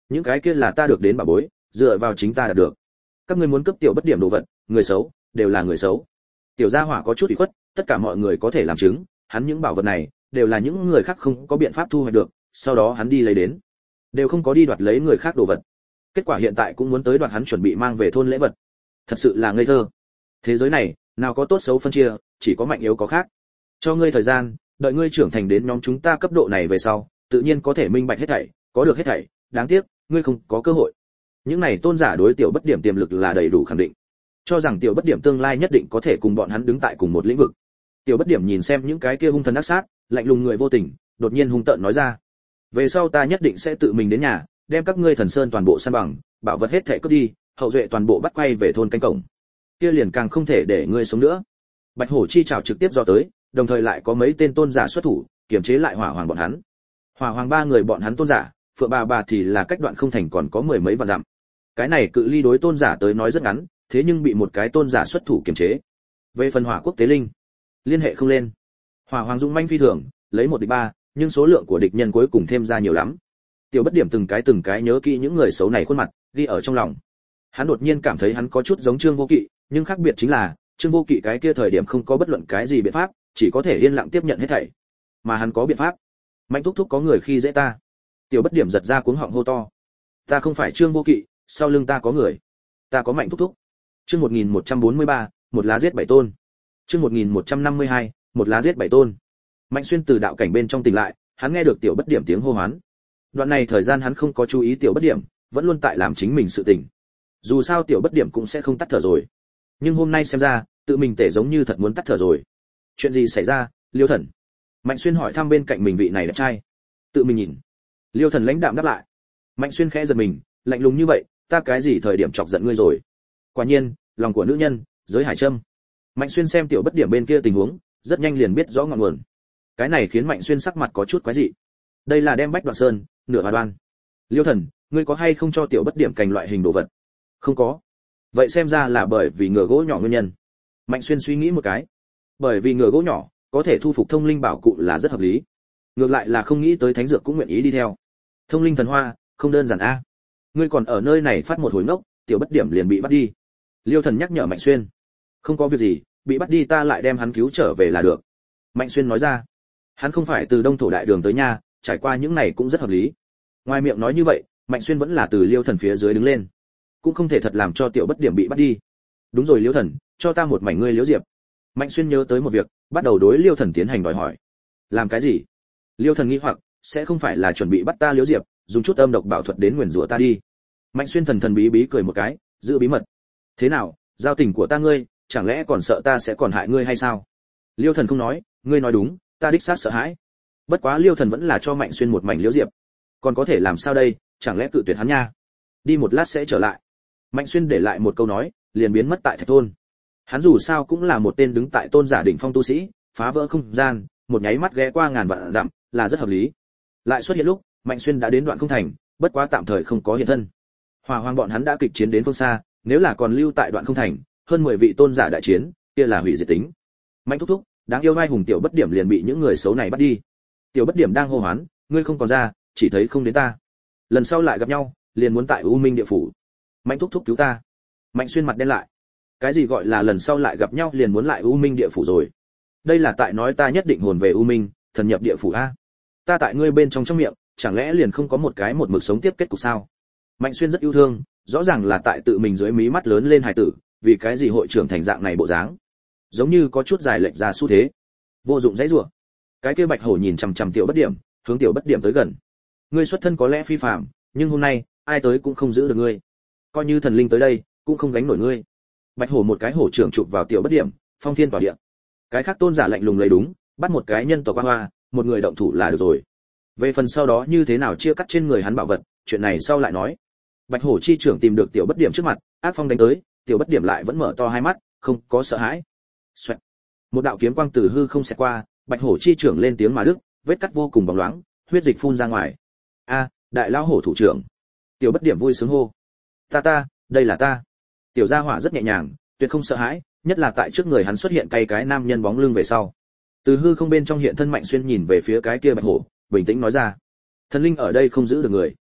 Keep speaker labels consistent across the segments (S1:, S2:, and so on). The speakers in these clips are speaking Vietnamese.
S1: những cái kia là ta được đến bảo bối, dựa vào chính ta đạt được. Các ngươi muốn cướp tiểu bất điểm đồ vật, người xấu, đều là người xấu. Tiểu gia hỏa có chút ủy khuất, tất cả mọi người có thể làm chứng, hắn những bảo vật này đều là những người khác không có biện pháp thu hoạch được, sau đó hắn đi lấy đến, đều không có đi đoạt lấy người khác đồ vật. Kết quả hiện tại cũng muốn tới đoạt hắn chuẩn bị mang về thôn lễ vật. Thật sự là ngây thơ. Thế giới này, nào có tốt xấu phân chia, chỉ có mạnh yếu có khác. Cho ngươi thời gian, đợi ngươi trưởng thành đến nhóm chúng ta cấp độ này về sau, tự nhiên có thể minh bạch hết thảy, có được hết thảy, đáng tiếc, ngươi không có cơ hội. Những này tôn giả đối tiểu bất điểm tiềm lực là đầy đủ khẳng định, cho rằng tiểu bất điểm tương lai nhất định có thể cùng bọn hắn đứng tại cùng một lĩnh vực. Tiểu bất điểm nhìn xem những cái kia hung thần ác sát, lạnh lùng người vô tình, đột nhiên hung tợn nói ra: về sau ta nhất định sẽ tự mình đến nhà, đem các ngươi thần sơn toàn bộ san bằng, bảo vật hết thảy cướp đi, hậu duệ toàn bộ bắt quay về thôn canh cổng. Kia liền càng không thể để ngươi sống nữa. Bạch hổ chi trảo trực tiếp do tới, đồng thời lại có mấy tên tôn giả xuất thủ, kiềm chế lại hỏa hoàng bọn hắn. Hỏa hoàng ba người bọn hắn tôn giả, phượng bà thì là cách đoạn không thành còn có mười mấy vạn dặm. Cái này cự ly đối tôn giả tới nói rất ngắn, thế nhưng bị một cái tôn giả xuất thủ kiềm chế. Về phần hỏa quốc tế linh, liên hệ không lên. Hỏa hoàng dũng manh phi thường, lấy một địch ba, nhưng số lượng của địch nhân cuối cùng thêm ra nhiều lắm. Tiểu bất điểm từng cái nhớ kỹ những người xấu này khuôn mặt, ghi ở trong lòng. Hắn đột nhiên cảm thấy hắn có chút giống Trương Vô Kỵ, nhưng khác biệt chính là, Trương Vô Kỵ cái kia thời điểm không có bất luận cái gì biện pháp, chỉ có thể yên lặng tiếp nhận hết thảy. Mà hắn có biện pháp. Mạnh thúc thúc có người khi dễ ta. Tiểu bất điểm giật ra cuống họng hô to. Ta không phải Trương Vô Kỵ, sau lưng ta có người. Ta có Mạnh thúc thúc. Chương 1143, một lá giết bảy tôn. Chương 1152, một lá giết bảy tôn. Mạnh Xuyên từ đạo cảnh bên trong tỉnh lại, hắn nghe được tiểu bất điểm tiếng hô hoán. Đoạn này thời gian hắn không có chú ý tiểu bất điểm, vẫn luôn tại làm chính mình sự tình. Dù sao tiểu bất điểm cũng sẽ không tắt thở rồi. Nhưng hôm nay xem ra, tự mình tể giống như thật muốn tắt thở rồi. Chuyện gì xảy ra, Liêu Thần? Mạnh Xuyên hỏi thăm bên cạnh mình vị này đẹp trai. Tự mình nhìn. Liêu Thần lãnh đạm đáp lại. Mạnh Xuyên khẽ giật mình, lạnh lùng như vậy, ta cái gì thời điểm chọc giận ngươi rồi? Quả nhiên, lòng của nữ nhân, giới hải trâm. Mạnh Xuyên xem tiểu bất điểm bên kia tình huống, rất nhanh liền biết rõ ngọn nguồn. Cái này khiến Mạnh Xuyên sắc mặt có chút quái dị. Đây là đem Bách Đoạn Sơn, nửa hòa đoan. Liêu Thần, ngươi có hay không cho tiểu bất điểm cành loại hình đồ vật? Không có. Vậy xem ra là bởi vì ngựa gỗ nhỏ nguyên nhân. Mạnh Xuyên suy nghĩ một cái. Bởi vì ngựa gỗ nhỏ có thể thu phục thông linh bảo cụ là rất hợp lý. Ngược lại là không nghĩ tới thánh dược cũng nguyện ý đi theo. Thông linh thần hoa, không đơn giản a. Ngươi còn ở nơi này phát một hồi ngốc, tiểu bất điểm liền bị bắt đi. Liêu Thần nhắc nhở Mạnh Xuyên. Không có việc gì, bị bắt đi ta lại đem hắn cứu trở về là được. Mạnh Xuyên nói ra. Hắn không phải từ Đông Thổ Đại Đường tới nha, trải qua những này cũng rất hợp lý. Ngoài miệng nói như vậy, Mạnh Xuyên vẫn là từ Liêu Thần phía dưới đứng lên. Cũng không thể thật làm cho tiểu bất điểm bị bắt đi. Đúng rồi Liêu Thần, cho ta một mảnh ngươi Liễu Diệp. Mạnh Xuyên nhớ tới một việc, bắt đầu đối Liêu Thần tiến hành đòi hỏi. Làm cái gì? Liêu Thần nghi hoặc, sẽ không phải là chuẩn bị bắt ta Liễu Diệp, dùng chút âm độc bảo thuật đến nguyền rủa ta đi. Mạnh Xuyên thần thần bí bí cười một cái, giữ bí mật. Thế nào, giao tình của ta ngươi, chẳng lẽ còn sợ ta sẽ còn hại ngươi hay sao? Liêu Thần không nói, ngươi nói đúng, ta đích xác sợ hãi. Bất quá Liêu Thần vẫn là cho Mạnh Xuyên một mảnh Liễu Diệp. Còn có thể làm sao đây, chẳng lẽ cự tuyệt hắn nha? Đi một lát sẽ trở lại. Mạnh Xuyên để lại một câu nói, liền biến mất tại Thạch Thôn. Hắn dù sao cũng là một tên đứng tại tôn giả đỉnh phong tu sĩ, phá vỡ không gian, một nháy mắt ghé qua ngàn vạn dặm, là rất hợp lý. Lại xuất hiện lúc, Mạnh Xuyên đã đến Đoạn Không Thành, bất quá tạm thời không có hiện thân. Hỏa Hoàng bọn hắn đã kịch chiến đến phương xa, nếu là còn lưu tại Đoạn Không Thành, hơn 10 vị tôn giả đại chiến, kia là hủy diệt tính. Mạnh thúc thúc, đáng yêu vai hùng tiểu bất điểm liền bị những người xấu này bắt đi. Tiểu bất điểm đang hô hoán, ngươi không còn ra, chỉ thấy không đến ta. Lần sau lại gặp nhau, liền muốn tại U Minh địa phủ. Mạnh thúc thúc cứu ta. Mạnh Xuyên mặt đen lại. Cái gì gọi là lần sau lại gặp nhau liền muốn lại U Minh địa phủ rồi? Đây là tại nói ta nhất định hồn về U Minh, thần nhập địa phủ a. Ta tại ngươi bên trong miệng, chẳng lẽ liền không có một cái một mực sống tiếp kết cục sao? Mạnh Xuyên rất yêu thương, rõ ràng là tại tự mình dưới mí mắt lớn lên hài tử, vì cái gì hội trưởng thành dạng này bộ dáng? Giống như có chút dài lệch ra xu thế. Vô dụng dãy rủa. Cái kia Bạch Hổ nhìn chằm chằm tiểu bất điểm, hướng tiểu bất điểm tới gần. Ngươi xuất thân có lẽ phi phàm, nhưng hôm nay, ai tới cũng không giữ được ngươi. Coi như thần linh tới đây, cũng không gánh nổi ngươi. Bạch Hổ một cái hổ trưởng chụp vào tiểu bất điểm, phong thiên tỏa địa. Cái khác tôn giả lạnh lùng lấy đúng, bắt một cái nhân tộc quan hoa, một người động thủ là được rồi. Về phần sau đó như thế nào chia cắt trên người hắn bảo vật, chuyện này sau lại nói. Bạch Hổ chi trưởng tìm được tiểu bất điểm trước mặt, ác phong đánh tới, tiểu bất điểm lại vẫn mở to hai mắt, không có sợ hãi. Xoẹt. Một đạo kiếm quang từ hư không xẹt qua, Bạch Hổ chi trưởng lên tiếng mà đứt, vết cắt vô cùng bóng loáng, huyết dịch phun ra ngoài. A, đại lão hổ thủ trưởng. Tiểu bất điểm vui sướng hô. Ta, đây là ta. Tiểu gia hỏa rất nhẹ nhàng, tuyệt không sợ hãi, nhất là tại trước người hắn xuất hiện cái nam nhân bóng lưng về sau. Từ hư không bên trong hiện thân Mạnh Xuyên nhìn về phía cái kia Bạch Hổ, bình tĩnh nói ra: thần linh ở đây không giữ được người.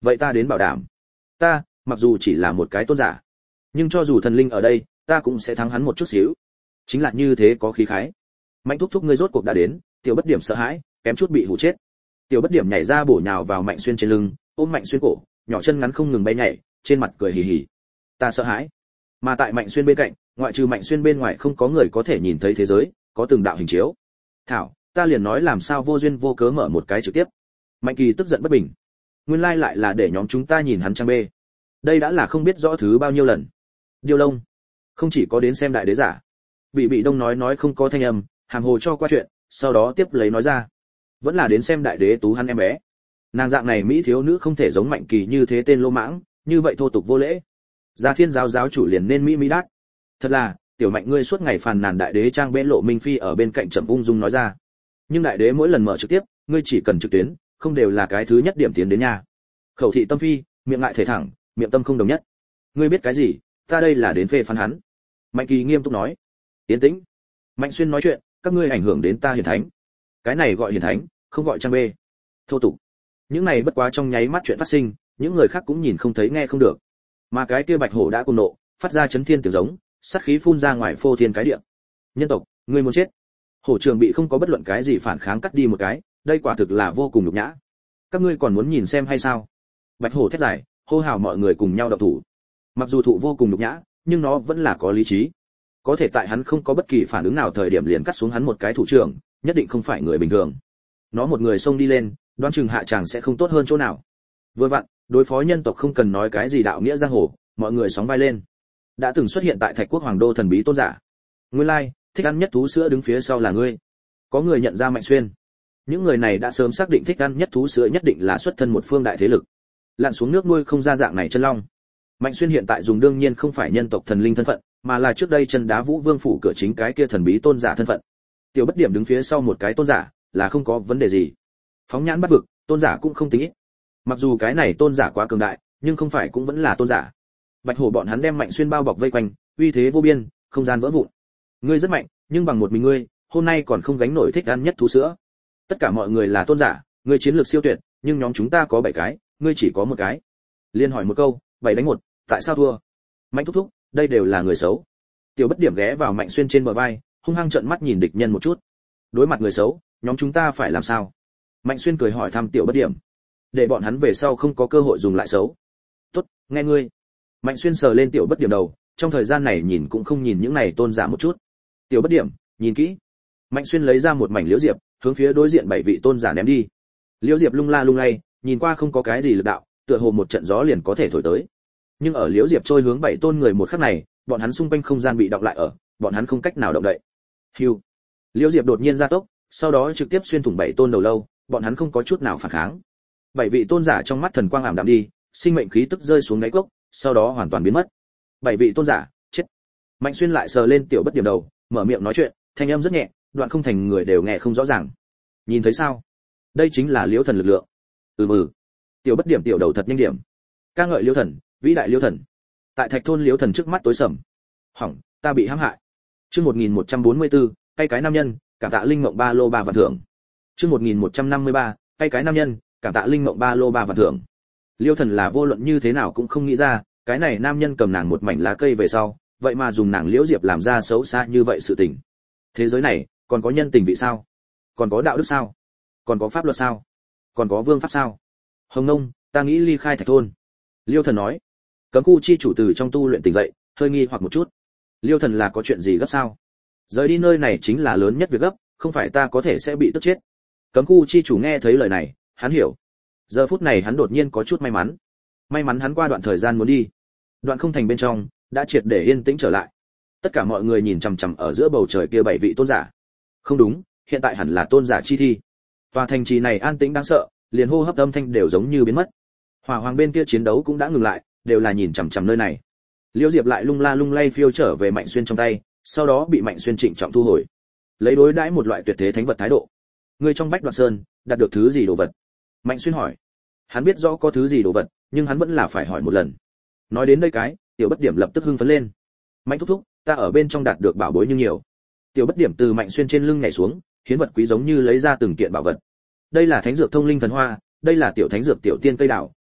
S1: vậy ta đến bảo đảm. Ta mặc dù chỉ là một cái tôn giả, nhưng cho dù thần linh ở đây ta cũng sẽ thắng hắn một chút xíu. Chính là như thế có khí khái. Mạnh thúc thúc ngươi rốt cuộc đã đến. Tiểu Bất Điểm sợ hãi kém chút bị hù chết. Tiểu Bất Điểm nhảy ra bổ nhào vào Mạnh Xuyên trên lưng, ôm Mạnh Xuyên cổ, nhỏ chân ngắn không ngừng bay nhảy, trên mặt cười hì hì. Ta sợ hãi. Mà tại Mạnh Xuyên bên cạnh, ngoại trừ Mạnh Xuyên bên ngoài không có người có thể nhìn thấy thế giới, có từng đạo hình chiếu. Thảo, ta liền nói làm sao vô duyên vô cớ mở một cái trực tiếp. Mạnh Kỳ tức giận bất bình. Nguyên lai lại là để nhóm chúng ta nhìn hắn trang bê. Đây đã là không biết rõ thứ bao nhiêu lần. Điêu Lông, không chỉ có đến xem đại đế giả. Bị Đông nói không có thanh âm, hàm hồ cho qua chuyện, sau đó tiếp lấy nói ra, vẫn là đến xem đại đế tú hắn em bé. Nàng dạng này mỹ thiếu nữ không thể giống Mạnh Kỳ như thế tên lô mãng, như vậy thô tục vô lễ. Gia Thiên giáo giáo chủ liền nên mỹ đát. Thật là, tiểu Mạnh ngươi suốt ngày phàn nàn đại đế trang bê Lộ Minh Phi ở bên cạnh trầm ung dung nói ra. Nhưng đại đế mỗi lần mở trực tiếp, ngươi chỉ cần trực tuyến, không đều là cái thứ nhất điểm tiến đến nhà. Khẩu thị tâm phi, miệng ngại thể thẳng, miệng tâm không đồng nhất. Ngươi biết cái gì, ta đây là đến phê phán hắn. Mạnh Kỳ nghiêm túc nói. Tiến tĩnh. Mạnh Xuyên nói chuyện, các ngươi ảnh hưởng đến ta hiền thánh. Cái này gọi hiền thánh, không gọi trang bê. Thô tục. Những này bất quá trong nháy mắt chuyện phát sinh, những người khác cũng nhìn không thấy nghe không được. Mà cái kia bạch hổ đã cùng nộ, phát ra chấn thiên tiếng giống, sát khí phun ra ngoài phô thiên cái địa. Nhân tộc, ngươi muốn chết. Hổ trường bị không có bất luận cái gì phản kháng cắt đi một cái, đây quả thực là vô cùng nhục nhã. Các ngươi còn muốn nhìn xem hay sao? Bạch hổ thét dài, hô hào mọi người cùng nhau động thủ. Mặc dù thụ vô cùng nhục nhã, nhưng nó vẫn là có lý trí. Có thể tại hắn không có bất kỳ phản ứng nào thời điểm liền cắt xuống hắn một cái thủ trưởng, nhất định không phải người bình thường. Nó một người xông đi lên, đoán chừng hạ chàng sẽ không tốt hơn chỗ nào. Vừa vặn, đối phó nhân tộc không cần nói cái gì đạo nghĩa giang hồ, mọi người sóng vai lên. Đã từng xuất hiện tại Thạch Quốc Hoàng đô thần bí tôn giả. Nguyên lai, thích ăn nhất thú sữa đứng phía sau là ngươi. Có người nhận ra Mạnh Xuyên. Những người này đã sớm xác định thích ăn nhất thú sữa nhất định là xuất thân một phương đại thế lực. Lặn xuống nước nuôi không ra dạng này chân long. Mạnh Xuyên hiện tại dùng đương nhiên không phải nhân tộc thần linh thân phận, mà là trước đây chân đá Vũ Vương phủ cửa chính cái kia thần bí tôn giả thân phận. Tiểu Bất Điểm đứng phía sau một cái tôn giả, là không có vấn đề gì. Phóng nhãn bắt vực, tôn giả cũng không tính ít. Mặc dù cái này tôn giả quá cường đại, nhưng không phải cũng vẫn là tôn giả. Bạch hổ bọn hắn đem Mạnh Xuyên bao bọc vây quanh, uy thế vô biên, không gian vỡ vụn. Ngươi rất mạnh, nhưng bằng một mình ngươi, hôm nay còn không gánh nổi thích ăn nhất thú sữa. Tất cả mọi người là tôn giả, ngươi chiến lược siêu tuyệt, nhưng nhóm chúng ta có 7 cái, ngươi chỉ có một cái. Liên hỏi một câu, 7 đánh 1, tại sao thua? Mạnh thúc thúc, đây đều là người xấu. Tiểu Bất Điểm ghé vào Mạnh Xuyên trên bờ vai, hung hăng trợn mắt nhìn địch nhân một chút. Đối mặt người xấu, nhóm chúng ta phải làm sao? Mạnh Xuyên cười hỏi thăm Tiểu Bất Điểm, để bọn hắn về sau không có cơ hội dùng lại xấu. Tốt, nghe ngươi. Mạnh Xuyên sờ lên Tiểu Bất Điểm đầu, trong thời gian này nhìn cũng không nhìn những này tôn giả một chút. Tiểu Bất Điểm, nhìn kỹ. Mạnh Xuyên lấy ra một mảnh liễu diệp, hướng phía đối diện 7 vị tôn giả ném đi. Liễu diệp lung la lung lay, nhìn qua không có cái gì lực đạo, tựa hồ một trận gió liền có thể thổi tới. Nhưng ở liễu diệp trôi hướng 7 tôn người một khắc này, bọn hắn xung quanh không gian bị đọng lại ở, bọn hắn không cách nào động đậy. Hưu. Liễu diệp đột nhiên gia tốc, sau đó trực tiếp xuyên thủng 7 tôn đầu lâu, bọn hắn không có chút nào phản kháng. 7 vị tôn giả trong mắt thần quang ảm đạm đi, sinh mệnh khí tức rơi xuống đáy cốc, sau đó hoàn toàn biến mất. 7 vị tôn giả, chết. Mạnh Xuyên lại sờ lên Tiểu Bất Điểm đầu, mở miệng nói chuyện, thanh âm rất nhẹ, đoạn không thành người đều nghe không rõ ràng. Nhìn thấy sao? Đây chính là Liễu Thần lực lượng. Tiểu Bất Điểm tiểu đầu thật nhanh điểm. Ca ngợi Liễu Thần, vĩ đại Liễu Thần. Tại Thạch thôn Liễu Thần trước mắt tối sầm. Hỏng, ta bị hãm hại. Chương 1144, cay cái nam nhân, cảm tạ linh mộng ba lô 3 vạn thưởng. Chương 1153, cay cái nam nhân, cảm tạ linh mộng ba lô 3 vạn thưởng. Liễu Thần là vô luận như thế nào cũng không nghĩ ra, cái này nam nhân cầm nàng một mảnh lá cây về sau, vậy mà dùng nàng Liễu Diệp làm ra xấu xa như vậy sự tình. Thế giới này, còn có nhân tình vị sao? Còn có đạo đức sao? Còn có pháp luật sao? Còn có vương pháp sao? Hồng Nông, ta nghĩ ly khai Thạch thôn. Liêu Thần nói. Cấm khu chi chủ từ trong tu luyện tỉnh dậy, hơi nghi hoặc một chút. Liêu Thần là có chuyện gì gấp sao? Rời đi nơi này chính là lớn nhất việc gấp, không phải ta có thể sẽ bị tức chết. Cấm khu chi chủ nghe thấy lời này, hắn hiểu. Giờ phút này hắn đột nhiên có chút may mắn. May mắn hắn qua đoạn thời gian muốn đi. Đoạn không thành bên trong, đã triệt để yên tĩnh trở lại. Tất cả mọi người nhìn chằm chằm ở giữa bầu trời kia 7 vị tôn giả. Không đúng, hiện tại hẳn là tôn giả chi thi. Tòa thành trì này an tĩnh đáng sợ, liền hô hấp âm thanh đều giống như biến mất. Hỏa Hoàng bên kia chiến đấu cũng đã ngừng lại, đều là nhìn chằm chằm nơi này. Liễu Diệp lại lung la lung lay phiêu trở về Mạnh Xuyên trong tay, sau đó bị Mạnh Xuyên trịnh trọng thu hồi. Lấy đối đãi một loại tuyệt thế thánh vật thái độ. Ngươi trong Bách Đoạt Sơn, đạt được thứ gì đồ vật? Mạnh Xuyên hỏi. Hắn biết rõ có thứ gì đồ vật, nhưng hắn vẫn là phải hỏi một lần. Nói đến đây cái, Tiểu Bất Điểm lập tức hưng phấn lên. Mạnh thúc thúc, ta ở bên trong đạt được bảo bối như nhiều. Tiểu Bất Điểm từ Mạnh Xuyên trên lưng nhảy xuống, hiến vật quý giống như lấy ra từng kiện bảo vật. Đây là thánh dược thông linh thần hoa, đây là tiểu thánh dược tiểu tiên cây đào,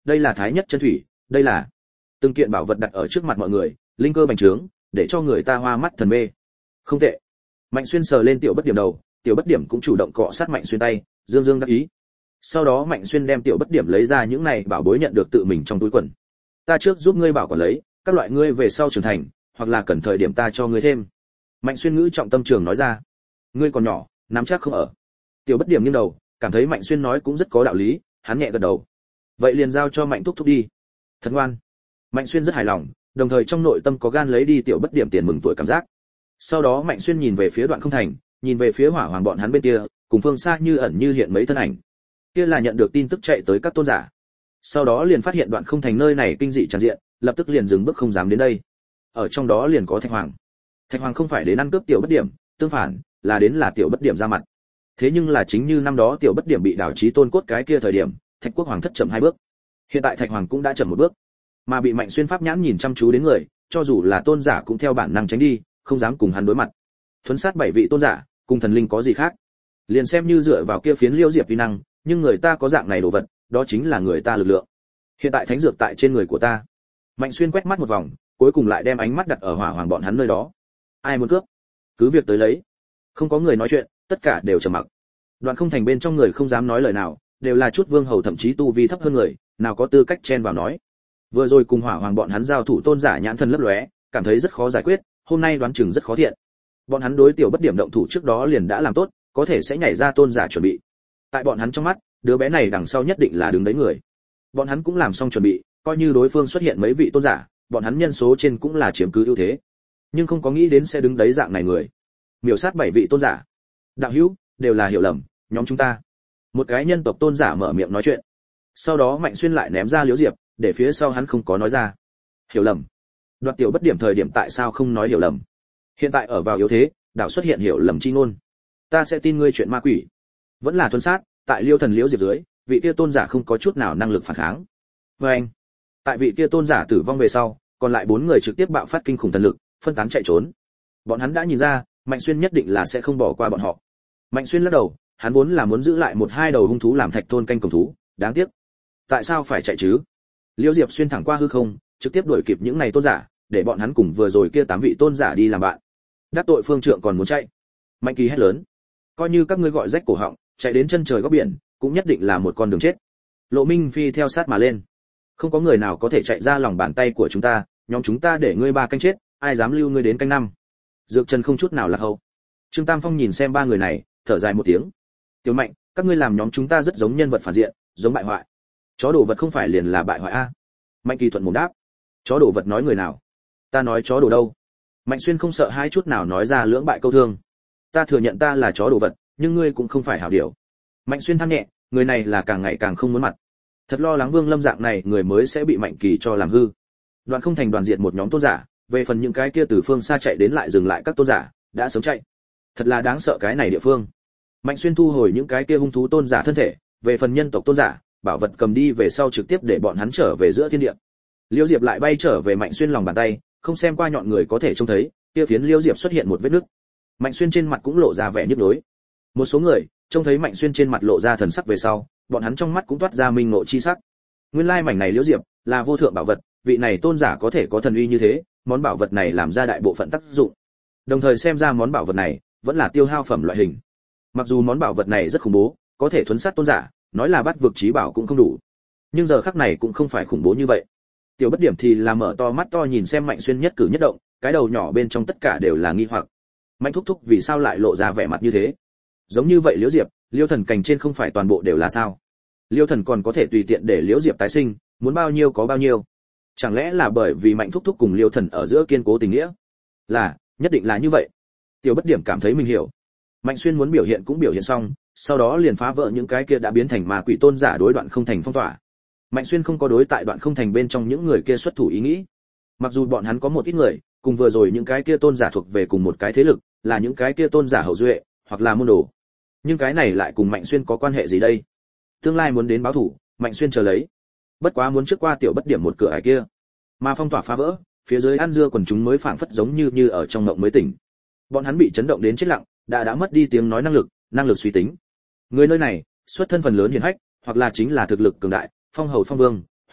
S1: đây là thái nhất chân thủy, đây là từng kiện bảo vật đặt ở trước mặt mọi người, linh cơ bành trướng, để cho người ta hoa mắt thần mê. Không tệ. Mạnh Xuyên sờ lên Tiểu Bất Điểm đầu, Tiểu Bất Điểm cũng chủ động cọ sát Mạnh Xuyên tay, dương dương đắc ý. Sau đó Mạnh Xuyên đem Tiểu Bất Điểm lấy ra những này bảo bối nhận được tự mình trong túi quần. Ta trước giúp ngươi bảo quản lấy, các loại ngươi về sau trưởng thành, hoặc là cần thời điểm ta cho ngươi thêm. Mạnh Xuyên ngữ trọng tâm trường nói ra. Ngươi còn nhỏ, nắm chắc không ở. Tiểu Bất Điểm nghiêng đầu, cảm thấy Mạnh Xuyên nói cũng rất có đạo lý, hắn nhẹ gật đầu. Vậy liền giao cho Mạnh thúc thúc đi. Thật ngoan. Mạnh Xuyên rất hài lòng, đồng thời trong nội tâm có gan lấy đi Tiểu Bất Điểm tiền mừng tuổi cảm giác. Sau đó Mạnh Xuyên nhìn về phía Đoạn Không Thành, nhìn về phía Hỏa Hoàng bọn hắn bên kia, cùng phương xa như ẩn như hiện mấy thân ảnh. Kia là nhận được tin tức chạy tới các tôn giả. Sau đó liền phát hiện Đoạn Không Thành nơi này kinh dị tràn diện, lập tức liền dừng bước không dám đến đây. Ở trong đó liền có Thạch Hoàng. Thạch Hoàng không phải đến ăn cướp Tiểu Bất Điểm, tương phản, là đến là Tiểu Bất Điểm ra mặt. Thế nhưng là chính như năm đó Tiểu Bất Điểm bị đảo chí tôn cốt cái kia thời điểm, Thạch Quốc Hoàng thất chậm 2 bước. Hiện tại Thạch Hoàng cũng đã chậm 1 bước, mà bị Mạnh Xuyên pháp nhãn nhìn chăm chú đến người, cho dù là tôn giả cũng theo bản năng tránh đi, không dám cùng hắn đối mặt. Thuấn sát 7 vị tôn giả, cùng thần linh có gì khác? Liền xem như dựa vào kia phiến liêu diệp vi năng, nhưng người ta có dạng này đồ vật, đó chính là người ta lực lượng. Hiện tại thánh dược tại trên người của ta. Mạnh Xuyên quét mắt một vòng, cuối cùng lại đem ánh mắt đặt ở Hỏa Hoàng bọn hắn nơi đó. Ai muốn cướp? Cứ việc tới lấy. Không có người nói chuyện, tất cả đều trầm mặc. Đoạn Không Thành bên trong người không dám nói lời nào, đều là chút vương hầu thậm chí tu vi thấp hơn người, nào có tư cách chen vào nói. Vừa rồi cùng Hỏa Hoàng bọn hắn giao thủ tôn giả nhãn thần lấp lóe, cảm thấy rất khó giải quyết, hôm nay đoán chừng rất khó thiện. Bọn hắn đối Tiểu Bất Điểm động thủ trước đó liền đã làm tốt, có thể sẽ nhảy ra tôn giả chuẩn bị. Tại bọn hắn trong mắt, đứa bé này đằng sau nhất định là đứng đấy người. Bọn hắn cũng làm xong chuẩn bị, coi như đối phương xuất hiện mấy vị tôn giả, bọn hắn nhân số trên cũng là chiếm cứ ưu thế. Nhưng không có nghĩ đến sẽ đứng đấy dạng này người. Miểu sát 7 vị tôn giả. Đạo hữu, đều là hiểu lầm, nhóm chúng ta. Một cái nhân tộc tôn giả mở miệng nói chuyện. Sau đó Mạnh Xuyên lại ném ra Liễu Diệp, để phía sau hắn không có nói ra. Hiểu lầm. Đoạt Tiểu Bất Điểm thời điểm tại sao không nói hiểu lầm? Hiện tại ở vào yếu thế, đảo xuất hiện hiểu lầm chi ngôn. Ta sẽ tin ngươi chuyện ma quỷ. Vẫn là thuần sát, tại Liêu Thần Liễu Diệp dưới, vị kia tôn giả không có chút nào năng lực phản kháng. Và anh, tại vị kia tôn giả tử vong về sau, còn lại 4 người trực tiếp bạo phát kinh khủng thần lực, phân tán chạy trốn. Bọn hắn đã nhìn ra, Mạnh Xuyên nhất định là sẽ không bỏ qua bọn họ. Mạnh Xuyên lắc đầu, hắn vốn là muốn giữ lại 1-2 đầu hung thú làm Thạch Thôn canh cổng thú, đáng tiếc. Tại sao phải chạy chứ? Liễu Diệp xuyên thẳng qua hư không, trực tiếp đuổi kịp những này tôn giả, để bọn hắn cùng vừa rồi kia 8 vị tôn giả đi làm bạn. Đắc tội phương trượng còn muốn chạy. Mạnh Kỳ hét lớn, coi như các ngươi gọi rách cổ họng, chạy đến chân trời góc biển, cũng nhất định là một con đường chết. Lộ Minh Phi theo sát mà lên. Không có người nào có thể chạy ra lòng bàn tay của chúng ta, nhóm chúng ta để ngươi 3 canh chết, ai dám lưu ngươi đến canh 5. Dược Trần không chút nào lạc hậu. Trương Tam Phong nhìn xem 3 người này, thở dài một tiếng. Tiểu Mạnh, các ngươi làm nhóm chúng ta rất giống nhân vật phản diện, giống bại hoại. Chó đồ vật không phải liền là bại hoại a? Mạnh Kỳ thuận mồm đáp. Chó đồ vật nói người nào? Ta nói chó đồ đâu? Mạnh Xuyên không sợ hai chút nào nói ra lưỡng bại câu thương. Ta thừa nhận ta là chó đồ vật, nhưng ngươi cũng không phải hảo điều. Mạnh Xuyên than nhẹ, người này là càng ngày càng không muốn mặt. Thật lo lắng Vương Lâm dạng này người mới sẽ bị Mạnh Kỳ cho làm hư. Đoạn Không Thành đoàn diệt một nhóm tôn giả, về phần những cái kia từ phương xa chạy đến lại dừng lại các tôn giả, đã sớm chạy. Thật là đáng sợ cái này địa phương. Mạnh Xuyên thu hồi những cái kia hung thú tôn giả thân thể, về phần nhân tộc tôn giả, bảo vật cầm đi về sau trực tiếp để bọn hắn trở về giữa thiên địa. Liêu Diệp lại bay trở về Mạnh Xuyên lòng bàn tay, không xem qua nhọn người có thể trông thấy, kia phiến Liêu Diệp xuất hiện một vết nứt. Mạnh Xuyên trên mặt cũng lộ ra vẻ nhức nhối. Một số người trông thấy Mạnh Xuyên trên mặt lộ ra thần sắc về sau, bọn hắn trong mắt cũng toát ra minh ngộ chi sắc. Nguyên lai mảnh này Liêu Diệp là vô thượng bảo vật, vị này tôn giả có thể có thần uy như thế, món bảo vật này làm ra đại bộ phận tác dụng. Đồng thời xem ra món bảo vật này vẫn là tiêu hao phẩm loại hình. Mặc dù món bảo vật này rất khủng bố, có thể thuấn sát tôn giả, nói là bắt vực chí bảo cũng không đủ. Nhưng giờ khắc này cũng không phải khủng bố như vậy. Tiểu Bất Điểm thì là mở to mắt to nhìn xem Mạnh Xuyên nhất cử nhất động, cái đầu nhỏ bên trong tất cả đều là nghi hoặc. Mạnh thúc thúc vì sao lại lộ ra vẻ mặt như thế? Giống như vậy Liễu Diệp, Liêu Thần cành trên không phải toàn bộ đều là sao? Liêu Thần còn có thể tùy tiện để Liễu Diệp tái sinh, muốn bao nhiêu có bao nhiêu. Chẳng lẽ là bởi vì Mạnh thúc thúc cùng Liêu Thần ở giữa kiên cố tình nghĩa? Là, nhất định là như vậy. Tiểu Bất Điểm cảm thấy mình hiểu. Mạnh Xuyên muốn biểu hiện cũng biểu hiện xong, sau đó liền phá vỡ những cái kia đã biến thành ma quỷ tôn giả đối Đoạn Không Thành phong tỏa. Mạnh Xuyên không có đối tại Đoạn Không Thành bên trong những người kia xuất thủ ý nghĩ. Mặc dù bọn hắn có một ít người, cùng vừa rồi những cái kia tôn giả thuộc về cùng một cái thế lực, là những cái kia tôn giả hậu duệ, hoặc là môn đồ. Nhưng cái này lại cùng Mạnh Xuyên có quan hệ gì đây? Tương lai muốn đến báo thủ, Mạnh Xuyên chờ lấy. Bất quá muốn trước qua Tiểu Bất Điểm một cửa ải kia, mà phong tỏa phá vỡ, phía dưới ăn dưa quần chúng mới phảng phất giống như ở trong mộng mới tỉnh. Bọn hắn bị chấn động đến chết lặng, đã mất đi tiếng nói năng lực suy tính. Người nơi này, xuất thân phần lớn hiển hách, hoặc là chính là thực lực cường đại, phong hầu phong vương,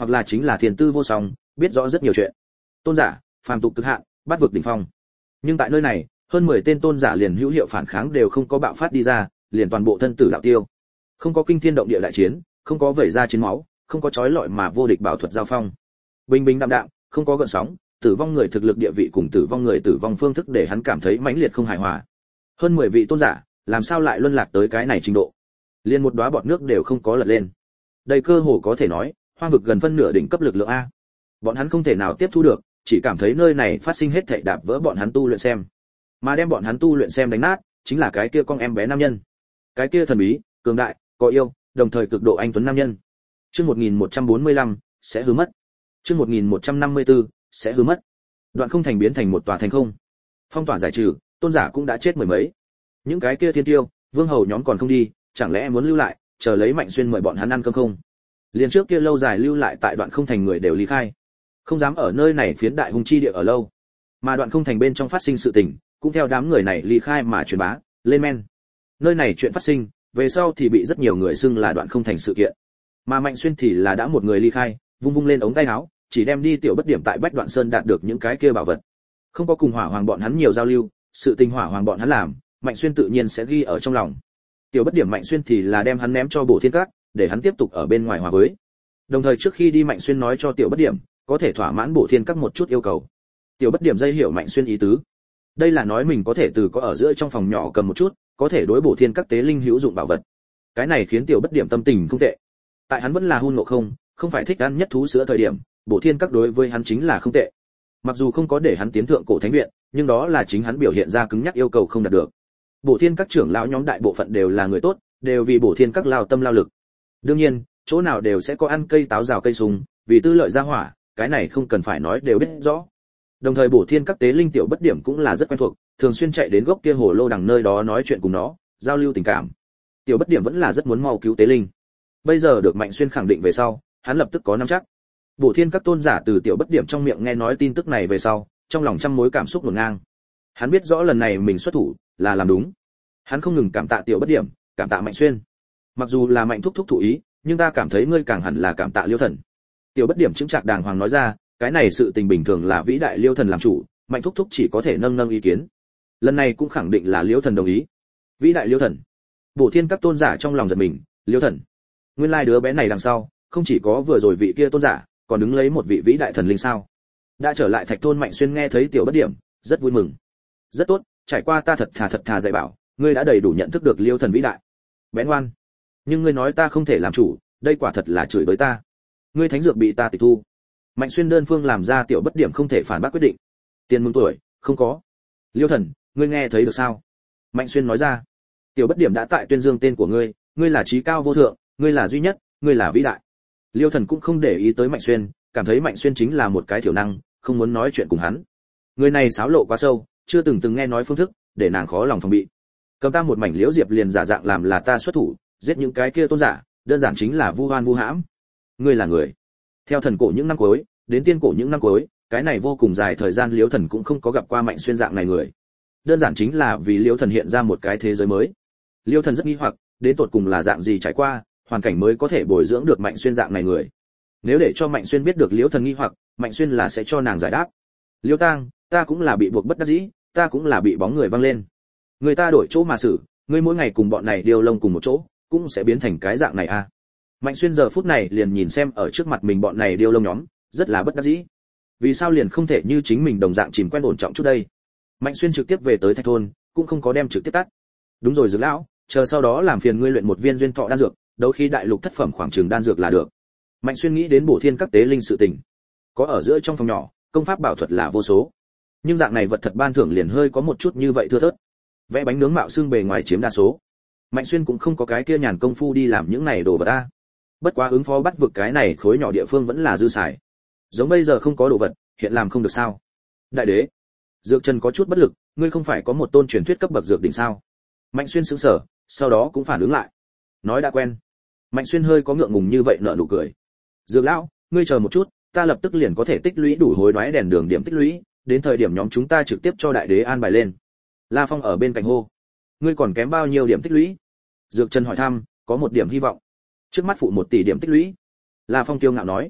S1: hoặc là chính là thiên tư vô song, biết rõ rất nhiều chuyện. Tôn giả, phàm tục cực hạn, bát vực đỉnh phong. Nhưng tại nơi này, hơn 10 tên tôn giả liền hữu hiệu phản kháng đều không có bạo phát đi ra, liền toàn bộ thân tử đạo tiêu. Không có kinh thiên động địa đại chiến, không có vẩy ra chiến máu, không có chói lọi mà vô địch bảo thuật giao phong. Bình bình đạm đạm, không có gợn sóng, tử vong người thực lực địa vị cùng tử vong người tử vong phương thức để hắn cảm thấy mãnh liệt không hài hòa. Hơn 10 vị tôn giả, làm sao lại luân lạc tới cái này trình độ? Liên một đóa bọt nước đều không có lật lên. Đây cơ hồ có thể nói, hoang vực gần phân nửa đỉnh cấp lực lượng a. Bọn hắn không thể nào tiếp thu được, chỉ cảm thấy nơi này phát sinh hết thảy đạp vỡ bọn hắn tu luyện xem. Mà đem bọn hắn tu luyện xem đánh nát, chính là cái kia con em bé nam nhân. Cái kia thần bí, cường đại, có yêu, đồng thời cực độ anh tuấn nam nhân. Chương 1145 sẽ hư mất. Chương 1154 sẽ hư mất. Đoạn không thành biến thành một tòa thành không. Phong tỏa giải trừ, tôn giả cũng đã chết mười mấy. Những cái kia thiên tiêu, vương hầu nhóm còn không đi, chẳng lẽ muốn lưu lại, chờ lấy Mạnh Xuyên mời bọn hắn ăn cơm không? Liên trước kia lâu dài lưu lại tại Đoạn không thành người đều ly khai, không dám ở nơi này phiến đại hung chi địa ở lâu. Mà Đoạn không thành bên trong phát sinh sự tình, cũng theo đám người này ly khai mà truyền bá lên men. Nơi này chuyện phát sinh, về sau thì bị rất nhiều người xưng là Đoạn không thành sự kiện. Mà Mạnh Xuyên thì là đã một người ly khai, vung vung lên ống tay áo, chỉ đem đi tiểu bất điểm tại Bách Đoạn Sơn đạt được những cái kia bảo vật. Không có cùng Hỏa Hoàng bọn hắn nhiều giao lưu, sự tình Hỏa Hoàng bọn hắn làm, Mạnh Xuyên tự nhiên sẽ ghi ở trong lòng. Tiểu bất điểm Mạnh Xuyên thì là đem hắn ném cho Bổ Thiên Các, để hắn tiếp tục ở bên ngoài hòa với. Đồng thời trước khi đi Mạnh Xuyên nói cho tiểu bất điểm, có thể thỏa mãn Bổ Thiên Các một chút yêu cầu. Tiểu bất điểm dây hiểu Mạnh Xuyên ý tứ. Đây là nói mình có thể từ có ở giữa trong phòng nhỏ cầm một chút, có thể đối Bổ Thiên Các tế linh hữu dụng bảo vật. Cái này khiến tiểu bất điểm tâm tình không tệ. Tại hắn vẫn là hun ngộ không phải thích ăn nhất thú sữa thời điểm, Bổ Thiên Các đối với hắn chính là không tệ. Mặc dù không có để hắn tiến thượng cổ thánh viện, nhưng đó là chính hắn biểu hiện ra cứng nhắc yêu cầu không đạt được. Bổ Thiên Các trưởng lão nhóm đại bộ phận đều là người tốt, đều vì Bổ Thiên Các lao tâm lao lực. Đương nhiên, chỗ nào đều sẽ có ăn cây táo rào cây sung, vì tư lợi gia hỏa, cái này không cần phải nói đều biết rõ. Đồng thời Bổ Thiên Các tế linh tiểu bất điểm cũng là rất quen thuộc, thường xuyên chạy đến gốc kia hồ lô đằng nơi đó nói chuyện cùng nó, giao lưu tình cảm. Tiểu bất điểm vẫn là rất muốn mau cứu tế linh. Bây giờ được Mạnh Xuyên khẳng định về sau, hắn lập tức có nắm chắc. Bổ Thiên Các tôn giả từ tiểu bất điểm trong miệng nghe nói tin tức này về sau, trong lòng trăm mối cảm xúc hỗn ngang. Hắn biết rõ lần này mình xuất thủ là làm đúng. Hắn không ngừng cảm tạ tiểu bất điểm, cảm tạ Mạnh Xuyên. Mặc dù là Mạnh thúc thúc thủ ý, nhưng ta cảm thấy ngươi càng hẳn là cảm tạ Liêu Thần. Tiểu bất điểm chứng trạc đàng hoàng nói ra, cái này sự tình bình thường là vĩ đại Liêu Thần làm chủ, Mạnh thúc thúc chỉ có thể nâng nâng ý kiến. Lần này cũng khẳng định là Liêu Thần đồng ý. Vĩ đại Liêu Thần. Bổ Thiên Các tôn giả trong lòng giật mình, Liêu Thần. Nguyên lai đứa bé này đằng sau, không chỉ có vừa rồi vị kia tôn giả, còn đứng lấy một vị vĩ đại thần linh sao? Đã trở lại Thạch thôn Mạnh Xuyên nghe thấy tiểu bất điểm, rất vui mừng. Rất tốt, trải qua ta thật thà dạy bảo, ngươi đã đầy đủ nhận thức được Liêu Thần vĩ đại. Bén ngoan. Nhưng ngươi nói ta không thể làm chủ, đây quả thật là chửi bới ta. Ngươi thánh dược bị ta tịch thu. Mạnh Xuyên đơn phương làm ra tiểu bất điểm không thể phản bác quyết định. Tiền mừng tuổi, không có. Liêu Thần, ngươi nghe thấy được sao? Mạnh Xuyên nói ra. Tiểu bất điểm đã tại tuyên dương tên của ngươi, ngươi là trí cao vô thượng, ngươi là duy nhất, ngươi là vĩ đại. Liêu Thần cũng không để ý tới Mạnh Xuyên, cảm thấy Mạnh Xuyên chính là một cái thiểu năng, không muốn nói chuyện cùng hắn. Người này xáo lộ quá sâu, chưa từng nghe nói phương thức, để nàng khó lòng phòng bị. Cầm ta một mảnh liễu diệp liền giả dạng làm là ta xuất thủ, giết những cái kia tôn giả, đơn giản chính là vu oan vu hãm. Ngươi là người. Theo thần cổ những năm cuối, đến tiên cổ những năm cuối, cái này vô cùng dài thời gian Liễu Thần cũng không có gặp qua Mạnh Xuyên dạng này người. Đơn giản chính là vì Liễu Thần hiện ra một cái thế giới mới. Liễu Thần rất nghi hoặc, đến tột cùng là dạng gì trải qua, hoàn cảnh mới có thể bồi dưỡng được Mạnh Xuyên dạng này người. Nếu để cho Mạnh Xuyên biết được Liễu Thần nghi hoặc, Mạnh Xuyên là sẽ cho nàng giải đáp. Liễu Tang, ta cũng là bị buộc bất đắc dĩ, ta cũng là bị bóng người văng lên. Người ta đổi chỗ mà xử, ngươi mỗi ngày cùng bọn này điều lông cùng một chỗ, cũng sẽ biến thành cái dạng này à? Mạnh Xuyên giờ phút này liền nhìn xem ở trước mặt mình bọn này điêu lông nhóm, rất là bất đắc dĩ. Vì sao liền không thể như chính mình đồng dạng chìm quen ổn trọng chút đây? Mạnh Xuyên trực tiếp về tới Thạch thôn, cũng không có đem trực tiếp tắt. Đúng rồi Dược lão, chờ sau đó làm phiền ngươi luyện một viên duyên thọ đan dược, đấu khí đại lục thất phẩm khoảng trường đan dược là được. Mạnh Xuyên nghĩ đến Bổ Thiên Các tế linh sự tình. Có ở giữa trong phòng nhỏ, công pháp bảo thuật là vô số. Nhưng dạng này vật thật ban thưởng liền hơi có một chút như vậy thưa thớt. Vẽ bánh nướng mạo xương bề ngoài chiếm đa số. Mạnh Xuyên cũng không có cái kia nhàn công phu đi làm những này đồ vật ta. Bất quá ứng phó bắt vực cái này khối nhỏ địa phương vẫn là dư xài. Giống bây giờ không có đồ vật, hiện làm không được sao? Đại đế, Dược Trần có chút bất lực, ngươi không phải có một tôn truyền thuyết cấp bậc dược đỉnh sao? Mạnh Xuyên sững sờ, sau đó cũng phản ứng lại. Nói đã quen. Mạnh Xuyên hơi có ngượng ngùng như vậy nở nụ cười. Dược lão, ngươi chờ một chút, ta lập tức liền có thể tích lũy đủ hối đoái đèn đường điểm tích lũy, đến thời điểm nhóm chúng ta trực tiếp cho đại đế an bài lên. La Phong ở bên cạnh hô. Ngươi còn kém bao nhiêu điểm tích lũy? Dược Trần hỏi thăm, có một điểm hy vọng. Trước mắt phụ 1 tỷ điểm tích lũy. La Phong kiêu ngạo nói.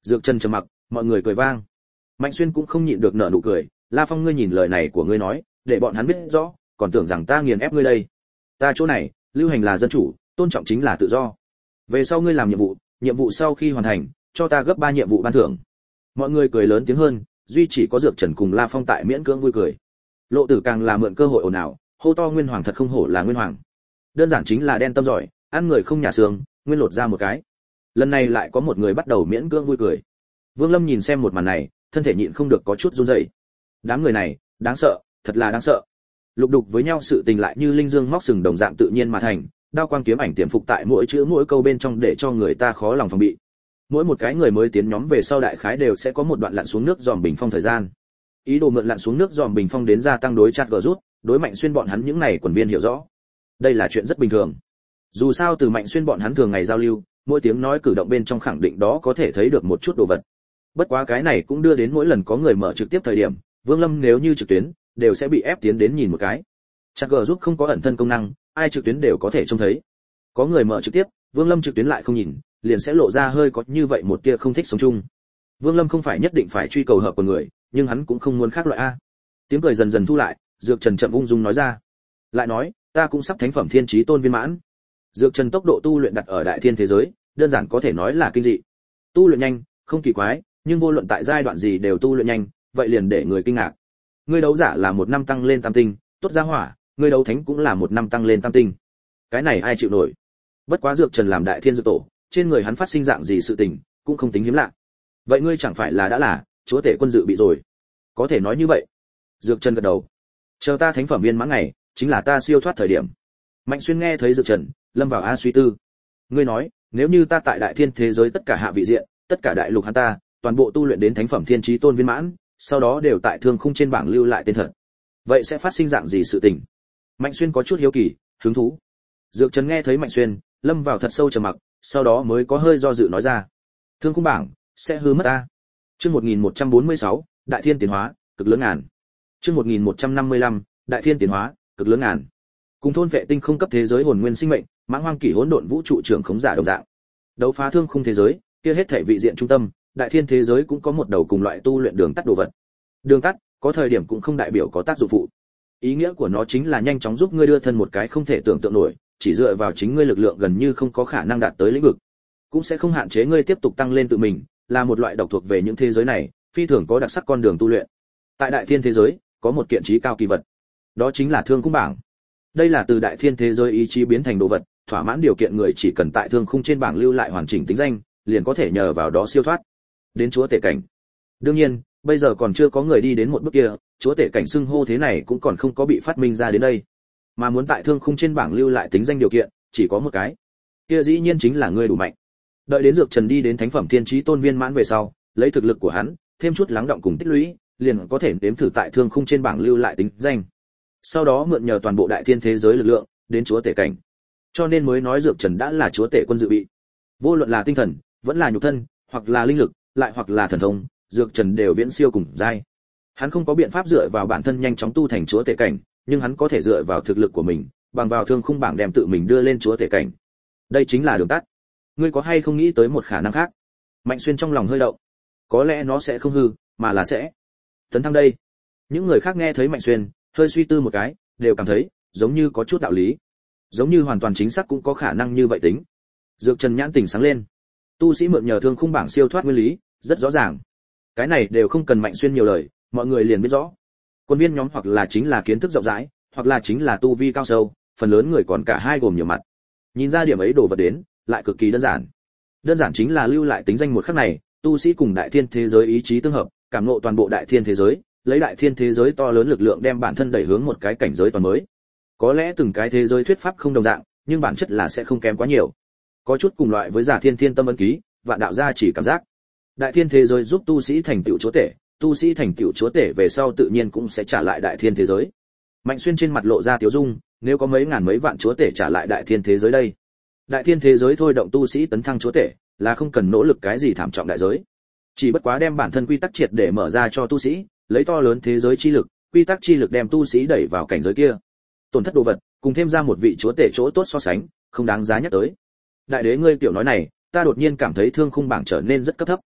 S1: Dược Trần trầm mặc, mọi người cười vang. Mạnh Xuyên cũng không nhịn được nở nụ cười, La Phong ngươi nhìn lời này của ngươi nói, để bọn hắn biết rõ, còn tưởng rằng ta nghiền ép ngươi đây. Ta chỗ này, lưu hành là dân chủ, tôn trọng chính là tự do. Về sau ngươi làm nhiệm vụ sau khi hoàn thành, cho ta gấp 3 nhiệm vụ ban thưởng. Mọi người cười lớn tiếng hơn, duy chỉ có Dược Trần cùng La Phong tại miễn cưỡng vui cười. Lộ Tử càng là mượn cơ hội ồn ào, hô to Nguyên Hoàng thật không hổ là Nguyên Hoàng. Đơn giản chính là đen tâm giỏi, ăn người không nhà xương, nguyên lột ra một cái. Lần này lại có một người bắt đầu miễn cưỡng vui cười. Vương Lâm nhìn xem một màn này, thân thể nhịn không được có chút run rẩy. Đám người này, đáng sợ, thật là đáng sợ. Lục đục với nhau sự tình lại như linh dương móc sừng đồng dạng tự nhiên mà thành, đao quang kiếm ảnh tiềm phục tại mỗi chữ mỗi câu bên trong để cho người ta khó lòng phòng bị. Mỗi một cái người mới tiến nhóm về sau đại khái đều sẽ có một đoạn lặn xuống nước dòm bình phong thời gian. Ý đồ mượn lặn xuống nước dòm bình phong đến gia tăng đối chặt gờ rút, đối Mạnh Xuyên bọn hắn những này quần viên hiểu rõ. Đây là chuyện rất bình thường. Dù sao từ Mạnh Xuyên bọn hắn thường ngày giao lưu, mỗi tiếng nói cử động bên trong khẳng định đó có thể thấy được một chút đồ vật. Bất quá cái này cũng đưa đến mỗi lần có người mở trực tiếp thời điểm, Vương Lâm nếu như trực tuyến, đều sẽ bị ép tiến đến nhìn một cái. Chắc gờ giúp không có ẩn thân công năng, ai trực tuyến đều có thể trông thấy. Có người mở trực tiếp, Vương Lâm trực tuyến lại không nhìn, liền sẽ lộ ra hơi có như vậy một tia không thích sống chung. Vương Lâm không phải nhất định phải truy cầu hợp của người, nhưng hắn cũng không muốn khác loại a. Tiếng cười dần dần thu lại, Dược Trần chậm ung dung nói ra. Lại nói, ta cũng sắp thánh phẩm thiên chí tôn viên mãn. Dược Trần tốc độ tu luyện đặt ở đại thiên thế giới, đơn giản có thể nói là kinh dị. Tu luyện nhanh, không kỳ quái, nhưng vô luận tại giai đoạn gì đều tu luyện nhanh, vậy liền để người kinh ngạc. Ngươi đấu giả là 1 năm tăng lên tam tinh, tốt ra hỏa, ngươi đấu thánh cũng là 1 năm tăng lên tam tinh. Cái này ai chịu nổi? Bất quá Dược Trần làm đại thiên dược tổ, trên người hắn phát sinh dạng gì sự tình, cũng không tính hiếm lạ. Vậy ngươi chẳng phải là đã là chúa tể quân dự bị rồi? Có thể nói như vậy. Dược Trần gật đầu. Chờ ta thánh phẩm viên mãn ngày, chính là ta siêu thoát thời điểm. Mạnh Xuyên nghe thấy Dược Trần, lâm vào a suy tư. Ngươi nói, nếu như ta tại đại thiên thế giới tất cả hạ vị diện, tất cả đại lục hắn ta, toàn bộ tu luyện đến thánh phẩm thiên chí tôn viên mãn, sau đó đều tại thương khung trên bảng lưu lại tên thật. Vậy sẽ phát sinh dạng gì sự tình? Mạnh Xuyên có chút hiếu kỳ, hứng thú. Dược Trần nghe thấy Mạnh Xuyên, lâm vào thật sâu trầm mặc, sau đó mới có hơi do dự nói ra. Thương khung bảng sẽ hư mất ta. Chương 1146, Đại Thiên tiến hóa, cực lớn ngàn. Chương 1155, Đại Thiên tiến hóa, cực lớn ngàn. Cùng thôn vệ tinh không cấp thế giới hồn nguyên sinh mệnh, mãng hoang kỷ hỗn độn vũ trụ trưởng khống giả đồng dạng. Đấu phá thương khung thế giới, kia hết thể vị diện trung tâm, Đại Thiên thế giới cũng có một đầu cùng loại tu luyện đường tắt đồ vật. Đường tắt, có thời điểm cũng không đại biểu có tác dụng phụ. Ý nghĩa của nó chính là nhanh chóng giúp ngươi đưa thân một cái không thể tưởng tượng nổi, chỉ dựa vào chính ngươi lực lượng gần như không có khả năng đạt tới lĩnh vực, cũng sẽ không hạn chế ngươi tiếp tục tăng lên tự mình, là một loại độc thuộc về những thế giới này, phi thường có đặc sắc con đường tu luyện. Tại Đại Thiên thế giới, có một kiện chí cao kỳ vật, đó chính là Thương khung bảng. Đây là từ Đại Thiên thế giới ý chí biến thành đồ vật, thỏa mãn điều kiện người chỉ cần tại Thương khung trên bảng lưu lại hoàn chỉnh tính danh, liền có thể nhờ vào đó siêu thoát đến chúa tể cảnh. Đương nhiên, bây giờ còn chưa có người đi đến một bước kia, chúa tể cảnh xưng hô thế này cũng còn không có bị phát minh ra đến đây. Mà muốn tại Thương khung trên bảng lưu lại tính danh điều kiện, chỉ có một cái. Kia dĩ nhiên chính là ngươi đủ mạnh. Đợi đến Dược Trần đi đến thánh phẩm thiên chí tôn viên mãn về sau, lấy thực lực của hắn, thêm chút lắng động cùng tích lũy, liền có thể đếm thử tại Thương khung trên bảng lưu lại tính danh. Sau đó mượn nhờ toàn bộ đại thiên thế giới lực lượng, đến chúa tể cảnh. Cho nên mới nói Dược Trần đã là chúa tể quân dự bị. Vô luận là tinh thần, vẫn là nhục thân, hoặc là linh lực, lại hoặc là thần thông, Dược Trần đều viễn siêu cùng giai. Hắn không có biện pháp dựa vào bản thân nhanh chóng tu thành chúa tể cảnh, nhưng hắn có thể dựa vào thực lực của mình, bằng vào Thương khung bảng đem tự mình đưa lên chúa tể cảnh. Đây chính là đường tắt. Ngươi có hay không nghĩ tới một khả năng khác? Mạnh Xuyên trong lòng hơi động. Có lẽ nó sẽ không hư, mà là sẽ tấn thăng đây. Những người khác nghe thấy Mạnh Xuyên, hơi suy tư một cái, đều cảm thấy giống như có chút đạo lý, giống như hoàn toàn chính xác cũng có khả năng như vậy tính. Dược Trần nhãn tỉnh sáng lên. Tu sĩ mượn nhờ Thương khung bảng siêu thoát nguyên lý, rất rõ ràng. Cái này đều không cần Mạnh Xuyên nhiều lời, mọi người liền biết rõ. Quân viên nhóm hoặc là chính là kiến thức rộng rãi, hoặc là chính là tu vi cao sâu, phần lớn người còn cả hai gồm nhiều mặt. Nhìn ra điểm ấy đồ vật đến, lại cực kỳ đơn giản. Đơn giản chính là lưu lại tính danh một khắc này, tu sĩ cùng đại thiên thế giới ý chí tương hợp, cảm ngộ toàn bộ đại thiên thế giới, lấy đại thiên thế giới to lớn lực lượng đem bản thân đẩy hướng một cái cảnh giới toàn mới. Có lẽ từng cái thế giới thuyết pháp không đồng dạng, nhưng bản chất là sẽ không kém quá nhiều. Có chút cùng loại với Giả Thiên Thiên Tâm ấn ký, vạn đạo gia chỉ cảm giác. Đại thiên thế giới giúp tu sĩ thành tựu chúa tể, tu sĩ thành tựu chúa tể về sau tự nhiên cũng sẽ trả lại đại thiên thế giới. Mạnh Xuyên trên mặt lộ ra tiếu dung, nếu có mấy ngàn mấy vạn chúa tể trả lại đại thiên thế giới đây. Đại thiên thế giới thôi động tu sĩ tấn thăng chúa tể, là không cần nỗ lực cái gì thảm trọng đại giới. Chỉ bất quá đem bản thân quy tắc triệt để mở ra cho tu sĩ, lấy to lớn thế giới chi lực, quy tắc chi lực đem tu sĩ đẩy vào cảnh giới kia. Tổn thất đồ vật, cùng thêm ra một vị chúa tể chỗ tốt so sánh, không đáng giá nhắc tới. Đại đế ngươi tiểu nói này, ta đột nhiên cảm thấy Thương khung bảng trở nên rất cấp thấp.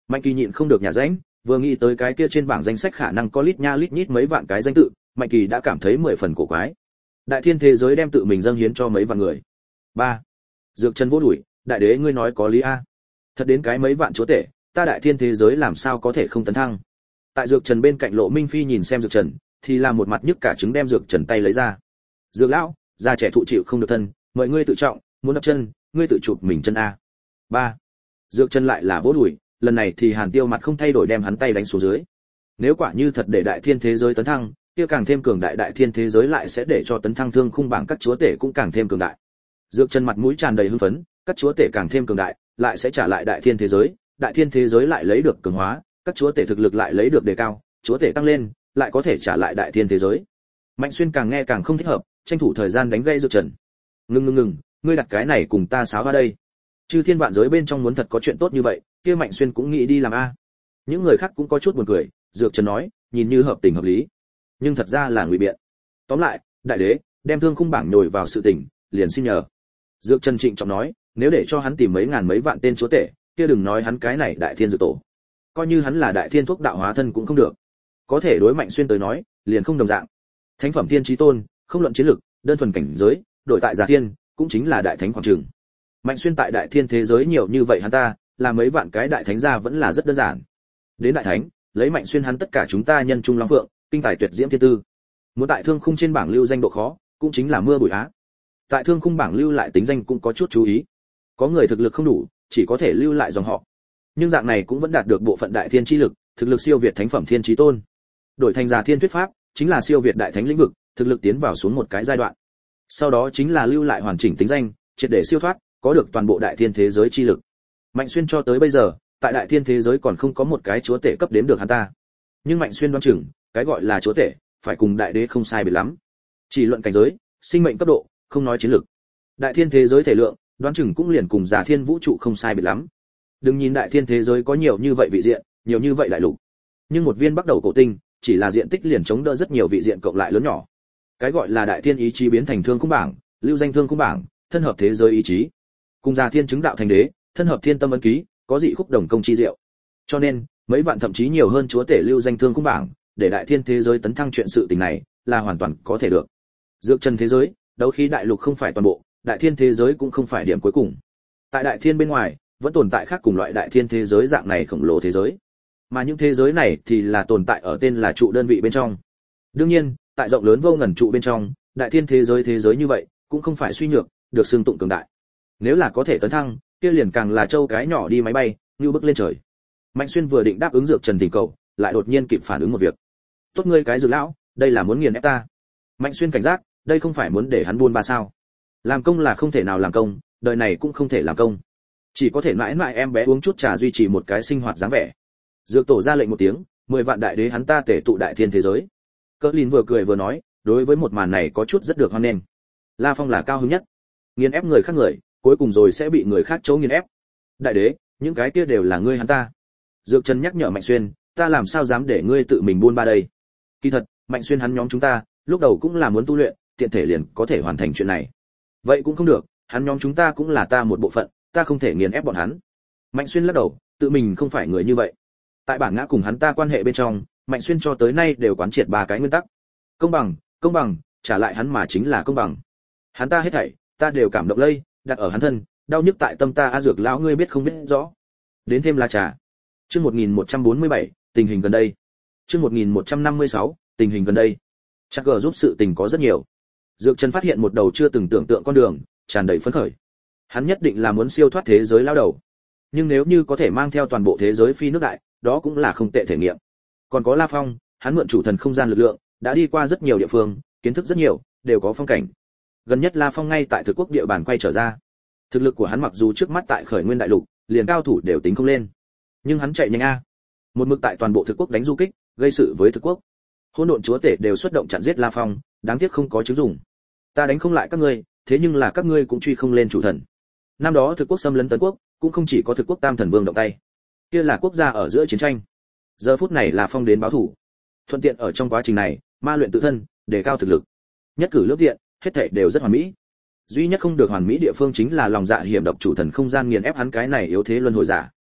S1: Mạnh Kỳ nhịn không được nhả rãnh, vừa nghĩ tới cái kia trên bảng danh sách khả năng có lít nha lít nhít mấy vạn cái danh tự, Mạnh Kỳ đã cảm thấy 10 phần cổ quái. Đại thiên thế giới đem tự mình dâng hiến cho mấy vạn người. 3. Dược Trần vô đuổi, đại đế ngươi nói có lý a. Thật đến cái mấy vạn chúa tể, ta đại thiên thế giới làm sao có thể không tấn thăng. Tại Dược Trần bên cạnh Lộ Minh Phi nhìn xem Dược Trần, thì làm một mặt nhức cả trứng đem Dược Trần tay lấy ra. Dược lão, già trẻ thụ chịu không được thân, mời ngươi tự trọng, muốn đập chân, ngươi tự chụp mình chân a. 3. Dược Trần lại là vỗ đùi, lần này thì Hàn Tiêu mặt không thay đổi đem hắn tay đánh xuống dưới. Nếu quả như thật để đại thiên thế giới tấn thăng, kia càng thêm cường đại đại thiên thế giới lại sẽ để cho tấn thăng thương khung bảng các chúa tể cũng càng thêm cường đại. Dược Trần mặt mũi tràn đầy hưng phấn, các chúa tể càng thêm cường đại, lại sẽ trả lại đại thiên thế giới lại lấy được cường hóa, các chúa tể thực lực lại lấy được đề cao, chúa tể tăng lên, lại có thể trả lại đại thiên thế giới. Mạnh Xuyên càng nghe càng không thích hợp, tranh thủ thời gian đánh gây Dược Trần. Ngừng, ngươi đặt cái này cùng ta xáo vào đây. Chư thiên vạn giới bên trong muốn thật có chuyện tốt như vậy, kia Mạnh Xuyên cũng nghĩ đi làm a. Những người khác cũng có chút buồn cười, Dược Trần nói, nhìn như hợp tình hợp lý, nhưng thật ra là ngụy biện. Tóm lại, đại đế đem thương khung bảng nhồi vào sự tình, liền xin nhờ. Dược Trần trịnh trọng nói, nếu để cho hắn tìm mấy ngàn mấy vạn tên chúa tể, kia đừng nói hắn cái này đại thiên dược tổ, coi như hắn là đại thiên thuốc đạo hóa thân cũng không được. Có thể đối Mạnh Xuyên tới nói, liền không đồng dạng. Thánh phẩm thiên chí tôn, không luận chiến lực, đơn thuần cảnh giới, đổi tại giả thiên, cũng chính là đại thánh khoảng trường. Mạnh Xuyên tại đại thiên thế giới nhiều như vậy hắn ta, là mấy vạn cái đại thánh gia vẫn là rất đơn giản. Đến đại thánh, lấy Mạnh Xuyên hắn tất cả chúng ta nhân trung long phượng, kinh tài tuyệt diễm thiên tư. Muốn tại thương khung trên bảng lưu danh độ khó, cũng chính là mưa bụi á. Tại thương khung bảng lưu lại tính danh cũng có chút chú ý. Có người thực lực không đủ, chỉ có thể lưu lại dòng họ. Nhưng dạng này cũng vẫn đạt được bộ phận đại thiên chi lực, thực lực siêu việt thánh phẩm thiên chí tôn. Đổi thành giả thiên thuyết pháp, chính là siêu việt đại thánh lĩnh vực, thực lực tiến vào xuống một cái giai đoạn. Sau đó chính là lưu lại hoàn chỉnh tính danh, triệt để siêu thoát, có được toàn bộ đại thiên thế giới chi lực. Mạnh Xuyên cho tới bây giờ, tại đại thiên thế giới còn không có một cái chúa tể cấp đếm được hắn ta. Nhưng Mạnh Xuyên đoán chừng, cái gọi là chúa tể, phải cùng đại đế không sai biệt lắm. Chỉ luận cảnh giới, sinh mệnh cấp độ, không nói chiến lực. Đại thiên thế giới thể lượng, đoán chừng cũng liền cùng giả thiên vũ trụ không sai biệt lắm. Đừng nhìn đại thiên thế giới có nhiều như vậy vị diện, nhiều như vậy đại lục. Nhưng một viên bắt đầu cổ tinh, chỉ là diện tích liền chống đỡ rất nhiều vị diện cộng lại lớn nhỏ. Cái gọi là đại thiên ý chí biến thành thương khung bảng, lưu danh thương khung bảng, thân hợp thế giới ý chí. Cùng giả thiên chứng đạo thành đế, thân hợp thiên tâm ấn ký, có dị khúc đồng công chi diệu. Cho nên, mấy vạn thậm chí nhiều hơn chúa tể lưu danh thương khung bảng, để đại thiên thế giới tấn thăng chuyện sự tình này, là hoàn toàn có thể được. Dược Trần thế giới, đấu khí đại lục không phải toàn bộ, đại thiên thế giới cũng không phải điểm cuối cùng. Tại đại thiên bên ngoài, vẫn tồn tại khác cùng loại đại thiên thế giới dạng này khổng lồ thế giới. Mà những thế giới này thì là tồn tại ở tên là trụ đơn vị bên trong. Đương nhiên, tại rộng lớn vô ngần trụ bên trong, đại thiên thế giới như vậy, cũng không phải suy nhược, được xưng tụng cường đại. Nếu là có thể tấn thăng, kia liền càng là châu cái nhỏ đi máy bay, như bước lên trời. Mạnh Xuyên vừa định đáp ứng Dược Trần tình cầu, lại đột nhiên kịp phản ứng một việc. Tốt ngươi cái Dược lão, đây là muốn nghiền ép ta. Mạnh Xuyên cảnh giác, đây không phải muốn để hắn buôn ba sao? Làm công là không thể nào làm công, đời này cũng không thể làm công. Chỉ có thể mãi mãi em bé uống chút trà duy trì một cái sinh hoạt dáng vẻ. Dược tổ ra lệnh một tiếng, 10 vạn đại đế hắn ta tể tụ đại thiên thế giới. Cỡ Lìn vừa cười vừa nói, đối với một màn này có chút rất được hoan nghênh. La Phong là cao hứng nhất, nghiền ép người khác người, cuối cùng rồi sẽ bị người khác chấu nghiền ép. Đại đế, những cái kia đều là ngươi hắn ta. Dược Trần nhắc nhở Mạnh Xuyên, ta làm sao dám để ngươi tự mình buôn ba đây? Kỳ thật, Mạnh Xuyên hắn nhóm chúng ta, lúc đầu cũng là muốn tu luyện, tiện thể liền có thể hoàn thành chuyện này. Vậy cũng không được, hắn nhóm chúng ta cũng là ta một bộ phận, ta không thể nghiền ép bọn hắn. Mạnh Xuyên lắc đầu, tự mình không phải người như vậy. Tại bản ngã cùng hắn ta quan hệ bên trong, Mạnh Xuyên cho tới nay đều quán triệt 3 cái nguyên tắc. Công bằng, trả lại hắn mà chính là công bằng. Hắn ta hết thảy, ta đều cảm động lây, đặt ở hắn thân, đau nhức tại tâm ta. A Dược lão ngươi biết không biết rõ. Đến thêm lá trà. Chương 1147, tình hình gần đây. Chương 1156, tình hình gần đây. Chắc gờ giúp sự tình có rất nhiều. Dược Trần phát hiện một đầu chưa từng tưởng tượng con đường, tràn đầy phấn khởi. Hắn nhất định là muốn siêu thoát thế giới lao đầu. Nhưng nếu như có thể mang theo toàn bộ thế giới phi nước đại, đó cũng là không tệ thể nghiệm. Còn có La Phong, hắn mượn chủ thần không gian lực lượng, đã đi qua rất nhiều địa phương, kiến thức rất nhiều, đều có phong cảnh. Gần nhất La Phong ngay tại thực quốc địa bàn quay trở ra. Thực lực của hắn mặc dù trước mắt tại Khởi Nguyên đại lục, liền cao thủ đều tính không lên. Nhưng hắn chạy nhanh a. Một mực tại toàn bộ thực quốc đánh du kích, gây sự với thực quốc. Hỗn độn chúa tể đều xuất động chặn giết La Phong, đáng tiếc không có chứng dùng. Ta đánh không lại các ngươi, thế nhưng là các ngươi cũng truy không lên chủ thần. Năm đó thực quốc xâm lấn Tấn quốc, cũng không chỉ có thực quốc Tam Thần Vương động tay. Kia là quốc gia ở giữa chiến tranh. Giờ phút này là Phong đến báo thủ. Thuận tiện ở trong quá trình này, ma luyện tự thân, đề cao thực lực. Nhất cử lước tiện, hết thảy đều rất hoàn mỹ. Duy nhất không được hoàn mỹ địa phương chính là lòng dạ hiểm độc chủ thần không gian nghiền ép hắn cái này yếu thế luân hồi giả.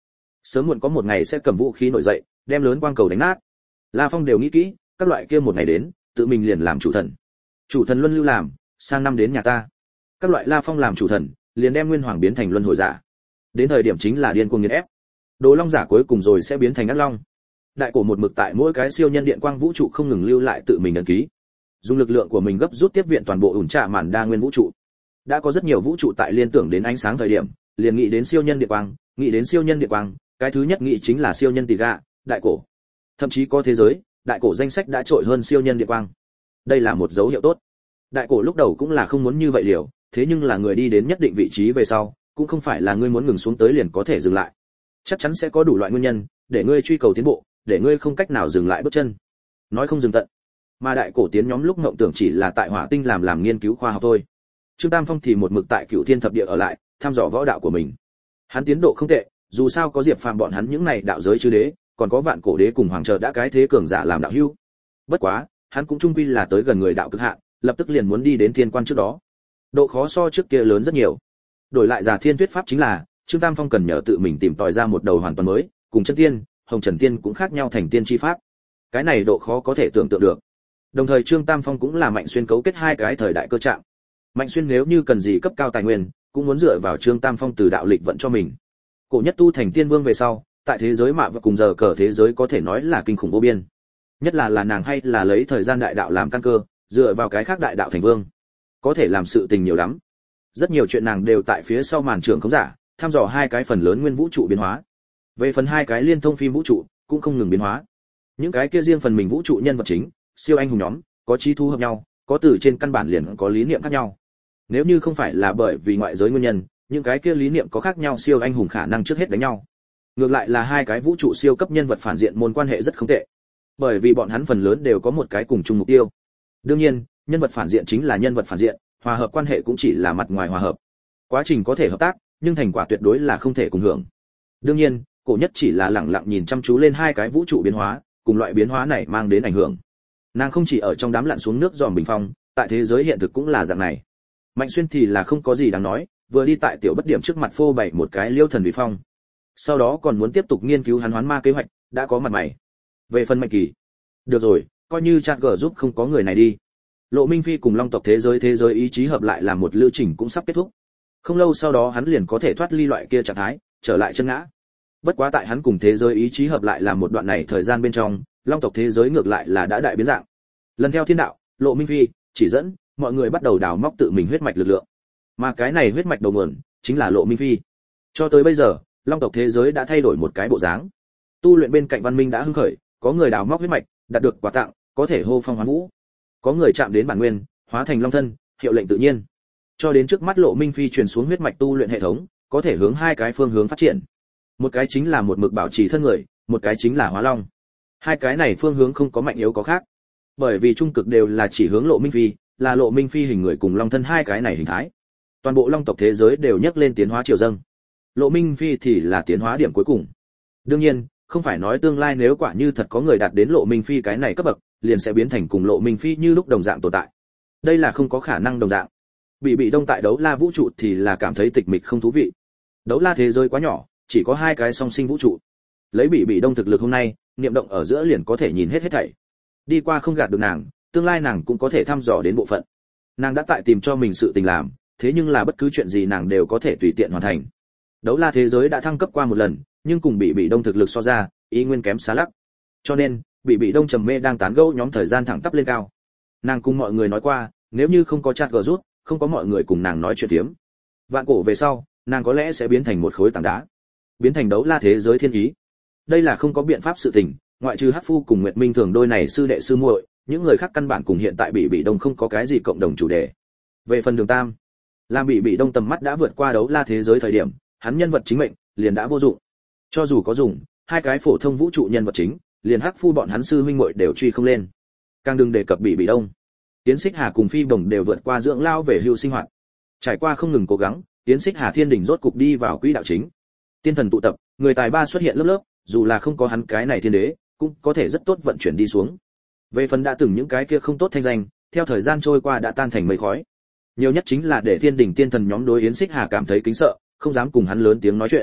S1: Sớm muộn có một ngày sẽ cầm vũ khí nổi dậy, đem lớn quang cầu đánh nát. La Phong đều nghĩ kỹ, các loại kia một ngày đến, tự mình liền làm chủ thần. Chủ thần luân lưu làm, sang năm đến nhà ta. Các loại La Phong làm chủ thần, liền đem Nguyên Hoàng biến thành luân hồi giả. Đến thời điểm chính là điên cuồng nghiền ép. Đồ Long giả cuối cùng rồi sẽ biến thành ác long. Đại cổ một mực tại mỗi cái siêu nhân điện quang vũ trụ không ngừng lưu lại tự mình ấn ký. Dùng lực lượng của mình gấp rút tiếp viện toàn bộ ủn trạ màn đa nguyên vũ trụ. Đã có rất nhiều vũ trụ tại liên tưởng đến ánh sáng thời điểm, liền nghĩ đến siêu nhân điện quang, nghĩ đến siêu nhân điện quang, cái thứ nhất nghĩ chính là siêu nhân tỷ gạ, đại cổ. Thậm chí có thế giới, đại cổ danh sách đã trội hơn siêu nhân điện quang. Đây là một dấu hiệu tốt. Đại cổ lúc đầu cũng là không muốn như vậy liều, thế nhưng là người đi đến nhất định vị trí về sau, cũng không phải là ngươi muốn ngừng xuống tới liền có thể dừng lại. Chắc chắn sẽ có đủ loại nguyên nhân để ngươi truy cầu tiến bộ, để ngươi không cách nào dừng lại bước chân. Nói không dừng tận. Mà đại cổ tiến nhóm lúc ngộng tưởng chỉ là tại hỏa tinh làm nghiên cứu khoa học thôi. Trương Tam Phong thì một mực tại Cửu Thiên Thập Địa ở lại, thăm dò võ đạo của mình. Hắn tiến độ không tệ, dù sao có Diệp Phàm bọn hắn những này đạo giới chư đế, còn có Vạn Cổ Đế cùng Hoàng Trợ đã cái thế cường giả làm đạo hữu. Bất quá, hắn cũng trung quy là tới gần người đạo cực hạn, lập tức liền muốn đi đến thiên quan trước đó. Độ khó so trước kia lớn rất nhiều. Đổi lại giả thiên thuyết pháp chính là, Trương Tam Phong cần nhờ tự mình tìm tòi ra một đầu hoàn toàn mới, cùng chân tiên, Hồng Trần tiên cũng khác nhau thành tiên chi pháp. Cái này độ khó có thể tưởng tượng được. Đồng thời Trương Tam Phong cũng là Mạnh Xuyên cấu kết hai cái thời đại cơ trạng. Mạnh Xuyên nếu như cần gì cấp cao tài nguyên, cũng muốn dựa vào Trương Tam Phong từ đạo lịch vận cho mình. Cổ nhất tu thành tiên vương về sau, tại thế giới mạ và cùng giờ cờ thế giới có thể nói là kinh khủng vô biên. Nhất là nàng hay là lấy thời gian đại đạo làm căn cơ, dựa vào cái khác đại đạo thành vương, có thể làm sự tình nhiều lắm. Rất nhiều chuyện nàng đều tại phía sau màn trường khống giả, thăm dò hai cái phần lớn nguyên vũ trụ biến hóa. Về phần hai cái liên thông phim vũ trụ, cũng không ngừng biến hóa. Những cái kia riêng phần mình vũ trụ nhân vật chính, siêu anh hùng nhóm, có chí thu hợp nhau, có từ trên căn bản liền có lý niệm khác nhau. Nếu như không phải là bởi vì ngoại giới nguyên nhân, những cái kia lý niệm có khác nhau siêu anh hùng khả năng trước hết đánh nhau. Ngược lại là hai cái vũ trụ siêu cấp nhân vật phản diện môn quan hệ rất không tệ. Bởi vì bọn hắn phần lớn đều có một cái cùng chung mục tiêu. Đương nhiên, nhân vật phản diện chính là nhân vật phản diện, hòa hợp quan hệ cũng chỉ là mặt ngoài hòa hợp. Quá trình có thể hợp tác, nhưng thành quả tuyệt đối là không thể cùng hưởng. Đương nhiên, cổ nhất chỉ là lẳng lặng nhìn chăm chú lên hai cái vũ trụ biến hóa, cùng loại biến hóa này mang đến ảnh hưởng. Nàng không chỉ ở trong đám lặn xuống nước dòm bình phong, tại thế giới hiện thực cũng là dạng này. Mạnh Xuyên thì là không có gì đáng nói, vừa đi tại tiểu bất điểm trước mặt phô bày một cái Liêu Thần Uy Phong. Sau đó còn muốn tiếp tục nghiên cứu hắn hoán ma kế hoạch, đã có mặt mày. Về phần Mạnh Kỳ, được rồi, coi như chat gở giúp không có người này đi. Lộ Minh Phi cùng Long tộc thế giới ý chí hợp lại làm một lưu trình cũng sắp kết thúc. Không lâu sau đó hắn liền có thể thoát ly loại kia trạng thái, trở lại chân ngã. Bất quá tại hắn cùng thế giới ý chí hợp lại làm một đoạn này thời gian bên trong, Long tộc thế giới ngược lại là đã đại biến dạng. Lần theo thiên đạo, Lộ Minh Phi chỉ dẫn, mọi người bắt đầu đào móc tự mình huyết mạch lực lượng. Mà cái này huyết mạch đầu nguồn chính là Lộ Minh Phi. Cho tới bây giờ, Long tộc thế giới đã thay đổi một cái bộ dáng. Tu luyện bên cạnh văn minh đã hưng khởi, có người đào móc huyết mạch, đạt được quà tặng, có thể hô phong hoán vũ. Có người chạm đến bản nguyên, hóa thành long thân, hiệu lệnh tự nhiên. Cho đến trước mắt Lộ Minh Phi truyền xuống huyết mạch tu luyện hệ thống, có thể hướng hai cái phương hướng phát triển. Một cái chính là một mực bảo trì thân người, một cái chính là hóa long. Hai cái này phương hướng không có mạnh yếu có khác. Bởi vì trung cực đều là chỉ hướng Lộ Minh Phi, là Lộ Minh Phi hình người cùng long thân hai cái này hình thái. Toàn bộ long tộc thế giới đều nhắc lên tiến hóa chiều dâng. Lộ Minh Phi thì là tiến hóa điểm cuối cùng. Đương nhiên, không phải nói tương lai nếu quả như thật có người đạt đến Lộ Minh Phi cái này cấp bậc, liền sẽ biến thành cùng Lộ Minh Phi như lúc đồng dạng tồn tại. Đây là không có khả năng đồng dạng. Bị đông tại đấu la vũ trụ thì là cảm thấy tịch mịch không thú vị. Đấu la thế giới quá nhỏ, chỉ có hai cái song sinh vũ trụ. Lấy bị đông thực lực hôm nay, niệm động ở giữa liền có thể nhìn hết thảy. Đi qua không gạt được nàng, tương lai nàng cũng có thể thăm dò đến bộ phận. Nàng đã tại tìm cho mình sự tình làm, thế nhưng là bất cứ chuyện gì nàng đều có thể tùy tiện hoàn thành. Đấu la thế giới đã thăng cấp qua một lần, nhưng cùng bị đông thực lực so ra, ý nguyên kém xa lắc. Cho nên, bị đông trầm mê đang tán gẫu nhóm thời gian thẳng tắp lên cao. Nàng cùng mọi người nói qua, nếu như không có chat gờ rút, không có mọi người cùng nàng nói chuyện phiếm. Vạn cổ về sau, nàng có lẽ sẽ biến thành một khối tảng đá, biến thành đấu la thế giới thiên ý. Đây là không có biện pháp sự tình, ngoại trừ Hắc Phu cùng Nguyệt Minh Thường đôi này sư đệ sư muội, những người khác căn bản cùng hiện tại bị đông không có cái gì cộng đồng chủ đề. Về phần Đường Tam, làm bị đông tầm mắt đã vượt qua đấu la thế giới thời điểm, hắn nhân vật chính mệnh liền đã vô dụng. Cho dù có dùng, hai cái phổ thông vũ trụ nhân vật chính, liền Hắc Phu bọn hắn sư huynh muội đều truy không lên. Càng đừng đề cập bị đông. Tiến Xích Hà cùng Phi Bồng đều vượt qua dưỡng lao về hưu sinh hoạt. Trải qua không ngừng cố gắng, Tiến Xích Hà Thiên đỉnh rốt cục đi vào quỹ đạo chính. Tiên thần tụ tập, người tài ba xuất hiện lớp lớp, dù là không có hắn cái này thiên đế, cũng có thể rất tốt vận chuyển đi xuống. Về phần đã từng những cái kia không tốt thanh danh, theo thời gian trôi qua đã tan thành mây khói. Nhiều nhất chính là để Thiên đỉnh tiên thần nhóm đối Yến Xích Hà cảm thấy kính sợ, không dám cùng hắn lớn tiếng nói chuyện.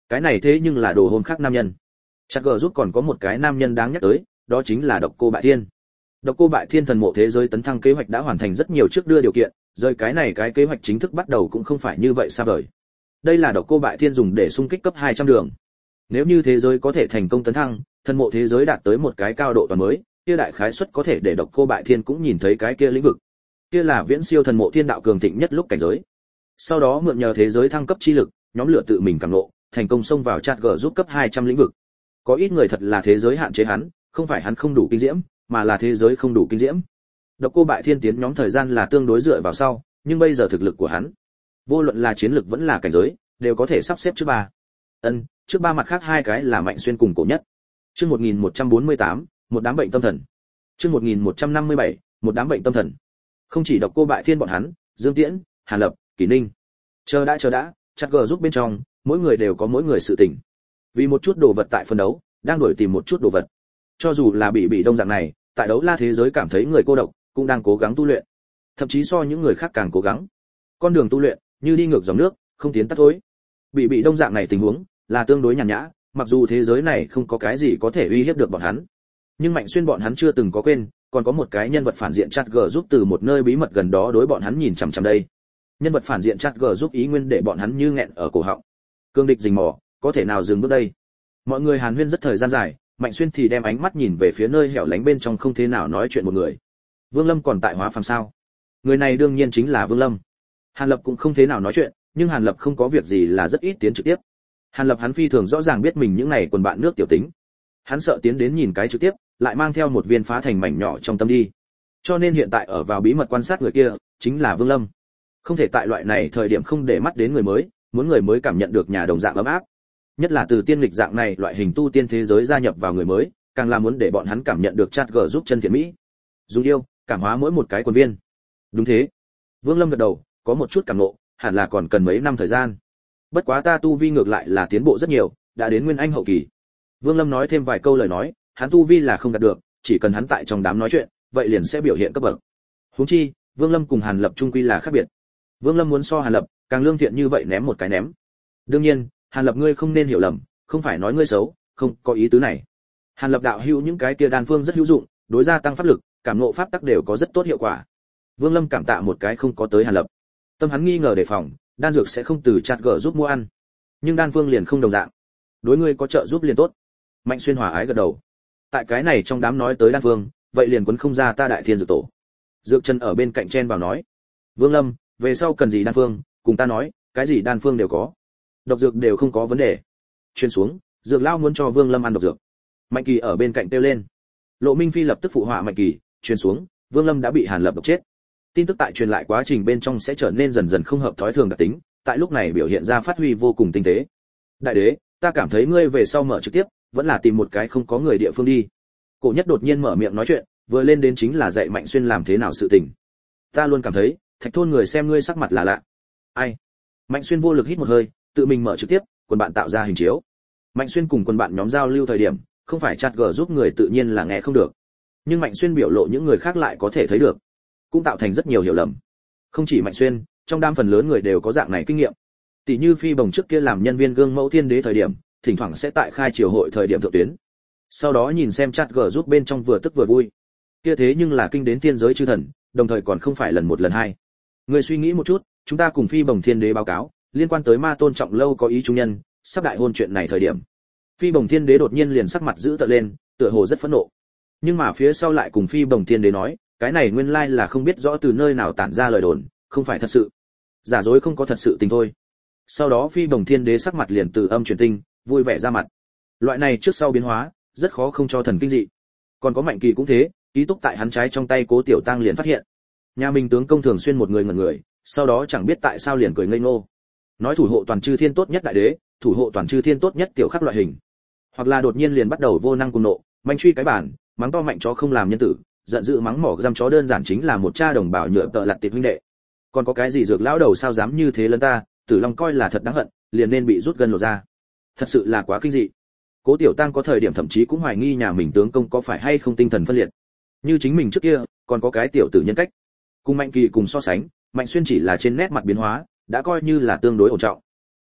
S1: Cái này thế nhưng là đồ hôn khác nam nhân. Chắc gờ giúp còn có một cái nam nhân đáng nhắc tới, đó chính là Độc Cô Bại Thiên. Độc Cô Bại Thiên thần mộ thế giới tấn thăng kế hoạch đã hoàn thành rất nhiều trước đưa điều kiện, rời cái này cái kế hoạch chính thức bắt đầu cũng không phải như vậy xa vời. Đây là Độc Cô Bại Thiên dùng để xung kích cấp 200 đường. Nếu như thế giới có thể thành công tấn thăng, thần mộ thế giới đạt tới một cái cao độ toàn mới, kia đại khái suất có thể để Độc Cô Bại Thiên cũng nhìn thấy cái kia lĩnh vực. Kia là viễn siêu thần mộ thiên đạo cường thịnh nhất lúc cảnh giới. Sau đó mượn nhờ thế giới thăng cấp chi lực, nhóm lửa tự mình cảm ngộ, thành công xông vào chat gở giúp cấp 200 lĩnh vực. Có ít người thật là thế giới hạn chế hắn, không phải hắn không đủ kinh diễm, mà là thế giới không đủ kinh diễm. Độc Cô Bại Thiên tiến nhóm thời gian là tương đối dựa vào sau, nhưng bây giờ thực lực của hắn, vô luận là chiến lực vẫn là cảnh giới, đều có thể sắp xếp trước ba. Trước ba mặt khác hai cái là Mạnh Xuyên cùng Cổ Nhất. Chương 1148, một đám bệnh tâm thần. Chương 1157, một đám bệnh tâm thần. Không chỉ Độc Cô Bại Thiên bọn hắn, Dương Tiễn, Hàn Lập, Kỷ Ninh. Chờ đã, chặt gờ giúp bên trong, mỗi người đều có mỗi người sự tình. Vì một chút đồ vật tại phân đấu, đang đuổi tìm một chút đồ vật. Cho dù là bị đông dạng này, tại đấu la thế giới cảm thấy người cô độc, cũng đang cố gắng tu luyện. Thậm chí so những người khác càng cố gắng. Con đường tu luyện, như đi ngược dòng nước, không tiến tắt thối. Bị đông dạng này tình huống, là tương đối nhàn nhã, mặc dù thế giới này không có cái gì có thể uy hiếp được bọn hắn. Nhưng Mạnh Xuyên bọn hắn chưa từng có quên, còn có một cái nhân vật phản diện chat g giúp từ một nơi bí mật gần đó đối bọn hắn nhìn chằm chằm đây. Nhân vật phản diện chat g giúp ý nguyên để bọn hắn như nghẹn ở cổ họng. Cương địch rình mò, có thể nào dừng bước đây? Mọi người hàn huyên rất thời gian dài, Mạnh Xuyên thì đem ánh mắt nhìn về phía nơi hẻo lánh bên trong không thế nào nói chuyện một người. Vương Lâm còn tại hóa phàm sao? Người này đương nhiên chính là Vương Lâm. Hàn Lập cũng không thế nào nói chuyện, nhưng Hàn Lập không có việc gì là rất ít tiến trực tiếp. Hàn Lập hắn phi thường rõ ràng biết mình những này quần bạn nước tiểu tính. Hắn sợ tiến đến nhìn cái trực tiếp, lại mang theo một viên phá thành mảnh nhỏ trong tâm đi. Cho nên hiện tại ở vào bí mật quan sát người kia, chính là Vương Lâm. Không thể tại loại này thời điểm không để mắt đến người mới, muốn người mới cảm nhận được nhà đồng dạng ấm áp. Nhất là từ tiên lịch dạng này loại hình tu tiên thế giới gia nhập vào người mới, càng là muốn để bọn hắn cảm nhận được chat g giúp chân thiện mỹ. Dùng yêu, cảm hóa mỗi một cái quân viên. Đúng thế. Vương Lâm gật đầu, có một chút cảm ngộ, hẳn là còn cần mấy năm thời gian. Bất quá ta tu vi ngược lại là tiến bộ rất nhiều, đã đến nguyên anh hậu kỳ. Vương Lâm nói thêm vài câu lời nói, hắn tu vi là không đạt được, chỉ cần hắn tại trong đám nói chuyện, vậy liền sẽ biểu hiện cấp bậc. Huống chi, Vương Lâm cùng Hàn Lập chung quy là khác biệt. Vương Lâm muốn so Hàn Lập, càng lương thiện như vậy ném một cái ném. Đương nhiên, Hàn Lập ngươi không nên hiểu lầm, không phải nói ngươi xấu, không, có ý tứ này. Hàn Lập đạo hữu những cái kia đan phương rất hữu dụng, đối gia tăng pháp lực, cảm ngộ pháp tắc đều có rất tốt hiệu quả. Vương Lâm cảm tạ một cái không có tới Hàn Lập. Tâm hắn nghi ngờ đề phòng, đan dược sẽ không từ chặt gở giúp mua ăn. Nhưng đan phương liền không đồng dạng. Đối ngươi có trợ giúp liền tốt. Mạnh Xuyên hòa ái gật đầu. Tại cái này trong đám nói tới đan phương, vậy liền quấn không ra ta Đại Thiên dược tổ. Dược Chân ở bên cạnh chen vào nói, Vương Lâm, về sau cần gì đan phương, cùng ta nói, cái gì đan phương đều có. Độc dược đều không có vấn đề. Chuyên xuống, dược lao muốn cho Vương Lâm ăn độc dược. Mạnh Kỳ ở bên cạnh kêu lên. Lộ Minh Phi lập tức phụ họa Mạnh Kỳ, chuyên xuống, Vương Lâm đã bị Hàn Lập độc chết. Tin tức tại truyền lại quá trình bên trong sẽ trở nên dần dần không hợp thói thường đặc tính, tại lúc này biểu hiện ra phát huy vô cùng tinh tế. Đại đế, ta cảm thấy ngươi về sau mở trực tiếp, vẫn là tìm một cái không có người địa phương đi. Cổ Nhất đột nhiên mở miệng nói chuyện, vừa lên đến chính là dạy Mạnh Xuyên làm thế nào sự tình. Ta luôn cảm thấy, Thạch Thôn người xem ngươi sắc mặt là lạ. Ai? Mạnh Xuyên vô lực hít một hơi, tự mình mở trực tiếp, quần bạn tạo ra hình chiếu. Mạnh Xuyên cùng quần bạn nhóm giao lưu thời điểm, không phải chat gở giúp người tự nhiên là nghe không được. Nhưng Mạnh Xuyên biểu lộ những người khác lại có thể thấy được, cũng tạo thành rất nhiều hiểu lầm. Không chỉ Mạnh Xuyên, trong đám phần lớn người đều có dạng này kinh nghiệm. Tỷ như Phi Bồng trước kia làm nhân viên gương mẫu thiên đế thời điểm, thỉnh thoảng sẽ tại khai triều hội thời điểm thượng tuyến. Sau đó nhìn xem chat gở giúp bên trong vừa tức vừa vui. Kia thế nhưng là kinh đến thiên giới chư thần, đồng thời còn không phải lần một lần hai. Người suy nghĩ một chút, chúng ta cùng Phi Bồng thiên đế báo cáo, liên quan tới Ma Tôn Trọng Lâu có ý trung nhân, sắp đại hôn chuyện này thời điểm. Phi Bồng thiên đế đột nhiên liền sắc mặt dữ tợn lên, tựa hồ rất phẫn nộ. Nhưng mà phía sau lại cùng Phi Bồng thiên đế nói, cái này nguyên lai là không biết rõ từ nơi nào tản ra lời đồn, không phải thật sự. Giả dối không có thật sự tình thôi. Sau đó Phi Bồng thiên đế sắc mặt liền từ âm chuyển tinh, vui vẻ ra mặt. Loại này trước sau biến hóa, rất khó không cho thần kinh dị. Còn có Mạnh Kỳ cũng thế, ký túc tại hắn trái trong tay Cố Tiểu Tăng liền phát hiện. Nhà mình tướng công thường xuyên một người ngẩn người, sau đó chẳng biết tại sao liền cười ngây ngô. Nói thủ hộ toàn chư thiên tốt nhất đại đế, thủ hộ toàn chư thiên tốt nhất tiểu khắc loại hình. Hoặc là đột nhiên liền bắt đầu vô năng cùng nộ, manh truy cái bản, mắng to mạnh chó không làm nhân tử, giận dữ mắng mỏ giam chó đơn giản chính là một cha đồng bào nhựa tợ lật tiệp huynh đệ. Còn có cái gì dược lão đầu sao dám như thế lấn ta, Tử Long coi là thật đáng hận, liền nên bị rút gân lột ra. Thật sự là quá kinh dị. Cố Tiểu Tăng có thời điểm thậm chí cũng hoài nghi nhà mình tướng công có phải hay không tinh thần phân liệt. Như chính mình trước kia, còn có cái tiểu tử nhân cách. Cùng Mạnh Kỳ cùng so sánh, Mạnh Xuyên chỉ là trên nét mặt biến hóa, đã coi như là tương đối ổn trọng.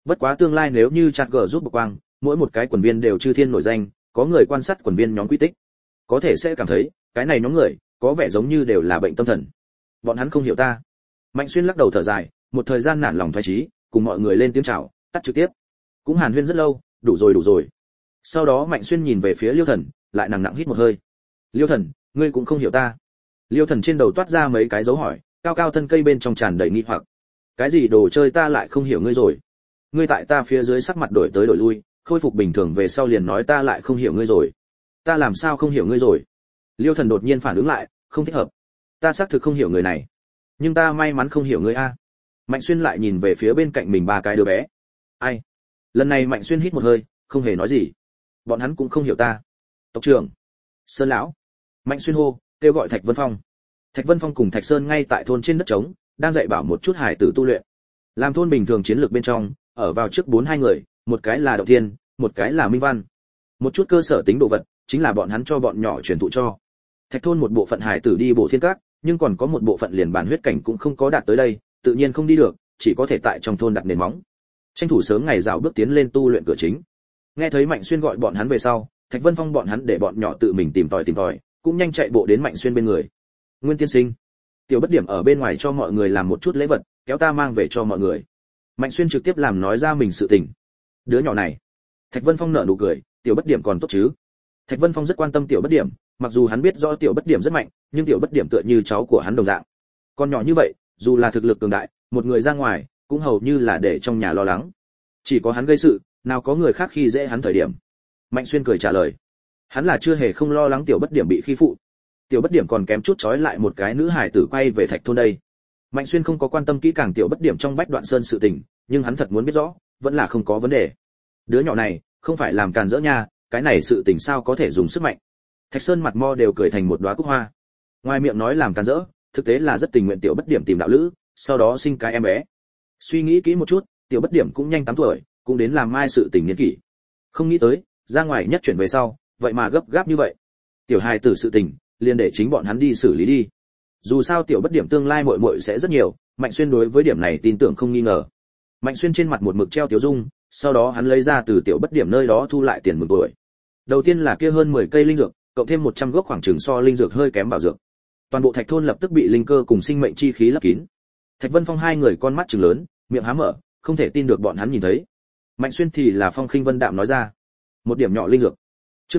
S1: Bất quá tương lai nếu như chặt gở giúp bậc quang, mỗi một cái quần viên đều chư thiên nổi danh, có người quan sát quần viên nhóm quy tích, có thể sẽ cảm thấy, cái này nhóm người, có vẻ giống như đều là bệnh tâm thần. Bọn hắn không hiểu ta. Mạnh Xuyên lắc đầu thở dài, một thời gian nản lòng thoái chí, cùng mọi người lên tiếng chào, tắt trực tiếp. Cũng hàn huyên rất lâu, đủ rồi. Sau đó Mạnh Xuyên nhìn về phía Liêu Thần, lại nặng nặng hít một hơi. Liêu Thần, ngươi cũng không hiểu ta. Liêu Thần trên đầu toát ra mấy cái dấu hỏi, cao cao thân cây bên trong tràn đầy nghi hoặc. Cái gì đồ chơi ta lại không hiểu ngươi rồi? Ngươi tại ta phía dưới sắc mặt đổi tới đổi lui, khôi phục bình thường về sau liền nói ta lại không hiểu ngươi rồi. Ta làm sao không hiểu ngươi rồi? Liêu Thần đột nhiên phản ứng lại, không thích hợp. Ta xác thực không hiểu người này, nhưng ta may mắn không hiểu ngươi a. Mạnh Xuyên lại nhìn về phía bên cạnh mình ba cái đứa bé. Ai? Lần này Mạnh Xuyên hít một hơi, không hề nói gì. Bọn hắn cũng không hiểu ta. Tộc trưởng, Sơn lão. Mạnh Xuyên hô, kêu gọi Thạch Vân Phong. Thạch Vân Phong cùng Thạch Sơn ngay tại thôn trên đất trống, đang dạy bảo một chút hải tử tu luyện. Làm thôn bình thường chiến lược bên trong, ở vào trước 4-2 người, một cái là Động Thiên, một cái là Minh Văn. Một chút cơ sở tính đồ vật, chính là bọn hắn cho bọn nhỏ truyền thụ cho. Thạch thôn một bộ phận hải tử đi Bổ Thiên Các, nhưng còn có một bộ phận liền bản huyết cảnh cũng không có đạt tới đây, tự nhiên không đi được, chỉ có thể tại trong thôn đặt nền móng. Tranh thủ sớm ngày rào bước tiến lên tu luyện cửa chính. Nghe thấy Mạnh Xuyên gọi bọn hắn về sau, Thạch Vân Phong bọn hắn để bọn nhỏ tự mình tìm tòi, cũng nhanh chạy bộ đến Mạnh Xuyên bên người. Nguyên tiên sinh, Tiểu Bất Điểm ở bên ngoài cho mọi người làm một chút lễ vật, kéo ta mang về cho mọi người. Mạnh Xuyên trực tiếp làm nói ra mình sự tình. Đứa nhỏ này. Thạch Vân Phong nở nụ cười, Tiểu Bất Điểm còn tốt chứ? Thạch Vân Phong rất quan tâm Tiểu Bất Điểm, mặc dù hắn biết rõ Tiểu Bất Điểm rất mạnh, nhưng Tiểu Bất Điểm tựa như cháu của hắn đồng dạng. Con nhỏ như vậy, dù là thực lực cường đại, một người ra ngoài, cũng hầu như là để trong nhà lo lắng. Chỉ có hắn gây sự, nào có người khác khi dễ hắn thời điểm. Mạnh Xuyên cười trả lời. Hắn là chưa hề không lo lắng Tiểu Bất Điểm bị khi phụ. Tiểu Bất Điểm còn kém chút trói lại một cái nữ hải tử quay về Thạch thôn đây. Mạnh Xuyên không có quan tâm kỹ càng Tiểu Bất Điểm trong Bách Đoạn Sơn sự tình, nhưng hắn thật muốn biết rõ, vẫn là không có vấn đề. Đứa nhỏ này, không phải làm càn rỡ nha, cái này sự tình sao có thể dùng sức mạnh. Thạch Sơn mặt mo đều cười thành một đóa cúc hoa. Ngoài miệng nói làm càn rỡ, thực tế là rất tình nguyện Tiểu Bất Điểm tìm đạo lữ, sau đó sinh cái em bé. Suy nghĩ kỹ một chút, Tiểu Bất Điểm cũng nhanh 8 tuổi, cũng đến làm mai sự tình niên kỷ. Không nghĩ tới, ra ngoài nhất chuyển về sau, vậy mà gấp gáp như vậy. Tiểu hài tử sự tình, liền để chính bọn hắn đi xử lý đi. Dù sao Tiểu Bất Điểm tương lai muội muội sẽ rất nhiều, Mạnh Xuyên đối với điểm này tin tưởng không nghi ngờ. Mạnh Xuyên trên mặt một mực treo tiểu dung, sau đó hắn lấy ra từ Tiểu Bất Điểm nơi đó thu lại tiền mừng tuổi. Đầu tiên là kia hơn 10 cây linh dược, cộng thêm 100 gốc khoảng chừng so linh dược hơi kém bảo dược. Toàn bộ Thạch thôn lập tức bị linh cơ cùng sinh mệnh chi khí lấp kín. Thạch Vân Phong hai người con mắt trừng lớn, miệng há mở, không thể tin được bọn hắn nhìn thấy. Mạnh Xuyên thì là phong khinh vân đạm nói ra, một điểm nhỏ linh dược. Chương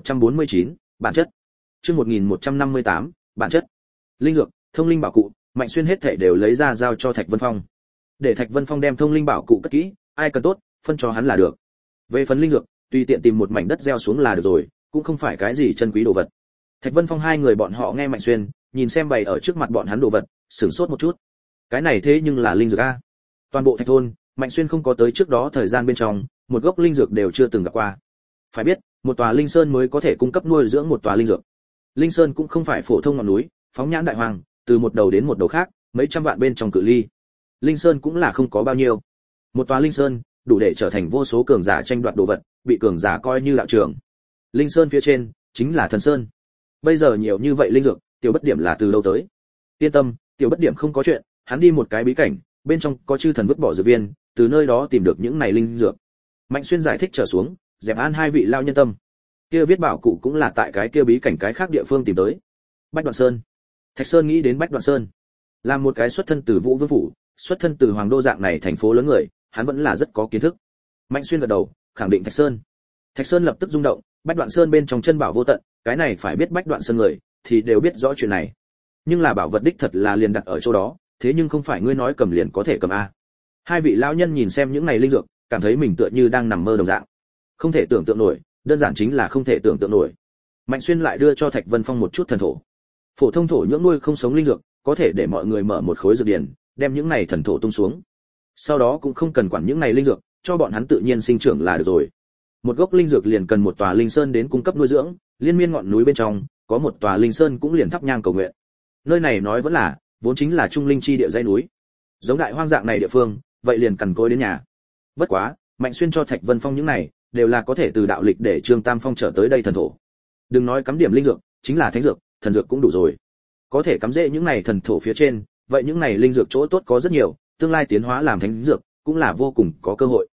S1: 1149, bản chất. Chương 1158, bản chất. Linh dược, thông linh bảo cụ, Mạnh Xuyên hết thảy đều lấy ra giao cho Thạch Vân Phong. Để Thạch Vân Phong đem thông linh bảo cụ cất kỹ, ai cần tốt, phân cho hắn là được. Về phần linh dược, tùy tiện tìm một mảnh đất gieo xuống là được rồi, cũng không phải cái gì chân quý đồ vật. Thạch Vân Phong hai người bọn họ nghe Mạnh Xuyên, nhìn xem bày ở trước mặt bọn hắn đồ vật, sửng sốt một chút. Cái này thế nhưng là linh dược a. Toàn bộ Thạch thôn, Mạnh Xuyên không có tới trước đó thời gian bên trong, một gốc linh dược đều chưa từng gặp qua. Phải biết, một tòa linh sơn mới có thể cung cấp nuôi dưỡng một tòa linh dược. Linh sơn cũng không phải phổ thông ngọn núi, phóng nhãn đại hoàng, từ một đầu đến một đầu khác, mấy trăm vạn bên trong cự ly. Linh sơn cũng là không có bao nhiêu. Một tòa linh sơn, đủ để trở thành vô số cường giả tranh đoạt đồ vật, bị cường giả coi như đạo trường. Linh sơn phía trên chính là thần sơn. Bây giờ nhiều như vậy linh dược, Tiểu Bất Điểm là từ đâu tới? Yên tâm, Tiểu Bất Điểm không có chuyện, hắn đi một cái bí cảnh, bên trong có chư thần vứt bỏ dược viên, từ nơi đó tìm được những này linh dược. Mạnh Xuyên giải thích trở xuống, dẹp an hai vị lao nhân tâm. Kia viết bảo cụ cũng là tại cái kia bí cảnh cái khác địa phương tìm tới. Bách Đoạn Sơn. Thạch Sơn nghĩ đến Bách Đoạn Sơn, làm một cái xuất thân từ Vũ Vương phủ, xuất thân từ Hoàng đô dạng này thành phố lớn người, hắn vẫn là rất có kiến thức. Mạnh Xuyên gật đầu, khẳng định Thạch Sơn. Thạch Sơn lập tức rung động, Bách Đoạn Sơn bên trong chân bảo vô tận, cái này phải biết Bách Đoạn Sơn người thì đều biết rõ chuyện này. Nhưng là bảo vật đích thật là liền đặt ở chỗ đó, thế nhưng không phải ngươi nói cầm liền có thể cầm a. Hai vị lão nhân nhìn xem những này linh dược, cảm thấy mình tựa như đang nằm mơ đồng dạng. Không thể tưởng tượng nổi, đơn giản chính là không thể tưởng tượng nổi. Mạnh Xuyên lại đưa cho Thạch Vân Phong một chút thần thổ. Phổ thông thổ nhưỡng nuôi không sống linh dược, có thể để mọi người mở một khối dược điển, đem những này thần thổ tung xuống. Sau đó cũng không cần quản những này linh dược, cho bọn hắn tự nhiên sinh trưởng là được rồi. Một gốc linh dược liền cần một tòa linh sơn đến cung cấp nuôi dưỡng, liên miên ngọn núi bên trong, có một tòa linh sơn cũng liền thắp nhang cầu nguyện. Nơi này nói vẫn là, vốn chính là trung linh chi địa dãy núi. Giống đại hoang dạng này địa phương, vậy liền cần cối đến nhà. Bất quá, Mạnh Xuyên cho Thạch Vân Phong những này, đều là có thể từ đạo lịch để Trương Tam Phong trở tới đây thần thổ. Đừng nói cắm điểm linh dược, chính là thánh dược, thần dược cũng đủ rồi. Có thể cắm rễ những này thần thổ phía trên, vậy những này linh dược chỗ tốt có rất nhiều, tương lai tiến hóa làm thánh dược cũng là vô cùng có cơ hội.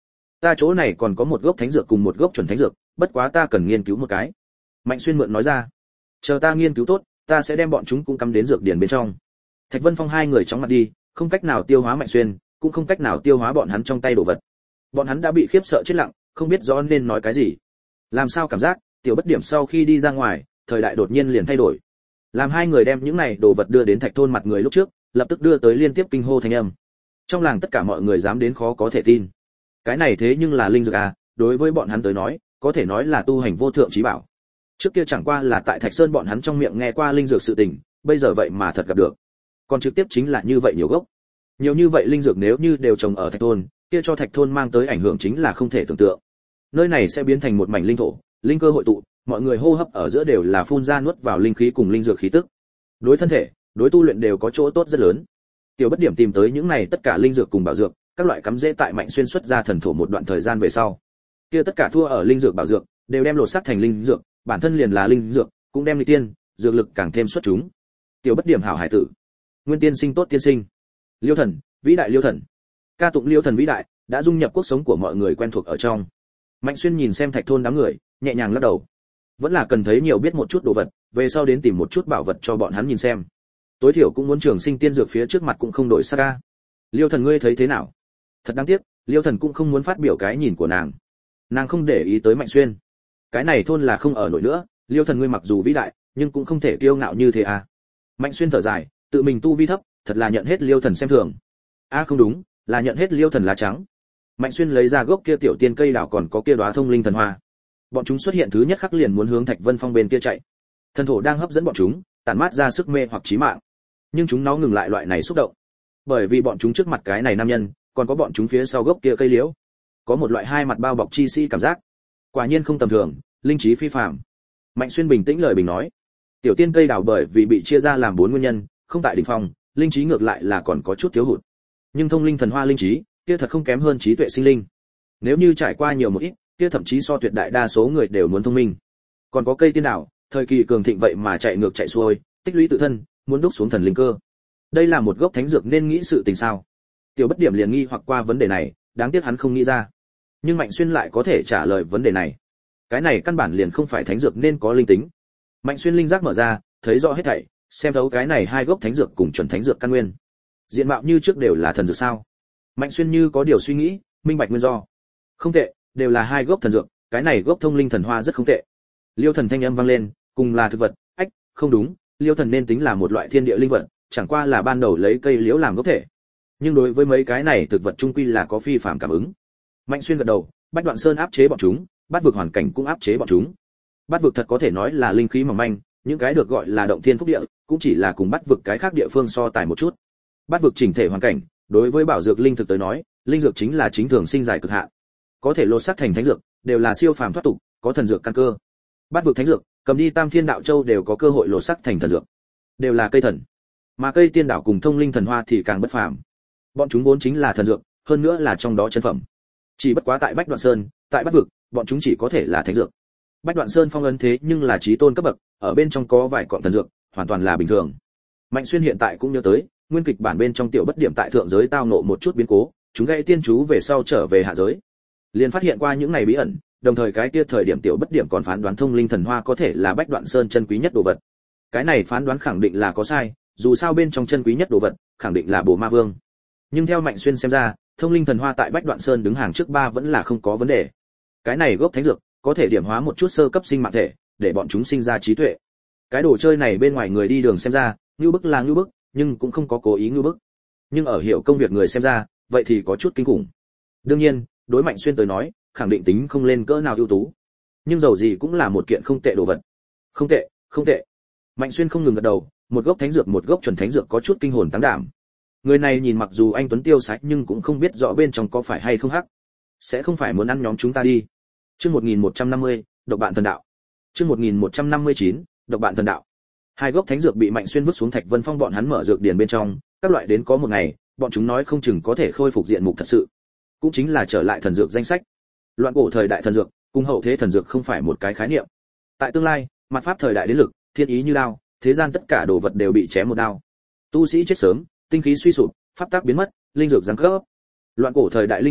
S1: Ta chỗ này còn có một gốc thánh dược cùng một gốc chuẩn thánh dược, bất quá ta cần nghiên cứu một cái. Mạnh Xuyên mượn nói ra. Chờ ta nghiên cứu tốt, ta sẽ đem bọn chúng cũng cắm đến dược điển bên trong. Thạch Vân Phong hai người chóng mặt đi, không cách nào tiêu hóa Mạnh Xuyên, cũng không cách nào tiêu hóa bọn hắn trong tay đồ vật. Bọn hắn đã bị khiếp sợ chết lặng, không biết rõ nên nói cái gì. Làm sao cảm giác, tiểu bất điểm sau khi đi ra ngoài, thời đại đột nhiên liền thay đổi. Làm hai người đem những này đồ vật đưa đến Thạch thôn mặt người lúc trước, lập tức đưa tới liên tiếp kinh hô thanh âm. Trong làng tất cả mọi người dám đến khó có thể tin. Cái này thế nhưng là linh dược à, đối với bọn hắn tới nói, có thể nói là tu hành vô thượng chí bảo. Trước kia chẳng qua là tại Thạch Sơn bọn hắn trong miệng nghe qua linh dược sự tình, bây giờ vậy mà thật gặp được. Còn trực tiếp chính là như vậy nhiều gốc. Nhiều như vậy linh dược nếu như đều trồng ở Thạch thôn, kia cho Thạch thôn mang tới ảnh hưởng chính là không thể tưởng tượng. Nơi này sẽ biến thành một mảnh linh thổ, linh cơ hội tụ, mọi người hô hấp ở giữa đều là phun ra nuốt vào linh khí cùng linh dược khí tức. Đối thân thể, đối tu luyện đều có chỗ tốt rất lớn. Tiểu bất điểm tìm tới những này tất cả linh dược cùng bảo dược, các loại cắm rễ tại Mạnh Xuyên xuất ra thần thổ một đoạn thời gian về sau. Kia tất cả thua ở linh dược bảo dược, đều đem lột xác thành linh dược, bản thân liền là linh dược, cũng đem đi tiên, dược lực càng thêm xuất chúng. Tiểu bất điểm hảo hải tử. Nguyên tiên sinh tốt tiên sinh. Liêu thần, vĩ đại Liêu thần. Ca tụng Liêu thần vĩ đại, đã dung nhập cuộc sống của mọi người quen thuộc ở trong. Mạnh Xuyên nhìn xem Thạch thôn đám người, nhẹ nhàng lắc đầu. Vẫn là cần thấy nhiều biết một chút đồ vật, về sau đến tìm một chút bảo vật cho bọn hắn nhìn xem. Tối thiểu cũng muốn trường sinh tiên dược phía trước mặt cũng không đổi sắc ca. Liêu thần ngươi thấy thế nào? Thật đáng tiếc, Liêu thần cũng không muốn phát biểu cái nhìn của nàng. Nàng không để ý tới Mạnh Xuyên. Cái này thôn là không ở nổi nữa, Liêu thần ngươi mặc dù vĩ đại, nhưng cũng không thể kiêu ngạo như thế à. Mạnh Xuyên thở dài, tự mình tu vi thấp, thật là nhận hết Liêu thần xem thường. Không đúng, là nhận hết Liêu thần lá trắng. Mạnh Xuyên lấy ra gốc kia tiểu tiên cây đào còn có kia đóa thông linh thần hoa. Bọn chúng xuất hiện thứ nhất khắc liền muốn hướng Thạch Vân Phong bên kia chạy. Thần thổ đang hấp dẫn bọn chúng, tản mát ra sức mê hoặc chí mạng. Nhưng chúng nó ngừng lại loại này xúc động. Bởi vì bọn chúng trước mặt cái này nam nhân, còn có bọn chúng phía sau gốc kia cây liễu. Có một loại hai mặt bao bọc chi sĩ cảm giác. Quả nhiên không tầm thường, linh trí phi phàm. Mạnh Xuyên bình tĩnh lời bình nói. Tiểu tiên cây đào bởi vì bị chia ra làm 4 nguyên nhân, không tại đỉnh phong, linh trí ngược lại là còn có chút thiếu hụt. Nhưng thông linh thần hoa linh trí, kia thật không kém hơn trí tuệ sinh linh. Nếu như trải qua nhiều một ít, kia thậm chí so tuyệt đại đa số người đều muốn thông minh. Còn có cây tiên đảo, thời kỳ cường thịnh vậy mà chạy ngược chạy xuôi, tích lũy tự thân, muốn đúc xuống thần linh cơ. Đây là một gốc thánh dược nên nghĩ sự tình sao? Tiểu bất điểm liền nghi hoặc qua vấn đề này, đáng tiếc hắn không nghĩ ra. Nhưng Mạnh Xuyên lại có thể trả lời vấn đề này. Cái này căn bản liền không phải thánh dược nên có linh tính. Mạnh Xuyên linh giác mở ra, thấy rõ hết thảy, xem thấu cái này hai gốc thánh dược cùng chuẩn thánh dược căn nguyên. Diện mạo như trước đều là thần dược sao? Mạnh Xuyên như có điều suy nghĩ, minh bạch nguyên do. Không tệ, đều là hai gốc thần dược, cái này gốc thông linh thần hoa rất không tệ. Liêu thần thanh âm vang lên, cùng là thực vật, không đúng, liêu thần nên tính là một loại thiên địa linh vật, chẳng qua là ban đầu lấy cây liễu làm gốc thể. Nhưng đối với mấy cái này thực vật trung quy là có phi phàm cảm ứng. Mạnh Xuyên gật đầu, Bách Đoạn Sơn áp chế bọn chúng, Bát vực hoàn cảnh cũng áp chế bọn chúng. Bát vực thật có thể nói là linh khí mỏng manh, những cái được gọi là động thiên phúc địa, cũng chỉ là cùng Bát vực cái khác địa phương so tài một chút. Bát vực chỉnh thể hoàn cảnh, đối với bảo dược linh thực tới nói, linh dược chính là chính thường sinh dài cực hạn. Có thể lột xác thành thánh dược, đều là siêu phàm thoát tục, có thần dược căn cơ. Bát vực thánh dược, cầm đi Tam Thiên Đạo Châu đều có cơ hội lột xác thành thần dược. Đều là cây thần. Mà cây tiên đảo cùng thông linh thần hoa thì càng bất phàm. Bọn chúng vốn chính là thần dược, hơn nữa là trong đó chân phẩm. Chỉ bất quá tại Bách Đoạn Sơn, tại Bát vực, bọn chúng chỉ có thể là thánh dược. Bách Đoạn Sơn phong ấn thế nhưng là chí tôn cấp bậc, ở bên trong có vài cọng thần dược, hoàn toàn là bình thường. Mạnh Xuyên hiện tại cũng nhớ tới, nguyên kịch bản bên trong tiểu bất điểm tại thượng giới tao ngộ một chút biến cố, chúng gãy tiên chú về sau trở về hạ giới. Liền phát hiện qua những này bí ẩn, đồng thời cái kia thời điểm tiểu bất điểm còn phán đoán thông linh thần hoa có thể là Bách Đoạn Sơn chân quý nhất đồ vật. Cái này phán đoán khẳng định là có sai, dù sao bên trong chân quý nhất đồ vật, khẳng định là Bồ Ma Vương. Nhưng theo Mạnh Xuyên xem ra, thông linh thần hoa tại Bách Đoạn Sơn đứng hàng trước 3 vẫn là không có vấn đề. Cái này gốc thánh dược, có thể điểm hóa một chút sơ cấp sinh mạng thể, để bọn chúng sinh ra trí tuệ. Cái đồ chơi này bên ngoài người đi đường xem ra, như bức là như bức, nhưng cũng không có cố ý như bức. Nhưng ở hiểu công việc người xem ra, vậy thì có chút kinh khủng. Đương nhiên, đối Mạnh Xuyên tới nói, khẳng định tính không lên cỡ nào ưu tú. Nhưng dầu gì cũng là một kiện không tệ đồ vật. Không tệ, không tệ. Mạnh Xuyên không ngừng gật đầu, một gốc thánh dược một gốc chuẩn thánh dược có chút kinh hồn táng đảm. Người này nhìn mặc dù anh tuấn tiêu sái nhưng cũng không biết rõ bên trong có phải hay không hắc. Sẽ không phải muốn ăn nhóm chúng ta đi. Chương 1150, độc bạn thần đạo. Chương 1159, độc bạn thần đạo. Hai gốc thánh dược bị Mạnh Xuyên vứt xuống Thạch Vân Phong bọn hắn mở dược điền bên trong, các loại đến có một ngày, bọn chúng nói không chừng có thể khôi phục diện mục thật sự. Cũng chính là trở lại thần dược danh sách. Loạn cổ thời đại thần dược, cùng hậu thế thần dược không phải một cái khái niệm. Tại tương lai, mặt pháp thời đại đến lực, thiên ý như đao, thế gian tất cả đồ vật đều bị chém một đao. Tu sĩ chết sớm, tinh khí suy sụp, pháp tắc biến mất, linh dược giáng cấp. Loạn cổ thời đại linh dược,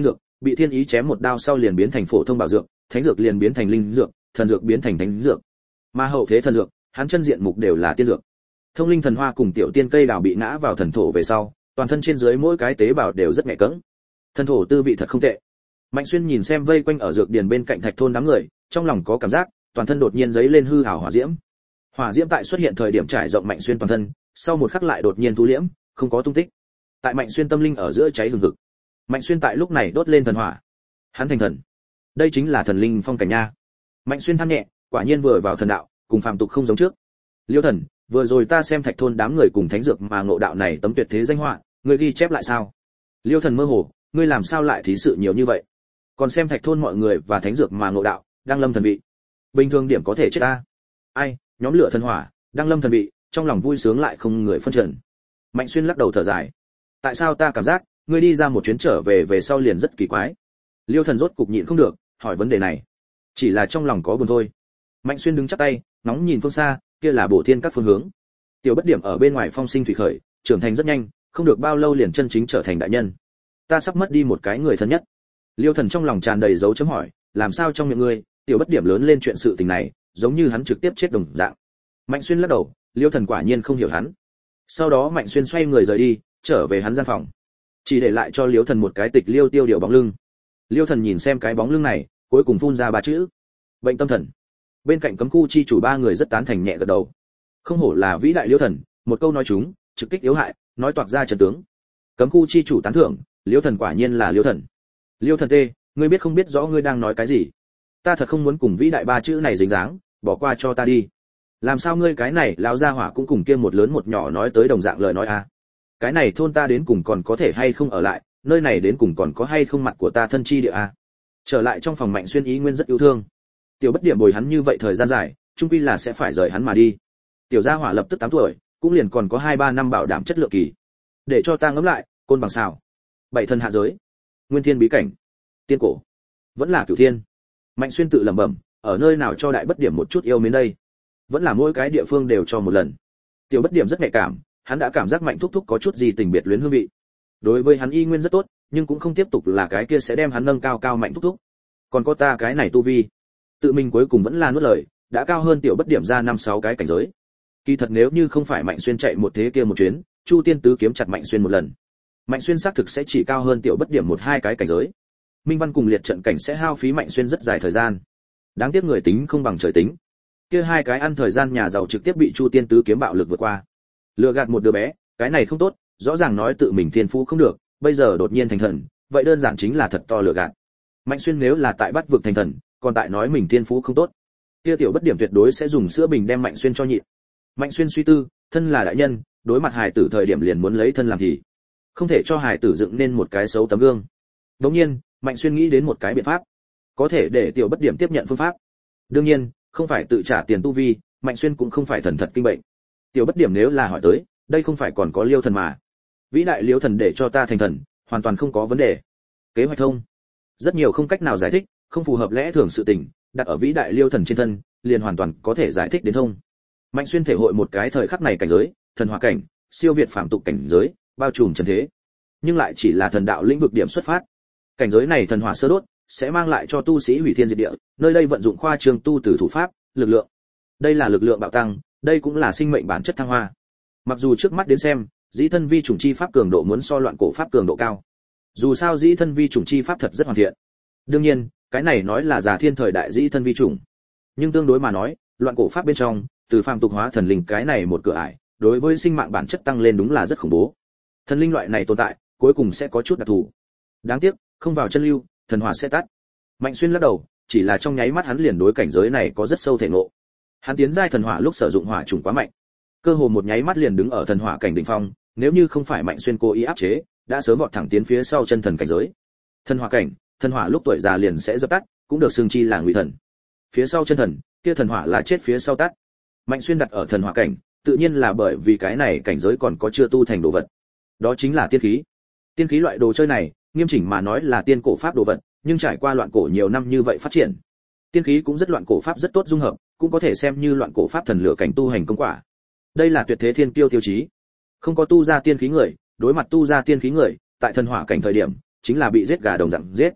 S1: bị thiên ý chém một đao sau liền biến thành phổ thông bảo dược, thánh dược liền biến thành linh dược, thần dược biến thành thánh dược. Mà hậu thế thần dược, hắn chân diện mục đều là tiên dược. Thông linh thần hoa cùng tiểu tiên cây đào bị ngã vào thần thổ về sau, toàn thân trên dưới mỗi cái tế bào đều rất nhẹ cẫng. Thần thổ tư vị thật không tệ. Mạnh Xuyên nhìn xem vây quanh ở dược điền bên cạnh thạch thôn đám người, trong lòng có cảm giác, toàn thân đột nhiên giấy lên hư ảo hỏa diễm. Hỏa diễm tại xuất hiện thời điểm trải rộng Mạnh Xuyên toàn thân, sau một khắc lại đột nhiên thu liễm, không có tung tích. Tại Mạnh Xuyên tâm linh ở giữa cháy hừng hực. Mạnh Xuyên tại lúc này đốt lên thần hỏa. Hắn thành thần. Đây chính là thần linh phong cảnh nha. Mạnh Xuyên than nhẹ, quả nhiên vừa vào thần đạo, cùng phàm tục không giống trước. Liêu Thần, vừa rồi ta xem thạch thôn đám người cùng thánh dược mà ngộ đạo này tấm tuyệt thế danh họa, ngươi ghi chép lại sao? Liêu Thần mơ hồ, ngươi làm sao lại thí sự nhiều như vậy? Còn xem thạch thôn mọi người và thánh dược mà ngộ đạo, đang lâm thần vị. Bình thường điểm có thể chết ta. Ai, nhóm lửa thần hỏa, đang lâm thần vị, trong lòng vui sướng lại không người phân trần. Mạnh Xuyên lắc đầu thở dài. Tại sao ta cảm giác, ngươi đi ra một chuyến trở về sau liền rất kỳ quái? Liêu Thần rốt cục nhịn không được, hỏi vấn đề này. Chỉ là trong lòng có buồn thôi. Mạnh Xuyên đứng chắp tay, nóng nhìn phương xa, kia là Bổ Thiên các phương hướng. Tiểu Bất Điểm ở bên ngoài phong sinh thủy khởi, trưởng thành rất nhanh, không được bao lâu liền chân chính trở thành đại nhân. Ta sắp mất đi một cái người thân nhất. Liêu Thần trong lòng tràn đầy dấu chấm hỏi, làm sao trong miệng ngươi, Tiểu Bất Điểm lớn lên chuyện sự tình này, giống như hắn trực tiếp chết đồng dạng. Mạnh Xuyên lắc đầu, Liêu Thần quả nhiên không hiểu hắn. Sau đó Mạnh Xuyên xoay người rời đi, trở về hắn gian phòng, chỉ để lại cho Liêu Thần một cái tịch liêu tiêu điều bóng lưng. Liêu Thần nhìn xem cái bóng lưng này, cuối cùng phun ra ba chữ: bệnh tâm thần. Bên cạnh cấm khu chi chủ ba người rất tán thành nhẹ gật đầu. Không hổ là vĩ đại Liêu Thần, một câu nói chúng, trực kích yếu hại, nói toạc ra trận tướng. Cấm khu chi chủ tán thưởng, Liêu Thần quả nhiên là Liêu Thần. Liêu Thần tê, ngươi biết không biết rõ ngươi đang nói cái gì? Ta thật không muốn cùng vĩ đại ba chữ này dính dáng, bỏ qua cho ta đi. Làm sao ngươi cái này lão gia hỏa cũng cùng kia một lớn một nhỏ nói tới đồng dạng lời nói à? Cái này thôn ta đến cùng còn có thể hay không ở lại, nơi này đến cùng còn có hay không mặt của ta thân chi địa à? Trở lại trong phòng Mạnh Xuyên ý nguyên rất yêu thương. Tiểu Bất Điểm bồi hắn như vậy thời gian dài, chung quy là sẽ phải rời hắn mà đi. Tiểu gia hỏa lập tức 8 tuổi, cũng liền còn có 2-3 năm bảo đảm chất lượng kỳ. Để cho ta ngẫm lại, côn bằng xào, bảy thân hạ giới, nguyên thiên bí cảnh, tiên cổ, vẫn là cửu thiên. Mạnh Xuyên tự lẩm bẩm, ở nơi nào cho Đại Bất Điểm một chút yêu mến đây? Vẫn là mỗi cái địa phương đều cho một lần. Tiểu Bất Điểm rất nhạy cảm, hắn đã cảm giác Mạnh thúc thúc có chút gì tình biệt luyến hương vị. Đối với hắn y nguyên rất tốt, nhưng cũng không tiếp tục là cái kia sẽ đem hắn nâng cao cao Mạnh thúc thúc. Còn có ta cái này tu vi, tự mình cuối cùng vẫn là nuốt lời, đã cao hơn Tiểu Bất Điểm ra 5-6 cái cảnh giới. Kỳ thật nếu như không phải Mạnh Xuyên chạy một thế kia một chuyến, Chu Tiên tứ kiếm chặt Mạnh Xuyên một lần, Mạnh Xuyên xác thực sẽ chỉ cao hơn Tiểu Bất Điểm 1-2 cái cảnh giới. Minh Văn cùng liệt trận cảnh sẽ hao phí Mạnh Xuyên rất dài thời gian. Đáng tiếc người tính không bằng trời tính. Kia hai cái ăn thời gian nhà giàu trực tiếp bị Chu Tiên tứ kiếm bạo lực vượt qua. Lừa gạt một đứa bé, cái này không tốt, rõ ràng nói tự mình thiên phú không được, bây giờ đột nhiên thành thần, vậy đơn giản chính là thật to lừa gạt. Mạnh Xuyên nếu là tại bắt vực thành thần, còn tại nói mình thiên phú không tốt, kia Tiểu Bất Điểm tuyệt đối sẽ dùng sữa bình đem Mạnh Xuyên cho nhịn. Mạnh Xuyên suy tư, thân là đại nhân, đối mặt hài tử thời điểm liền muốn lấy thân làm thì, không thể cho hài tử dựng nên một cái xấu tấm gương. Đương nhiên, Mạnh Xuyên nghĩ đến một cái biện pháp, có thể để Tiểu Bất Điểm tiếp nhận phương pháp. Đương nhiên, không phải tự trả tiền tu vi, Mạnh Xuyên cũng không phải thần thật kinh bệnh. Tiểu Bất Điểm nếu là hỏi tới, đây không phải còn có Liêu Thần mà? Vĩ đại Liêu Thần để cho ta thành thần, hoàn toàn không có vấn đề. Kế hoạch thông. Rất nhiều không cách nào giải thích, không phù hợp lẽ thường sự tình, đặt ở vĩ đại Liêu Thần trên thân, liền hoàn toàn có thể giải thích đến thông. Mạnh Xuyên thể hội một cái thời khắc này cảnh giới, thần hỏa cảnh, siêu việt phàm tục cảnh giới, bao trùm trần thế. Nhưng lại chỉ là thần đạo lĩnh vực điểm xuất phát. Cảnh giới này thần hỏa sơ đốt, sẽ mang lại cho tu sĩ hủy thiên diệt địa, nơi đây vận dụng khoa trương tu từ thủ pháp, lực lượng. Đây là lực lượng bạo tăng, đây cũng là sinh mệnh bản chất thăng hoa. Mặc dù trước mắt đến xem, dĩ thân vi chủng chi pháp cường độ muốn so loạn cổ pháp cường độ cao. Dù sao dĩ thân vi chủng chi pháp thật rất hoàn thiện. Đương nhiên, cái này nói là giả thiên thời đại dĩ thân vi chủng. Nhưng tương đối mà nói, loạn cổ pháp bên trong, từ phàm tục hóa thần linh cái này một cửa ải, đối với sinh mạng bản chất tăng lên đúng là rất khủng bố. Thần linh loại này tồn tại, cuối cùng sẽ có chút đặc thù. Đáng tiếc, không vào chân lưu, thần hỏa sẽ tắt. Mạnh Xuyên lắc đầu, chỉ là trong nháy mắt hắn liền đối cảnh giới này có rất sâu thể ngộ. Hắn tiến giai thần hỏa lúc sử dụng hỏa chủng quá mạnh, cơ hồ một nháy mắt liền đứng ở thần hỏa cảnh đỉnh phong, nếu như không phải Mạnh Xuyên cố ý áp chế, đã sớm vọt thẳng tiến phía sau chân thần cảnh giới. Thần hỏa cảnh, thần hỏa lúc tuổi già liền sẽ dập tắt, cũng được xưng chi là ngụy thần. Phía sau chân thần, kia thần hỏa là chết phía sau tắt. Mạnh Xuyên đặt ở thần hỏa cảnh, tự nhiên là bởi vì cái này cảnh giới còn có chưa tu thành đồ vật. Đó chính là tiên khí. Tiên khí loại đồ chơi này, nghiêm chỉnh mà nói là tiên cổ pháp đồ vật, nhưng trải qua loạn cổ nhiều năm như vậy phát triển, tiên khí cũng rất loạn cổ pháp rất tốt dung hợp, cũng có thể xem như loạn cổ pháp thần lửa cảnh tu hành công quả. Đây là tuyệt thế thiên kiêu tiêu chí. Không có tu ra tiên khí người, đối mặt tu ra tiên khí người, tại thần hỏa cảnh thời điểm, chính là bị giết gà đồng dạng giết.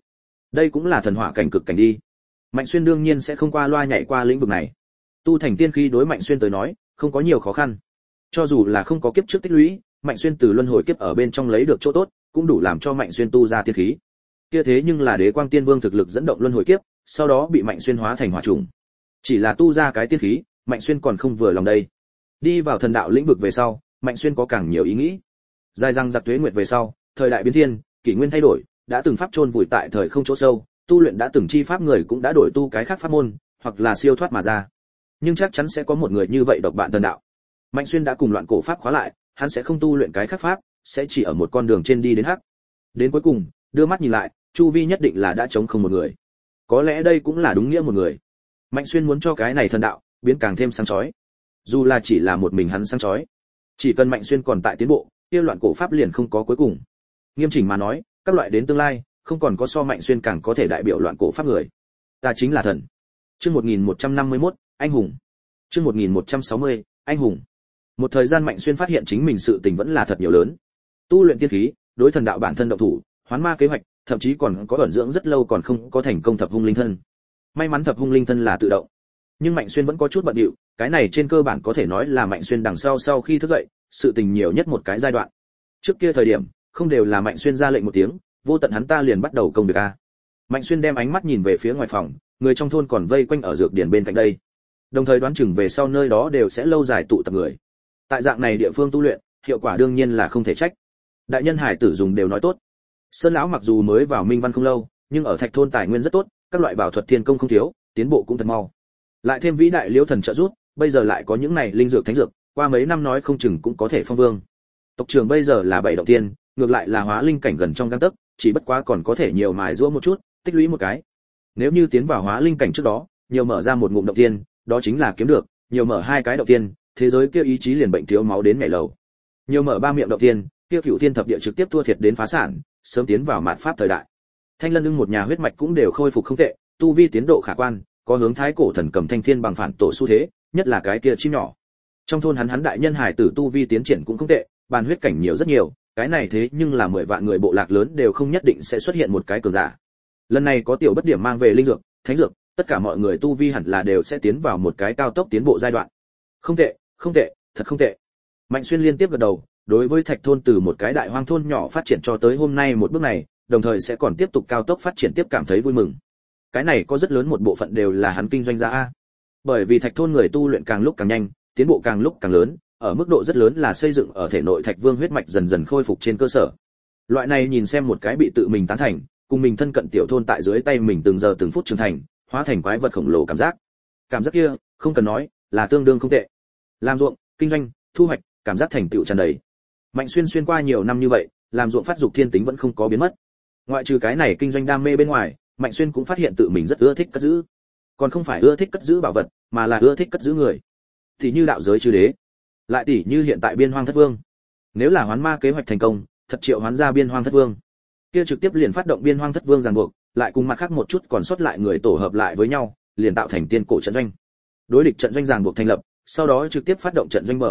S1: Đây cũng là thần hỏa cảnh cực cảnh đi. Mạnh Xuyên đương nhiên sẽ không qua loa nhảy qua lĩnh vực này. Tu thành tiên khí đối Mạnh Xuyên tới nói, không có nhiều khó khăn. Cho dù là không có kiếp trước tích lũy, Mạnh Xuyên từ luân hồi kiếp ở bên trong lấy được chỗ tốt, cũng đủ làm cho Mạnh Xuyên tu ra tiên khí. Kia thế nhưng là Đế Quang Tiên Vương thực lực dẫn động luân hồi kiếp, sau đó bị Mạnh Xuyên hóa thành hỏa trùng. Chỉ là tu ra cái tiên khí, Mạnh Xuyên còn không vừa lòng đây. Đi vào thần đạo lĩnh vực về sau, Mạnh Xuyên có càng nhiều ý nghĩ. Dài răng giặc tuế nguyệt về sau, thời đại biến thiên, kỷ nguyên thay đổi, đã từng pháp chôn vùi tại thời không chỗ sâu, tu luyện đã từng chi pháp người cũng đã đổi tu cái khác pháp môn, hoặc là siêu thoát mà ra. Nhưng chắc chắn sẽ có một người như vậy độc bạn thần đạo. Mạnh Xuyên đã cùng loạn cổ pháp khóa lại, hắn sẽ không tu luyện cái khác pháp, sẽ chỉ ở một con đường trên đi đến hắc. Đến cuối cùng, đưa mắt nhìn lại, chu vi nhất định là đã trống không một người. Có lẽ đây cũng là đúng nghĩa một người. Mạnh Xuyên muốn cho cái này thần đạo biến càng thêm sáng chói. Dù là chỉ là một mình hắn sáng chói, chỉ cần Mạnh Xuyên còn tại tiến bộ, kia loạn cổ pháp liền không có cuối cùng. Nghiêm chỉnh mà nói, các loại đến tương lai, không còn có so Mạnh Xuyên càng có thể đại biểu loạn cổ pháp người. Ta chính là thần. Chương 1151, anh hùng. Chương 1160, anh hùng. Một thời gian Mạnh Xuyên phát hiện chính mình sự tình vẫn là thật nhiều lớn. Tu luyện tiên khí, đối thần đạo bản thân động thủ, hoán ma kế hoạch, thậm chí còn có ẩn dưỡng rất lâu còn không có thành công thập hung linh thân. May mắn thập hung linh thân là tự động. Nhưng Mạnh Xuyên vẫn có chút bận rộn, cái này trên cơ bản có thể nói là Mạnh Xuyên đằng sau khi thức dậy, sự tình nhiều nhất một cái giai đoạn. Trước kia thời điểm, không đều là Mạnh Xuyên ra lệnh một tiếng, vô tận hắn ta liền bắt đầu công việc a. Mạnh Xuyên đem ánh mắt nhìn về phía ngoài phòng, người trong thôn còn vây quanh ở dược điển bên cạnh đây. Đồng thời đoán chừng về sau nơi đó đều sẽ lâu dài tụ tập người. Tại dạng này địa phương tu luyện, hiệu quả đương nhiên là không thể trách. Đại nhân hải tử dùng đều nói tốt. Sơn lão mặc dù mới vào Minh Văn không lâu, nhưng ở Thạch thôn tài nguyên rất tốt, các loại bảo thuật thiên công không thiếu, tiến bộ cũng thật mau. Lại thêm vĩ đại liễu thần trợ giúp, bây giờ lại có những này linh dược thánh dược, qua mấy năm nói không chừng cũng có thể phong vương. Tộc trưởng bây giờ là 7 động tiên, ngược lại là hóa linh cảnh gần trong gang tấc, chỉ bất quá còn có thể nhiều mài giũa một chút, tích lũy một cái. Nếu như tiến vào hóa linh cảnh trước đó, nhiều mở ra một ngụm động tiên, đó chính là kiếm được, nhiều mở 2 cái động tiên, thế giới kia ý chí liền bệnh thiếu máu đến mẻ lầu. Nhiều mở 3 miệng động tiên, kia cửu thiên thập địa trực tiếp thua thiệt đến phá sản, sớm tiến vào mạt pháp thời đại. Thanh Lân Ưng một nhà huyết mạch cũng đều khôi phục không tệ, tu vi tiến độ khả quan, có hướng thái cổ thần cầm thanh thiên bằng phản tổ xu thế, nhất là cái kia chim nhỏ. Trong thôn hắn đại nhân hải tử tu vi tiến triển cũng không tệ, bàn huyết cảnh nhiều rất nhiều, cái này thế nhưng là 10 vạn người bộ lạc lớn đều không nhất định sẽ xuất hiện một cái cường giả. Lần này có tiểu bất điểm mang về linh dược, thánh dược, tất cả mọi người tu vi hẳn là đều sẽ tiến vào một cái cao tốc tiến bộ giai đoạn. Không tệ, không tệ, thật không tệ. Mạnh Xuyên liên tiếp gật đầu, đối với Thạch thôn từ một cái đại hoang thôn nhỏ phát triển cho tới hôm nay một bước này, đồng thời sẽ còn tiếp tục cao tốc phát triển tiếp cảm thấy vui mừng. Cái này có rất lớn một bộ phận đều là hắn kinh doanh ra a. Bởi vì Thạch thôn người tu luyện càng lúc càng nhanh, tiến bộ càng lúc càng lớn, ở mức độ rất lớn là xây dựng ở thể nội Thạch Vương huyết mạch dần dần khôi phục trên cơ sở. Loại này nhìn xem một cái bị tự mình tán thành, cùng mình thân cận tiểu thôn tại dưới tay mình từng giờ từng phút trưởng thành, hóa thành quái vật khổng lồ cảm giác. Cảm giác kia, không cần nói, là tương đương không tệ. Làm ruộng, kinh doanh, thu hoạch, cảm giác thành tựu tràn đầy. Mạnh Xuyên xuyên qua nhiều năm như vậy, làm ruộng phát dục thiên tính vẫn không có biến mất. Ngoại trừ cái này kinh doanh đam mê bên ngoài, Mạnh Xuyên cũng phát hiện tự mình rất ưa thích cất giữ. Còn không phải ưa thích cất giữ bảo vật, mà là ưa thích cất giữ người. Thì như đạo giới chư đế, lại tỷ như hiện tại Biên Hoang Thất Vương. Nếu là hoán ma kế hoạch thành công, thật triệu hoán ra Biên Hoang Thất Vương, kia trực tiếp liền phát động Biên Hoang Thất Vương ràng buộc, lại cùng mặt khác một chút còn sót lại người tổ hợp lại với nhau, liền tạo thành tiên cổ trận doanh. Đối địch trận doanh ràng buộc thành lập, sau đó trực tiếp phát động trận doanh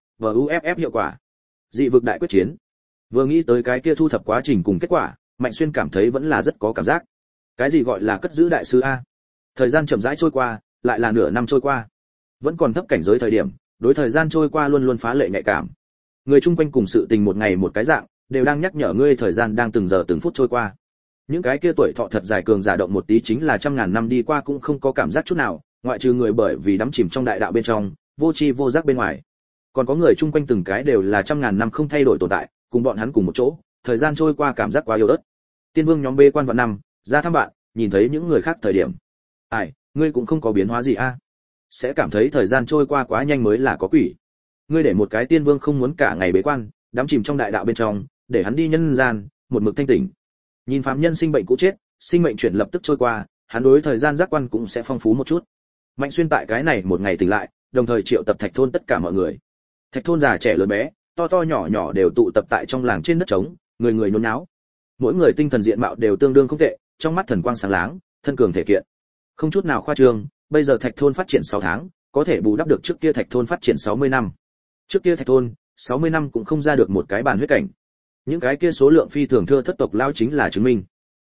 S1: BUFF hiệu quả. Dị vực đại quyết chiến. Vừa nghĩ tới cái kia thu thập quá trình cùng kết quả, Mạnh Xuyên cảm thấy vẫn là rất có cảm giác. Cái gì gọi là cất giữ đại sư a? Thời gian chậm rãi trôi qua, lại là nửa năm trôi qua. Vẫn còn thấp cảnh giới thời điểm, đối thời gian trôi qua luôn luôn phá lệ nhạy cảm. Người chung quanh cùng sự tình một ngày một cái dạng, đều đang nhắc nhở ngươi thời gian đang từng giờ từng phút trôi qua. Những cái kia tuổi thọ thật dài cường giả động một tí chính là trăm ngàn năm đi qua cũng không có cảm giác chút nào, ngoại trừ người bởi vì đắm chìm trong đại đạo bên trong, vô tri vô giác bên ngoài. Còn có người chung quanh từng cái đều là trăm ngàn năm không thay đổi tồn tại, cùng bọn hắn cùng một chỗ, thời gian trôi qua cảm giác quá yếu ớt. Tiên Vương nhóm bê quan vạn năm, ra thăm bạn, nhìn thấy những người khác thời điểm. Ai, ngươi cũng không có biến hóa gì a? Sẽ cảm thấy thời gian trôi qua quá nhanh mới là có quỷ. Ngươi để một cái Tiên Vương không muốn cả ngày bế quan, đắm chìm trong đại đạo bên trong, để hắn đi nhân gian, một mực thanh tỉnh. Nhìn phàm nhân sinh bệnh cũ chết, sinh mệnh chuyển lập tức trôi qua, hắn đối thời gian giác quan cũng sẽ phong phú một chút. Mạnh Xuyên tại cái này một ngày tỉnh lại, đồng thời triệu tập Thạch thôn tất cả mọi người. Thạch thôn già trẻ lớn bé, to to nhỏ nhỏ đều tụ tập tại trong làng trên đất trống, người người nhốn nháo. Mỗi người tinh thần diện mạo đều tương đương không tệ, trong mắt thần quang sáng láng, thân cường thể kiện. Không chút nào khoa trương, bây giờ Thạch thôn phát triển 6 tháng, có thể bù đắp được trước kia Thạch thôn phát triển 60 năm. Trước kia Thạch thôn, 60 năm cũng không ra được một cái bàn huyết cảnh. Những cái kia số lượng phi thường thưa thất tộc lao chính là chứng minh.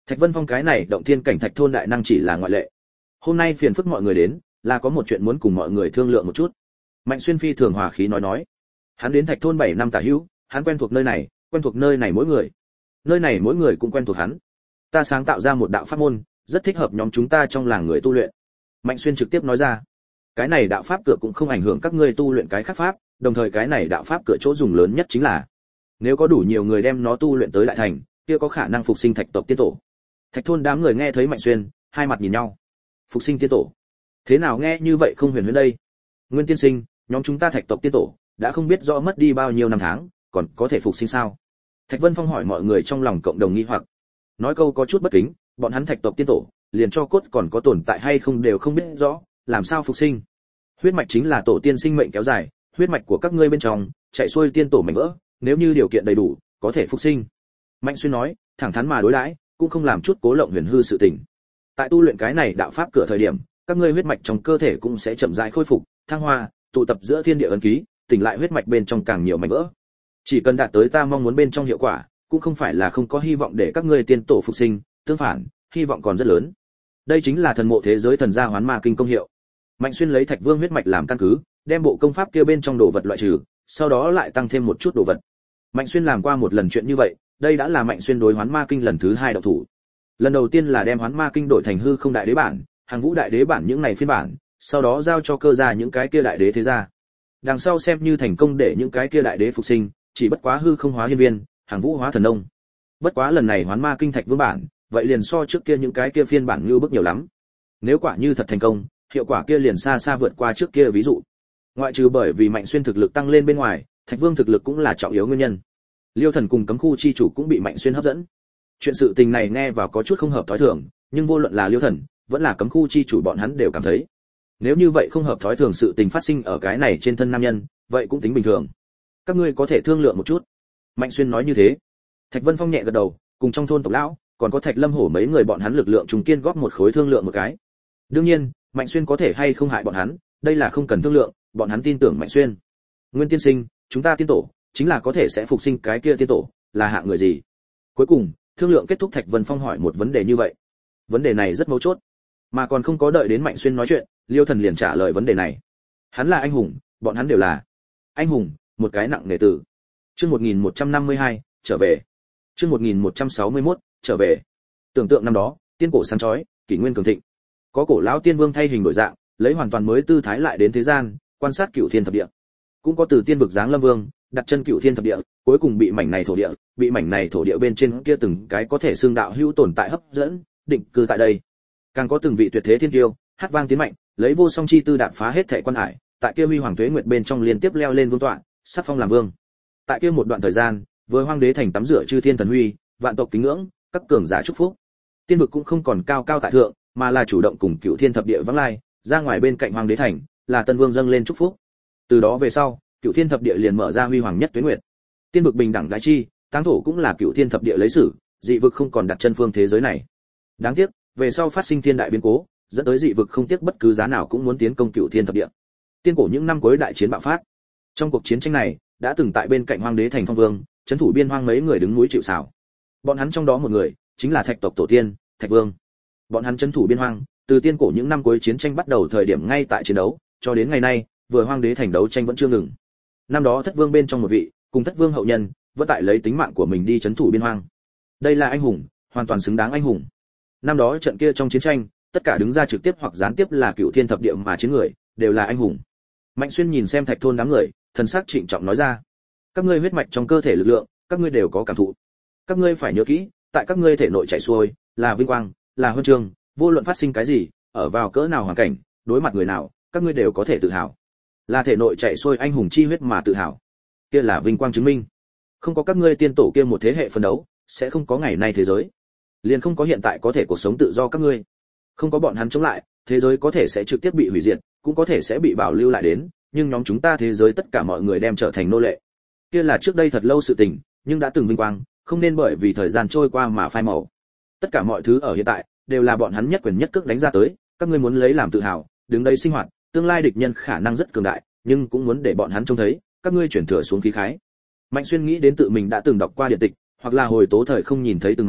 S1: Thạch Vân Phong cái này động thiên cảnh thạch thôn đại năng chỉ là ngoại lệ. Hôm nay phiền phức mọi người đến, là có một chuyện muốn cùng mọi người thương lượng một chút. Mạnh Xuyên phi thường hòa khí nói. Hắn đến thạch thôn 7 năm tả hữu, hắn quen thuộc nơi này, quen thuộc nơi này mỗi người. Nơi này mỗi người cũng quen thuộc hắn. Ta sáng tạo ra một đạo pháp môn, rất thích hợp nhóm chúng ta trong làng người tu luyện. Mạnh Xuyên trực tiếp nói ra. Cái này đạo pháp cửa cũng không ảnh hưởng các ngươi tu luyện cái khác pháp, đồng thời cái này đạo pháp cửa chỗ dùng lớn nhất chính là nếu có đủ nhiều người đem nó tu luyện tới đại thành, kia có khả năng phục sinh thạch tộc tiên tổ. Thạch thôn đám người nghe thấy Mạnh Xuyên, hai mặt nhìn nhau. Phục sinh tiên tổ? Thế nào nghe như vậy không huyền huyễn đây? Nguyên tiên sinh, nhóm chúng ta thạch tộc tiên tổ đã không biết rõ mất đi bao nhiêu năm tháng, còn có thể phục sinh sao? Thạch Vân Phong hỏi mọi người trong lòng cộng đồng nghi hoặc. Nói câu có chút bất kính, bọn hắn thạch tộc tiên tổ, liền cho cốt còn có tồn tại hay không đều không biết rõ, làm sao phục sinh? Huyết mạch chính là tổ tiên sinh mệnh kéo dài, huyết mạch của các ngươi bên trong chạy xuôi tiên tổ mảnh vỡ, nếu như điều kiện đầy đủ, có thể phục sinh. Mạnh Xuyên nói, thẳng thắn mà đối đãi, cũng không làm chút cố lộng huyền hư sự tình. Tại tu luyện cái này đạo pháp cửa thời điểm, các ngươi huyết mạch trong cơ thể cũng sẽ chậm rãi khôi phục, thăng hoa, tụ tập giữa thiên địa ấn ký, tỉnh lại huyết mạch bên trong càng nhiều mảnh vỡ. Chỉ cần đạt tới ta mong muốn bên trong hiệu quả, cũng không phải là không có hy vọng để các ngươi tiên tổ phục sinh, tương phản, hy vọng còn rất lớn. Đây chính là thần mộ thế giới thần gia hoán ma kinh công hiệu. Mạnh Xuyên lấy Thạch Vương huyết mạch làm căn cứ, đem bộ công pháp kia bên trong đồ vật loại trừ, sau đó lại tăng thêm một chút đồ vật. Mạnh Xuyên làm qua một lần chuyện như vậy, đây đã là Mạnh Xuyên đối hoán ma kinh lần thứ 2 động thủ. Lần đầu tiên là đem hoán ma kinh đổi thành hư không đại đế bản, hàng vũ đại đế bản những này phiên bản, sau đó giao cho cơ gia những cái kia đại đế thế gia. Đằng sau xem như thành công để những cái kia đại đế phục sinh, chỉ bất quá hư không hóa hiên viên, hàng vũ hóa thần nông. Bất quá lần này hoán ma kinh Thạch Vương bản, vậy liền so trước kia những cái kia phiên bản như bức nhiều lắm. Nếu quả như thật thành công, hiệu quả kia liền xa xa vượt qua trước kia ví dụ. Ngoại trừ bởi vì Mạnh Xuyên thực lực tăng lên bên ngoài, Thạch Vương thực lực cũng là trọng yếu nguyên nhân. Liêu Thần cùng cấm khu chi chủ cũng bị Mạnh Xuyên hấp dẫn. Chuyện sự tình này nghe vào có chút không hợp thói thường, nhưng vô luận là Liêu Thần, vẫn là cấm khu chi chủ bọn hắn đều cảm thấy, nếu như vậy không hợp thói thường sự tình phát sinh ở cái này trên thân nam nhân, vậy cũng tính bình thường. Các ngươi có thể thương lượng một chút. Mạnh Xuyên nói như thế. Thạch Vân Phong nhẹ gật đầu, cùng trong thôn tộc lão, còn có Thạch Lâm Hổ mấy người bọn hắn lực lượng trùng kiên góp một khối thương lượng một cái. Đương nhiên, Mạnh Xuyên có thể hay không hại bọn hắn, đây là không cần thương lượng, bọn hắn tin tưởng Mạnh Xuyên. Nguyên tiên sinh, chúng ta tiên tổ, chính là có thể sẽ phục sinh cái kia tiên tổ, là hạng người gì? Cuối cùng, thương lượng kết thúc, Thạch Vân Phong hỏi một vấn đề như vậy. Vấn đề này rất mấu chốt, mà còn không có đợi đến Mạnh Xuyên nói chuyện, Liêu Thần liền trả lời vấn đề này. Hắn là anh hùng, bọn hắn đều là anh hùng, một cái nặng nề từ. Chương 1152, trở về. Chương 1161, trở về. Tưởng tượng năm đó, tiên cổ sáng chói, kỷ nguyên cường thịnh. Có cổ lão tiên vương thay hình đổi dạng, lấy hoàn toàn mới tư thái lại đến thế gian, quan sát cửu thiên thập địa. Cũng có từ tiên vực giáng lâm vương, đặt chân cửu thiên thập địa, cuối cùng bị mảnh này thổ địa bên trên kia từng cái có thể xương đạo hữu tồn tại hấp dẫn, định cư tại đây. Càng có từng vị tuyệt thế thiên kiêu, hát vang tiến mạnh, lấy vô song chi tư đạp phá hết thảy quan hải, tại kia huy hoàng tuế nguyệt bên trong liên tiếp leo lên vương tọa, sắp phong làm vương. Tại kia một đoạn thời gian, với hoang đế thành tắm rửa chư thiên thần huy, vạn tộc kính ngưỡng, các cường giả chúc phúc. Tiên vực cũng không còn cao cao tại thượng, mà là chủ động cùng cửu thiên thập địa vắng lai, ra ngoài bên cạnh hoàng đế thành, là tân vương dâng lên chúc phúc. Từ đó về sau, cửu thiên thập địa liền mở ra huy hoàng nhất tuế nguyệt. Tiên vực bình đẳng đại chi, táng thổ cũng là cửu thiên thập địa lấy sử, dị vực không còn đặt chân phương thế giới này. Đáng tiếc, về sau phát sinh thiên đại biến cố, dẫn tới dị vực không tiếc bất cứ giá nào cũng muốn tiến công cửu thiên thập địa. Tiên cổ những năm cuối đại chiến bạo phát. Trong cuộc chiến tranh này, đã từng tại bên cạnh hoàng đế thành phong vương, trấn thủ biên hoang mấy người đứng núi chịu sào. Bọn hắn trong đó một người, chính là Thạch tộc tổ tiên, Thạch Vương. Bọn hắn trấn thủ biên hoang, từ tiên cổ những năm cuối chiến tranh bắt đầu thời điểm ngay tại chiến đấu, cho đến ngày nay, vừa hoang đế thành đấu tranh vẫn chưa ngừng. Năm đó Thất Vương bên trong một vị, cùng Thất Vương hậu nhân, vẫn tại lấy tính mạng của mình đi trấn thủ biên hoang. Đây là anh hùng, hoàn toàn xứng đáng anh hùng. Năm đó trận kia trong chiến tranh, tất cả đứng ra trực tiếp hoặc gián tiếp là cửu thiên thập địa mà chiến người, đều là anh hùng. Mạnh Xuyên nhìn xem Thạch thôn đám người, thần sắc trịnh trọng nói ra: các ngươi huyết mạch trong cơ thể lực lượng, các ngươi đều có cảm thụ. Các ngươi phải nhớ kỹ, tại các ngươi thể nội chảy xuôi là vinh quang, là huân chương, vô luận phát sinh cái gì, ở vào cỡ nào hoàn cảnh, đối mặt người nào, các ngươi đều có thể tự hào. Là thể nội chảy xuôi anh hùng chi huyết mà tự hào. Kia là vinh quang chứng minh. Không có các ngươi tiên tổ kia một thế hệ phấn đấu, sẽ không có ngày nay thế giới. Liền không có hiện tại có thể cuộc sống tự do các ngươi. Không có bọn hắn chống lại, thế giới có thể sẽ trực tiếp bị hủy diệt, cũng có thể sẽ bị bảo lưu lại đến, nhưng nhóm chúng ta thế giới tất cả mọi người đem trở thành nô lệ. Kia là trước đây thật lâu sự tình, nhưng đã từng vinh quang, không nên bởi vì thời gian trôi qua mà phai màu. Tất cả mọi thứ ở hiện tại đều là bọn hắn nhất quyền nhất cước đánh ra tới, các ngươi muốn lấy làm tự hào, đứng đây sinh hoạt, tương lai địch nhân khả năng rất cường đại, nhưng cũng muốn để bọn hắn trông thấy, các ngươi chuyển thừa xuống khí khái. Mạnh Xuyên nghĩ đến tự mình đã từng đọc qua điện tịch, hoặc là hồi tố thời không nhìn thấy từng màn,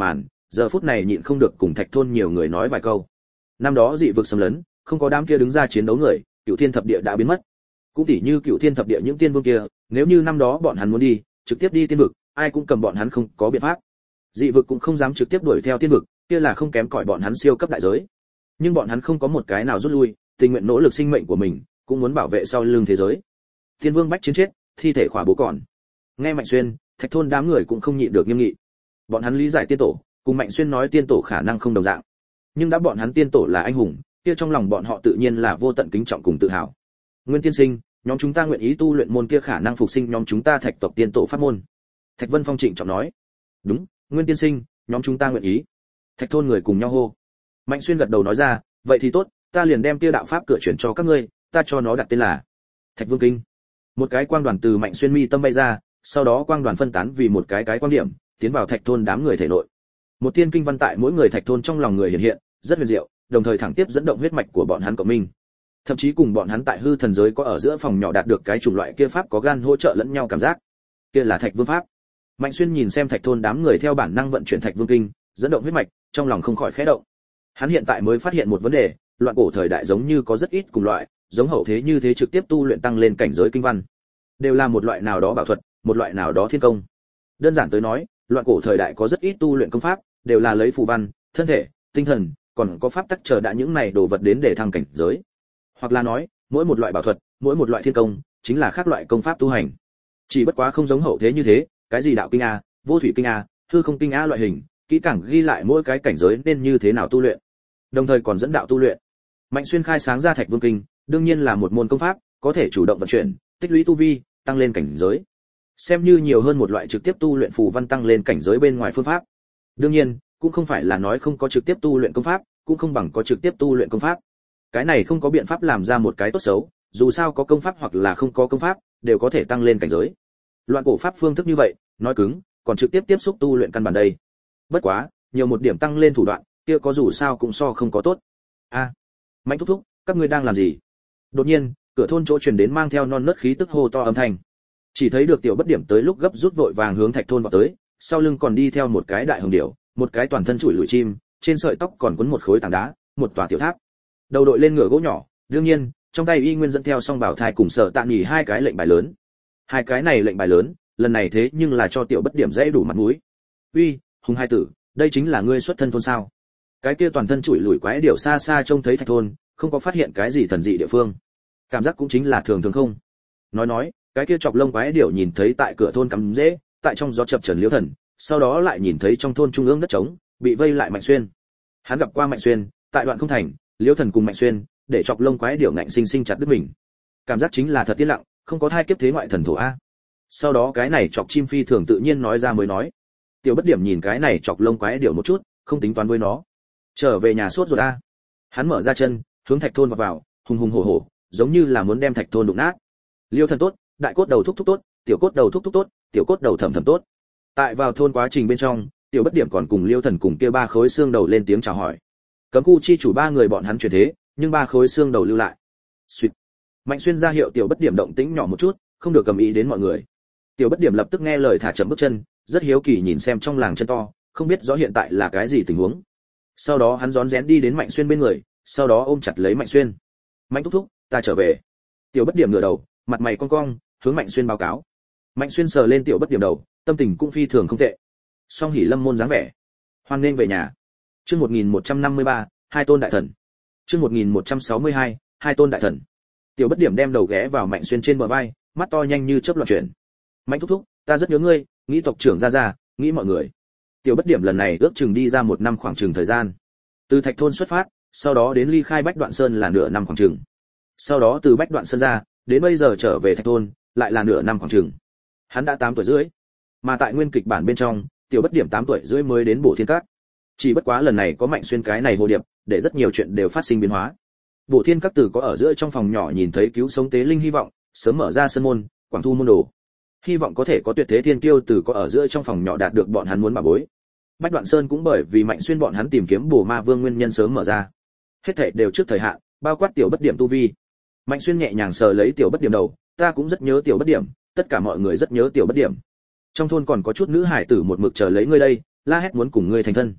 S1: giờ phút này nhịn không được cùng Thạch thôn nhiều người nói vài câu. Năm đó dị vực xâm lấn, không có đám kia đứng ra chiến đấu người, Cửu Thiên thập địa đã biến mất. Cũng tỉ như Cửu Thiên thập địa những tiên vương kia, nếu như năm đó bọn hắn muốn đi, trực tiếp đi tiên vực, ai cũng cầm bọn hắn không có biện pháp. Dị vực cũng không dám trực tiếp đuổi theo tiên vực, kia là không kém cỏi bọn hắn siêu cấp đại giới. Nhưng bọn hắn không có một cái nào rút lui, tình nguyện nỗ lực sinh mệnh của mình, cũng muốn bảo vệ sau lưng thế giới. Tiên vương bách chiến chết, thi thể khỏa bố còn. Nghe Mạnh Xuyên, Thạch thôn đám người cũng không nhịn được nghiêm nghị. Bọn hắn lý giải tiên tổ, cùng Mạnh Xuyên nói tiên tổ khả năng không đồng dạng. Nhưng đã bọn hắn tiên tổ là anh hùng, kia trong lòng bọn họ tự nhiên là vô tận kính trọng cùng tự hào. Nguyên tiên sinh, nhóm chúng ta nguyện ý tu luyện môn kia khả năng phục sinh nhóm chúng ta Thạch tộc tiên tổ pháp môn. Thạch Vân Phong trịnh trọng nói. Đúng, Nguyên tiên sinh, nhóm chúng ta nguyện ý. Thạch thôn người cùng nhau hô. Mạnh Xuyên gật đầu nói ra, vậy thì tốt, ta liền đem kia đạo pháp cửa chuyển cho các ngươi, ta cho nó đặt tên là Thạch Vương Kinh. Một cái quang đoàn từ Mạnh Xuyên mi tâm bay ra, sau đó quang đoàn phân tán vì một cái quang điểm, tiến vào Thạch thôn đám người thể nội. Một tiên kinh văn tại mỗi người Thạch thôn trong lòng người hiện hiện, rất huyền diệu, đồng thời thẳng tiếp dẫn động huyết mạch của bọn hắn cộng minh. Thậm chí cùng bọn hắn tại hư thần giới có ở giữa phòng nhỏ đạt được cái chủng loại kia pháp có gan hỗ trợ lẫn nhau cảm giác. Kia là Thạch Vương pháp. Mạnh Xuyên nhìn xem Thạch thôn đám người theo bản năng vận chuyển Thạch Vương kinh, dẫn động huyết mạch, trong lòng không khỏi khẽ động. Hắn hiện tại mới phát hiện một vấn đề, loạn cổ thời đại giống như có rất ít cùng loại, giống hậu thế như thế trực tiếp tu luyện tăng lên cảnh giới kinh văn, đều là một loại nào đó bảo thuật, một loại nào đó thiên công. Đơn giản tới nói, loạn cổ thời đại có rất ít tu luyện công pháp, đều là lấy phù văn, thân thể, tinh thần, còn có pháp tắc chờ đã những này đồ vật đến để thăng cảnh giới. Hoặc là nói, mỗi một loại bảo thuật, mỗi một loại thiên công, chính là khác loại công pháp tu hành. Chỉ bất quá không giống hậu thế như thế, cái gì đạo kinh a, vô thủy kinh a, hư không kinh a loại hình, kỹ càng ghi lại mỗi cái cảnh giới nên như thế nào tu luyện, đồng thời còn dẫn đạo tu luyện. Mạnh Xuyên khai sáng ra Thạch Vương kinh, đương nhiên là một môn công pháp, có thể chủ động vận chuyển, tích lũy tu vi, tăng lên cảnh giới. Xem như nhiều hơn một loại trực tiếp tu luyện phù văn tăng lên cảnh giới bên ngoài phương pháp. Đương nhiên, cũng không phải là nói không có trực tiếp tu luyện công pháp, cũng không bằng có trực tiếp tu luyện công pháp. Cái này không có biện pháp làm ra một cái tốt xấu, dù sao có công pháp hoặc là không có công pháp, đều có thể tăng lên cảnh giới. Loạn cổ pháp phương thức như vậy, nói cứng, còn trực tiếp tiếp xúc tu luyện căn bản đây. Bất quá, nhiều một điểm tăng lên thủ đoạn, kia có dù sao cũng so không có tốt. A, Mạnh thúc thúc, các ngươi đang làm gì? Đột nhiên, cửa thôn chỗ truyền đến mang theo non nớt khí tức hô to âm thanh. Chỉ thấy được Tiểu Bất Điểm tới lúc gấp rút vội vàng hướng Thạch thôn vào tới, sau lưng còn đi theo một cái đại hồng điểu, một cái toàn thân trụi lùi chim, trên sợi tóc còn quấn một khối tảng đá, một tòa tiểu tháp. Đầu đội lên ngựa gỗ nhỏ, đương nhiên, trong tay y nguyên dẫn theo song bảo thai cùng Sở Tạ Nghị hai cái lệnh bài lớn. Hai cái này lệnh bài lớn, lần này thế nhưng là cho Tiểu Bất Điểm dễ đủ mặt mũi. Uy, Hùng hai tử, đây chính là ngươi xuất thân thôn sao? Cái kia toàn thân trụi lùi quái điểu xa xa trông thấy Thạch thôn, không có phát hiện cái gì thần dị địa phương. Cảm giác cũng chính là thường thường không. Nói, cái kia chọc lông quái điểu nhìn thấy tại cửa thôn cắm rễ, tại trong gió chập chờn Liễu Thần, sau đó lại nhìn thấy trong thôn trung ương đất trống, bị vây lại Mạnh Xuyên. Hắn gặp qua Mạnh Xuyên, tại đoạn không thành, Liễu Thần cùng Mạnh Xuyên, để chọc lông quái điểu ngạnh sinh sinh chặt đứt mình. Cảm giác chính là thật yên lặng, không có thai kiếp thế ngoại thần thổ a. Sau đó cái này chọc chim phi thường tự nhiên nói ra mới nói. Tiểu Bất Điểm nhìn cái này chọc lông quái điểu một chút, không tính toán với nó. Trở về nhà sốt ruột a. Hắn mở ra chân, hướng Thạch thôn vào, hùng hùng hổ hổ, giống như là muốn đem Thạch thôn đụng nát. Liêu Thần tốt, đại cốt đầu thúc thúc tốt, tiểu cốt đầu thúc thúc tốt, tiểu cốt đầu thầm thầm tốt. Tại vào thôn quá trình bên trong, Tiểu Bất Điểm còn cùng Liêu Thần cùng kia ba khối xương đầu lên tiếng chào hỏi. Cấm khu chi chủ ba người bọn hắn chuyển thế, nhưng ba khối xương đầu lưu lại. Xuyệt. Mạnh Xuyên ra hiệu Tiểu Bất Điểm động tĩnh nhỏ một chút, không được cầm ý đến mọi người. Tiểu Bất Điểm lập tức nghe lời thả chậm bước chân, rất hiếu kỳ nhìn xem trong làng chân to, không biết rõ hiện tại là cái gì tình huống. Sau đó hắn rón rén đi đến Mạnh Xuyên bên người, sau đó ôm chặt lấy Mạnh Xuyên. Mạnh thúc thúc, ta trở về. Tiểu Bất Điểm ngửa đầu, mặt mày cong cong, hướng Mạnh Xuyên báo cáo. Mạnh Xuyên sờ lên Tiểu Bất Điểm đầu, tâm tình cũng phi thường không tệ. Song hỉ lâm môn dáng vẻ. Hoan nên về nhà. Chương 1153, hai tôn đại thần. Chương 1162, hai tôn đại thần. Tiểu Bất Điểm đem đầu ghé vào Mạnh Xuyên trên bờ vai, mắt to nhanh như chớp loạn chuyển. Mạnh thúc thúc, ta rất nhớ ngươi, nghĩ tộc trưởng ra, nghĩ mọi người. Tiểu Bất Điểm lần này ước chừng đi ra một năm khoảng chừng thời gian. Từ Thạch thôn xuất phát, sau đó đến ly khai Bách Đoạn Sơn là nửa năm khoảng chừng. Sau đó từ Bách Đoạn Sơn ra, đến bây giờ trở về Thạch thôn, lại là nửa năm khoảng chừng. Hắn đã 8 tuổi rưỡi. Mà tại nguyên kịch bản bên trong, Tiểu Bất Điểm 8 tuổi rưỡi mới đến Bổ Thiên Các. Chỉ bất quá lần này có Mạnh Xuyên cái này hồ điệp, để rất nhiều chuyện đều phát sinh biến hóa. Bổ Thiên Các từ có ở giữa trong phòng nhỏ nhìn thấy cứu sống tế linh hy vọng, sớm mở ra sân môn, quảng thu môn đồ. Hy vọng có thể có tuyệt thế thiên kiêu từ có ở giữa trong phòng nhỏ đạt được bọn hắn muốn bảo bối. Bách Đoạn Sơn cũng bởi vì Mạnh Xuyên bọn hắn tìm kiếm Bổ Ma Vương nguyên nhân sớm mở ra. Hết thảy đều trước thời hạn, bao quát Tiểu Bất Điểm tu vi. Mạnh Xuyên nhẹ nhàng sờ lấy Tiểu Bất Điểm đầu, ta cũng rất nhớ Tiểu Bất Điểm, tất cả mọi người rất nhớ Tiểu Bất Điểm. Trong thôn còn có chút nữ hải tử một mực chờ lấy ngươi đây, la hét muốn cùng ngươi thành thân.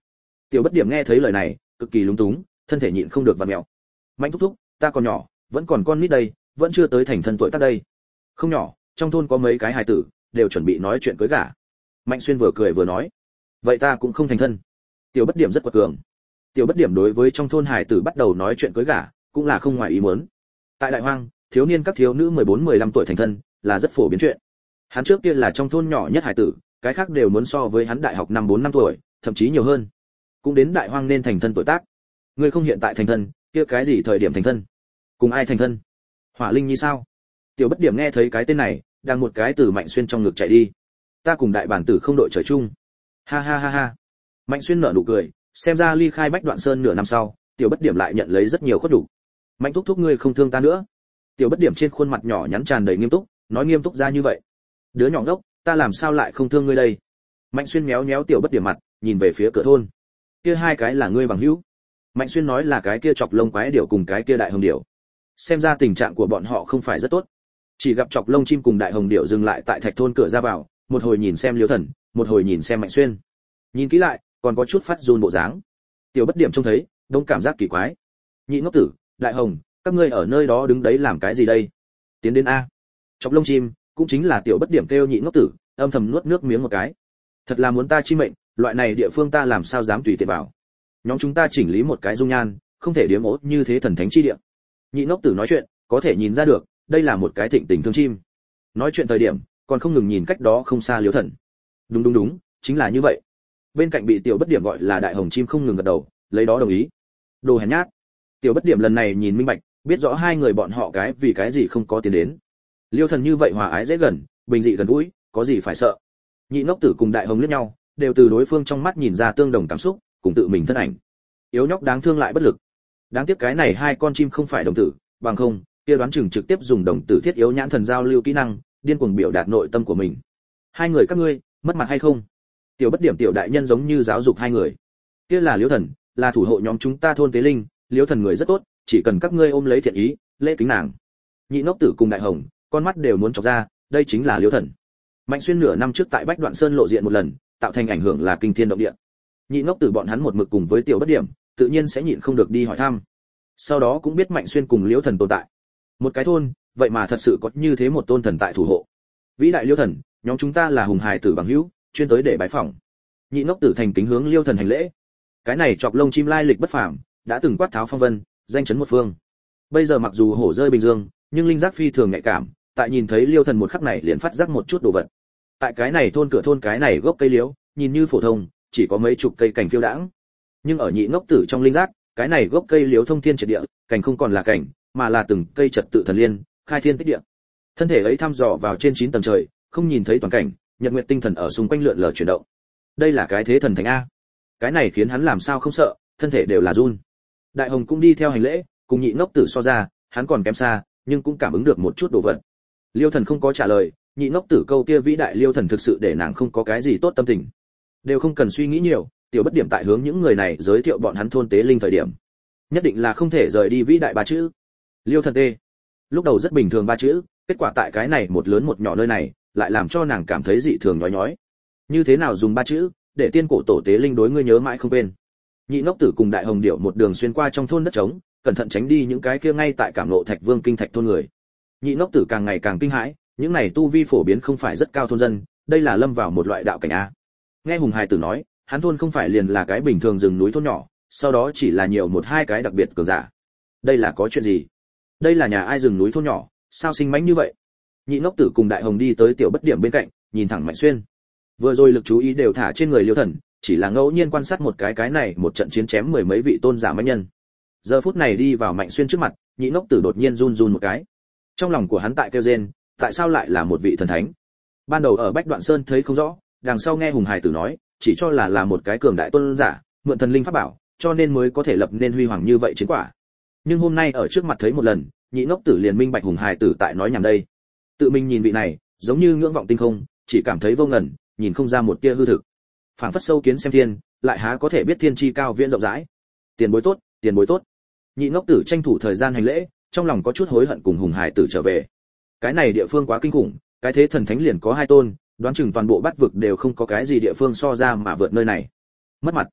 S1: Tiểu Bất Điểm nghe thấy lời này, cực kỳ lúng túng, thân thể nhịn không được vặn mèo. Mạnh thúc thúc, ta còn nhỏ, vẫn còn con nít đây, vẫn chưa tới thành thân tuổi tác đây. Không nhỏ, trong thôn có mấy cái hài tử, đều chuẩn bị nói chuyện cưới gả. Mạnh Xuyên vừa cười vừa nói, vậy ta cũng không thành thân. Tiểu Bất Điểm rất quật cường. Tiểu Bất Điểm đối với trong thôn hài tử bắt đầu nói chuyện cưới gả, cũng là không ngoài ý muốn. Tại Đại Hoang, thiếu niên các thiếu nữ 14-15 tuổi thành thân là rất phổ biến chuyện. Hắn trước kia là trong thôn nhỏ nhất hài tử, cái khác đều muốn so với hắn đại học 5-4 năm tuổi, thậm chí nhiều hơn. Cũng đến Đại Hoang nên thành thân tuổi tác. Ngươi không hiện tại thành thân, kia cái gì thời điểm thành thân? Cùng ai thành thân? Hỏa Linh Nhi sao? Tiểu Bất Điểm nghe thấy cái tên này, đang một cái từ Mạnh Xuyên trong ngực chạy đi. Ta cùng đại bản tử không đội trời chung. Ha ha ha ha. Mạnh Xuyên nở nụ cười, xem ra ly khai Bách Đoạn Sơn nửa năm sau, Tiểu Bất Điểm lại nhận lấy rất nhiều khuất đủ. Mạnh thúc thúc ngươi không thương ta nữa. Tiểu Bất Điểm trên khuôn mặt nhỏ nhắn tràn đầy nghiêm túc, nói nghiêm túc ra như vậy. Đứa nhỏ đốc, ta làm sao lại không thương ngươi đây? Mạnh Xuyên méo méo Tiểu Bất Điểm mặt, nhìn về phía cửa thôn. Kia hai cái là ngươi bằng hữu? Mạnh Xuyên nói là cái kia chọc lông quái điểu cùng cái kia đại hồng điểu. Xem ra tình trạng của bọn họ không phải rất tốt. Chỉ gặp chọc lông chim cùng đại hồng điểu dừng lại tại thạch thôn cửa ra vào, một hồi nhìn xem Liêu Thần, một hồi nhìn xem Mạnh Xuyên. Nhìn kỹ lại, còn có chút phát run bộ dáng. Tiểu Bất Điểm trông thấy, đông cảm giác kỳ quái. Nhị ngốc tử, đại hồng, các ngươi ở nơi đó đứng đấy làm cái gì đây? Tiến đến a. Chọc lông chim, cũng chính là Tiểu Bất Điểm kêu nhị ngốc tử, âm thầm nuốt nước miếng một cái. Thật là muốn ta chi mệnh, loại này địa phương ta làm sao dám tùy tiện vào. Nhóm chúng ta chỉnh lý một cái dung nhan, không thể điếm ố như thế thần thánh chi địa. Nhị ngốc tử nói chuyện, có thể nhìn ra được, đây là một cái thịnh tình thương chim. Nói chuyện thời điểm, còn không ngừng nhìn cách đó không xa Liêu Thần. Đúng, chính là như vậy. Bên cạnh bị Tiểu Bất Điểm gọi là đại hồng chim không ngừng gật đầu, lấy đó đồng ý. Đồ hèn nhát. Tiểu Bất Điểm lần này nhìn minh bạch, biết rõ hai người bọn họ cái vì cái gì không có tiến đến. Liêu Thần như vậy hòa ái dễ gần, bình dị gần gũi, có gì phải sợ. Nhị ngốc tử cùng đại hồng liếc nhau, đều từ đối phương trong mắt nhìn ra tương đồng cảm xúc, cùng tự mình thân ảnh. Yếu nhóc đáng thương lại bất lực. Đáng tiếc cái này hai con chim không phải đồng tử, bằng không, kia đoán chừng trực tiếp dùng đồng tử thiết yếu nhãn thần giao lưu kỹ năng, điên cuồng biểu đạt nội tâm của mình. Hai người các ngươi, mất mặt hay không? Tiểu Bất Điểm tiểu đại nhân giống như giáo dục hai người. Kia là Liêu Thần, là thủ hộ nhóm chúng ta thôn tế linh, Liêu Thần người rất tốt, chỉ cần các ngươi ôm lấy thiện ý, lễ kính nàng. Nhị ngốc tử cùng đại hồng, con mắt đều muốn chọc ra, đây chính là Liêu Thần. Mạnh Xuyên nửa năm trước tại Bách Đoạn Sơn lộ diện một lần, tạo thành ảnh hưởng là kinh thiên động địa. Nhị ngốc tử bọn hắn một mực cùng với Tiểu Bất Điểm, tự nhiên sẽ nhịn không được đi hỏi thăm. Sau đó cũng biết Mạnh Xuyên cùng Liêu Thần tồn tại. Một cái thôn, vậy mà thật sự có như thế một tôn thần tại thủ hộ. Vĩ đại Liêu Thần, nhóm chúng ta là hùng hài tử bằng hữu, chuyên tới để bái phỏng. Nhị ngốc tử thành kính hướng Liêu Thần hành lễ. Cái này chọc lông chim lai lịch bất phàm, đã từng quát tháo phong vân, danh chấn một phương. Bây giờ mặc dù hổ rơi bình dương, nhưng linh giác phi thường nhạy cảm, tại nhìn thấy Liêu Thần một khắc này liền phát giác một chút đồ vật. Tại cái này thôn cửa thôn cái này gốc cây liễu, nhìn như phổ thông, chỉ có mấy chục cây cành phiêu đãng. Nhưng ở nhị ngốc tử trong linh giác, cái này gốc cây liễu thông thiên triệt địa, cành không còn là cành, mà là từng cây trật tự thần liên, khai thiên tích địa. Thân thể ấy thăm dò vào trên 9 tầng trời, không nhìn thấy toàn cảnh, nhật nguyệt tinh thần ở xung quanh lượn lờ chuyển động. Đây là cái thế thần thánh a. Cái này khiến hắn làm sao không sợ, thân thể đều là run. Đại hồng cũng đi theo hành lễ, cùng nhị ngốc tử so ra, hắn còn kém xa, nhưng cũng cảm ứng được một chút đồ vật. Liêu Thần không có trả lời, nhị ngốc tử câu kia vĩ đại Liêu Thần thực sự để nàng không có cái gì tốt tâm tình. Đều không cần suy nghĩ nhiều, Tiểu Bất Điểm tại hướng những người này giới thiệu bọn hắn thôn tế linh thời điểm, nhất định là không thể rời đi vĩ đại ba chữ. Liêu Thần tê. Lúc đầu rất bình thường ba chữ, kết quả tại cái này một lớn một nhỏ nơi này, lại làm cho nàng cảm thấy dị thường nhói nhói. Như thế nào dùng ba chữ, để tiên cổ tổ tế linh đối ngươi nhớ mãi không quên. Nhị ngốc tử cùng đại hồng điểu một đường xuyên qua trong thôn đất trống, cẩn thận tránh đi những cái kia ngay tại cảm ngộ Thạch Vương kinh thạch thôn người. Nhị ngốc tử càng ngày càng kinh hãi, những này tu vi phổ biến không phải rất cao thôn dân, đây là lâm vào một loại đạo cảnh a. Nghe hùng hài tử nói, hắn thôn không phải liền là cái bình thường rừng núi thôn nhỏ, sau đó chỉ là nhiều một hai cái đặc biệt cường giả. Đây là có chuyện gì? Đây là nhà ai rừng núi thôn nhỏ, sao sinh mãnh như vậy? Nhị ngốc tử cùng đại hồng đi tới Tiểu Bất Điểm bên cạnh, nhìn thẳng Mạnh Xuyên. Vừa rồi lực chú ý đều thả trên người Liêu Thần, chỉ là ngẫu nhiên quan sát một cái này một trận chiến chém mười mấy vị tôn giả mãnh nhân. Giờ phút này đi vào Mạnh Xuyên trước mặt, nhị ngốc tử đột nhiên run run một cái. Trong lòng của hắn tại kêu rên, tại sao lại là một vị thần thánh? Ban đầu ở Bách Đoạn Sơn thấy không rõ, đằng sau nghe hùng hài tử nói, chỉ cho là một cái cường đại tôn giả, mượn thần linh pháp bảo, cho nên mới có thể lập nên huy hoàng như vậy chiến quả. Nhưng hôm nay ở trước mặt thấy một lần, nhị ngốc tử liền minh bạch hùng hài tử tại nói nhảm đây. Tự mình nhìn vị này, giống như ngưỡng vọng tinh không, chỉ cảm thấy vô ngần, nhìn không ra một tia hư thực. Phảng phất sâu kiến xem thiên, lại há có thể biết thiên chi cao viễn rộng rãi. Tiền bối tốt, tiền bối tốt. Nhị ngốc tử tranh thủ thời gian hành lễ, trong lòng có chút hối hận cùng hùng hài tử trở về. Cái này địa phương quá kinh khủng, cái thế thần thánh liền có 2 tôn, đoán chừng toàn bộ bát vực đều không có cái gì địa phương so ra mà vượt nơi này. Mất mặt.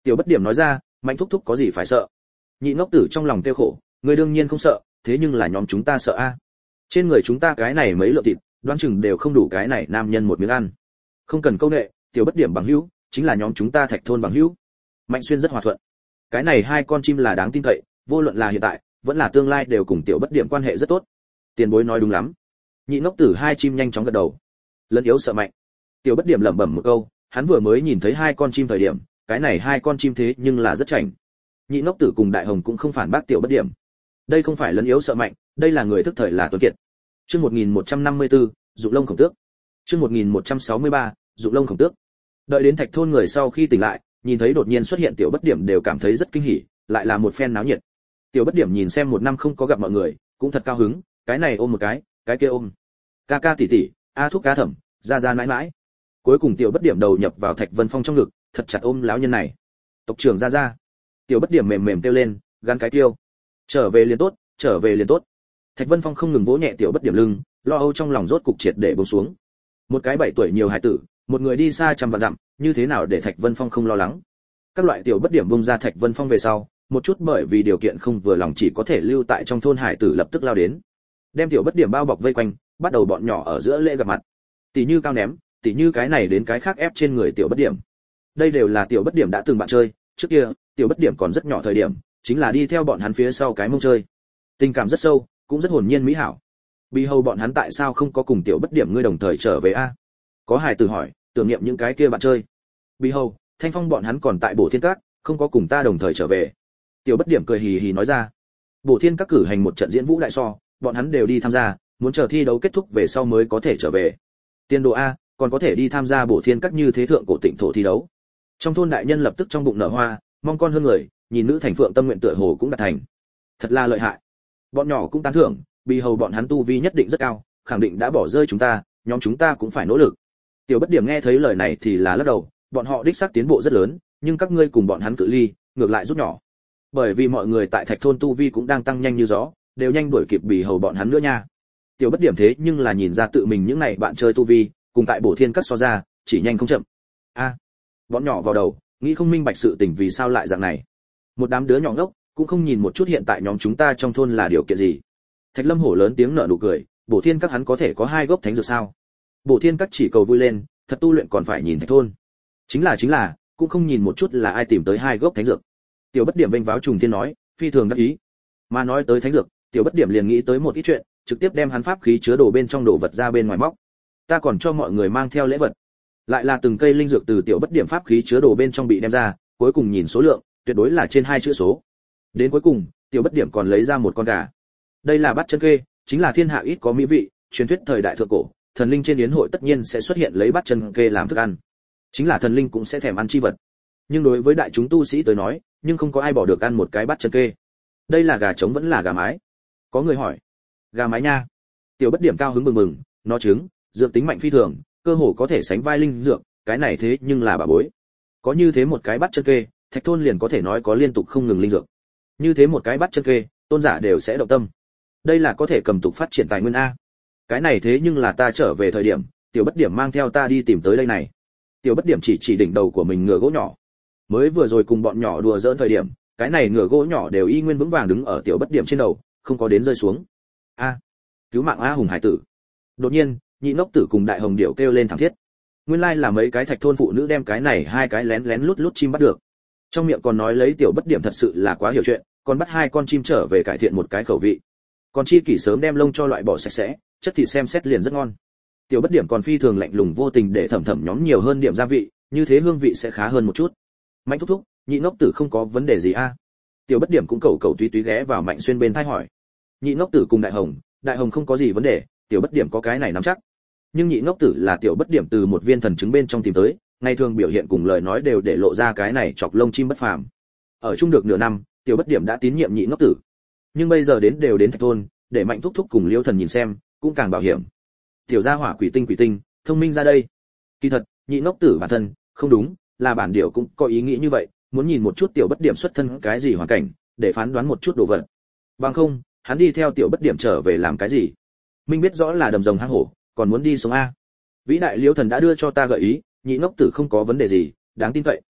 S1: Tiểu Bất Điểm nói ra, Mạnh thúc thúc có gì phải sợ? Nhị ngốc tử trong lòng tiêu khổ, người đương nhiên không sợ, thế nhưng là nhóm chúng ta sợ a. Trên người chúng ta cái này mấy lượng thịt, đoán chừng đều không đủ cái này nam nhân một miếng ăn. Không cần câu nệ, Tiểu Bất Điểm bằng hữu, chính là nhóm chúng ta Thạch thôn bằng hữu. Mạnh Xuyên rất hòa thuận. Cái này hai con chim là đáng tin cậy, vô luận là hiện tại, vẫn là tương lai đều cùng Tiểu Bất Điểm quan hệ rất tốt. Tiền bối nói đúng lắm. Nhị ngốc tử hai chim nhanh chóng gật đầu. Lẫn yếu sợ mạnh. Tiểu Bất Điểm lẩm bẩm một câu, hắn vừa mới nhìn thấy hai con chim thời điểm, cái này hai con chim thế nhưng là rất chảnh. Nhị ngốc tử cùng Đại Hồng cũng không phản bác Tiểu Bất Điểm. Đây không phải lẫn yếu sợ mạnh, đây là người thức thời là tuấn kiệt. Chương 1154, Dụng Lông Khổng Tước. Chương 1163, Dụng Lông Khổng Tước. Đợi đến Thạch thôn người sau khi tỉnh lại, nhìn thấy đột nhiên xuất hiện Tiểu Bất Điểm đều cảm thấy rất kinh hỉ, lại là một phen náo nhiệt. Tiểu Bất Điểm nhìn xem một năm không có gặp mọi người, cũng thật cao hứng, cái này ôm một cái kia ôm. Ca ca tỷ tỷ, a thúc ca thẩm, ra ra mãi mãi. Cuối cùng Tiểu Bất Điểm đầu nhập vào Thạch Vân Phong trong ngực, thật chặt ôm lão nhân này. Tộc trưởng ra ra. Tiểu Bất Điểm mềm mềm kêu lên, gắn cái tiêu. Trở về liền tốt, trở về liền tốt. Thạch Vân Phong không ngừng vỗ nhẹ Tiểu Bất Điểm lưng, lo âu trong lòng rốt cục triệt để buông xuống. Một cái 7 tuổi nhiều hài tử, một người đi xa trăm vạn dặm, như thế nào để Thạch Vân Phong không lo lắng? Các loại Tiểu Bất Điểm bung ra Thạch Vân Phong về sau, một chút bởi vì điều kiện không vừa lòng chỉ có thể lưu tại trong thôn hải tử lập tức lao đến, đem Tiểu Bất Điểm bao bọc vây quanh, bắt đầu bọn nhỏ ở giữa lễ gặp mặt. Tỷ như cao ném, tỷ như cái này đến cái khác ép trên người Tiểu Bất Điểm. Đây đều là Tiểu Bất Điểm đã từng bạn chơi, trước kia, Tiểu Bất Điểm còn rất nhỏ thời điểm, chính là đi theo bọn hắn phía sau cái mông chơi. Tình cảm rất sâu, cũng rất hồn nhiên mỹ hảo. Bi hầu bọn hắn tại sao không có cùng Tiểu Bất Điểm ngươi đồng thời trở về a? Có hài tử hỏi, tưởng niệm những cái kia bạn chơi. Bi hầu, Thanh Phong bọn hắn còn tại Bổ Thiên Các, không có cùng ta đồng thời trở về. Tiểu Bất Điểm cười hì hì nói ra. Bổ Thiên Các cử hành một trận diễn vũ đại so, bọn hắn đều đi tham gia, muốn chờ thi đấu kết thúc về sau mới có thể trở về. Tiên đồ a, còn có thể đi tham gia Bổ Thiên Các như thế thượng cổ tịnh thổ thi đấu. Trong thôn đại nhân lập tức trong bụng nở hoa, mong con hơn người, nhìn nữ thành phượng tâm nguyện tựa hồ cũng đạt thành. Thật là lợi hại. Bọn nhỏ cũng tán thưởng, Bi hầu bọn hắn tu vi nhất định rất cao, khẳng định đã bỏ rơi chúng ta, nhóm chúng ta cũng phải nỗ lực. Tiểu Bất Điểm nghe thấy lời này thì là lắc đầu, bọn họ đích xác tiến bộ rất lớn, nhưng các ngươi cùng bọn hắn cự ly, ngược lại rút nhỏ. Bởi vì mọi người tại Thạch thôn tu vi cũng đang tăng nhanh như gió, đều nhanh đuổi kịp Bi hầu bọn hắn nữa nha. Tiểu Bất Điểm thế nhưng là nhìn ra tự mình những này bạn chơi tu vi, cùng tại Bổ Thiên Các so ra, chỉ nhanh không chậm. A, bọn nhỏ vào đầu, nghĩ không minh bạch sự tình vì sao lại dạng này. Một đám đứa nhỏ ngốc, cũng không nhìn một chút hiện tại nhóm chúng ta trong thôn là điều kiện gì. Thạch Lâm Hổ lớn tiếng nở nụ cười, Bổ Thiên Các hắn có thể có 2 gốc thánh dược sao? Bổ Thiên Các chỉ cầu vui lên, thật tu luyện còn phải nhìn Thạch thôn. Chính là, cũng không nhìn một chút là ai tìm tới 2 gốc thánh dược. Tiểu Bất Điểm vênh váo trùng thiên nói, phi thường đắc ý. Mà nói tới thánh dược, Tiểu Bất Điểm liền nghĩ tới một ít chuyện, trực tiếp đem hắn pháp khí chứa đồ bên trong đồ vật ra bên ngoài móc. Ta còn cho mọi người mang theo lễ vật. Lại là từng cây linh dược từ Tiểu Bất Điểm pháp khí chứa đồ bên trong bị đem ra, cuối cùng nhìn số lượng, tuyệt đối là trên 2 chữ số. Đến cuối cùng, Tiểu Bất Điểm còn lấy ra một con gà. Đây là bát chân kê, chính là thiên hạ ít có mỹ vị, truyền thuyết thời đại thượng cổ, thần linh trên yến hội tất nhiên sẽ xuất hiện lấy bát chân kê làm thức ăn. Chính là thần linh cũng sẽ thèm ăn chi vật. Nhưng đối với đại chúng tu sĩ tới nói, nhưng không có ai bỏ được ăn một cái bát chân kê. Đây là gà trống vẫn là gà mái? Có người hỏi. Gà mái nha. Tiểu Bất Điểm cao hứng mừng mừng, nó trứng, dược tính mạnh phi thường, cơ hồ có thể sánh vai linh dược, cái này thế nhưng là bà bối. Có như thế một cái bát chân kê, Thạch thôn liền có thể nói có liên tục không ngừng linh dược. Như thế một cái bát chân kê, tôn giả đều sẽ động tâm. Đây là có thể cầm tục phát triển tài nguyên a. Cái này thế nhưng là ta trở về thời điểm, Tiểu Bất Điểm mang theo ta đi tìm tới đây này. Tiểu Bất Điểm chỉ đỉnh đầu của mình ngựa gỗ nhỏ. Mới vừa rồi cùng bọn nhỏ đùa giỡn thời điểm, cái này ngựa gỗ nhỏ đều y nguyên vững vàng đứng ở Tiểu Bất Điểm trên đầu, không có đến rơi xuống. A, cứu mạng a hùng hải tử. Đột nhiên, Nhị ngốc tử cùng Đại Hồng điểu kêu lên thảm thiết. Nguyên lai là mấy cái Thạch thôn phụ nữ đem cái này 2 cái lén lén lút lút chim bắt được. Trong miệng còn nói lấy Tiểu Bất Điểm thật sự là quá hiểu chuyện, còn bắt 2 con chim trở về cải thiện một cái khẩu vị. Còn chi kỷ sớm đem lông cho loại bỏ sạch sẽ, chất thịt xem xét liền rất ngon. Tiểu Bất Điểm còn phi thường lạnh lùng vô tình để thẩm thẩm nhóm nhiều hơn điểm gia vị, như thế hương vị sẽ khá hơn một chút. Mạnh thúc thúc, Nhị ngốc tử không có vấn đề gì a? Tiểu Bất Điểm cũng cầu túy túy ghé vào Mạnh Xuyên bên tai hỏi. Nhị ngốc tử cùng Đại Hồng không có gì vấn đề, Tiểu Bất Điểm có cái này nắm chắc. Nhưng Nhị ngốc tử là Tiểu Bất Điểm từ một viên thần trứng bên trong tìm tới, ngày thường biểu hiện cùng lời nói đều để lộ ra cái này chọc lông chim bất phàm. Ở chung được nửa năm, Tiểu Bất Điểm đã tín nhiệm Nhị ngốc tử. Nhưng bây giờ đến Thạch thôn, để Mạnh thúc thúc cùng Liêu Thần nhìn xem, cũng càng bảo hiểm. Tiểu gia hỏa quỷ tinh, thông minh ra đây. Kỳ thật, Nhị ngốc tử bản thân, không đúng, là bản điểu cũng có ý nghĩ như vậy, muốn nhìn một chút Tiểu Bất Điểm xuất thân cái gì hoàn cảnh, để phán đoán một chút đồ vật. Bằng không, hắn đi theo Tiểu Bất Điểm trở về làm cái gì? Minh biết rõ là đầm rồng hang hổ, còn muốn đi sống a. Vĩ đại Liêu Thần đã đưa cho ta gợi ý, Nhị ngốc tử không có vấn đề gì, đáng tin cậy.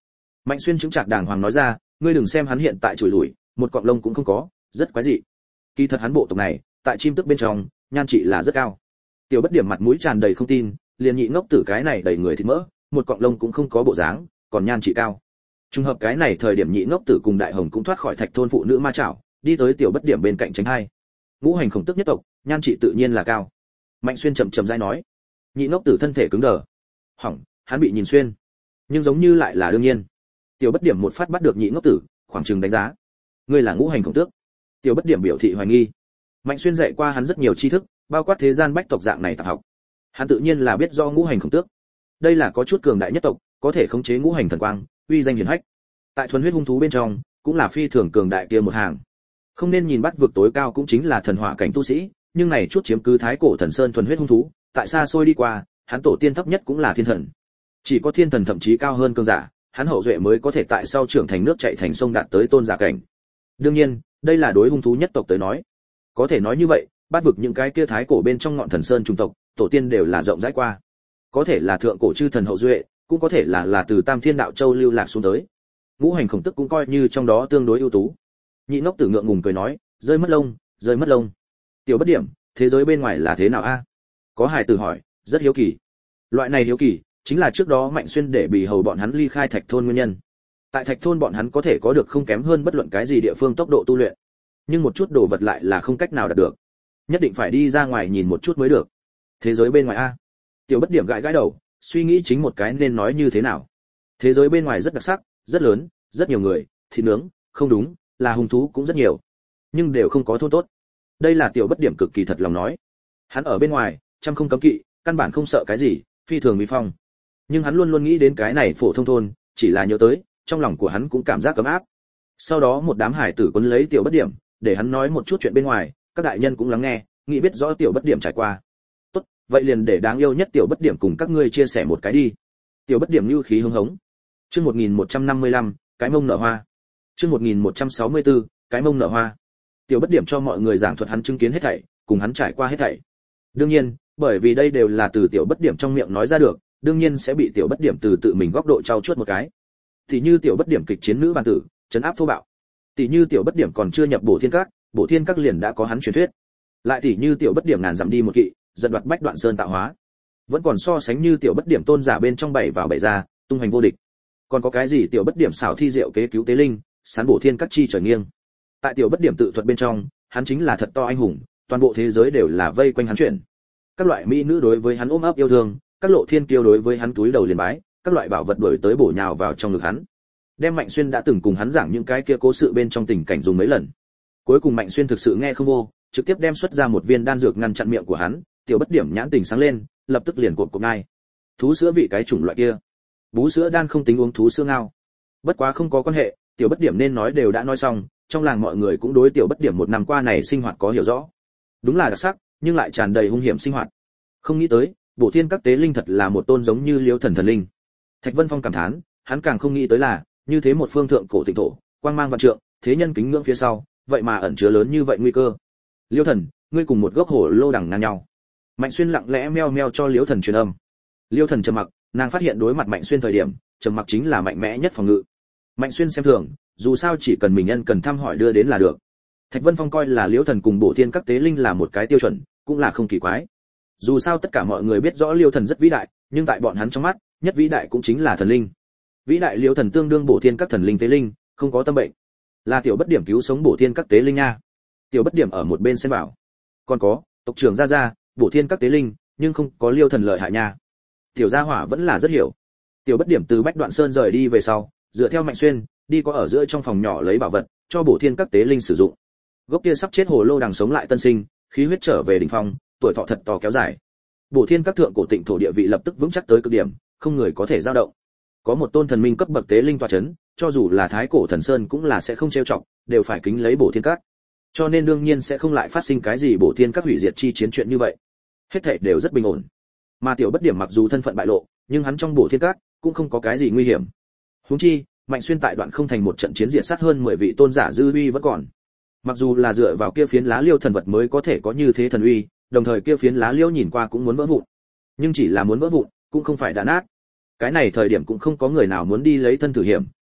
S1: Mạnh Xuyên chứng trạc đàng hoàng nói ra, ngươi đừng xem hắn hiện tại chùi lủi, một cọng lông cũng không có, rất quái dị. Kỳ thật hắn bộ tộc này, tại chim tức bên trong, nhan trị là rất cao. Tiểu Bất Điểm mặt mũi tràn đầy không tin, liền nhị ngốc tử cái này đầy người thịt mỡ, một cọng lông cũng không có bộ dáng, còn nhan trị cao. Trùng hợp cái này thời điểm nhị ngốc tử cùng Đại Hồng cũng thoát khỏi Thạch thôn phụ nữ ma chảo, đi tới Tiểu Bất Điểm bên cạnh tránh hai. Ngũ hành khổng tức nhất tộc, nhan trị tự nhiên là cao. Mạnh Xuyên chậm chậm rãi nói. Nhị ngốc tử thân thể cứng đờ. Hỏng, hắn bị nhìn xuyên. Nhưng giống như lại là đương nhiên. Tiểu Bất Điểm một phát bắt được nhị ngốc tử, khoảng chừng đánh giá. Ngươi là ngũ hành khổng tước. Tiểu Bất Điểm biểu thị hoài nghi. Mạnh Xuyên dạy qua hắn rất nhiều tri thức, bao quát thế gian bách tộc dạng này tạp học. Hắn tự nhiên là biết do ngũ hành khổng tước. Đây là có chút cường đại nhất tộc, có thể khống chế ngũ hành thần quang, uy danh hiển hách. Tại thuần huyết hung thú bên trong, cũng là phi thường cường đại kia một hàng. Không nên nhìn bắt vực tối cao cũng chính là thần hỏa cảnh tu sĩ, nhưng này chút chiếm cứ thái cổ thần sơn thuần huyết hung thú, tại xa xôi đi qua, hắn tổ tiên thấp nhất cũng là thiên thần. Chỉ có thiên thần thậm chí cao hơn cường giả, hắn hậu duệ mới có thể tại sau trưởng thành nước chảy thành sông đạt tới tôn giả cảnh. Đương nhiên, đây là đối hung thú nhất tộc tới nói. Có thể nói như vậy, bát vực những cái kia thái cổ bên trong ngọn thần sơn trung tộc, tổ tiên đều là rộng rãi qua. Có thể là thượng cổ chư thần hậu duệ, cũng có thể là từ Tam Thiên Đạo Châu lưu lạc xuống tới. Ngũ hành khổng tức cũng coi như trong đó tương đối ưu tú. Nhị ngốc tử ngượng ngùng cười nói, rơi mất lông, rơi mất lông. Tiểu Bất Điểm, thế giới bên ngoài là thế nào a? Có hài tử hỏi, rất hiếu kỳ. Loại này hiếu kỳ, chính là trước đó Mạnh Xuyên để Bì Hầu bọn hắn ly khai Thạch thôn nguyên nhân. Tại Thạch thôn bọn hắn có thể có được không kém hơn bất luận cái gì địa phương tốc độ tu luyện, nhưng một chút đồ vật lại là không cách nào đạt được. Nhất định phải đi ra ngoài nhìn một chút mới được. Thế giới bên ngoài a? Tiểu Bất Điểm gãi gãi đầu, suy nghĩ chính một cái nên nói như thế nào. Thế giới bên ngoài rất đặc sắc, rất lớn, rất nhiều người, thịt nướng, không đúng, là hung thú cũng rất nhiều, nhưng đều không có thôn tốt. Đây là Tiểu Bất Điểm cực kỳ thật lòng nói. Hắn ở bên ngoài, trăm không cấm kỵ, căn bản không sợ cái gì, phi thường uy phong. Nhưng hắn luôn luôn nghĩ đến cái này phổ thông thôn, chỉ là nhớ tới, trong lòng của hắn cũng cảm giác ấm áp. Sau đó một đám hải tử quấn lấy Tiểu Bất Điểm, để hắn nói một chút chuyện bên ngoài, các đại nhân cũng lắng nghe, nghĩ biết rõ Tiểu Bất Điểm trải qua. Tốt, vậy liền để đáng yêu nhất Tiểu Bất Điểm cùng các ngươi chia sẻ một cái đi. Tiểu Bất Điểm lưu khí hứng hống. Chương 1155, cái mông nở hoa. Chương 1164, cái mông nở hoa. Tiểu Bất Điểm cho mọi người giảng thuật hắn chứng kiến hết thảy, cùng hắn trải qua hết thảy. Đương nhiên, bởi vì đây đều là từ Tiểu Bất Điểm trong miệng nói ra được, đương nhiên sẽ bị Tiểu Bất Điểm từ tự mình góc độ trau chuốt một cái. Tỷ như Tiểu Bất Điểm kịch chiến nữ bàn tử, trấn áp thô bạo. Tỷ như Tiểu Bất Điểm còn chưa nhập Bổ Thiên Các, Bổ Thiên Các liền đã có hắn truyền thuyết. Lại tỷ như Tiểu Bất Điểm ngàn dặm đi một kỵ, giật đoạt Bách Đoạn Sơn tạo hóa. Vẫn còn so sánh như Tiểu Bất Điểm tôn giả bên trong bảy vào bảy ra, tung hoành vô địch. Còn có cái gì Tiểu Bất Điểm xảo thi diệu kế cứu tế linh, sán Bổ Thiên Các chi trời nghiêng. Tại Tiểu Bất Điểm tự thuật bên trong, hắn chính là thật to anh hùng, toàn bộ thế giới đều là vây quanh hắn chuyển. Các loại mỹ nữ đối với hắn ôm ấp yêu thương, các lộ thiên kiêu đối với hắn túi đầu liền bái, các loại bảo vật đuổi tới bổ nhào vào trong ngực hắn. Đem Mạnh Xuyên đã từng cùng hắn giảng những cái kia cố sự bên trong tình cảnh dùng mấy lần. Cuối cùng Mạnh Xuyên thực sự nghe không vô, trực tiếp đem xuất ra một viên đan dược ngăn chặn miệng của hắn, Tiểu Bất Điểm nhãn tình sáng lên, lập tức liền cột cột ngay. Thú sữa vị cái chủng loại kia. Bú sữa đan không tính uống thú sữa ngao. Bất quá không có quan hệ, Tiểu Bất Điểm nên nói đều đã nói xong, trong làng mọi người cũng đối Tiểu Bất Điểm một năm qua này sinh hoạt có hiểu rõ. Đúng là đặc sắc, nhưng lại tràn đầy hung hiểm sinh hoạt. Không nghĩ tới, Bổ Thiên Các tế linh thật là một tôn giống như Liêu Thần thần linh. Thạch Vân Phong cảm thán, hắn càng không nghĩ tới là, như thế một phương thượng cổ tịnh thổ, quang mang vạn trượng, thế nhân kính ngưỡng phía sau, vậy mà ẩn chứa lớn như vậy nguy cơ. Liêu Thần, ngươi cùng một gốc hổ lô đằng ngang nhau. Mạnh Xuyên lặng lẽ meo meo cho Liêu Thần truyền âm. Liêu Thần trầm mặc, nàng phát hiện đối mặt Mạnh Xuyên thời điểm, trầm mặc chính là mạnh mẽ nhất phòng ngự. Mạnh Xuyên xem thường, dù sao chỉ cần mình nhân cần thăm hỏi đưa đến là được. Thạch Vân Phong coi là Liêu Thần cùng Bổ Thiên Các tế linh là một cái tiêu chuẩn, cũng là không kỳ quái. Dù sao tất cả mọi người biết rõ Liêu Thần rất vĩ đại, nhưng tại bọn hắn trong mắt, nhất vĩ đại cũng chính là thần linh. Vĩ đại Liêu Thần tương đương Bổ Thiên Các thần linh tế linh, không có tâm bệnh. Là Tiểu Bất Điểm cứu sống Bổ Thiên Các tế linh nha. Tiểu Bất Điểm ở một bên xem bảo. Còn có, tộc trưởng ra, Bổ Thiên Các tế linh, nhưng không có Liêu Thần lợi hại nha. Tiểu Gia Hỏa vẫn là rất hiểu. Tiểu Bất Điểm từ Bách Đoạn Sơn rời đi về sau, dựa theo Mạnh Xuyên, đi có ở giữa trong phòng nhỏ lấy bảo vật, cho Bổ Thiên Các tế linh sử dụng. Gốc kia sắp chết hồ lô đằng sống lại tân sinh, khí huyết trở về đỉnh phong, tuổi thọ thật to kéo dài. Bổ Thiên Các thượng cổ tịnh thổ địa vị lập tức vững chắc tới cực điểm, không người có thể dao động. Có một tôn thần minh cấp bậc tế linh tọa chấn, cho dù là thái cổ thần sơn cũng là sẽ không trêu chọc, đều phải kính lấy Bổ Thiên Các. Cho nên đương nhiên sẽ không lại phát sinh cái gì Bổ Thiên Các hủy diệt chi chiến chuyện như vậy. Hết thảy đều rất bình ổn. Mà Tiểu Bất Điểm mặc dù thân phận bại lộ, nhưng hắn trong Bổ Thiên Các cũng không có cái gì nguy hiểm. Huống chi, Mạnh Xuyên tại đoạn không thành một trận chiến diệt sát hơn 10 vị tôn giả dư uy vẫn còn. Mặc dù là dựa vào kia phiến lá liêu thần vật mới có thể có như thế thần uy, đồng thời kia phiến lá liêu nhìn qua cũng muốn vỡ vụn. Nhưng chỉ là muốn vỡ vụn, cũng không phải đã nát. Cái này thời điểm cũng không có người nào muốn đi lấy thân thử hiểm,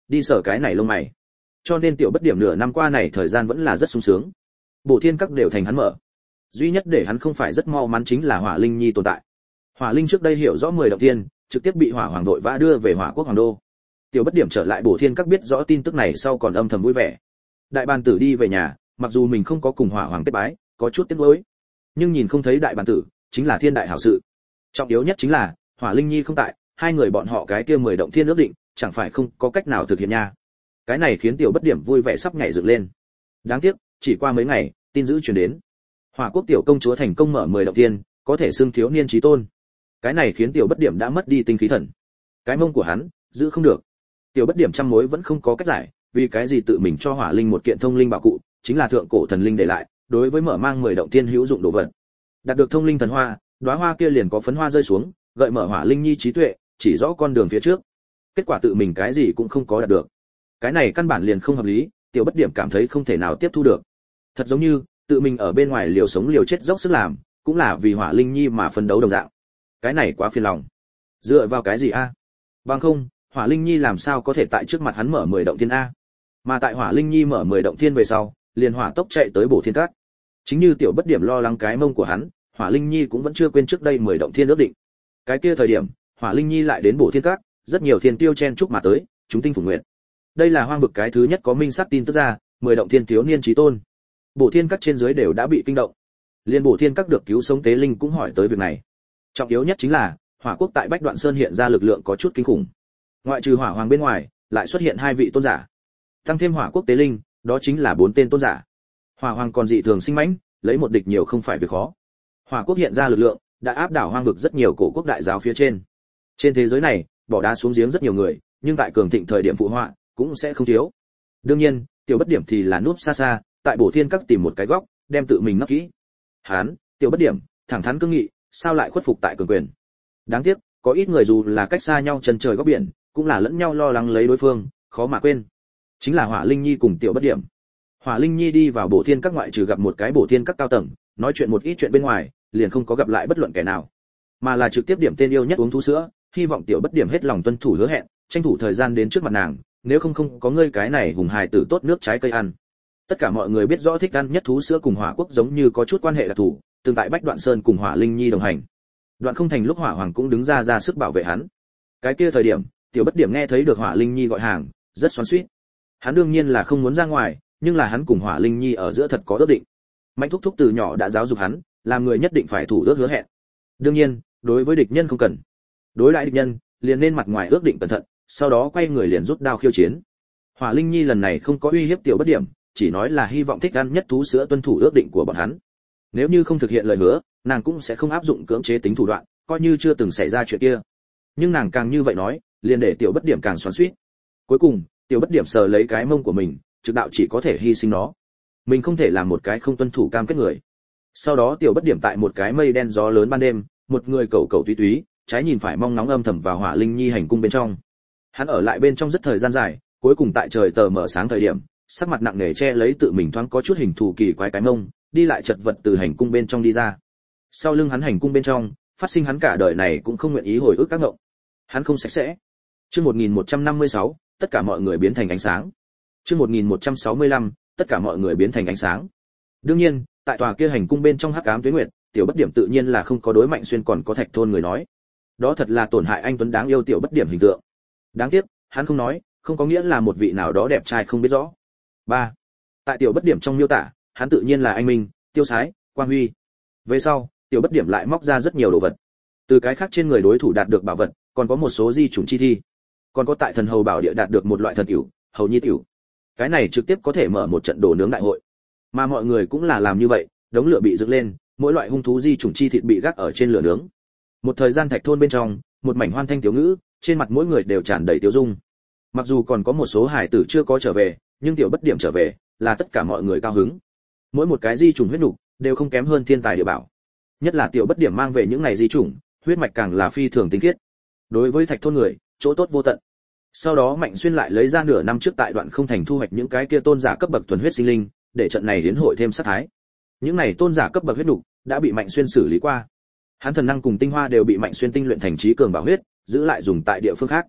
S1: đi sở cái này lông mày. Cho nên tiểu bất điểm nửa năm qua này thời gian vẫn là rất sung sướng. Bổ thiên các đều thành hắn mở. Duy nhất để hắn không phải rất mau mắn chính là Hỏa Linh Nhi tồn tại. Hỏa Linh trước đây hiểu rõ 10 động thiên, trực tiếp bị Hỏa Hoàng đội vã đưa về Hỏa Quốc Hoàng đô. Tiểu bất điểm trở lại Bổ thiên các biết rõ tin tức này sau còn âm thầm vui vẻ. Đại bàn tử đi về nhà, mặc dù mình không có cùng Hỏa Hoàng kết bái, có chút tiếc nuối, nhưng nhìn không thấy đại bàn tử, chính là thiên đại hảo sự. Trọng yếu nhất chính là Hỏa Linh Nhi không tại, hai người bọn họ cái kia 10 động thiên ước định, chẳng phải không có cách nào thực hiện nha. Cái này khiến tiểu bất điểm vui vẻ sắp nhảy dựng lên. Đáng tiếc, chỉ qua mấy ngày, tin dữ truyền đến. Hỏa Quốc tiểu công chúa thành công mở 10 động thiên, có thể xưng thiếu niên chí tôn. Cái này khiến tiểu bất điểm đã mất đi tinh khí thần. Cái mông của hắn giữ không được. Tiểu bất điểm trăm mối vẫn không có cách giải, vì cái gì tự mình cho Hỏa Linh một kiện thông linh bảo cụ, chính là thượng cổ thần linh để lại, đối với mở mang 10 động thiên hữu dụng đồ vật. Đạt được thông linh thần hoa, đóa hoa kia liền có phấn hoa rơi xuống, gợi mở Hỏa Linh Nhi trí tuệ, chỉ rõ con đường phía trước. Kết quả tự mình cái gì cũng không có đạt được. Cái này căn bản liền không hợp lý, tiểu bất điểm cảm thấy không thể nào tiếp thu được. Thật giống như tự mình ở bên ngoài liều sống liều chết dốc sức làm, cũng là vì Hỏa Linh Nhi mà phấn đấu đồng dạng. Cái này quá phiền lòng. Dựa vào cái gì a? Bằng không, Hỏa Linh Nhi làm sao có thể tại trước mặt hắn mở 10 động thiên a? Mà tại Hỏa Linh Nhi mở 10 động thiên về sau, liền hỏa tốc chạy tới Bổ Thiên Các. Chính như tiểu bất điểm lo lắng cái mông của hắn, Hỏa Linh Nhi cũng vẫn chưa quên trước đây 10 động thiên ước định. Cái kia thời điểm, Hỏa Linh Nhi lại đến Bổ Thiên Các, rất nhiều thiên tiêu chen chúc mà tới, chúng tinh phủ nguyện. Đây là hoang vực cái thứ nhất có minh xác tin tức ra, 10 động thiên thiếu niên chí tôn. Bổ Thiên Các trên dưới đều đã bị kinh động. Liên Bổ Thiên Các được cứu sống tế linh cũng hỏi tới việc này. Trọng yếu nhất chính là, Hỏa Quốc tại Bách Đoạn Sơn hiện ra lực lượng có chút kinh khủng. Ngoại trừ Hỏa Hoàng bên ngoài, lại xuất hiện 2 vị tôn giả. Tăng thêm Hỏa Quốc tế linh, đó chính là 4 tên tôn giả. Hỏa Hoàng còn dị thường sinh mãnh, lấy một địch nhiều không phải việc khó. Hỏa Quốc hiện ra lực lượng, đã áp đảo hoang vực rất nhiều cổ quốc đại giáo phía trên. Trên thế giới này, bỏ đá xuống giếng rất nhiều người, nhưng tại cường thịnh thời điểm phụ họa, cũng sẽ không thiếu. Đương nhiên, tiểu bất điểm thì là núp xa xa, tại Bổ Thiên Các tìm một cái góc, đem tự mình nấp kỹ. Hán, tiểu bất điểm, thẳng thắn cương nghị, sao lại khuất phục tại cường quyền. Đáng tiếc, có ít người dù là cách xa nhau chân trời góc biển, cũng là lẫn nhau lo lắng lấy đối phương, khó mà quên. Chính là Hỏa Linh Nhi cùng tiểu bất điểm. Hỏa Linh Nhi đi vào Bổ Thiên Các ngoại trừ gặp một cái Bổ Thiên Các cao tầng, nói chuyện một ít chuyện bên ngoài, liền không có gặp lại bất luận kẻ nào, mà là trực tiếp điểm tên yêu nhất uống thú sữa, hy vọng tiểu bất điểm hết lòng tuân thủ hứa hẹn, tranh thủ thời gian đến trước mặt nàng, nếu không có ngươi cái này hùng hài tử tốt nước trái cây ăn. Tất cả mọi người biết rõ thích ăn nhất thú sữa cùng Hỏa Quốc giống như có chút quan hệ đặc thù, từng tại Bách Đoạn Sơn cùng Hỏa Linh Nhi đồng hành. Đoạn Không Thành lúc Hỏa Hoàng cũng đứng ra sức bảo vệ hắn. Cái kia thời điểm, tiểu bất điểm nghe thấy được Hỏa Linh Nhi gọi hàng, rất xoắn xuýt. Hắn đương nhiên là không muốn ra ngoài, nhưng là hắn cùng Hỏa Linh Nhi ở giữa thật có ước định. Mạnh thúc thúc từ nhỏ đã giáo dục hắn, làm người nhất định phải thủ ước hứa hẹn. Đương nhiên, đối với địch nhân không cần. Đối lại địch nhân, liền nên mặt ngoài ước định cẩn thận, sau đó quay người liền rút đao khiêu chiến. Hỏa Linh Nhi lần này không có uy hiếp tiểu bất điểm, chỉ nói là hy vọng thích ăn nhất thú sữa tuân thủ ước định của bọn hắn. Nếu như không thực hiện lời hứa, nàng cũng sẽ không áp dụng cưỡng chế tính thủ đoạn, coi như chưa từng xảy ra chuyện kia. Nhưng nàng càng như vậy nói, liền để tiểu bất điểm càng xoắn xuýt. Cuối cùng, tiểu bất điểm sờ lấy cái mông của mình, trực đạo chỉ có thể hy sinh nó. Mình không thể làm một cái không tuân thủ cam kết người. Sau đó tiểu bất điểm tại một cái mây đen gió lớn ban đêm, một người cẩu túy túy, trái nhìn phải mong nóng âm thầm vào Hỏa Linh Nhi hành cung bên trong. Hắn ở lại bên trong rất thời gian dài, cuối cùng tại trời tờ mở sáng thời điểm, sắc mặt nặng nề che lấy tự mình thoáng có chút hình thù kỳ quái cái mông, đi lại chật vật từ hành cung bên trong đi ra. Sau lưng hắn hành cung bên trong, phát sinh hắn cả đời này cũng không nguyện ý hồi ức các ngộng. Hắn không sạch sẽ. Chương 1156, tất cả mọi người biến thành ánh sáng. Chương 1165, tất cả mọi người biến thành ánh sáng. Đương nhiên, tại tòa kia hành cung bên trong hắc ám tuyết nguyệt, tiểu bất điểm tự nhiên là không có đối Mạnh Xuyên còn có Thạch Thôn người nói. Đó thật là tổn hại anh tuấn đáng yêu tiểu bất điểm hình tượng. Đáng tiếc, hắn không nói, không có nghĩa là một vị nào đó đẹp trai không biết rõ. 3. Tại tiểu bất điểm trong miêu tả, hắn tự nhiên là anh minh, tiêu sái, quang huy. Về sau, tiểu bất điểm lại móc ra rất nhiều đồ vật. Từ cái khác trên người đối thủ đạt được bảo vật, còn có một số di chủng chi thi. Còn có tại thần hầu bảo địa đạt được một loại thần tiểu, hầu nhi tiểu. Cái này trực tiếp có thể mở một trận đồ nướng đại hội. Mà mọi người cũng là làm như vậy, đống lửa bị dựng lên, mỗi loại hung thú di chủng chi thịt bị gác ở trên lửa nướng. Một thời gian Thạch Thôn bên trong, một mảnh hoan thanh tiểu ngữ, trên mặt mỗi người đều tràn đầy tiêu dung. Mặc dù còn có một số hải tử chưa có trở về, nhưng tiểu bất điểm trở về, là tất cả mọi người cao hứng. Mỗi một cái di chủng huyết nục đều không kém hơn thiên tài địa bảo. Nhất là tiểu bất điểm mang về những này di chủng, huyết mạch càng là phi thường tinh khiết. Đối với Thạch Thôn người, chỗ tốt vô tận. Sau đó Mạnh Xuyên lại lấy ra nửa năm trước tại Đoạn Không Thành thu hoạch những cái kia tôn giả cấp bậc thuần huyết sinh linh, để trận này đến hội thêm sát thái. Những này tôn giả cấp bậc huyết nục đã bị Mạnh Xuyên xử lý qua. Hắn thần năng cùng tinh hoa đều bị Mạnh Xuyên tinh luyện thành trí cường bảo huyết, giữ lại dùng tại địa phương khác.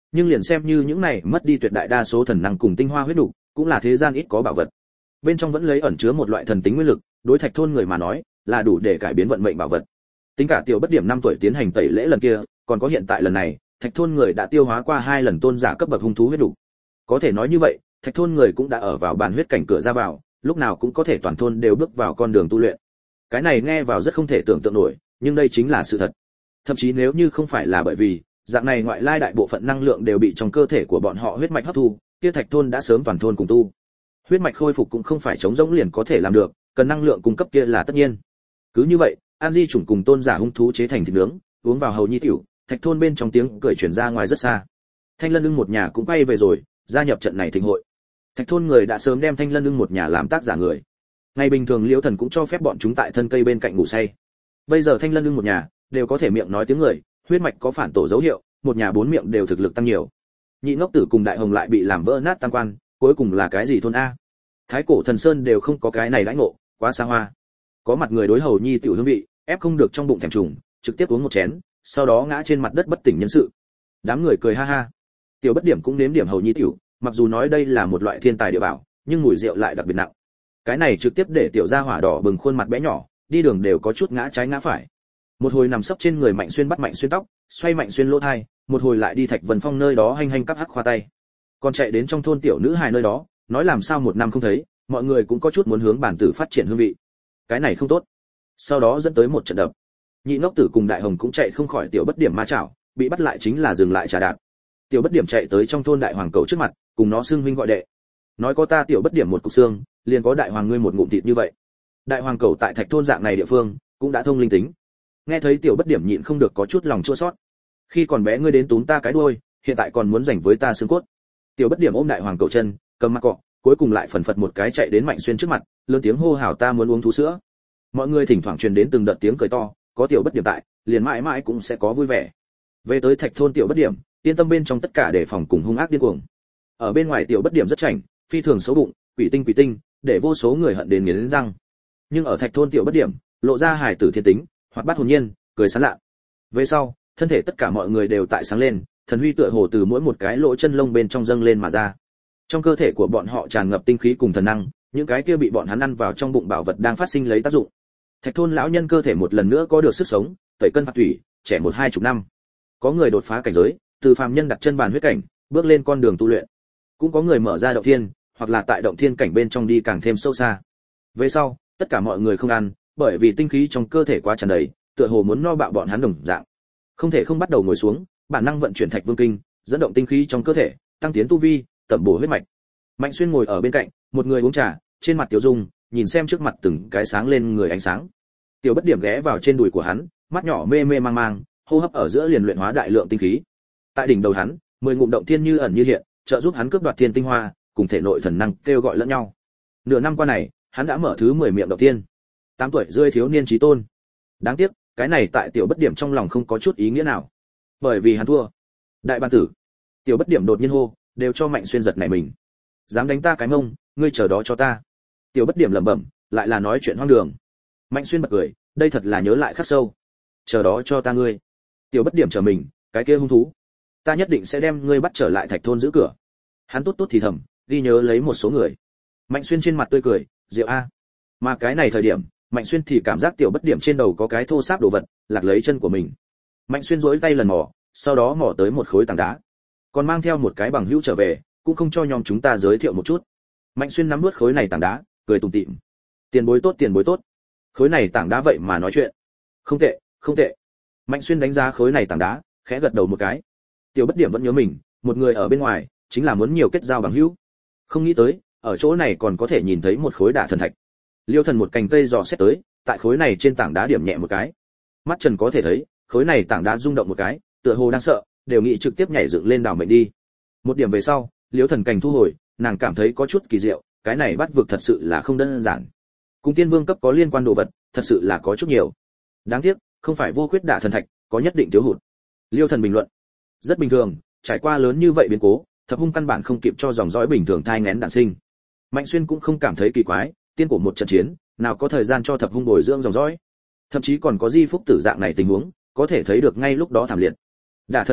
S1: Nhưng liền xem như những này mất đi tuyệt đại đa số thần năng cùng tinh hoa huyết đủ, cũng là thế gian ít có bảo vật. Bên trong vẫn lấy ẩn chứa một loại thần tính nguyên lực, đối Thạch thôn người mà nói, là đủ để cải biến vận mệnh bảo vật. Tính cả tiểu bất điểm 5 tuổi tiến hành tẩy lễ lần kia, còn có hiện tại lần này, Thạch thôn người đã tiêu hóa qua 2 lần tôn giả cấp bậc hung thú huyết đủ. Có thể nói như vậy, Thạch thôn người cũng đã ở vào bàn huyết cảnh cửa ra vào, lúc nào cũng có thể toàn thôn đều bước vào con đường tu luyện. Cái này nghe vào rất không thể tưởng tượng nổi, nhưng đây chính là sự thật. Thậm chí nếu như không phải là bởi vì dạng này ngoại lai đại bộ phận năng lượng đều bị trong cơ thể của bọn họ huyết mạch hấp thu, kia Thạch thôn đã sớm toàn thôn cùng tu. Huyết mạch khôi phục cũng không phải chống rỗng liền có thể làm được, cần năng lượng cung cấp kia là tất nhiên. Cứ như vậy, An Di chủng cùng tôn giả hung thú chế thành thịt nướng, uống vào hầu nhi tiểu, Thạch thôn bên trong tiếng cười truyền ra ngoài rất xa. Thanh Lân Ưng một nhà cũng quay về rồi, gia nhập trận này thịnh hội. Thạch thôn người đã sớm đem Thanh Lân Ưng một nhà làm tác giả người. Ngày bình thường Liễu Thần cũng cho phép bọn chúng tại thân cây bên cạnh ngủ say. Bây giờ Thanh Lân Ưng một nhà đều có thể miệng nói tiếng người, huyết mạch có phản tổ dấu hiệu, một nhà 4 miệng đều thực lực tăng nhiều. Nhị Ngốc Tử cùng Đại Hồng lại bị làm vỡ nát tam quan, cuối cùng là cái gì thôn a? Thái Cổ Thần Sơn đều không có cái này đãi ngộ, quá xa hoa. Có mặt người đối hầu nhi tiểu hương vị, ép không được trong bụng thèm trùng, trực tiếp uống một chén, sau đó ngã trên mặt đất bất tỉnh nhân sự. Đám người cười ha ha. Tiểu Bất Điểm cũng nếm điểm hầu nhi tiểu, mặc dù nói đây là một loại thiên tài địa bảo, nhưng mùi rượu lại đặc biệt nặng. Cái này trực tiếp để tiểu gia hỏa đỏ bừng khuôn mặt bé nhỏ, đi đường đều có chút ngã trái ngã phải. Một hồi nằm sấp trên người Mạnh Xuyên bắt Mạnh Xuyên tóc, xoay Mạnh Xuyên lỗ tai, một hồi lại đi Thạch Vân Phong nơi đó hành cắp hắc khoa tay. Còn chạy đến trong thôn tiểu nữ hài nơi đó, nói làm sao một năm không thấy, mọi người cũng có chút muốn hướng bản tử phát triển hương vị. Cái này không tốt. Sau đó dẫn tới một trận đập. Nhị Ngốc Tử cùng Đại Hồng cũng chạy không khỏi Tiểu Bất Điểm ma chảo, bị bắt lại chính là dừng lại trà đạp. Tiểu Bất Điểm chạy tới trong thôn Đại Hoàng cầu trước mặt, cùng nó xưng huynh gọi đệ. Nói có ta Tiểu Bất Điểm một cục xương, liền có Đại Hoàng ngươi một ngụm thịt như vậy. Đại Hoàng cầu tại Thạch thôn dạng này địa phương, cũng đã thông linh tính. Nghe thấy Tiểu Bất Điểm nhịn không được có chút lòng chua xót. Khi còn bé ngươi đến túm ta cái đuôi, hiện tại còn muốn giành với ta xương cốt. Tiểu Bất Điểm ôm Đại Hoàng cầu chân, cầm mặt cọ, cuối cùng lại phần phật một cái chạy đến Mạnh Xuyên trước mặt, lớn tiếng hô hào ta muốn uống thú sữa. Mọi người thỉnh thoảng truyền đến từng đợt tiếng cười to, có Tiểu Bất Điểm tại, liền mãi mãi cũng sẽ có vui vẻ. Về tới Thạch thôn Tiểu Bất Điểm, yên tâm bên trong tất cả đề phòng cùng hung ác điên cuồng. Ở bên ngoài Tiểu Bất Điểm rất chảnh, phi thường xấu bụng, quỷ tinh, để vô số người hận đến nghiến răng. Nhưng ở Thạch thôn Tiểu Bất Điểm, lộ ra hài tử thiên tính, hoạt bát hồn nhiên, cười sán lạ. Về sau, thân thể tất cả mọi người đều tại sáng lên, thần huy tựa hồ từ mỗi một cái lỗ chân lông bên trong dâng lên mà ra. Trong cơ thể của bọn họ tràn ngập tinh khí cùng thần năng, những cái kia bị bọn hắn ăn vào trong bụng bảo vật đang phát sinh lấy tác dụng. Thạch thôn lão nhân cơ thể một lần nữa có được sức sống, tẩy cân phạt thủy, trẻ 1-2 năm. Có người đột phá cảnh giới, từ phàm nhân đặt chân bàn huyết cảnh, bước lên con đường tu luyện. Cũng có người mở ra động thiên, hoặc là tại động thiên cảnh bên trong đi càng thêm sâu xa. Về sau, tất cả mọi người không ăn, bởi vì tinh khí trong cơ thể quá tràn đầy, tựa hồ muốn no bạo bọn hắn đồng dạng. Không thể không bắt đầu ngồi xuống, bản năng vận chuyển Thạch Vương Kinh, dẫn động tinh khí trong cơ thể, tăng tiến tu vi, tẩm bổ huyết mạch. Mạnh Xuyên ngồi ở bên cạnh, một người uống trà, trên mặt tiểu dung, nhìn xem trước mặt từng cái sáng lên người ánh sáng. Tiểu Bất Điểm ghé vào trên đùi của hắn, mắt nhỏ mê mê mang mang, hô hấp ở giữa liền luyện hóa đại lượng tinh khí. Tại đỉnh đầu hắn, 10 ngụm động thiên như ẩn như hiện, trợ giúp hắn cướp đoạt thiên tinh hoa, cùng thể nội thần năng kêu gọi lẫn nhau. Nửa năm qua này, hắn đã mở thứ 10 miệng động thiên. 8 tuổi rưỡi thiếu niên chí tôn. Đáng tiếc, cái này tại Tiểu Bất Điểm trong lòng không có chút ý nghĩa nào. Bởi vì hắn thua. Đại ban tử. Tiểu Bất Điểm đột nhiên hô, đều cho Mạnh Xuyên giật nảy mình. Dám đánh ta cái mông, ngươi chờ đó cho ta. Tiểu Bất Điểm lẩm bẩm, lại là nói chuyện hoang đường. Mạnh Xuyên bật cười, đây thật là nhớ lại khắc sâu. Chờ đó cho ta ngươi. Tiểu Bất Điểm chờ mình, cái kia hung thú, ta nhất định sẽ đem ngươi bắt trở lại Thạch thôn giữ cửa. Hắn tốt thì thầm, ghi nhớ lấy một số người. Mạnh Xuyên trên mặt tươi cười, diệu a. Mà cái này thời điểm, Mạnh Xuyên thì cảm giác Tiểu Bất Điểm trên đầu có cái thô sáp đồ vật, lạc lấy chân của mình. Mạnh Xuyên duỗi tay lần mò, sau đó mò tới một khối tảng đá, còn mang theo một cái bằng hữu trở về, cũng không cho nhóm chúng ta giới thiệu một chút. Mạnh Xuyên nắm nuốt khối này tảng đá, cười tủm tỉm. Tiền bối tốt. Khối này tảng đá vậy mà nói chuyện. Không tệ. Mạnh Xuyên đánh giá khối này tảng đá, khẽ gật đầu một cái. Tiểu Bất Điểm vẫn nhớ mình, một người ở bên ngoài, chính là muốn nhiều kết giao bằng hữu. Không nghĩ tới, ở chỗ này còn có thể nhìn thấy một khối đả thần thạch. Liêu Thần một cành cây dò xét tới, tại khối này trên tảng đá điểm nhẹ một cái. Mắt Trần có thể thấy, khối này tảng đá rung động một cái, tựa hồ đang sợ, đều nghĩ trực tiếp nhảy dựng lên đảo mệnh đi. Một điểm về sau, Liêu Thần cành thu hồi, nàng cảm thấy có chút kỳ diệu, cái này bắt vực thật sự là không đơn giản. Cùng tiên vương cấp có liên quan đồ vật, thật sự là có chút nhiều. Đáng tiếc, không phải vô khuyết đả thần thạch, có nhất định thiếu hụt. Liêu Thần bình luận, rất bình thường, trải qua lớn như vậy biến cố, Thập Hung căn bản không kịp cho dòng dõi bình thường thai nghén đản sinh. Mạnh Xuyên cũng không cảm thấy kỳ quái, tiên của một trận chiến, nào có thời gian cho Thập Hung bồi dưỡng dòng dõi. Thậm chí còn có di phúc tử dạng này tình huống, có thể thấy được ngay lúc đó thảm liệt. Đả thần thạch,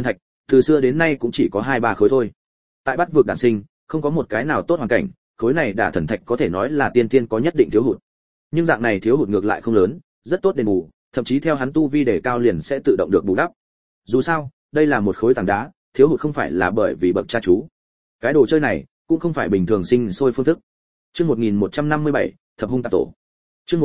S1: từ xưa đến nay cũng chỉ có 2-3 khối thôi. Tại Bát Vực đản sinh, không có một cái nào tốt hoàn cảnh, khối này đả thần thạch có thể nói là tiên tiên có nhất định thiếu hụt. Nhưng dạng này thiếu hụt ngược lại không lớn, rất tốt đền bù, thậm chí theo hắn tu vi đề cao liền sẽ tự động được bù đắp. Dù sao, đây là một khối tảng đá, thiếu hụt không phải là bởi vì bậc cha chú. Cái đồ chơi này cũng không phải bình thường sinh sôi phương thức. Chương 1157, Thập Hung Tạp Tổ. Chương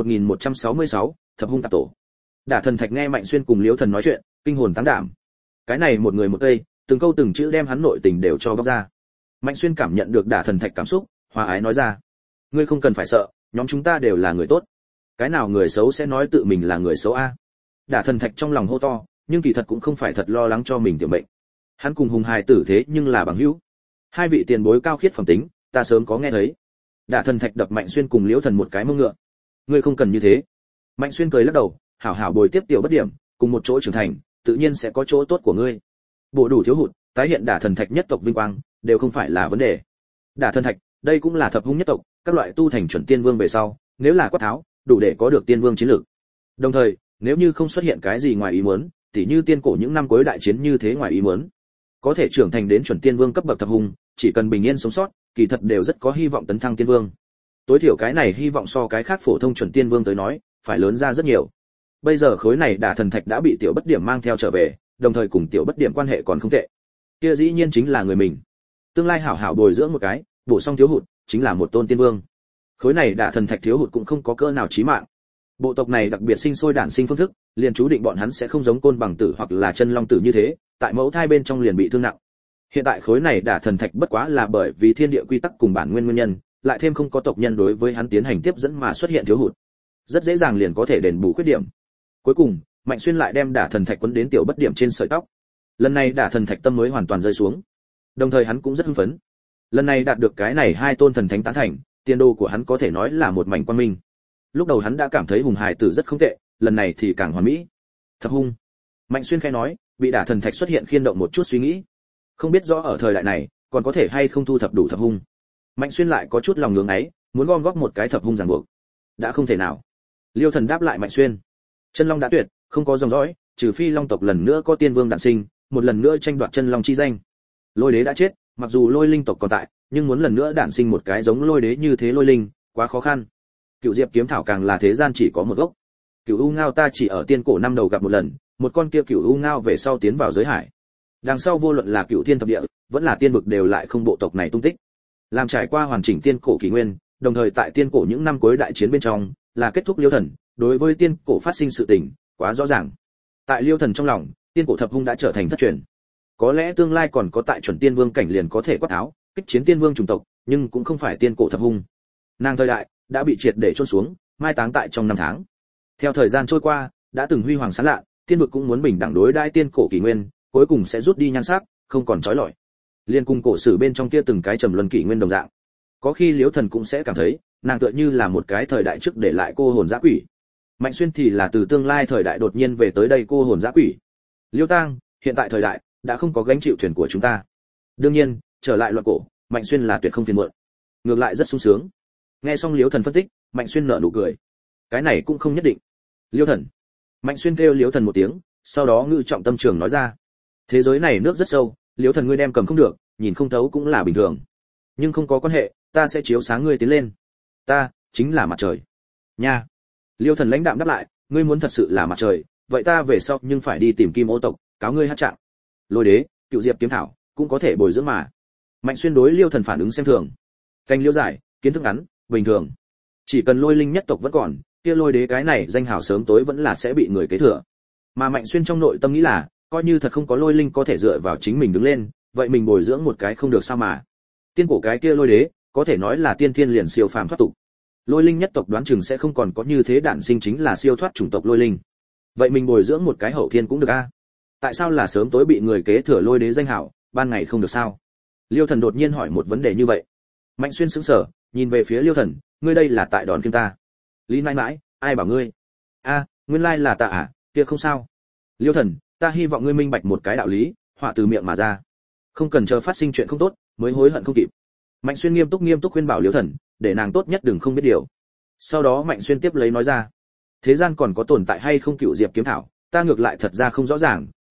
S1: 1166, Thập Hung Tạp Tổ. Đả thần thạch nghe Mạnh Xuyên cùng Liễu Thần nói chuyện, kinh hồn táng đảm. Cái này một người một cây, từng câu từng chữ đem hắn nội tình đều cho bóc ra. Mạnh Xuyên cảm nhận được Đả thần thạch cảm xúc, hòa ái nói ra: "Ngươi không cần phải sợ, nhóm chúng ta đều là người tốt. Cái nào người xấu sẽ nói tự mình là người xấu a?" Đả thần thạch trong lòng hô to, nhưng kỳ thật cũng không phải thật lo lắng cho mình tiểu mệnh. Hắn cùng Hùng Hải tử thế nhưng là bằng hữu. Hai vị tiền bối cao khiết phẩm tính, ta sớm có nghe thấy. Đả thần thạch đập Mạnh Xuyên cùng Liễu Thần một cái mông ngựa. Ngươi không cần như thế. Mạnh Xuyên cười lắc đầu, hảo hảo bồi tiếp tiểu bất điểm, cùng một chỗ trưởng thành, tự nhiên sẽ có chỗ tốt của ngươi. Bổ đủ thiếu hụt, tái hiện Đả thần thạch nhất tộc vinh quang, đều không phải là vấn đề. Đả thần thạch, đây cũng là thập hung nhất tộc, các loại tu thành chuẩn tiên vương về sau, nếu là quát tháo, đủ để có được tiên vương chiến lược. Đồng thời, nếu như không xuất hiện cái gì ngoài ý muốn, tỉ như tiên cổ những năm cuối đại chiến như thế ngoài ý muốn, có thể trưởng thành đến chuẩn tiên vương cấp bậc thập hung, chỉ cần bình yên sống sót, kỳ thật đều rất có hy vọng tấn thăng tiên vương. Tối thiểu cái này hy vọng so cái khác phổ thông chuẩn tiên vương tới nói, phải lớn ra rất nhiều. Bây giờ khối này Đả thần thạch đã bị tiểu bất điểm mang theo trở về, đồng thời cùng tiểu bất điểm quan hệ còn không tệ. Kia dĩ nhiên chính là người mình. Tương lai hảo hảo bồi dưỡng một cái, bổ xong thiếu hụt, chính là một tôn tiên vương. Khối này Đả thần thạch thiếu hụt cũng không có cỡ nào chí mạng. Bộ tộc này đặc biệt sinh sôi đản sinh phương thức, liền chú định bọn hắn sẽ không giống côn bằng tử hoặc là chân long tử như thế, tại mẫu thai bên trong liền bị thương nặng. Hiện tại khối này Đả thần thạch bất quá là bởi vì thiên địa quy tắc cùng bản nguyên nguyên nhân, lại thêm không có tộc nhân đối với hắn tiến hành tiếp dẫn mà xuất hiện thiếu hụt, rất dễ dàng liền có thể đền bù khuyết điểm. Cuối cùng, Mạnh Xuyên lại đem Đả thần thạch quấn đến tiểu bất điểm trên sợi tóc. Lần này Đả thần thạch tâm mới hoàn toàn rơi xuống. Đồng thời hắn cũng rất hưng phấn. Lần này đạt được cái này hai tôn thần thánh tán thành, tiền đồ của hắn có thể nói là một mảnh quang minh. Lúc đầu hắn đã cảm thấy Hùng Hải tử rất không tệ, lần này thì càng hoàn mỹ. Thập hung. Mạnh Xuyên khẽ nói, bị Đả thần thạch xuất hiện khiên động một chút suy nghĩ. Không biết rõ ở thời đại này, còn có thể hay không thu thập đủ thập hung. Mạnh Xuyên lại có chút lòng ngưỡng ấy, muốn gom góp một cái thập hung ràng buộc. Đã không thể nào. Liêu Thần đáp lại Mạnh Xuyên. Chân long đã tuyệt, không có dòng dõi, trừ phi long tộc lần nữa có tiên vương đản sinh, một lần nữa tranh đoạt chân long chi danh. Lôi đế đã chết, mặc dù lôi linh tộc còn tại, nhưng muốn lần nữa đản sinh một cái giống lôi đế như thế lôi linh, quá khó khăn. Cựu diệp kiếm thảo càng là thế gian chỉ có một gốc. Cựu u ngao ta chỉ ở tiên cổ năm đầu gặp một lần, một con kia cựu u ngao về sau tiến vào giới hải. Đằng sau vô luận là cựu thiên thập địa, vẫn là tiên vực đều lại không bộ tộc này tung tích. Làm trải qua hoàn chỉnh tiên cổ kỷ nguyên, đồng thời tại tiên cổ những năm cuối đại chiến bên trong, là kết thúc Liêu Thần, đối với tiên cổ phát sinh sự tình, quá rõ ràng. Tại Liêu Thần trong lòng, tiên cổ thập hung đã trở thành thất truyền. Có lẽ tương lai còn có tại chuẩn tiên vương cảnh liền có thể quát tháo, kích chiến tiên vương chủng tộc, nhưng cũng không phải tiên cổ thập hung. Nàng thời đại đã bị triệt để chôn xuống, mai táng tại trong năm tháng. Theo thời gian trôi qua, đã từng huy hoàng sáng lạ, tiên vực cũng muốn bình đẳng đối đãi tiên cổ kỷ nguyên, cuối cùng sẽ rút đi nhan sắc, không còn trói lọi. Liên cung cổ sử bên trong kia từng cái trầm luân kỷ nguyên đồng dạng. Có khi Liễu Thần cũng sẽ cảm thấy, nàng tựa như là một cái thời đại trước để lại cô hồn dã quỷ. Mạnh Xuyên thì là từ tương lai thời đại đột nhiên về tới đây cô hồn dã quỷ. Liêu Tang, hiện tại thời đại đã không có gánh chịu thuyền của chúng ta. Đương nhiên, trở lại loạn cổ, Mạnh Xuyên là tuyệt không phiền muộn. Ngược lại rất sung sướng. Nghe xong Liễu Thần phân tích, Mạnh Xuyên nở nụ cười. Cái này cũng không nhất định. Liêu Thần. Mạnh Xuyên kêu Liễu Thần một tiếng, sau đó ngự trọng tâm trường nói ra. Thế giới này nước rất sâu, Liễu Thần ngươi đem cầm không được, nhìn không thấu cũng là bình thường. Nhưng không có quan hệ, ta sẽ chiếu sáng ngươi tiến lên. Ta chính là mặt trời. Nha. Liêu Thần lãnh đạm đáp lại, ngươi muốn thật sự là mặt trời, vậy ta về sau nhưng phải đi tìm Kim Ô tộc, cáo ngươi hát trạng. Lôi đế, cựu diệp kiếm thảo, cũng có thể bồi dưỡng mà. Mạnh Xuyên đối Liêu Thần phản ứng xem thường. Canh liễu dài, kiến thức ngắn, bình thường. Chỉ cần lôi linh nhất tộc vẫn còn, kia lôi đế cái này danh hào sớm tối vẫn là sẽ bị người kế thừa. Mà Mạnh Xuyên trong nội tâm nghĩ là, coi như thật không có lôi linh có thể dựa vào chính mình đứng lên, vậy mình bồi dưỡng một cái không được sao mà. Tiên cổ cái kia lôi đế, có thể nói là tiên thiên liền siêu phàm thoát tục. Lôi linh nhất tộc đoán chừng sẽ không còn có như thế đản sinh chính là siêu thoát chủng tộc lôi linh. Vậy mình bồi dưỡng một cái hậu thiên cũng được a. Tại sao là sớm tối bị người kế thừa lôi đế danh hào, ban ngày không được sao? Liêu Thần đột nhiên hỏi một vấn đề như vậy. Mạnh Xuyên sững sờ, nhìn về phía Liêu Thần, ngươi đây là tại đón kim ta? Lý mãi mãi, ai bảo ngươi? A, nguyên lai là ta à, kia không sao. Liêu Thần, ta hy vọng ngươi minh bạch một cái đạo lý, họa từ miệng mà ra. Không cần chờ phát sinh chuyện không tốt, mới hối hận không kịp. Mạnh Xuyên nghiêm túc khuyên bảo Liêu Thần, để nàng tốt nhất đừng không biết điều. Sau đó Mạnh Xuyên tiếp lấy nói ra, thế gian còn có tồn tại hay không cựu diệp kiếm thảo, ta ngược lại thật ra không rõ ràng,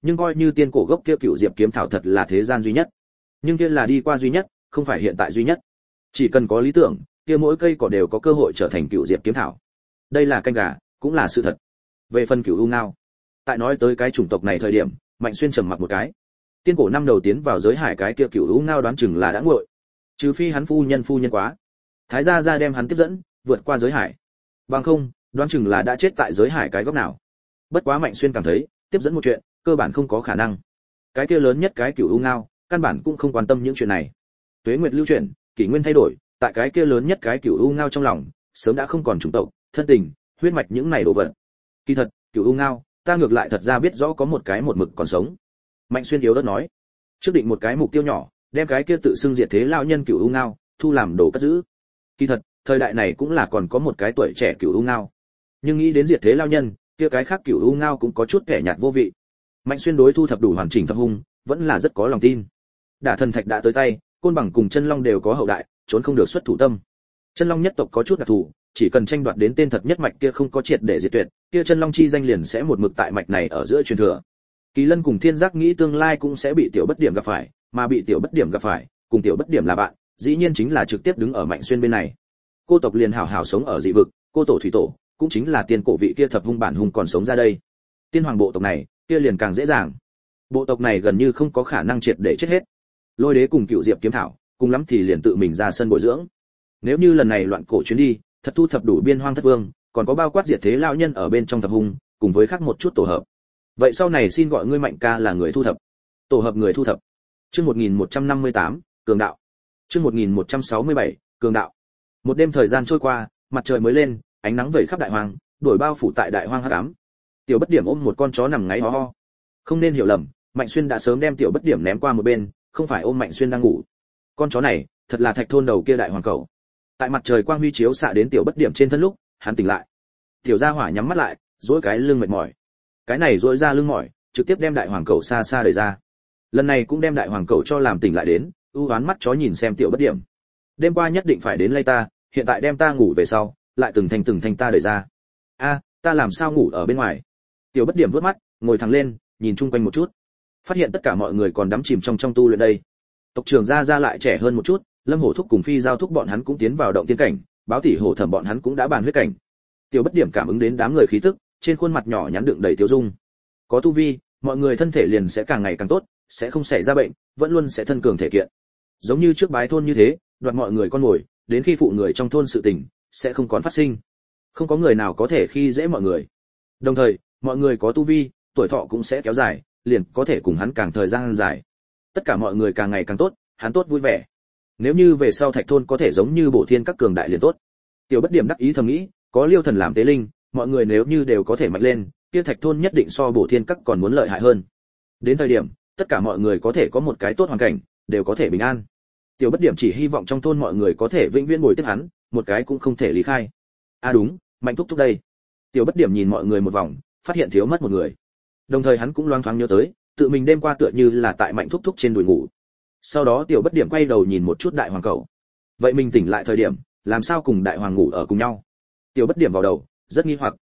S1: nhưng coi như tiên cổ gốc kia cựu diệp kiếm thảo thật là thế gian duy nhất, nhưng kia là đi qua duy nhất, không phải hiện tại duy nhất. Chỉ cần có lý tưởng, kia mỗi cây cỏ đều có cơ hội trở thành cựu diệp kiếm thảo. Đây là canh gà, cũng là sự thật. Về phần cựu u ngao, tại nói tới cái chủng tộc này thời điểm, Mạnh Xuyên trầm mặc một cái. Tiên cổ năm đầu tiến vào giới hải cái kia cựu u ngao đoán chừng là đã nguội, trừ phi hắn phu nhân quá, thái gia gia đem hắn tiếp dẫn vượt qua giới hải, bằng không đoán chừng là đã chết tại giới hải cái góc nào. Bất quá Mạnh Xuyên cảm thấy tiếp dẫn một chuyện cơ bản không có khả năng. Cái kia lớn nhất cái cựu u ngao căn bản cũng không quan tâm những chuyện này. Tuế nguyệt lưu chuyển, kỷ nguyên thay đổi, tại cái kia lớn nhất cái cựu u ngao trong lòng sớm đã không còn chủng tộc, thân tình, huyết mạch những này đồ vật. Kỳ thật cựu u ngao, ta ngược lại thật ra biết rõ có một cái một mực còn sống. Mạnh Xuyên yếu ớt nói, trước định một cái mục tiêu nhỏ, đem cái kia tự xưng diệt thế lão nhân cựu u ngao thu làm đồ cất giữ. Kỳ thật thời đại này cũng là còn có một cái tuổi trẻ cựu u ngao, nhưng nghĩ đến diệt thế lão nhân, kia cái khác cựu u ngao cũng có chút kẻ nhạt vô vị. Mạnh Xuyên đối thu thập đủ hoàn chỉnh thập hung vẫn là rất có lòng tin. Đả thần thạch đã tới tay, côn bằng cùng chân long đều có hậu đại, trốn không được xuất thủ tâm. Chân long nhất tộc có chút đặc thù, chỉ cần tranh đoạt đến tên thật nhất mạch kia không có triệt để diệt tuyệt, kia chân long chi danh liền sẽ một mực tại mạch này ở giữa truyền thừa. Kỳ Lân cùng Thiên Giác nghĩ tương lai cũng sẽ bị tiểu bất điểm gặp phải, mà bị tiểu bất điểm gặp phải, cùng tiểu bất điểm là bạn, dĩ nhiên chính là trực tiếp đứng ở Mạnh Xuyên bên này. Cô tộc liền hảo hảo sống ở dị vực, cô tổ thủy tổ, cũng chính là tiên cổ vị kia thập hung bản hung còn sống ra đây. Tiên hoàng bộ tộc này, kia liền càng dễ dàng. Bộ tộc này gần như không có khả năng triệt để chết hết. Lôi đế cùng cựu diệp kiếm thảo, cùng lắm thì liền tự mình ra sân bồi dưỡng. Nếu như lần này loạn cổ chuyến đi, thật thu thập đủ biên hoang thất vương, còn có bao quát diệt thế lão nhân ở bên trong thập hung, cùng với khác một chút tổ hợp. Vậy sau này xin gọi ngươi Mạnh ca là người thu thập. Tổ hợp người thu thập. Chương 1158, cường đạo. Chương 1167, cường đạo. Một đêm thời gian trôi qua, mặt trời mới lên, ánh nắng vẩy khắp đại hoang, đuổi bao phủ tại đại hoang hắc ám. Tiểu Bất Điểm ôm một con chó nằm ngáy ho ho. Không nên hiểu lầm, Mạnh Xuyên đã sớm đem Tiểu Bất Điểm ném qua một bên, không phải ôm Mạnh Xuyên đang ngủ. Con chó này, thật là Thạch thôn đầu kia đại hoàng cẩu. Tại mặt trời quang huy chiếu xạ đến Tiểu Bất Điểm trên thân lúc, hắn tỉnh lại. Tiểu Gia Hỏa nhắm mắt lại, duỗi cái lưng mệt mỏi. Cái này duỗi ra lưng mỏi, trực tiếp đem đại hoàng cẩu xa xa đẩy ra. Lần này cũng đem đại hoàng cẩu cho làm tỉnh lại đến, ưu ám mắt chó nhìn xem Tiểu Bất Điểm. Đêm qua nhất định phải đến lay ta, hiện tại đem ta ngủ về sau, lại từng thành ta đẩy ra. A, ta làm sao ngủ ở bên ngoài? Tiểu Bất Điểm vớt mắt, ngồi thẳng lên, nhìn chung quanh một chút, phát hiện tất cả mọi người còn đắm chìm trong tu luyện đây. Tộc trưởng gia lại trẻ hơn một chút, Lâm Hổ thúc cùng Phi Giao thúc bọn hắn cũng tiến vào động tiên cảnh, Báo Tỷ Hổ Thẩm bọn hắn cũng đã bàn huyết cảnh. Tiểu Bất Điểm cảm ứng đến đám người khí tức, trên khuôn mặt nhỏ nhắn đựng đầy tiêu dung. Có tu vi, mọi người thân thể liền sẽ càng ngày càng tốt, sẽ không xảy ra bệnh, vẫn luôn sẽ thân cường thể kiện. Giống như trước bái thôn như thế, đoạt mọi người con ngồi, đến khi phụ người trong thôn sự tình sẽ không còn phát sinh. Không có người nào có thể khi dễ mọi người. Đồng thời, mọi người có tu vi, tuổi thọ cũng sẽ kéo dài, liền có thể cùng hắn càng thời gian dài. Tất cả mọi người càng ngày càng tốt, hắn tốt vui vẻ. Nếu như về sau Thạch thôn có thể giống như Bổ Thiên các cường đại liền tốt. Tiểu Bất Điểm đắc ý thầm nghĩ, có Liêu Thần làm tế linh, mọi người nếu như đều có thể mạnh lên, kia Thạch thôn nhất định so Bổ Thiên các còn muốn lợi hại hơn. Đến thời điểm, tất cả mọi người có thể có một cái tốt hoàn cảnh, đều có thể bình an. Tiểu Bất Điểm chỉ hy vọng trong thôn mọi người có thể vĩnh viễn bồi tiếp hắn, một cái cũng không thể lý khai. À đúng, Mạnh thúc thúc đây. Tiểu Bất Điểm nhìn mọi người một vòng, phát hiện thiếu mất một người. Đồng thời hắn cũng loáng thoáng nhớ tới, tự mình đêm qua tựa như là tại Mạnh thúc thúc trên đùi ngủ. Sau đó Tiểu Bất Điểm quay đầu nhìn một chút đại hoàng cẩu. Vậy mình tỉnh lại thời điểm, làm sao cùng đại hoàng ngủ ở cùng nhau? Tiểu Bất Điểm vào đầu, rất nghi hoặc.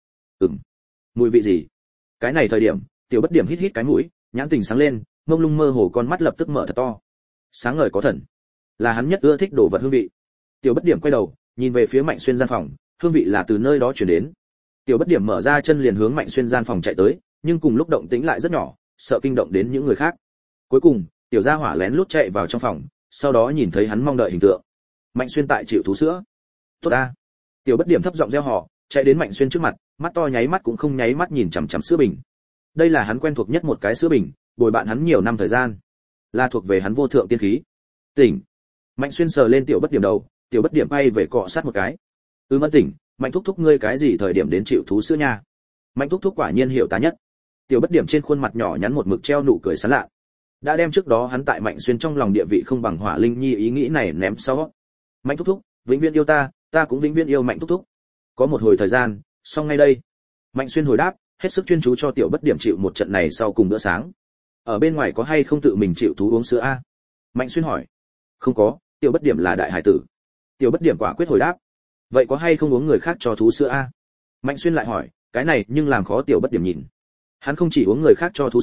S1: Mùi vị gì? Cái này thời điểm, Tiểu Bất Điểm hít hít cái mũi, nhãn tình sáng lên, mông lung mơ hồ con mắt lập tức mở thật to. Sáng ngời có thần, là hắn nhất ưa thích đồ vật hương vị. Tiểu Bất Điểm quay đầu, nhìn về phía Mạnh Xuyên gian phòng, hương vị là từ nơi đó truyền đến. Tiểu Bất Điểm mở ra chân liền hướng Mạnh Xuyên gian phòng chạy tới, nhưng cùng lúc động tĩnh lại rất nhỏ, sợ kinh động đến những người khác. Cuối cùng, Tiểu Gia Hỏa lén lút chạy vào trong phòng, sau đó nhìn thấy hắn mong đợi hình tượng. Mạnh Xuyên tại chịu thú sữa. Tốt a. Tiểu Bất Điểm thấp giọng reo hò, chạy đến Mạnh Xuyên trước mặt, mắt to nháy mắt cũng không nháy mắt nhìn chằm chằm sữa bình. Đây là hắn quen thuộc nhất một cái sữa bình, bồi bạn hắn nhiều năm thời gian, là thuộc về hắn vô thượng tiên khí. Tỉnh. Mạnh Xuyên sờ lên Tiểu Bất Điểm đầu, Tiểu Bất Điểm bay về cọ sát một cái. Ân tỉnh, Mạnh thúc thúc ngươi cái gì thời điểm đến chịu thú sữa nha? Mạnh thúc thúc quả nhiên hiểu ta nhất. Tiểu Bất Điểm trên khuôn mặt nhỏ nhắn một mực treo nụ cười sán lạ. Đã đem trước đó hắn tại Mạnh Xuyên trong lòng địa vị không bằng Hỏa Linh Nhi ý nghĩ này ném sau. Mạnh thúc thúc, vĩnh viễn yêu ta, ta cũng vĩnh viễn yêu Mạnh thúc thúc. Có một hồi thời gian, xong ngay đây. Mạnh Xuyên hồi đáp, hết sức chuyên chú cho Tiểu Bất Điểm chịu một trận này sau cùng bữa sáng. Ở bên ngoài có hay không tự mình chịu thú uống sữa a? Mạnh Xuyên hỏi. Không có, Tiểu Bất Điểm là đại hải tử. Tiểu Bất Điểm quả quyết hồi đáp. Vậy có hay không uống người khác cho thú sữa a? Mạnh Xuyên lại hỏi, cái này nhưng làm khó Tiểu Bất Điểm nhìn. Hắn không chỉ uống người khác cho thú sữa,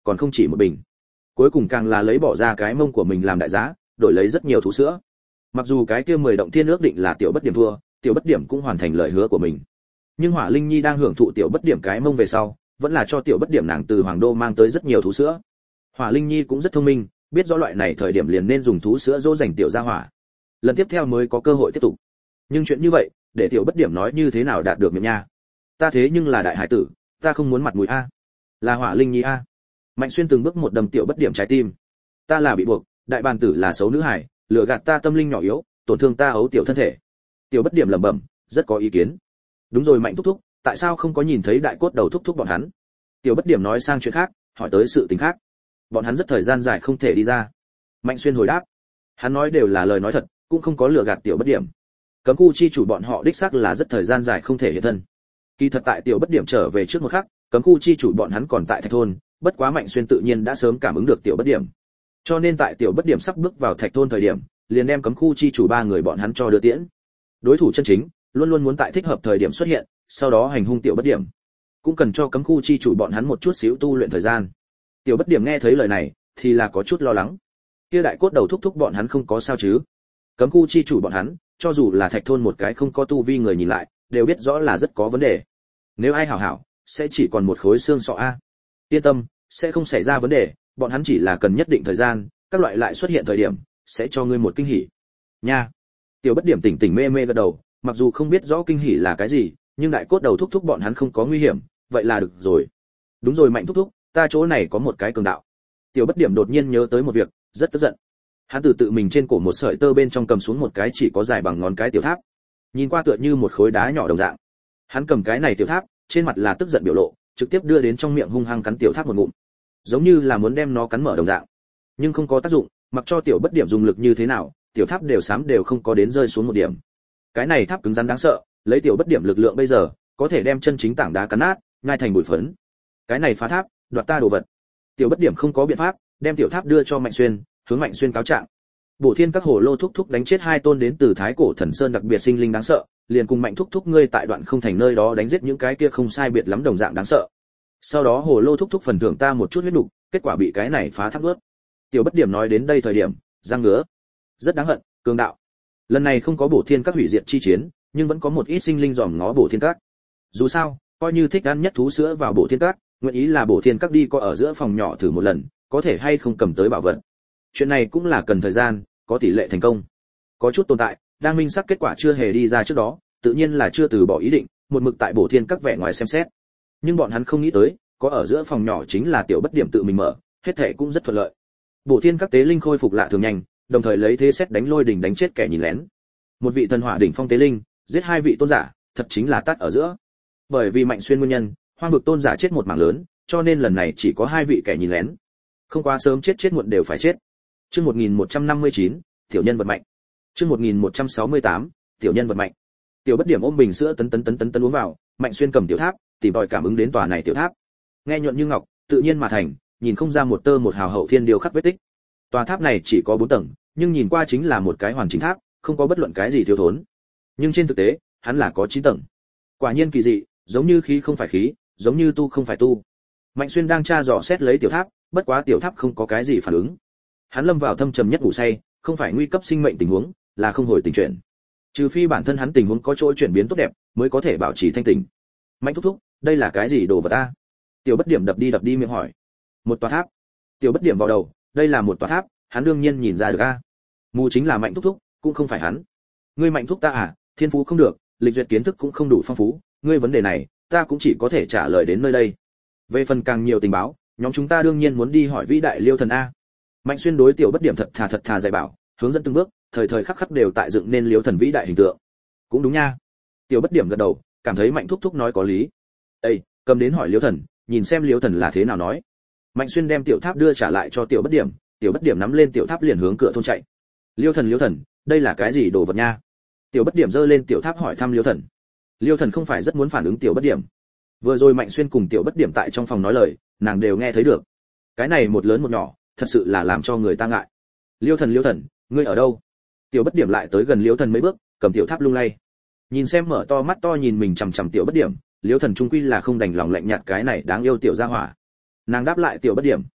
S1: còn không chỉ một bình. Cuối cùng càng là lấy bỏ ra cái mông của mình làm đại giá, đổi lấy rất nhiều thú sữa. Mặc dù cái kia 10 động thiên ước định là tiểu bất điểm thua, tiểu bất điểm cũng hoàn thành lời hứa của mình. Nhưng Hỏa Linh Nhi đang hưởng thụ tiểu bất điểm cái mông về sau, vẫn là cho tiểu bất điểm nàng từ Hoàng Đô mang tới rất nhiều thú sữa. Hỏa Linh Nhi cũng rất thông minh, biết rõ loại này thời điểm liền nên dùng thú sữa dỗ dành tiểu gia hỏa. Lần tiếp theo mới có cơ hội tiếp tục. Nhưng chuyện như vậy, để tiểu bất điểm nói như thế nào đạt được miệng nha. Ta thế nhưng là đại hải tử, ta không muốn mặt mũi a. Là Hỏa Linh Nhi a. Mạnh Xuyên từng bước một đâm tiểu bất điểm trái tim. Ta là bị buộc, đại bàn tử là xấu nữ hải, lừa gạt ta tâm linh nhỏ yếu, tổn thương ta ấu tiểu thân thể. Tiểu bất điểm lẩm bẩm, rất có ý kiến. Đúng rồi Mạnh thúc thúc, tại sao không có nhìn thấy đại cốt đầu thúc thúc bọn hắn? Tiểu bất điểm nói sang chuyện khác, hỏi tới sự tình khác. Bọn hắn rất thời gian dài không thể đi ra. Mạnh Xuyên hồi đáp, hắn nói đều là lời nói thật, cũng không có lừa gạt tiểu bất điểm. Cấm khu chi chủ bọn họ đích xác là rất thời gian dài không thể hiện thân. Kỳ thật tại tiểu bất điểm trở về trước một khắc, cấm khu chi chủ bọn hắn còn tại Thạch thôn, bất quá Mạnh Xuyên tự nhiên đã sớm cảm ứng được tiểu bất điểm. Cho nên tại tiểu bất điểm sắp bước vào Thạch thôn thời điểm, liền đem cấm khu chi chủ ba người bọn hắn cho đưa tiễn. Đối thủ chân chính, luôn luôn muốn tại thích hợp thời điểm xuất hiện, sau đó hành hung tiểu bất điểm. Cũng cần cho cấm khu chi chủ bọn hắn một chút xíu tu luyện thời gian. Tiểu bất điểm nghe thấy lời này, thì là có chút lo lắng. Kia đại cốt đầu thúc thúc bọn hắn không có sao chứ? Cấm khu chi chủ bọn hắn, cho dù là Thạch thôn một cái không có tu vi người nhìn lại, đều biết rõ là rất có vấn đề. Nếu ai hảo hảo, sẽ chỉ còn một khối xương sọ a. Yên tâm, sẽ không xảy ra vấn đề, bọn hắn chỉ là cần nhất định thời gian, các loại lại xuất hiện thời điểm, sẽ cho ngươi một kinh hỉ. Nha. Tiểu bất điểm tỉnh tỉnh mê mê gật đầu, mặc dù không biết rõ kinh hỉ là cái gì, nhưng đại cốt đầu thúc thúc bọn hắn không có nguy hiểm, vậy là được rồi. Đúng rồi Mạnh thúc thúc, ta chỗ này có một cái cường đạo. Tiểu bất điểm đột nhiên nhớ tới một việc, rất tức giận. Hắn từ tự mình trên cổ một sợi tơ bên trong cầm xuống một cái chỉ có dài bằng ngón cái tiểu tháp, nhìn qua tựa như một khối đá nhỏ đồng dạng. Hắn cầm cái này tiểu tháp, trên mặt là tức giận biểu lộ, trực tiếp đưa đến trong miệng hung hăng cắn tiểu tháp một ngụm, giống như là muốn đem nó cắn mở đồng dạng. Nhưng không có tác dụng, mặc cho tiểu bất điểm dùng lực như thế nào, tiểu tháp đều xám đều không có đến rơi xuống một điểm. Cái này tháp cứng rắn đáng sợ, lấy tiểu bất điểm lực lượng bây giờ, có thể đem chân chính tảng đá cắn nát, ngay thành bụi phấn. Cái này phá tháp, đoạt ta đồ vật. Tiểu bất điểm không có biện pháp, đem tiểu tháp đưa cho Mạnh Xuyên, hướng Mạnh Xuyên cáo trạng. Bổ Thiên các hồ lô thúc thúc đánh chết hai tôn đến từ Thái Cổ Thần Sơn đặc biệt sinh linh đáng sợ, liền cùng Mạnh thúc thúc ngươi tại đoạn không thành nơi đó đánh giết những cái kia không sai biệt lắm đồng dạng đáng sợ. Sau đó hồ lô thúc thúc phần thưởng ta một chút huyết đủ, kết quả bị cái này phá tháp nuốt. Tiểu bất điểm nói đến đây thời điểm, răng ngứa. Rất đáng hận, cường đạo. Lần này không có Bổ Thiên các hủy diệt chi chiến, nhưng vẫn có một ít sinh linh dòm ngó Bổ Thiên các. Dù sao, coi như thích ăn nhất thú sữa vào Bổ Thiên các, nguyện ý là Bổ Thiên các đi có ở giữa phòng nhỏ thử một lần, có thể hay không cầm tới bảo vật. Chuyện này cũng là cần thời gian, có tỷ lệ thành công. Có chút tồn tại, đang minh xác kết quả chưa hề đi ra trước đó, tự nhiên là chưa từ bỏ ý định, một mực tại Bổ Thiên các vẻ ngoài xem xét. Nhưng bọn hắn không nghĩ tới, có ở giữa phòng nhỏ chính là tiểu bất điểm tự mình mở, hết thảy cũng rất thuận lợi. Bổ Thiên các tế linh khôi phục lạ thường nhanh, đồng thời lấy thế xét đánh lôi đỉnh đánh chết kẻ nhìn lén. Một vị thần hỏa đỉnh phong tế linh, giết hai vị tôn giả, thật chính là tát ở giữa. Bởi vì Mạnh Xuyên nguyên nhân, hoang vực tôn giả chết một mảng lớn, cho nên lần này chỉ có hai vị kẻ nhìn lén. Không quá sớm chết muộn đều phải chết. Chương 1159, tiểu nhân vật mạnh. Chương 1168, tiểu nhân vật mạnh. Tiểu bất điểm ôm bình sữa tấn uống vào, Mạnh Xuyên cầm tiểu tháp, tìm tòi cảm ứng đến tòa này tiểu tháp. Nghe nhuận như ngọc, tự nhiên mà thành, nhìn không ra một tơ một hào hậu thiên điều khắc vết tích. Tòa tháp này chỉ có 4 tầng, nhưng nhìn qua chính là một cái hoàn chỉnh tháp, không có bất luận cái gì thiếu thốn. Nhưng trên thực tế, hắn là có 9 tầng. Quả nhiên kỳ dị, giống như khí không phải khí, giống như tu không phải tu. Mạnh Xuyên đang tra dò xét lấy tiểu tháp, bất quá tiểu tháp không có cái gì phản ứng. Hắn lâm vào thâm trầm nhất ngủ say, không phải nguy cấp sinh mệnh tình huống, là không hồi tỉnh chuyển. Trừ phi bản thân hắn tình huống có chỗ chuyển biến tốt đẹp, mới có thể bảo trì thanh tỉnh. Mạnh thúc thúc, đây là cái gì đồ vật a? Tiểu bất điểm đập đi miệng hỏi. Một tòa tháp. Tiểu bất điểm vào đầu, đây là một tòa tháp, hắn đương nhiên nhìn ra được a. Mù chính là Mạnh thúc thúc, cũng không phải hắn. Ngươi Mạnh thúc ta à, thiên phú không được, lịch duyệt kiến thức cũng không đủ phong phú, ngươi vấn đề này, ta cũng chỉ có thể trả lời đến nơi đây. Về phần càng nhiều tình báo, nhóm chúng ta đương nhiên muốn đi hỏi vĩ đại Liêu thần a. Mạnh Xuyên đối tiểu bất điểm thật thà dạy bảo, hướng dẫn từng bước, thời thời khắc khắc đều tại dựng nên Liêu thần vĩ đại hình tượng. Cũng đúng nha. Tiểu bất điểm gật đầu, cảm thấy Mạnh thúc thúc nói có lý. Ê, cầm đến hỏi Liêu thần, nhìn xem Liêu thần là thế nào nói. Mạnh Xuyên đem tiểu tháp đưa trả lại cho tiểu bất điểm nắm lên tiểu tháp liền hướng cửa thôn chạy. Liêu thần, đây là cái gì đồ vật nha? Tiểu bất điểm giơ lên tiểu tháp hỏi thăm Liêu thần. Liêu thần không phải rất muốn phản ứng tiểu bất điểm. Vừa rồi Mạnh Xuyên cùng tiểu bất điểm tại trong phòng nói lời, nàng đều nghe thấy được. Cái này một lớn một nhỏ, thật sự là làm cho người ta ngại. Liêu thần, ngươi ở đâu? Tiểu bất điểm lại tới gần Liêu thần mấy bước, cầm tiểu tháp lung lay. Nhìn xem mở to mắt to nhìn mình chằm chằm tiểu bất điểm, Liêu thần trung quy là không đành lòng lạnh nhạt cái này đáng yêu tiểu gia hỏa. Nàng đáp lại tiểu bất điểm,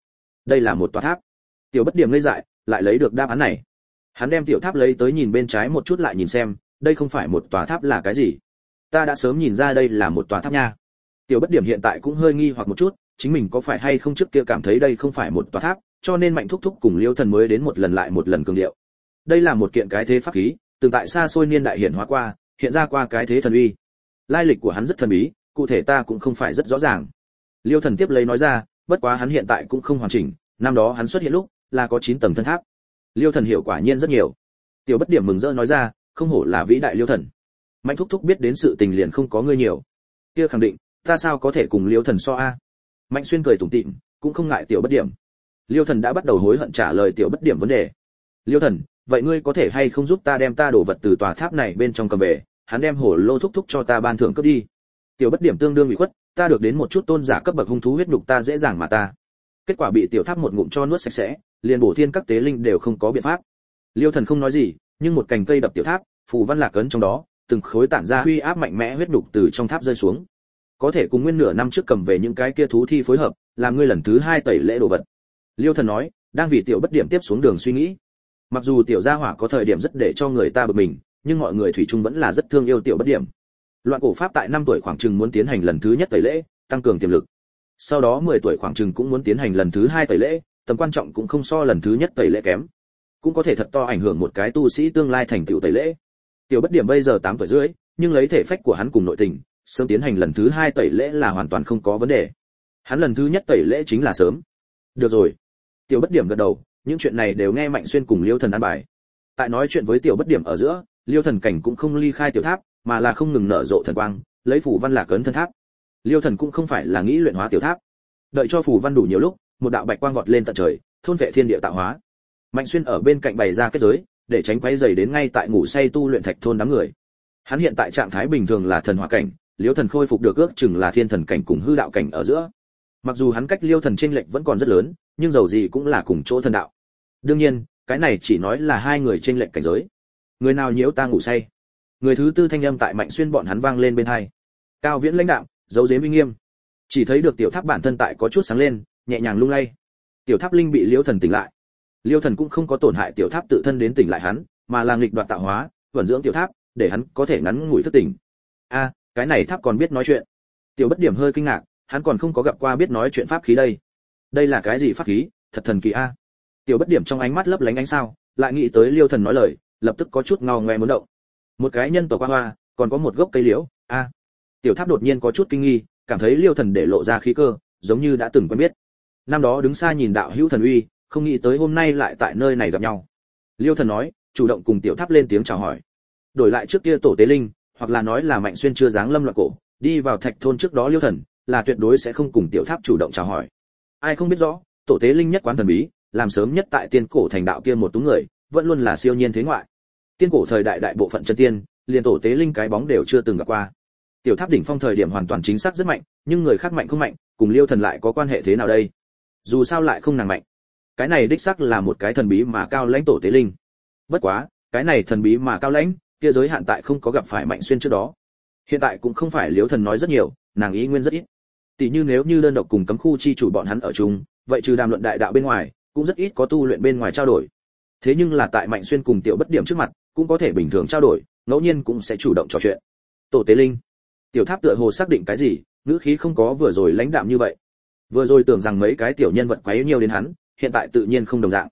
S1: Đây là một tòa tháp. Tiểu Bất Điểm ngây dại, lại lấy được đáp án này. Hắn đem tiểu tháp lấy tới nhìn bên trái một chút lại nhìn xem, đây không phải một tòa tháp là cái gì? Ta đã sớm nhìn ra đây là một tòa tháp nha. Tiểu Bất Điểm hiện tại cũng hơi nghi hoặc một chút, chính mình có phải hay không trước kia cảm thấy đây không phải một tòa tháp, cho nên Mạnh Thúc Thúc cùng Liêu Thần mới đến một lần lại một lần cường điệu. Đây là một kiện cái thế pháp khí, từng tại xa xôi niên đại hiện hóa qua, hiện ra qua cái thế thần uy. Lai lịch của hắn rất thần bí, cụ thể ta cũng không phải rất rõ ràng. Liêu Thần tiếp lấy nói ra, bất quá hắn hiện tại cũng không hoàn chỉnh, năm đó hắn xuất hiện lúc là có 9 tầng thân tháp. Liêu Thần hiểu quả nhiên rất nhiều. Tiểu Bất Điểm mừng rỡ nói ra, không hổ là vĩ đại Liêu Thần. Mạnh Thúc Thúc biết đến sự tình liền không có ngươi nhiều. Kia khẳng định, ta sao có thể cùng Liêu Thần so a? Mạnh Xuyên cười tủm tỉm, cũng không ngại Tiểu Bất Điểm. Liêu Thần đã bắt đầu hối hận trả lời Tiểu Bất Điểm vấn đề. Liêu Thần, vậy ngươi có thể hay không giúp ta đem ta đồ vật từ tòa tháp này bên trong cầm về, hắn đem hổ lô thúc thúc cho ta ban thưởng cấp đi. Tiểu Bất Điểm tương đương ủy khuất, ta được đến một chút tôn giả cấp bậc hung thú huyết nhục ta dễ dàng mà ta. Kết quả bị tiểu tháp một ngụm cho nuốt sạch sẽ, liền bổ thiên các tế linh đều không có biện pháp. Liêu Thần không nói gì, nhưng một cành cây đập tiểu tháp, phù văn lạc ấn trong đó, từng khối tản ra uy áp mạnh mẽ huyết nhục từ trong tháp rơi xuống. Có thể cùng nguyên nửa năm trước cầm về những cái kia thú thi phối hợp, làm ngươi lần thứ 2 tẩy lễ đồ vật. Liêu Thần nói, đang vì Tiểu Bất Điểm tiếp xuống đường suy nghĩ. Mặc dù tiểu gia hỏa có thời điểm rất để cho người ta bực mình, nhưng mọi người thủy chung vẫn là rất thương yêu Tiểu Bất Điểm. Loạn cổ pháp tại 5 tuổi khoảng chừng muốn tiến hành lần thứ nhất tẩy lễ, tăng cường tiềm lực. Sau đó 10 tuổi khoảng chừng cũng muốn tiến hành lần thứ 2 tẩy lễ, tầm quan trọng cũng không so lần thứ nhất tẩy lễ kém. Cũng có thể thật to ảnh hưởng một cái tu sĩ tương lai thành tựu tẩy lễ. Tiểu Bất Điểm bây giờ 8 tuổi rưỡi, nhưng lấy thể phách của hắn cùng nội tình, sớm tiến hành lần thứ 2 tẩy lễ là hoàn toàn không có vấn đề. Hắn lần thứ nhất tẩy lễ chính là sớm. Được rồi. Tiểu Bất Điểm gật đầu, những chuyện này đều nghe Mạnh Xuyên cùng Liêu Thần an bài. Tại nói chuyện với Tiểu Bất Điểm ở giữa, Liêu Thần cảnh cũng không ly khai tiểu tháp, mà là không ngừng nở rộ thần quang, lấy phù văn lạc ấn thân tháp. Liêu Thần cũng không phải là nghĩ luyện hóa tiểu tháp. Đợi cho phù văn đủ nhiều lúc, một đạo bạch quang vọt lên tận trời, thôn vệ thiên địa tạo hóa. Mạnh Xuyên ở bên cạnh bày ra kết giới, để tránh quấy rầy đến ngay tại ngủ say tu luyện thạch thôn đám người. Hắn hiện tại trạng thái bình thường là thần hỏa cảnh, Liêu Thần khôi phục được ước chừng là thiên thần cảnh cùng hư đạo cảnh ở giữa. Mặc dù hắn cách Liêu Thần chênh lệch vẫn còn rất lớn, nhưng dầu gì cũng là cùng chỗ thần đạo. Đương nhiên, cái này chỉ nói là hai người chênh lệch cảnh giới. Người nào nhiễu ta ngủ say? Người thứ tư thanh âm tại Mạnh Xuyên bọn hắn vang lên bên tai. Cao Viễn lãnh đạm, dấu dếm uy nghiêm. Chỉ thấy được tiểu tháp bản thân tại có chút sáng lên, nhẹ nhàng lung lay. Tiểu tháp linh bị Liêu Thần tỉnh lại. Liêu Thần cũng không có tổn hại tiểu tháp tự thân đến tỉnh lại hắn, mà là nghịch đoạt tạo hóa, vận dưỡng tiểu tháp, để hắn có thể ngắn ngủi thức tỉnh. A, cái này tháp còn biết nói chuyện. Tiểu Bất Điểm hơi kinh ngạc, hắn còn không có gặp qua biết nói chuyện pháp khí đây. Đây là cái gì pháp khí, thật thần kỳ a. Tiểu Bất Điểm trong ánh mắt lấp lánh ánh sao, lại nghĩ tới Liêu Thần nói lời, lập tức có chút ngao ngoe muốn động. Một cái nhân tộc hoa, còn có một gốc cây liễu, a. Tiểu tháp đột nhiên có chút kinh nghi, cảm thấy Liêu Thần để lộ ra khí cơ, giống như đã từng quen biết. Năm đó đứng xa nhìn đạo hữu thần uy, không nghĩ tới hôm nay lại tại nơi này gặp nhau. Liêu Thần nói, chủ động cùng tiểu tháp lên tiếng chào hỏi. Đổi lại trước kia tổ tế linh, hoặc là nói là Mạnh Xuyên chưa giáng lâm loạn cổ, đi vào thạch thôn trước đó Liêu Thần là tuyệt đối sẽ không cùng tiểu tháp chủ động chào hỏi. Ai không biết rõ, tổ tế linh nhất quán thần bí, làm sớm nhất tại tiên cổ thành đạo kia một tú người, vẫn luôn là siêu nhiên thế ngoại. Tiên cổ thời đại đại bộ phận chân tiên, liền tổ tế linh cái bóng đều chưa từng gặp qua. Tiểu tháp đỉnh phong thời điểm hoàn toàn chính xác rất mạnh, nhưng người khác mạnh không mạnh, cùng Liêu Thần lại có quan hệ thế nào đây? Dù sao lại không nàng mạnh. Cái này đích xác là một cái thần bí mà cao lãnh tổ tế linh. Bất quá, cái này thần bí mà cao lãnh, kia giới hạn tại không có gặp phải Mạnh Xuyên trước đó. Hiện tại cũng không phải Liêu Thần nói rất nhiều, nàng ý nguyên rất ít. Tỷ như nếu như đơn độc cùng cấm khu chi chủ bọn hắn ở chung, vậy trừ đàm luận đại đạo bên ngoài, cũng rất ít có tu luyện bên ngoài trao đổi. Thế nhưng là tại Mạnh Xuyên cùng Tiểu Bất Điểm trước mặt, cũng có thể bình thường trao đổi, ngẫu nhiên cũng sẽ chủ động trò chuyện. Tổ tế linh. Tiểu tháp tựa hồ xác định cái gì, ngữ khí không có vừa rồi lãnh đạm như vậy. Vừa rồi tưởng rằng mấy cái tiểu nhân vật quấy nhiều đến hắn, hiện tại tự nhiên không đồng dạng.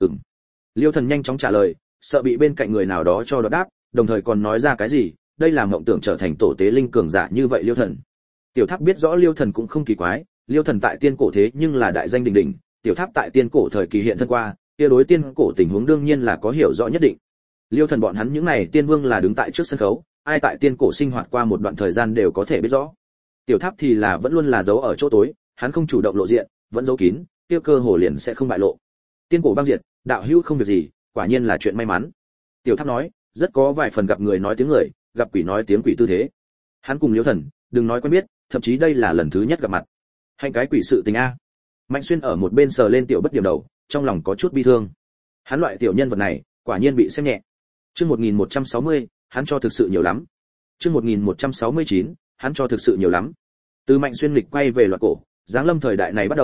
S1: Liêu Thần nhanh chóng trả lời, sợ bị bên cạnh người nào đó cho đột đáp, đồng thời còn nói ra cái gì, đây là mộng tưởng trở thành tổ tế linh cường giả như vậy Liêu Thần. Tiểu tháp biết rõ Liêu Thần cũng không kỳ quái, Liêu Thần tại tiên cổ thế nhưng là đại danh đỉnh đỉnh, tiểu tháp tại tiên cổ thời kỳ hiện thân qua, kia đối tiên cổ tình huống đương nhiên là có hiểu rõ nhất định. Liêu Thần bọn hắn những này tiên vương là đứng tại trước sân khấu, ai tại tiên cổ sinh hoạt qua một đoạn thời gian đều có thể biết rõ. Tiểu tháp thì là vẫn luôn là giấu ở chỗ tối, hắn không chủ động lộ diện, vẫn giấu kín, kia cơ hồ liền sẽ không bại lộ. Tiên cổ băng diệt, đạo hữu không việc gì, quả nhiên là chuyện may mắn. Tiểu tháp nói, rất có vài phần gặp người nói tiếng người, gặp quỷ nói tiếng quỷ tư thế. Hắn cùng Liêu Thần, đừng nói quen biết, thậm chí đây là lần thứ nhất gặp mặt. Hành cái quỷ sự tình a. Mạnh Xuyên ở một bên sờ lên Tiểu Bất Điểm đầu, trong lòng có chút bi thương. Hắn loại tiểu nhân vật này, quả nhiên bị xem nhẹ. Chương 1160, hắn cho thực sự nhiều lắm. Chương 1169, hắn cho thực sự nhiều lắm. Từ Mạnh Xuyên lịch quay về loạn cổ, giáng lâm thời đại này bắt đầu,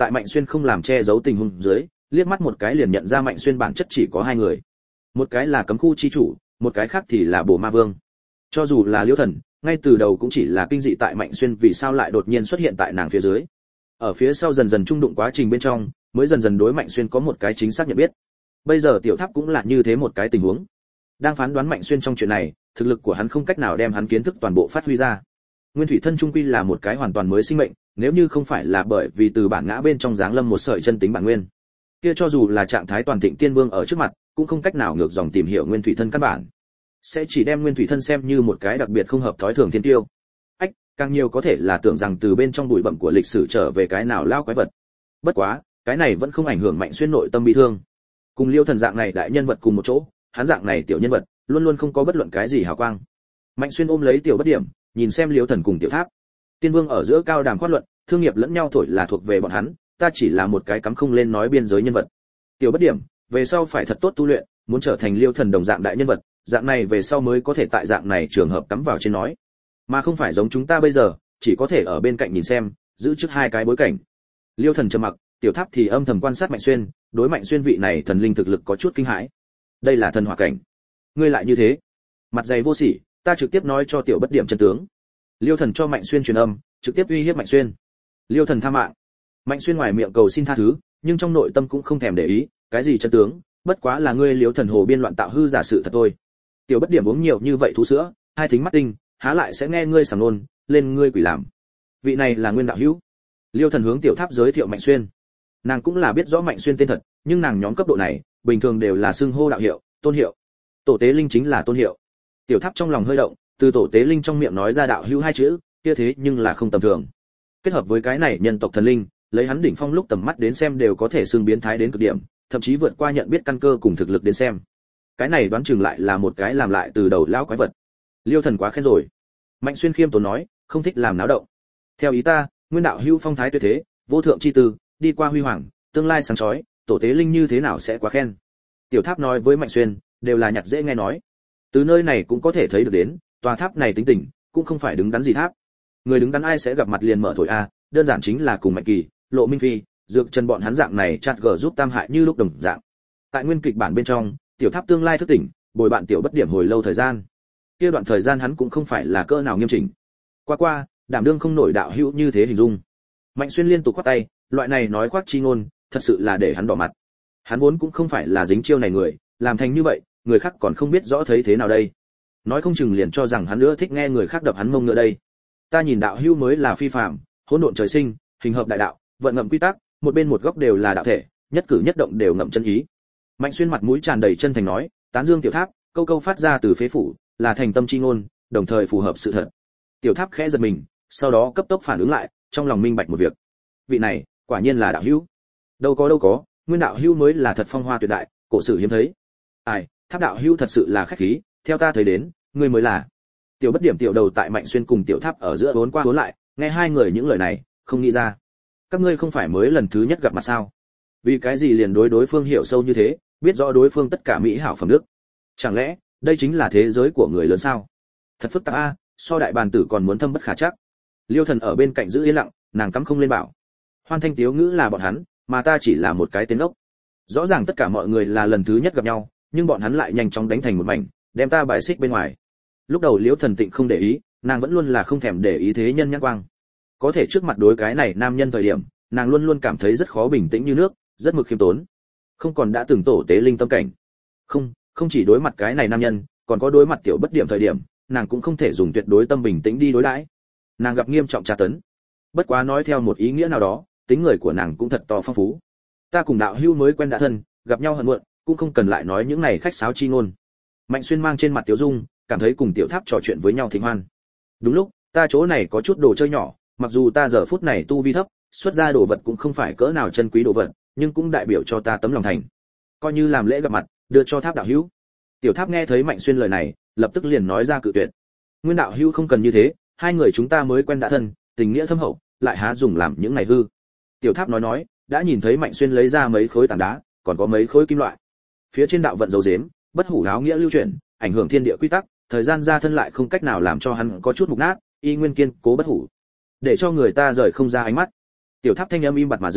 S1: tại Mạnh Xuyên không làm che giấu tình huống dưới, liếc mắt một cái liền nhận ra Mạnh Xuyên bản chất chỉ có hai người. Một cái là cấm khu chi chủ, một cái khác thì là Bồ Ma Vương. Cho dù là Liễu Thần, ngay từ đầu cũng chỉ là kinh dị tại Mạnh Xuyên vì sao lại đột nhiên xuất hiện tại nàng phía dưới. Ở phía sau dần dần trung đụng quá trình bên trong, mới dần dần đối Mạnh Xuyên có một cái chính xác nhận biết. Bây giờ Tiểu Tháp cũng là như thế một cái tình huống. Đang phán đoán Mạnh Xuyên trong chuyện này, thực lực của hắn không cách nào đem hắn kiến thức toàn bộ phát huy ra. Nguyên Thủy Thân trung quy là một cái hoàn toàn mới sinh mệnh, nếu như không phải là bởi vì từ bản ngã bên trong giáng lâm một sợi chân tính bản nguyên, kia cho dù là trạng thái toàn thịnh tiên vương ở trước mặt, cũng không cách nào ngược dòng tìm hiểu Nguyên Thủy Thân căn bản, sẽ chỉ đem Nguyên Thủy Thân xem như một cái đặc biệt không hợp thói thường thiên tiêu. Càng nhiều có thể là tưởng rằng từ bên trong bụi bặm của lịch sử trở về cái nào lao quái vật. Bất quá, cái này vẫn không ảnh hưởng Mạnh Xuyên nội tâm bi thương. Cùng Liêu Thần dạng này đại nhân vật cùng một chỗ, hắn dạng này tiểu nhân vật, luôn luôn không có bất luận cái gì hào quang. Mạnh Xuyên ôm lấy Tiểu Bất Điểm, nhìn xem Liêu Thần cùng Tiểu Tháp. Tiên Vương ở giữa cao đàm khoát luận, thương nghiệp lẫn nhau thổi là thuộc về bọn hắn, ta chỉ là một cái cắm không lên nói biên giới nhân vật. Tiểu Bất Điểm, về sau phải thật tốt tu luyện, muốn trở thành Liêu Thần đồng dạng đại nhân vật, dạng này về sau mới có thể tại dạng này trường hợp cắm vào trên nói, mà không phải giống chúng ta bây giờ, chỉ có thể ở bên cạnh nhìn xem, giữ trước hai cái bối cảnh. Liêu Thần trầm mặc, Tiểu Tháp thì âm thầm quan sát Mạnh Xuyên, đối Mạnh Xuyên vị này thần linh thực lực có chút kinh hãi. Đây là thần hỏa cảnh, ngươi lại như thế? Mặt dày vô sỉ, ta trực tiếp nói cho Tiểu Bất Điểm chân tướng. Liêu Thần cho Mạnh Xuyên truyền âm, trực tiếp uy hiếp Mạnh Xuyên. Liêu Thần tha mạng. Mạnh Xuyên ngoài miệng cầu xin tha thứ, nhưng trong nội tâm cũng không thèm để ý, cái gì chân tướng, bất quá là ngươi Liêu Thần hồ biên loạn tạo hư giả sự thật thôi. Tiểu Bất Điểm uống nhiều như vậy thú sữa, hai thính mắt tinh, há lại sẽ nghe ngươi sảng nôn, lên ngươi quỷ làm. Vị này là Nguyên đạo hữu. Liêu Thần hướng Tiểu Tháp giới thiệu Mạnh Xuyên. Nàng cũng là biết rõ Mạnh Xuyên tên thật, nhưng nàng nhóm cấp độ này, bình thường đều là xưng hô đạo hiệu, tôn hiệu. Tổ tế linh chính là tôn hiệu. Tiểu Tháp trong lòng hơi động, từ tổ tế linh trong miệng nói ra đạo hữu hai chữ, kia thế nhưng là không tầm thường. Kết hợp với cái này nhân tộc thần linh, lấy hắn đỉnh phong lúc tầm mắt đến xem đều có thể xưng biến thái đến cực điểm, thậm chí vượt qua nhận biết căn cơ cùng thực lực đến xem. Cái này đoán chừng lại là một cái làm lại từ đầu lão quái vật. Liêu Thần quá khen rồi. Mạnh Xuyên khiêm tốn nói, không thích làm náo động. Theo ý ta, Nguyên đạo hữu phong thái tuyệt thế, vô thượng chi tư, đi qua huy hoàng, tương lai sáng chói, tổ tế linh như thế nào sẽ quá khen. Tiểu Tháp nói với Mạnh Xuyên, đều là nhặt dễ nghe nói. Từ nơi này cũng có thể thấy được đến, tòa tháp này tính tình, cũng không phải đứng đắn gì tháp. Người đứng đắn ai sẽ gặp mặt liền mở thổi a, đơn giản chính là cùng Mạnh Kỳ, Lộ Minh Phi, Dược Trần bọn hắn dạng này chặt gở giúp tam hại như lúc đồng dạng. Tại nguyên kịch bản bên trong, Tiểu Tháp tương lai thức tỉnh, bồi bạn Tiểu Bất Điểm hồi lâu thời gian. Kia đoạn thời gian hắn cũng không phải là cỡ nào nghiêm chỉnh. Qua, đảm đương không nổi đạo hữu như thế hình dung. Mạnh Xuyên liên tục quát tay, loại này nói khoác chi ngôn, thật sự là để hắn đỏ mặt. Hắn vốn cũng không phải là dính chiêu này người, làm thành như vậy, người khác còn không biết rõ thấy thế nào đây. Nói không chừng liền cho rằng hắn nữa thích nghe người khác đập hắn mông nữa đây. Ta nhìn đạo hữu mới là phi phàm, hỗn độn trời sinh, hình hợp đại đạo, vận ngậm quy tắc, một bên một góc đều là đạo thể, nhất cử nhất động đều ngậm chân ý. Mạnh Xuyên mặt mũi tràn đầy chân thành nói, tán dương Tiểu Tháp, câu câu phát ra từ phế phủ, là thành tâm chi ngôn, đồng thời phù hợp sự thật. Tiểu Tháp khẽ giật mình, sau đó cấp tốc phản ứng lại, trong lòng minh bạch một việc. Vị này, quả nhiên là đạo hữu. Đâu có, Nguyên đạo hữu mới là thật phong hoa tuyệt đại, cổ sử hiếm thấy. Ai, Tháp đạo hữu thật sự là khách khí, theo ta thấy đến, ngươi mới là. Tiểu Bất Điểm tiểu đầu tại Mạnh Xuyên cùng Tiểu Tháp ở giữa vốn qua vốn lại, nghe hai người những lời này, không nghĩ ra. Các ngươi không phải mới lần thứ nhất gặp mặt sao? Vì cái gì liền đối phương hiểu sâu như thế, biết rõ đối phương tất cả mỹ hảo phẩm đức? Chẳng lẽ, đây chính là thế giới của người lớn sao? Thật phức tạp a, so đại bàn tử còn muốn thâm bất khả trắc. Liêu Thần ở bên cạnh giữ yên lặng, nàng cắm không lên bảo. Hoan thanh tiếu ngữ là bọn hắn, mà ta chỉ là một cái tên ốc. Rõ ràng tất cả mọi người là lần thứ nhất gặp nhau, nhưng bọn hắn lại nhanh chóng đánh thành một mảnh, đem ta bài xích bên ngoài. Lúc đầu Liêu Thần Tịnh không để ý, nàng vẫn luôn là không thèm để ý thế nhân nhãn quang. Có thể trước mặt đối cái này nam nhân thời điểm, nàng luôn luôn cảm thấy rất khó bình tĩnh như nước, rất mực khiêm tốn. Không còn đã từng tổ tế linh tâm cảnh. Không chỉ đối mặt cái này nam nhân, còn có đối mặt Tiểu Bất Điểm thời điểm, nàng cũng không thể dùng tuyệt đối tâm bình tĩnh đi đối đãi. Nàng gặp nghiêm trọng tra tấn. Bất quá nói theo một ý nghĩa nào đó, tính người của nàng cũng thật to phong phú. Ta cùng đạo hữu mới quen đã thân, gặp nhau hận muộn, cũng không cần lại nói những này khách sáo chi ngôn. Mạnh Xuyên mang trên mặt Tiểu Dung, cảm thấy cùng Tiểu Tháp trò chuyện với nhau thịnh hoan. Đúng lúc, ta chỗ này có chút đồ chơi nhỏ, mặc dù ta giờ phút này tu vi thấp, xuất ra đồ vật cũng không phải cỡ nào chân quý đồ vật, nhưng cũng đại biểu cho ta tấm lòng thành. Coi như làm lễ gặp mặt, đưa cho Tháp đạo hữu. Tiểu Tháp nghe thấy Mạnh Xuyên lời này, lập tức liền nói ra cự tuyệt. Nguyên đạo hữu không cần như thế, hai người chúng ta mới quen đã thân, tình nghĩa thâm hậu, lại há dùng làm những này hư. Tiểu Tháp nói, đã nhìn thấy Mạnh Xuyên lấy ra mấy khối tảng đá, còn có mấy khối kim loại. Phía trên đạo vận dấu dếm, bất hủ áo nghĩa lưu chuyển, ảnh hưởng thiên địa quy tắc, thời gian ra thân lại không cách nào làm cho hắn có chút mục nát, y nguyên kiên cố bất hủ, để cho người ta rời không ra ánh mắt. Tiểu Tháp thanh âm im bặt mà dừng,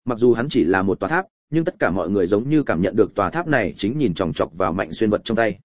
S1: mặc dù hắn chỉ là một tòa tháp, nhưng tất cả mọi người giống như cảm nhận được tòa tháp này chính nhìn chòng chọc vào Mạnh Xuyên vật trong tay.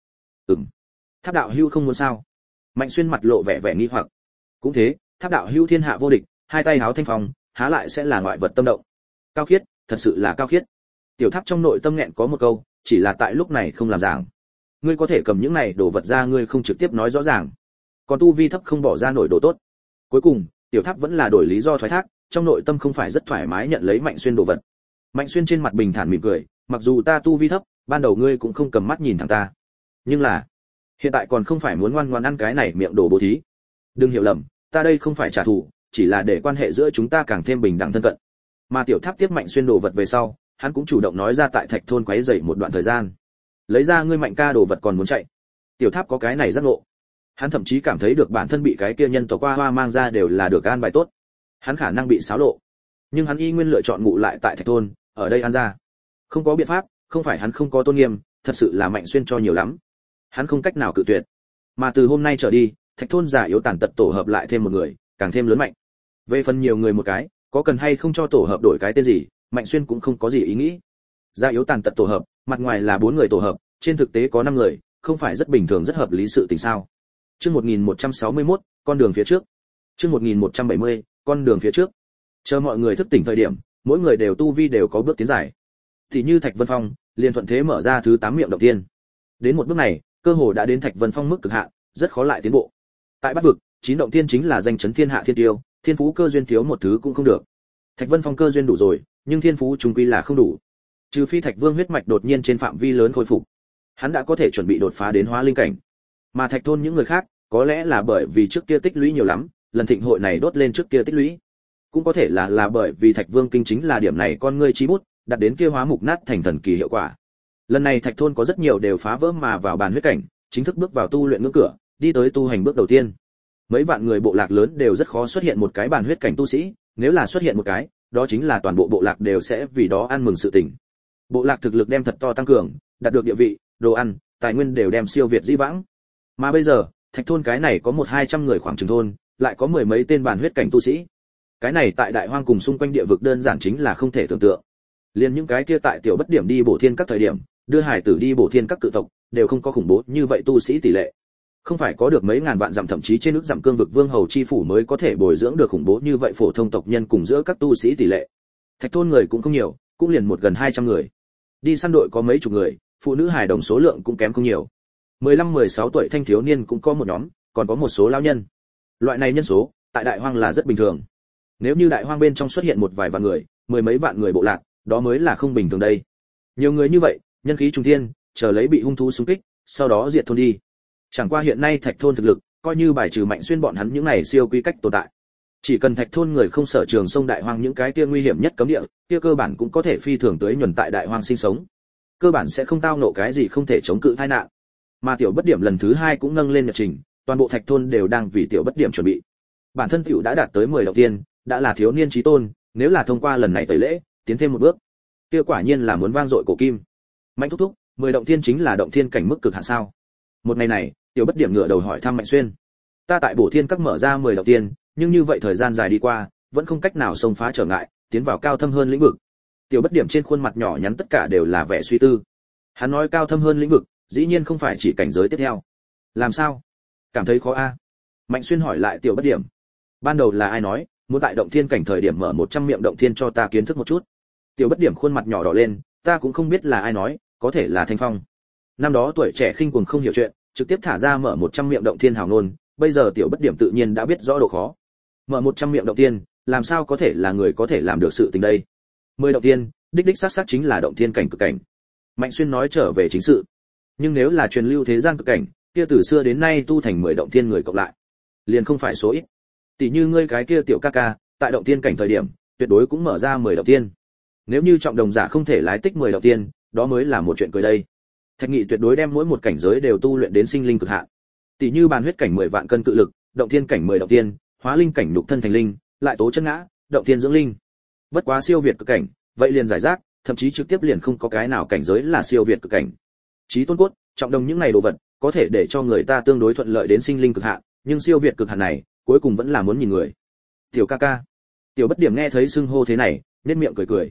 S1: Tháp đạo hữu không muốn sao? Mạnh Xuyên mặt lộ vẻ vẻ nghi hoặc. Cũng thế, tháp đạo hữu thiên hạ vô địch, hai tay háo thanh phong, há lại sẽ là ngoại vật tâm động. Cao khiết, thật sự là cao khiết. Tiểu tháp trong nội tâm nghẹn có một câu, chỉ là tại lúc này không làm giảng. Ngươi có thể cầm những này đồ vật ra, ngươi không trực tiếp nói rõ ràng, còn tu vi thấp không bỏ ra nổi đồ tốt. Cuối cùng tiểu tháp vẫn là đổi lý do thoái thác, trong nội tâm không phải rất thoải mái nhận lấy Mạnh Xuyên đồ vật. Mạnh Xuyên trên mặt bình thản mỉm cười, mặc dù ta tu vi thấp, ban đầu ngươi cũng không cầm mắt nhìn thẳng ta, nhưng là hiện tại còn không phải muốn ngoan ngoãn ăn cái này miệng đồ bố thí. Đừng hiểu lầm, ta đây không phải trả thù, chỉ là để quan hệ giữa chúng ta càng thêm bình đẳng thân cận. Mà tiểu tháp tiếp Mạnh Xuyên đồ vật về sau, hắn cũng chủ động nói ra tại Thạch thôn quấy rầy một đoạn thời gian. Lấy ra ngươi Mạnh ca đồ vật còn muốn chạy. Tiểu tháp có cái này giác ngộ. Hắn thậm chí cảm thấy được bản thân bị cái kia nhân tộc hoa mang ra đều là được an bài tốt. Hắn khả năng bị xáo lộ, nhưng hắn y nguyên lựa chọn ngụ lại tại Thạch thôn, ở đây ăn ra. Không có biện pháp, không phải hắn không có tôn nghiêm, thật sự là Mạnh Xuyên cho nhiều lắm. Hắn không cách nào cự tuyệt. Mà từ hôm nay trở đi, Thạch thôn già yếu tàn tật tổ hợp lại thêm một người, càng thêm lớn mạnh. Về phần nhiều người một cái, có cần hay không cho tổ hợp đổi cái tên gì, Mạnh Xuyên cũng không có gì ý nghĩ. Già yếu tàn tật tổ hợp, mặt ngoài là 4 người tổ hợp, trên thực tế có 5 người, không phải rất bình thường rất hợp lý sự tình sao? Chương 1161, con đường phía trước. Chương 1170, con đường phía trước. Chờ mọi người thức tỉnh thời điểm, mỗi người đều tu vi đều có bước tiến dài. Thì như Thạch Vân Phong, liền thuận thế mở ra thứ 8 miệng động tiên. Đến một bước này, cơ hồ đã đến Thạch Vân Phong mức cực hạn, rất khó lại tiến bộ. Tại Bát vực, 9 động tiên chính là danh chấn thiên hạ thiên tiêu, thiên phú cơ duyên thiếu một thứ cũng không được. Thạch Vân Phong cơ duyên đủ rồi, nhưng thiên phú chung quy là không đủ. Trừ phi Thạch Vương huyết mạch đột nhiên trên phạm vi lớn khôi phục, hắn đã có thể chuẩn bị đột phá đến hóa linh cảnh. Mà Thạch thôn những người khác, có lẽ là bởi vì trước kia tích lũy nhiều lắm, lần thịnh hội này đốt lên trước kia tích lũy. Cũng có thể là bởi vì Thạch Vương kinh chính là điểm này con ngươi chí bút, đặt đến kia hóa mục nát thành thần kỳ hiệu quả. Lần này Thạch thôn có rất nhiều đều phá vỡ mà vào bàn huyết cảnh, chính thức bước vào tu luyện ngưỡng cửa, đi tới tu hành bước đầu tiên. Mấy vạn người bộ lạc lớn đều rất khó xuất hiện một cái bàn huyết cảnh tu sĩ, nếu là xuất hiện một cái, đó chính là toàn bộ bộ lạc đều sẽ vì đó ăn mừng sự tình. Bộ lạc thực lực đem thật to tăng cường, đạt được địa vị, đồ ăn, tài nguyên đều đem siêu việt dĩ vãng. Mà bây giờ, Thạch thôn cái này có 100-200 người khoảng chừng thôn, lại có mười mấy tên bàn huyết cảnh tu sĩ. Cái này tại Đại Hoang cùng xung quanh địa vực đơn giản chính là không thể tưởng tượng. Liên những cái kia tại tiểu bất điểm đi bổ thiên các thời điểm, đưa hải tử đi bổ thiên các cự tộc, đều không có khủng bố như vậy tu sĩ tỷ lệ. Không phải có được mấy ngàn vạn dặm thậm chí trên nước dặm cương vực vương hầu chi phủ mới có thể bồi dưỡng được khủng bố như vậy phổ thông tộc nhân cùng giữa các tu sĩ tỷ lệ. Thạch thôn người cũng không nhiều, cũng liền gần 200 người. Đi săn đội có mấy chục người, phụ nữ hài đồng số lượng cũng kém không nhiều. 15-16 tuổi thanh thiếu niên cũng có một nhóm, còn có một số lão nhân. Loại này nhân số, tại Đại Hoang là rất bình thường. Nếu như Đại Hoang bên trong xuất hiện một vài vạn người, mười mấy vạn người bộ lạc, đó mới là không bình thường đây. Nhiều người như vậy, nhân khí trung thiên, chờ lấy bị hung thú xung kích, sau đó diệt thôn đi. Chẳng qua hiện nay Thạch thôn thực lực, coi như bài trừ Mạnh Xuyên bọn hắn những này siêu quy cách tồn tại. Chỉ cần Thạch thôn người không sở trường sông Đại Hoang những cái kia nguy hiểm nhất cấm địa, kia cơ bản cũng có thể phi thường tới nhuần tại Đại Hoang sinh sống. Cơ bản sẽ không tao nộ cái gì không thể chống cự tai nạn. Mà tiểu bất điểm lần thứ 2 cũng nâng lên nhật trình, toàn bộ Thạch thôn đều đang vì tiểu bất điểm chuẩn bị. Bản thân tiểu đã đạt tới 10 động tiên, đã là thiếu niên chí tôn, nếu là thông qua lần này tẩy lễ, tiến thêm một bước, kia quả nhiên là muốn vang dội cổ kim. Mạnh thúc thúc, 10 động tiên chính là động thiên cảnh mức cực hạn sao? Một ngày này, tiểu bất điểm ngửa đầu hỏi thăm Mạnh Xuyên. Ta tại Bổ Thiên các mở ra 10 động tiên, nhưng như vậy thời gian dài đi qua, vẫn không cách nào xông phá trở ngại, tiến vào cao thâm hơn lĩnh vực. Tiểu bất điểm trên khuôn mặt nhỏ nhắn tất cả đều là vẻ suy tư. Hắn nói cao thâm hơn lĩnh vực, dĩ nhiên không phải chỉ cảnh giới tiếp theo. Làm sao? Cảm thấy khó a? Mạnh Xuyên hỏi lại tiểu bất điểm. Ban đầu là ai nói, muốn tại động thiên cảnh thời điểm mở 100 miệng động thiên cho ta kiến thức một chút. Tiểu bất điểm khuôn mặt nhỏ đỏ lên, ta cũng không biết là ai nói, có thể là Thanh Phong. Năm đó tuổi trẻ khinh cuồng không hiểu chuyện, trực tiếp thả ra mở 100 miệng động thiên hào ngôn, bây giờ tiểu bất điểm tự nhiên đã biết rõ độ khó. Mở 100 miệng động thiên, làm sao có thể là người có thể làm được sự tình đây? 10 động thiên, đích đích xác xác chính là động thiên cảnh cực cảnh. Mạnh Xuyên nói trở về chính sự. Nhưng nếu là truyền lưu thế gian cực cảnh, kia từ xưa đến nay tu thành 10 động thiên người cộng lại, liền không phải số ít. Tỷ như ngươi cái kia tiểu ca ca, tại động thiên cảnh thời điểm, tuyệt đối cũng mở ra 10 động thiên. Nếu như trọng đồng giả không thể lái tích 10 động thiên, đó mới là một chuyện cười đây. Thạch Nghị tuyệt đối đem mỗi một cảnh giới đều tu luyện đến sinh linh cực hạn. Tỷ như bàn huyết cảnh 10 vạn cân cự lực, động thiên cảnh 10 động thiên, hóa linh cảnh nhục thân thành linh, lại tố chân ngã, động thiên dưỡng linh. Bất quá siêu việt cực cảnh, vậy liền giải rác, thậm chí trực tiếp liền không có cái nào cảnh giới là siêu việt cực cảnh. Chí tôn cốt, trọng đồng những này đồ vật, có thể để cho người ta tương đối thuận lợi đến sinh linh cực hạn, nhưng siêu việt cực hạn này, cuối cùng vẫn là muốn nhìn người. Tiểu ca ca. Tiểu bất điểm nghe thấy xưng hô thế này, nhếch miệng cười cười.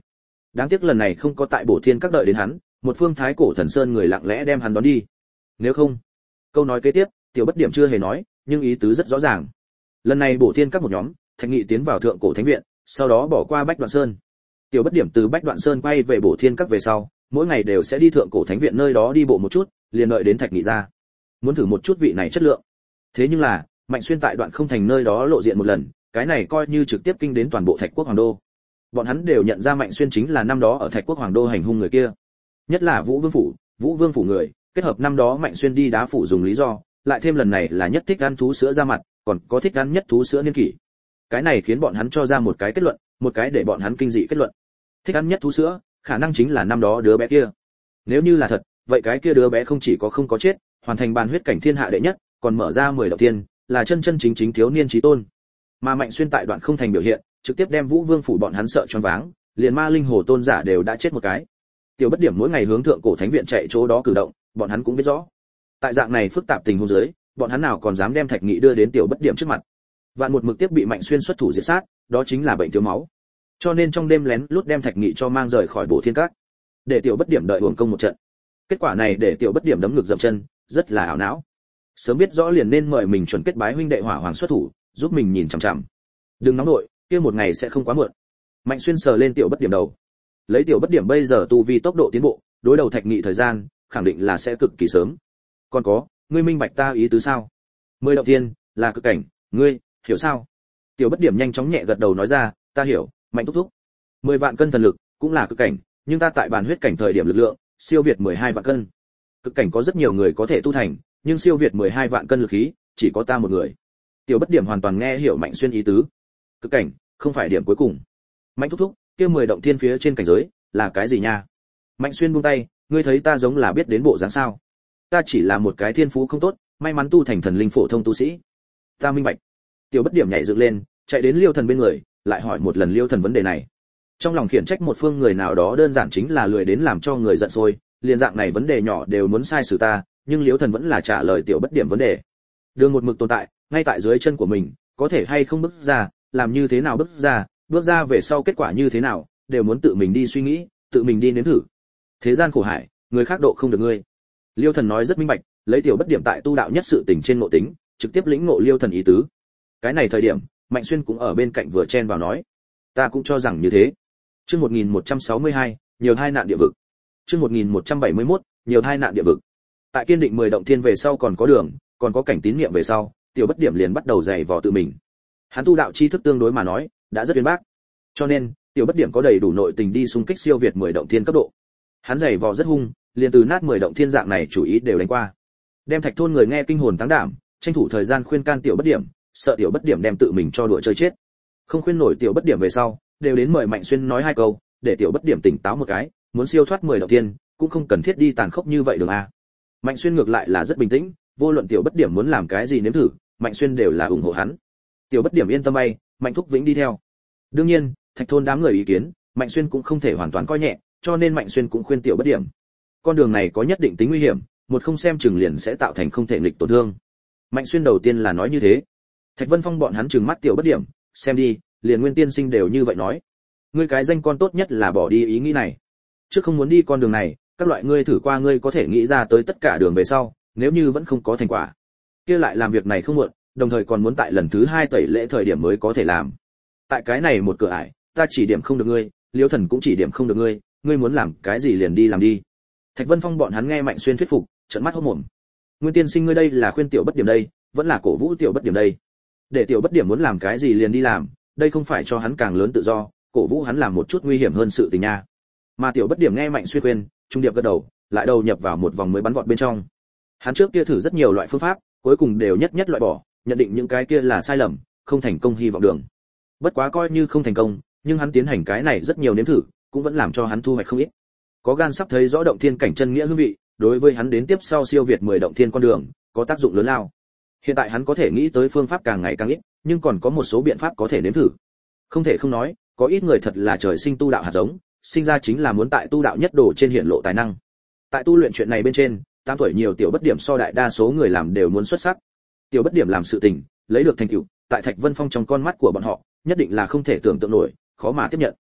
S1: Đáng tiếc lần này không có tại Bổ Thiên Các đợi đến hắn, một phương Thái Cổ Thần Sơn người lặng lẽ đem hắn đón đi. Nếu không, câu nói kế tiếp, Tiểu Bất Điểm chưa hề nói, nhưng ý tứ rất rõ ràng. Lần này Bổ Thiên Các một nhóm, Thạch Nghị tiến vào Thượng Cổ Thánh Viện, sau đó bỏ qua Bách Đoạn Sơn. Tiểu Bất Điểm từ Bách Đoạn Sơn quay về Bổ Thiên Các về sau, mỗi ngày đều sẽ đi Thượng Cổ Thánh Viện nơi đó đi bộ một chút, liền đợi đến Thạch Nghị ra. Muốn thử một chút vị này chất lượng. Thế nhưng là, Mạnh Xuyên tại Đoạn Không Thành nơi đó lộ diện một lần, cái này coi như trực tiếp kinh đến toàn bộ Thạch Quốc Hoàng đô. Bọn hắn đều nhận ra Mạnh Xuyên chính là năm đó ở Thạch Quốc Hoàng đô hành hung người kia. Nhất là Vũ Vương phủ người, kết hợp năm đó Mạnh Xuyên đi đá phủ dùng lý do, lại thêm lần này là nhất thích ăn thú sữa ra mặt, còn có thích ăn nhất thú sữa niên kỷ. Cái này khiến bọn hắn cho ra một cái kết luận, một cái để bọn hắn kinh dị kết luận. Thích ăn nhất thú sữa, khả năng chính là năm đó đứa bé kia. Nếu như là thật, vậy cái kia đứa bé không chỉ có không có chết, hoàn thành bàn huyết cảnh thiên hạ đệ nhất, còn mở ra 10 động tiên, là chân chân chính chính thiếu niên chí tôn. Mà Mạnh Xuyên tại Đoạn Không Thành biểu hiện, trực tiếp đem Vũ Vương phủ bọn hắn sợ choáng váng, liền Ma Linh Hồ tôn giả đều đã chết một cái. Tiểu Bất Điểm mỗi ngày hướng Thượng Cổ Thánh Viện chạy chỗ đó cử động, bọn hắn cũng biết rõ. Tại dạng này phức tạp tình huống dưới, bọn hắn nào còn dám đem Thạch Nghị đưa đến Tiểu Bất Điểm trước mặt. Vạn một mực tiếp bị Mạnh Xuyên xuất thủ diệt sát, đó chính là bệnh thiếu máu. Cho nên trong đêm lén lút đem Thạch Nghị cho mang rời khỏi Bổ Thiên Các, để Tiểu Bất Điểm đợi uổng công một trận. Kết quả này để Tiểu Bất Điểm đấm ngược dậm chân, rất là ảo não. Sớm biết rõ liền nên mời mình chuẩn kết bái huynh đệ Hỏa Hoàng xuất thủ, giúp mình nhìn chằm chằm. Đừng nóng nội, kia một ngày sẽ không quá muộn. Mạnh Xuyên sờ lên Tiểu Bất Điểm đầu. Lấy Tiểu Bất Điểm bây giờ tu vi tốc độ tiến bộ, đối đầu Thạch Nghị thời gian, khẳng định là sẽ cực kỳ sớm. Còn có, ngươi minh bạch ta ý tứ sao? 10 động tiên là cực cảnh, ngươi hiểu sao? Tiểu Bất Điểm nhanh chóng nhẹ gật đầu nói ra, ta hiểu, Mạnh thúc thúc. 10 vạn cân thần lực cũng là cực cảnh, nhưng ta tại bàn huyết cảnh thời điểm lực lượng siêu việt 12 vạn cân. Cực cảnh có rất nhiều người có thể tu thành, nhưng siêu việt 12 vạn cân lực khí, chỉ có ta một người. Tiểu Bất Điểm hoàn toàn nghe hiểu Mạnh Xuyên ý tứ. Cực cảnh, không phải điểm cuối cùng. Mạnh thúc thúc, kia 10 động thiên phía trên cảnh giới, là cái gì nha? Mạnh Xuyên buông tay, ngươi thấy ta giống là biết đến bộ dáng sao? Ta chỉ là một cái thiên phú không tốt, may mắn tu thành thần linh phổ thông tu sĩ. Ta minh bạch. Tiểu Bất Điểm nhảy dựng lên, chạy đến Liêu Thần bên người, lại hỏi một lần Liêu Thần vấn đề này. Trong lòng khiển trách một phương người nào đó đơn giản chính là lười đến làm cho người giận sôi, liền dạng này vấn đề nhỏ đều muốn sai xử ta, nhưng Liêu Thần vẫn là trả lời Tiểu Bất Điểm vấn đề. Đường một mực tồn tại, ngay tại dưới chân của mình, có thể hay không bước ra, làm như thế nào bước ra về sau kết quả như thế nào, đều muốn tự mình đi suy nghĩ, tự mình đi nếm thử. Thế gian khổ hải, người khác độ không được ngươi. Liêu Thần nói rất minh bạch, lấy Tiểu Bất Điểm tại tu đạo nhất sự tình trên ngộ tính, trực tiếp lĩnh ngộ Liêu Thần ý tứ. Cái này thời điểm, Mạnh Xuyên cũng ở bên cạnh vừa chen vào nói, ta cũng cho rằng như thế. Chương 1162, nhiều hai nạn địa vực. Chương 1171, nhiều hai nạn địa vực. Tại kiên định 10 động thiên về sau còn có đường, còn có cảnh tín niệm về sau, Tiểu Bất Điểm liền bắt đầu dày vò tự mình. Hắn tu đạo tri thức tương đối mà nói, đã rất uyên bác. Cho nên, Tiểu Bất Điểm có đầy đủ nội tình đi xung kích siêu việt 10 động thiên cấp độ. Hắn dày vò rất hung, liền từ nát 10 động thiên dạng này chủ ý đều đánh qua. Đem Thạch thôn người nghe kinh hồn táng đảm, tranh thủ thời gian khuyên can Tiểu Bất Điểm, sợ Tiểu Bất Điểm đem tự mình cho đùa chơi chết. Không khuyên nổi Tiểu Bất Điểm về sau, đều đến mời Mạnh Xuyên nói hai câu, để Tiểu Bất Điểm tỉnh táo một cái, muốn siêu thoát 10 động thiên, cũng không cần thiết đi tàn khốc như vậy đường a. Mạnh Xuyên ngược lại là rất bình tĩnh, vô luận Tiểu Bất Điểm muốn làm cái gì nếm thử, Mạnh Xuyên đều là ủng hộ hắn. Tiểu Bất Điểm yên tâm bay, Mạnh thúc vĩnh đi theo. Đương nhiên, Thạch thôn đám người ý kiến, Mạnh Xuyên cũng không thể hoàn toàn coi nhẹ, cho nên Mạnh Xuyên cũng khuyên Tiểu Bất Điểm. Con đường này có nhất định tính nguy hiểm, một không xem chừng liền sẽ tạo thành không thể nghịch tổn thương. Mạnh Xuyên đầu tiên là nói như thế. Thạch Vân Phong bọn hắn trừng mắt Tiểu Bất Điểm, xem đi, liền Nguyên Tiên Sinh đều như vậy nói. Ngươi cái danh con tốt nhất là bỏ đi ý nghĩ này. Trước không muốn đi con đường này, các loại ngươi thử qua ngươi có thể nghĩ ra tới tất cả đường về sau, nếu như vẫn không có thành quả, kia lại làm việc này không muộn, đồng thời còn muốn tại lần thứ 2 tẩy lễ thời điểm mới có thể làm. Tại cái này một cửa ải, ta chỉ điểm không được ngươi, Liêu Thần cũng chỉ điểm không được ngươi, ngươi muốn làm cái gì liền đi làm đi. Thạch Vân Phong bọn hắn nghe Mạnh Xuyên thuyết phục, trợn mắt hốt mồm. Nguyên Tiên Sinh ngươi đây là khuyên Tiểu Bất Điểm đây, vẫn là cổ vũ Tiểu Bất Điểm đây? Để Tiểu Bất Điểm muốn làm cái gì liền đi làm, đây không phải cho hắn càng lớn tự do, cổ vũ hắn làm một chút nguy hiểm hơn sự tình nha. Mà Tiểu Bất Điểm nghe Mạnh Xuyên khuyên, trung điệp gật đầu, lại đầu nhập vào một vòng mới bắn vọt bên trong. Hắn trước kia thử rất nhiều loại phương pháp, cuối cùng đều nhất nhất loại bỏ, nhận định những cái kia là sai lầm, không thành công hy vọng đường. Bất quá coi như không thành công, nhưng hắn tiến hành cái này rất nhiều nếm thử, cũng vẫn làm cho hắn thu hoạch không ít. Có gan sắp thấy rõ động thiên cảnh chân nghĩa hương vị, đối với hắn đến tiếp sau siêu việt 10 động thiên con đường, có tác dụng lớn lao. Hiện tại hắn có thể nghĩ tới phương pháp càng ngày càng ít, nhưng còn có một số biện pháp có thể nếm thử. Không thể không nói, có ít người thật là trời sinh tu đạo hạt giống, sinh ra chính là muốn tại tu đạo nhất đồ trên hiện lộ tài năng. Tại tu luyện chuyện này bên trên, 8 tuổi nhiều Tiểu Bất Điểm so đại đa số người làm đều muốn xuất sắc. Tiểu Bất Điểm làm sự tình, lấy được thành tựu, tại Thạch Vân Phong trong con mắt của bọn họ, nhất định là không thể tưởng tượng nổi, khó mà tiếp nhận.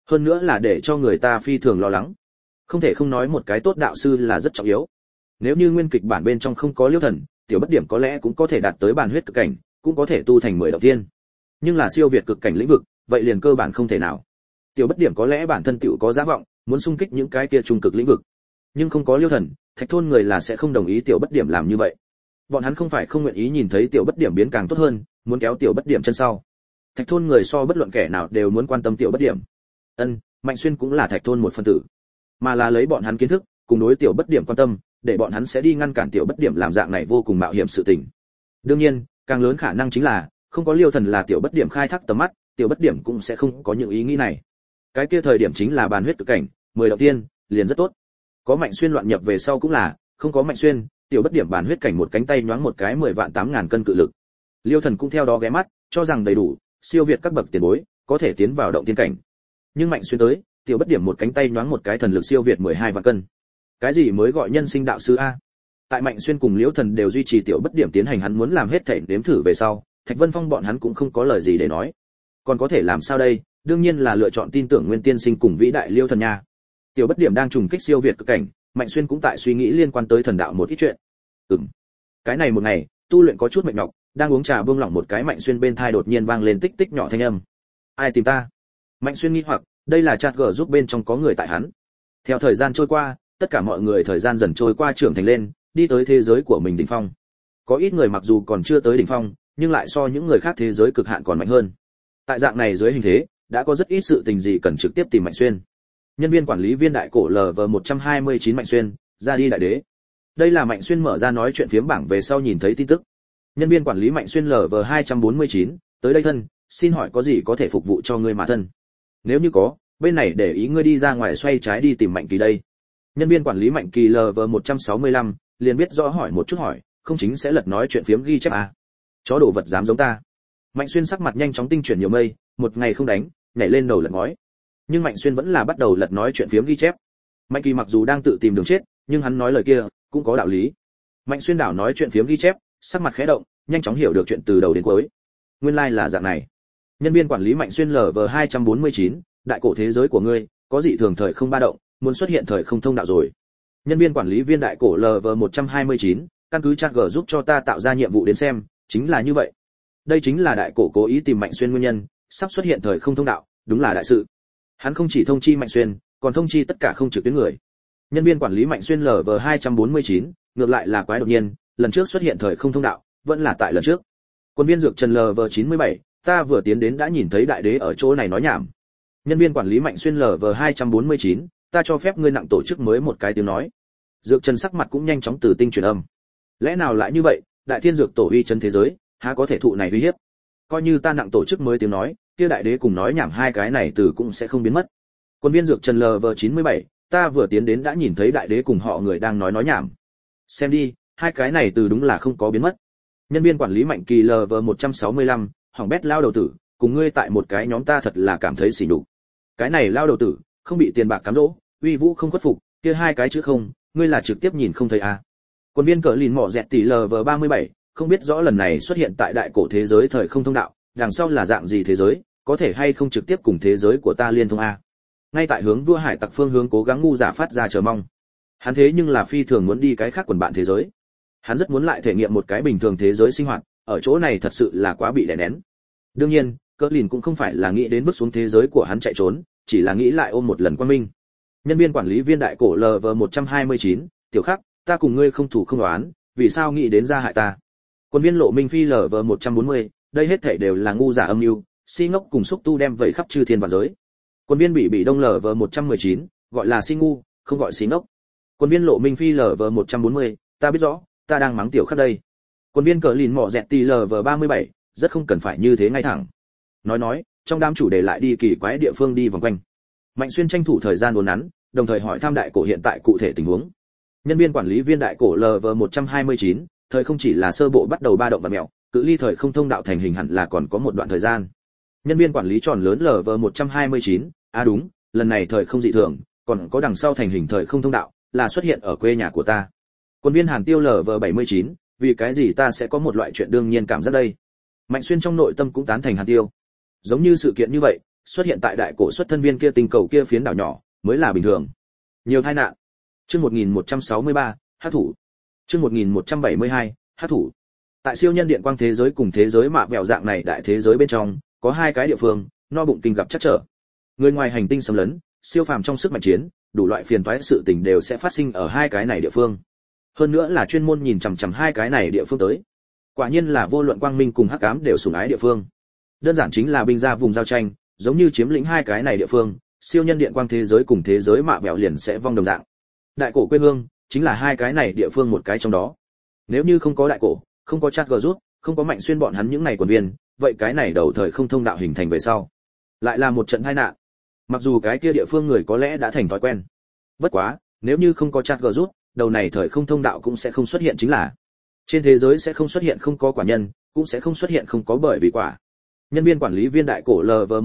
S1: hơn nữa là để cho người ta phi thường lo lắng. Không thể không nói một cái tốt đạo sư là rất trọng yếu. Nếu như nguyên kịch bản bên trong không có Liêu Thần, Tiểu Bất Điểm có lẽ cũng có thể đạt tới bàn huyết cực cảnh, cũng có thể tu thành 10 động thiên. Nhưng là siêu việt cực cảnh lĩnh vực, vậy liền cơ bản không thể nào. Tiểu Bất Điểm có lẽ bản thân tiểu có giá vọng, muốn xung kích những cái kia trung cực lĩnh vực. Nhưng không có Liêu Thần, Thạch thôn người là sẽ không đồng ý Tiểu Bất Điểm làm như vậy. Bọn hắn không phải không nguyện ý nhìn thấy Tiểu Bất Điểm biến càng tốt hơn, muốn kéo Tiểu Bất Điểm chân sau. Thạch thôn người so bất luận kẻ nào đều muốn quan tâm Tiểu Bất Điểm. Mạnh Xuyên cũng là Thạch thôn một phân tử, mà là lấy bọn hắn kiến thức, cùng đối Tiểu Bất Điểm quan tâm, để bọn hắn sẽ đi ngăn cản Tiểu Bất Điểm làm dạng này vô cùng mạo hiểm sự tình. Đương nhiên, càng lớn khả năng chính là, không có Liêu Thần là Tiểu Bất Điểm khai thác tầm mắt, Tiểu Bất Điểm cũng sẽ không có những ý nghĩ này. Cái kia thời điểm chính là bàn huyết cực cảnh, 10 động tiên, liền rất tốt. Có Mạnh Xuyên loạn nhập về sau cũng là, không có Mạnh Xuyên, Tiểu Bất Điểm bàn huyết cảnh một cánh tay nhoáng một cái 10 vạn 8000 cân cự lực. Liêu Thần cũng theo đó ghé mắt, cho rằng đầy đủ, siêu việt các bậc tiền bối, có thể tiến vào động tiên cảnh. Nhưng Mạnh Xuyên tới, Tiểu Bất Điểm một cánh tay nhoáng một cái thần lực siêu việt 12 vạn cân. Cái gì mới gọi nhân sinh đạo sư a? Tại Mạnh Xuyên cùng Liễu Thần đều duy trì Tiểu Bất Điểm tiến hành hắn muốn làm hết thảy nếm thử về sau, Thạch Vân Phong bọn hắn cũng không có lời gì để nói. Còn có thể làm sao đây? Đương nhiên là lựa chọn tin tưởng Nguyên Tiên Sinh cùng vĩ đại Liêu Thần nha. Tiểu Bất Điểm đang trùng kích siêu việt cực cảnh, Mạnh Xuyên cũng tại suy nghĩ liên quan tới thần đạo một ít chuyện. Cái này một ngày, tu luyện có chút mệt nhọc, đang uống trà buông lỏng một cái, Mạnh Xuyên bên tai đột nhiên vang lên tích tích nhỏ thanh âm. Ai tìm ta? Mạnh Xuyên nghi hoặc, đây là chat gở giúp bên trong có người tại hắn. Theo thời gian trôi qua, tất cả mọi người thời gian dần trôi qua trưởng thành lên, đi tới thế giới của mình đỉnh phong. Có ít người mặc dù còn chưa tới đỉnh phong, nhưng lại so những người khác thế giới cực hạn còn mạnh hơn. Tại dạng này dưới hình thế, đã có rất ít sự tình gì cần trực tiếp tìm Mạnh Xuyên. Nhân viên quản lý viên đại cổ LV129 Mạnh Xuyên, ra đi đại đế. Đây là Mạnh Xuyên mở ra nói chuyện phiếm bảng về sau nhìn thấy tin tức. Nhân viên quản lý Mạnh Xuyên LV249, tới đây thân, xin hỏi có gì có thể phục vụ cho ngươi mà thân. Nếu như có, bên này để ý ngươi đi ra ngoài xoay trái đi tìm Mạnh Kỳ đây. Nhân viên quản lý Mạnh Kỳ LV165, liền biết rõ hỏi một chút hỏi, không chính sẽ lật nói chuyện phiếm ghi chép à. Chó đồ vật dám giống ta. Mạnh Xuyên sắc mặt nhanh chóng tinh chuyển nhiều mây, một ngày không đánh, nhảy lên đầu lật ngói. Nhưng Mạnh Xuyên vẫn là bắt đầu lật nói chuyện phiếm ghi chép. Mạnh Kỳ mặc dù đang tự tìm đường chết, nhưng hắn nói lời kia cũng có đạo lý. Mạnh Xuyên đảo nói chuyện phiếm ghi chép, sắc mặt khẽ động, nhanh chóng hiểu được chuyện từ đầu đến cuối. Nguyên lai là dạng này. Nhân viên quản lý Mạnh Xuyên LV249, đại cổ thế giới của ngươi có dị thường thời không ba động, muốn xuất hiện thời không thông đạo rồi. Nhân viên quản lý viên đại cổ LV129, căn cứ chat G giúp cho ta tạo ra nhiệm vụ đến xem, chính là như vậy. Đây chính là đại cổ cố ý tìm Mạnh Xuyên nguyên nhân, sắp xuất hiện thời không thông đạo, đúng là đại sự. Hắn không chỉ thông chi Mạnh Xuyên, còn thông chi tất cả không trực tuyến người. Nhân viên quản lý Mạnh Xuyên LV249, ngược lại là quái đột nhiên, lần trước xuất hiện thời không thông đạo, vẫn là tại lần trước. Quân viên dược Trần LV97, ta vừa tiến đến đã nhìn thấy đại đế ở chỗ này nói nhảm. Nhân viên quản lý Mạnh Xuyên LV249, ta cho phép ngươi nặng tổ chức mới một cái tiếng nói. Dược Trần sắc mặt cũng nhanh chóng từ tinh truyền âm. Lẽ nào lại như vậy, đại thiên dược tổ uy chân thế giới, há có thể thụ này uy hiếp. Coi như ta nặng tổ chức mới tiếng nói, kia đại đế cùng nói nhảm hai cái này từ cũng sẽ không biến mất. Quân viên dược Trần LV97, ta vừa tiến đến đã nhìn thấy đại đế cùng họ người đang nói nhảm. Xem đi, hai cái này từ đúng là không có biến mất. Nhân viên quản lý Mạnh Kỳ LV165, hỏng bét lao đầu tử, cùng ngươi tại một cái nhóm ta thật là cảm thấy xỉ nhục. Cái này lao đầu tử, không bị tiền bạc cám dỗ, uy vũ không khuất phục, kia hai cái chữ không, ngươi là trực tiếp nhìn không thấy à. Quân viên cỡ lìn mỏ dẹt tỷ LV37, không biết rõ lần này xuất hiện tại đại cổ thế giới thời không thông đạo, đằng sau là dạng gì thế giới, có thể hay không trực tiếp cùng thế giới của ta liên thông a. Ngay tại hướng vua hải tặc phương hướng cố gắng ngu giả phát ra chờ mong. Hắn thế nhưng là phi thường muốn đi cái khác quần bạn thế giới. Hắn rất muốn lại thể nghiệm một cái bình thường thế giới sinh hoạt, ở chỗ này thật sự là quá bị đè nén. Đương nhiên, cỡ lìn cũng không phải là nghĩ đến bước xuống thế giới của hắn chạy trốn, chỉ là nghĩ lại ôm một lần quang minh. Nhân viên quản lý viên đại cổ LV129, tiểu khắc, ta cùng ngươi không thủ không đoán, vì sao nghĩ đến ra hại ta. Quân viên lộ minh phi LV140, đây hết thảy đều là ngu giả âm mưu, si ngốc cùng xúc tu đem vẩy khắp chư thiên vạn giới. Quân viên bị đông LV119, gọi là si ngu, không gọi si ngốc. Quân viên lộ minh phi LV140, ta biết rõ, ta đang mắng tiểu khắc đây. Quân viên cờ lìn mỏ dẹt tì LV37, rất không cần phải như thế ngay thẳng. Nói, trong đám chủ đề lại đi kỳ quái địa phương đi vòng quanh. Mạnh Xuyên tranh thủ thời gian đốn nắn, đồng thời hỏi thăm đại cổ hiện tại cụ thể tình huống. Nhân viên quản lý viên đại cổ LV129, thời không chỉ là sơ bộ bắt đầu ba động và mèo, cự ly thời không thông đạo thành hình hẳn là còn có một đoạn thời gian. Nhân viên quản lý tròn lớn LV129, đúng, lần này thời không dị thường, còn có đằng sau thành hình thời không thông đạo, là xuất hiện ở quê nhà của ta. Quân viên Hàn Tiêu LV79, vì cái gì ta sẽ có một loại chuyện đương nhiên cảm giác đây. Mạnh Xuyên trong nội tâm cũng tán thành Hàn Tiêu. Giống như sự kiện như vậy, xuất hiện tại đại cổ xuất thân viên kia tinh cầu kia phiến đảo nhỏ mới là bình thường. Nhiều tai nạn. Chương 1163, hắc thủ. Chương 1172, hắc thủ. Tại siêu nhân điện quang thế giới cùng thế giới mạ vẹo dạng này đại thế giới bên trong, có hai cái địa phương, no bụng kinh gặp trắc trở. Người ngoài hành tinh xâm lấn, siêu phàm trong sức mạnh chiến, đủ loại phiền toái sự tình đều sẽ phát sinh ở hai cái này địa phương. Hơn nữa là chuyên môn nhìn chằm chằm hai cái này địa phương tới. Quả nhiên là vô luận quang minh cùng hắc ám đều sủng ái địa phương. Đơn giản chính là binh ra vùng giao tranh, giống như chiếm lĩnh hai cái này địa phương, siêu nhân điện quang thế giới cùng thế giới mạ vẹo liền sẽ vong đồng dạng. Đại cổ quê hương chính là hai cái này địa phương một cái trong đó. Nếu như không có đại cổ, không có chat gờ rút, không có mạnh xuyên bọn hắn những này quần viên, vậy cái này đầu thời không thông đạo hình thành về sau, lại là một trận tai nạn. Mặc dù cái kia địa phương người có lẽ đã thành thói quen. Bất quá, nếu như không có chat gờ rút, đầu này thời không thông đạo cũng sẽ không xuất hiện, chính là trên thế giới sẽ không xuất hiện không có quả nhân, cũng sẽ không xuất hiện không có bởi vì quả. Nhân viên quản lý viên đại cổ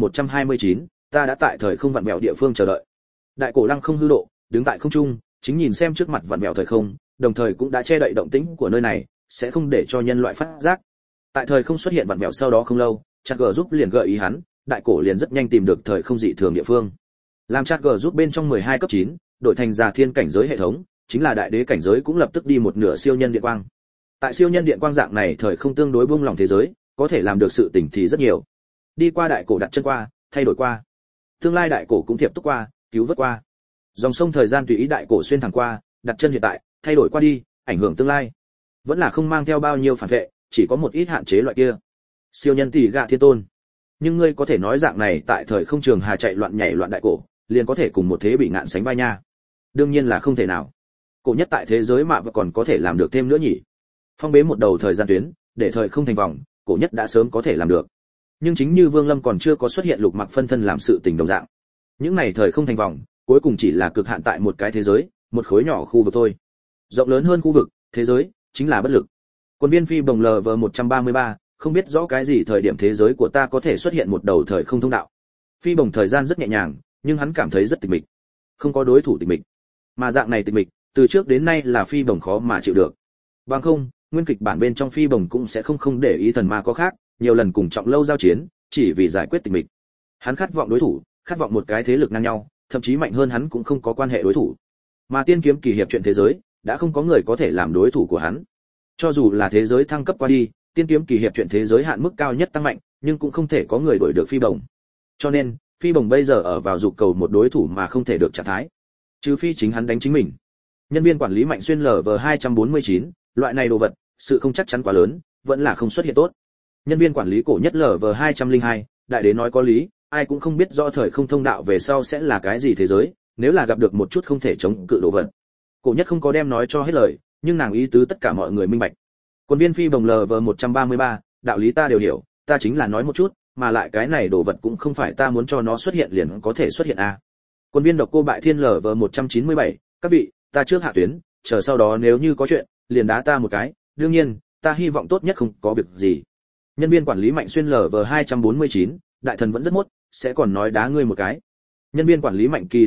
S1: LV129, ta đã tại thời không vặn vẹo địa phương chờ đợi. Đại cổ lăng không hư độ, đứng tại không trung, chính nhìn xem trước mặt vặn vẹo thời không, đồng thời cũng đã che đậy động tĩnh của nơi này, sẽ không để cho nhân loại phát giác. Tại thời không xuất hiện vặn vẹo sau đó không lâu, Chat G giúp liền gợi ý hắn, đại cổ liền rất nhanh tìm được thời không dị thường địa phương. Làm Chat G giúp bên trong 12 cấp 9, đổi thành già thiên cảnh giới hệ thống, chính là đại đế cảnh giới cũng lập tức đi một nửa siêu nhân điện quang. Tại siêu nhân điện quang dạng này thời không tương đối buông lỏng thế giới, có thể làm được sự tình thì rất nhiều. Đi qua đại cổ đặt chân qua, thay đổi qua. Tương lai đại cổ cũng thiệp túc qua, cứu vớt qua. Dòng sông thời gian tùy ý đại cổ xuyên thẳng qua, đặt chân hiện tại, thay đổi qua đi, ảnh hưởng tương lai. Vẫn là không mang theo bao nhiêu phản vệ, chỉ có một ít hạn chế loại kia. Siêu nhân tỷ gạ thiên tôn. Nhưng ngươi có thể nói dạng này tại thời không trường hà chạy loạn nhảy loạn đại cổ, liền có thể cùng một thế bị ngạn sánh vai nha. Đương nhiên là không thể nào. Cổ nhất tại thế giới mà vẫn còn có thể làm được thêm nữa nhỉ. Phong bế một đầu thời gian tuyến, để thời không thành vòng, cổ nhất đã sớm có thể làm được. Nhưng chính như Vương Lâm còn chưa có xuất hiện lục mặc phân thân làm sự tình đồng dạng. Những này thời không thành vòng, cuối cùng chỉ là cực hạn tại một cái thế giới, một khối nhỏ khu vực thôi. Rộng lớn hơn khu vực, thế giới chính là bất lực. Quân viên phi bồng LV133, không biết rõ cái gì thời điểm thế giới của ta có thể xuất hiện một đầu thời không thông đạo. Phi bồng thời gian rất nhẹ nhàng, nhưng hắn cảm thấy rất tịch mịch. Không có đối thủ tịch mịch. Mà dạng này tịch mịch, từ trước đến nay là phi bồng khó mà chịu được. Bằng không, nguyên kịch bản bên trong phi bồng cũng sẽ không để ý thần ma có khác, nhiều lần cùng trọng lâu giao chiến, chỉ vì giải quyết tịch mịch. Hắn khát vọng đối thủ, khát vọng một cái thế lực ngang nhau, thậm chí mạnh hơn hắn cũng không có quan hệ đối thủ. Mà tiên kiếm kỳ hiệp chuyện thế giới, đã không có người có thể làm đối thủ của hắn. Cho dù là thế giới thăng cấp qua đi, tiên kiếm kỳ hiệp chuyện thế giới hạn mức cao nhất tăng mạnh, nhưng cũng không thể có người đuổi được phi bồng. Cho nên, phi bồng bây giờ ở vào dục cầu một đối thủ mà không thể được trạng thái. Trừ phi chính hắn đánh chính mình. Nhân viên quản lý Mạnh Xuyên LV249, loại này đồ vật, sự không chắc chắn quá lớn, vẫn là không xuất hiện tốt. Nhân viên quản lý cổ nhất LV202, đại đế nói có lý, ai cũng không biết rõ thời không thông đạo về sau sẽ là cái gì thế giới, nếu là gặp được một chút không thể chống cự đồ vật. Cổ nhất không có đem nói cho hết lời, nhưng nàng ý tứ tất cả mọi người minh bạch. Quân viên phi bồng LV133, đạo lý ta đều hiểu, ta chính là nói một chút, mà lại cái này đồ vật cũng không phải ta muốn cho nó xuất hiện liền có thể xuất hiện a. Quân viên độc cô bại thiên LV197, các vị, ta trước hạ tuyến, chờ sau đó nếu như có chuyện, liền đá ta một cái, đương nhiên, ta hy vọng tốt nhất không có việc gì. Nhân viên quản lý Mạnh Xuyên LV249, đại thần vẫn rất mốt, sẽ còn nói đá ngươi một cái. Nhân viên quản lý Mạnh Kỳ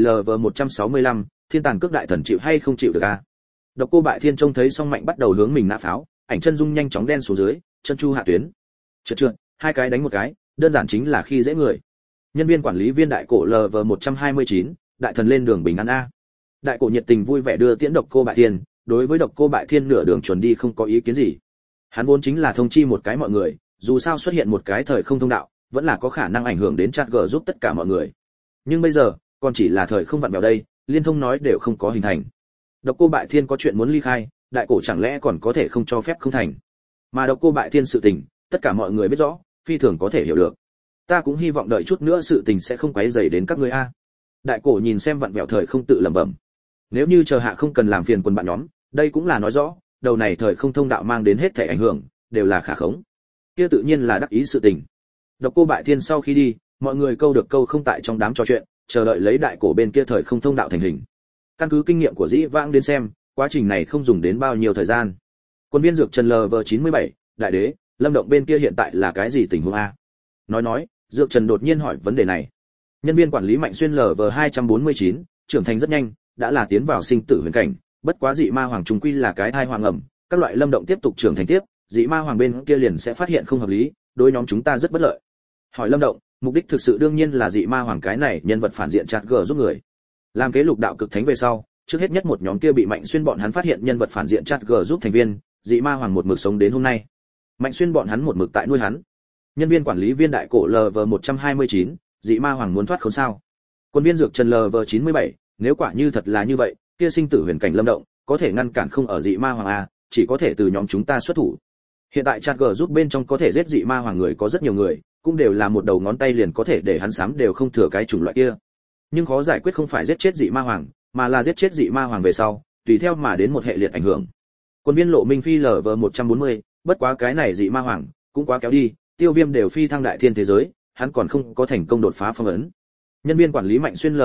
S1: LV165, thiên tàn cước đại thần chịu hay không chịu được a? Độc cô bại thiên trông thấy song Mạnh bắt đầu hướng mình nã pháo, ảnh chân dung nhanh chóng đen xuống dưới, chân chu hạ tuyến. Trượt, hai cái đánh một cái, đơn giản chính là khi dễ người. Nhân viên quản lý viên đại cổ LV129, đại thần lên đường bình an a. Đại cổ nhiệt tình vui vẻ đưa tiễn độc cô bại thiên, đối với độc cô bại thiên nửa đường chuẩn đi không có ý kiến gì. Hắn vốn chính là thông chi một cái mọi người, dù sao xuất hiện một cái thời không thông đạo, vẫn là có khả năng ảnh hưởng đến chat G giúp tất cả mọi người. Nhưng bây giờ, còn chỉ là thời không vặn vẹo đây, liên thông nói đều không có hình thành. Độc cô bại thiên có chuyện muốn ly khai, đại cổ chẳng lẽ còn có thể không cho phép không thành. Mà độc cô bại thiên sự tình, tất cả mọi người biết rõ, phi thường có thể hiểu được. Ta cũng hy vọng đợi chút nữa sự tình sẽ không quấy rầy đến các ngươi a. Đại cổ nhìn xem vặn vẹo thời không tự lẩm bẩm. Nếu như chờ hạ không cần làm phiền quân bạn nhóm, đây cũng là nói rõ, đầu này thời không thông đạo mang đến hết thể ảnh hưởng, đều là khả khống. Kia tự nhiên là đắc ý sự tình. Độc cô bại thiên sau khi đi, mọi người câu được câu không tại trong đám trò chuyện, chờ đợi lấy đại cổ bên kia thời không thông đạo thành hình. Căn cứ kinh nghiệm của dĩ vãng đến xem, quá trình này không dùng đến bao nhiêu thời gian. Quân viên dược Trần LV97, đại đế, Lâm Động bên kia hiện tại là cái gì tình huống a? Nói, dược Trần đột nhiên hỏi vấn đề này. Nhân viên quản lý Mạnh Xuyên LV249, trưởng thành rất nhanh, đã là tiến vào sinh tử huyền cảnh, bất quá dị ma hoàng trùng quy là cái thai hoàng ẩm, các loại Lâm Động tiếp tục trưởng thành tiếp, dị ma hoàng bên kia liền sẽ phát hiện không hợp lý, đối nhóm chúng ta rất bất lợi. Hỏi Lâm Động, Mục đích thực sự đương nhiên là dị ma hoàng cái này nhân vật phản diện chặt gờ giúp người. Làm kế lục đạo cực thánh về sau, trước hết nhất một nhóm kia bị Mạnh Xuyên bọn hắn phát hiện nhân vật phản diện chặt gờ giúp thành viên, dị ma hoàng một mực sống đến hôm nay. Mạnh Xuyên bọn hắn một mực tại nuôi hắn. Nhân viên quản lý viên đại cổ LV129, dị ma hoàng muốn thoát khốn sao? Quân viên dược Trần LV97, nếu quả như thật là như vậy, kia sinh tử huyền cảnh lâm động, có thể ngăn cản không ở dị ma hoàng a, chỉ có thể từ nhóm chúng ta xuất thủ. Hiện tại chat gờ giúp bên trong có thể giết dị ma hoàng người có rất nhiều người, cũng đều là một đầu ngón tay liền có thể để hắn sám đều không thừa cái chủng loại kia. Nhưng khó giải quyết không phải giết chết dị ma hoàng, mà là giết chết dị ma hoàng về sau, tùy theo mà đến một hệ liệt ảnh hưởng. Quân viên Lộ Minh Phi LV140, bất quá cái này dị ma hoàng cũng quá kéo đi, Tiêu Viêm đều phi thăng đại thiên thế giới, hắn còn không có thành công đột phá phong ấn. Nhân viên quản lý Mạnh Xuyên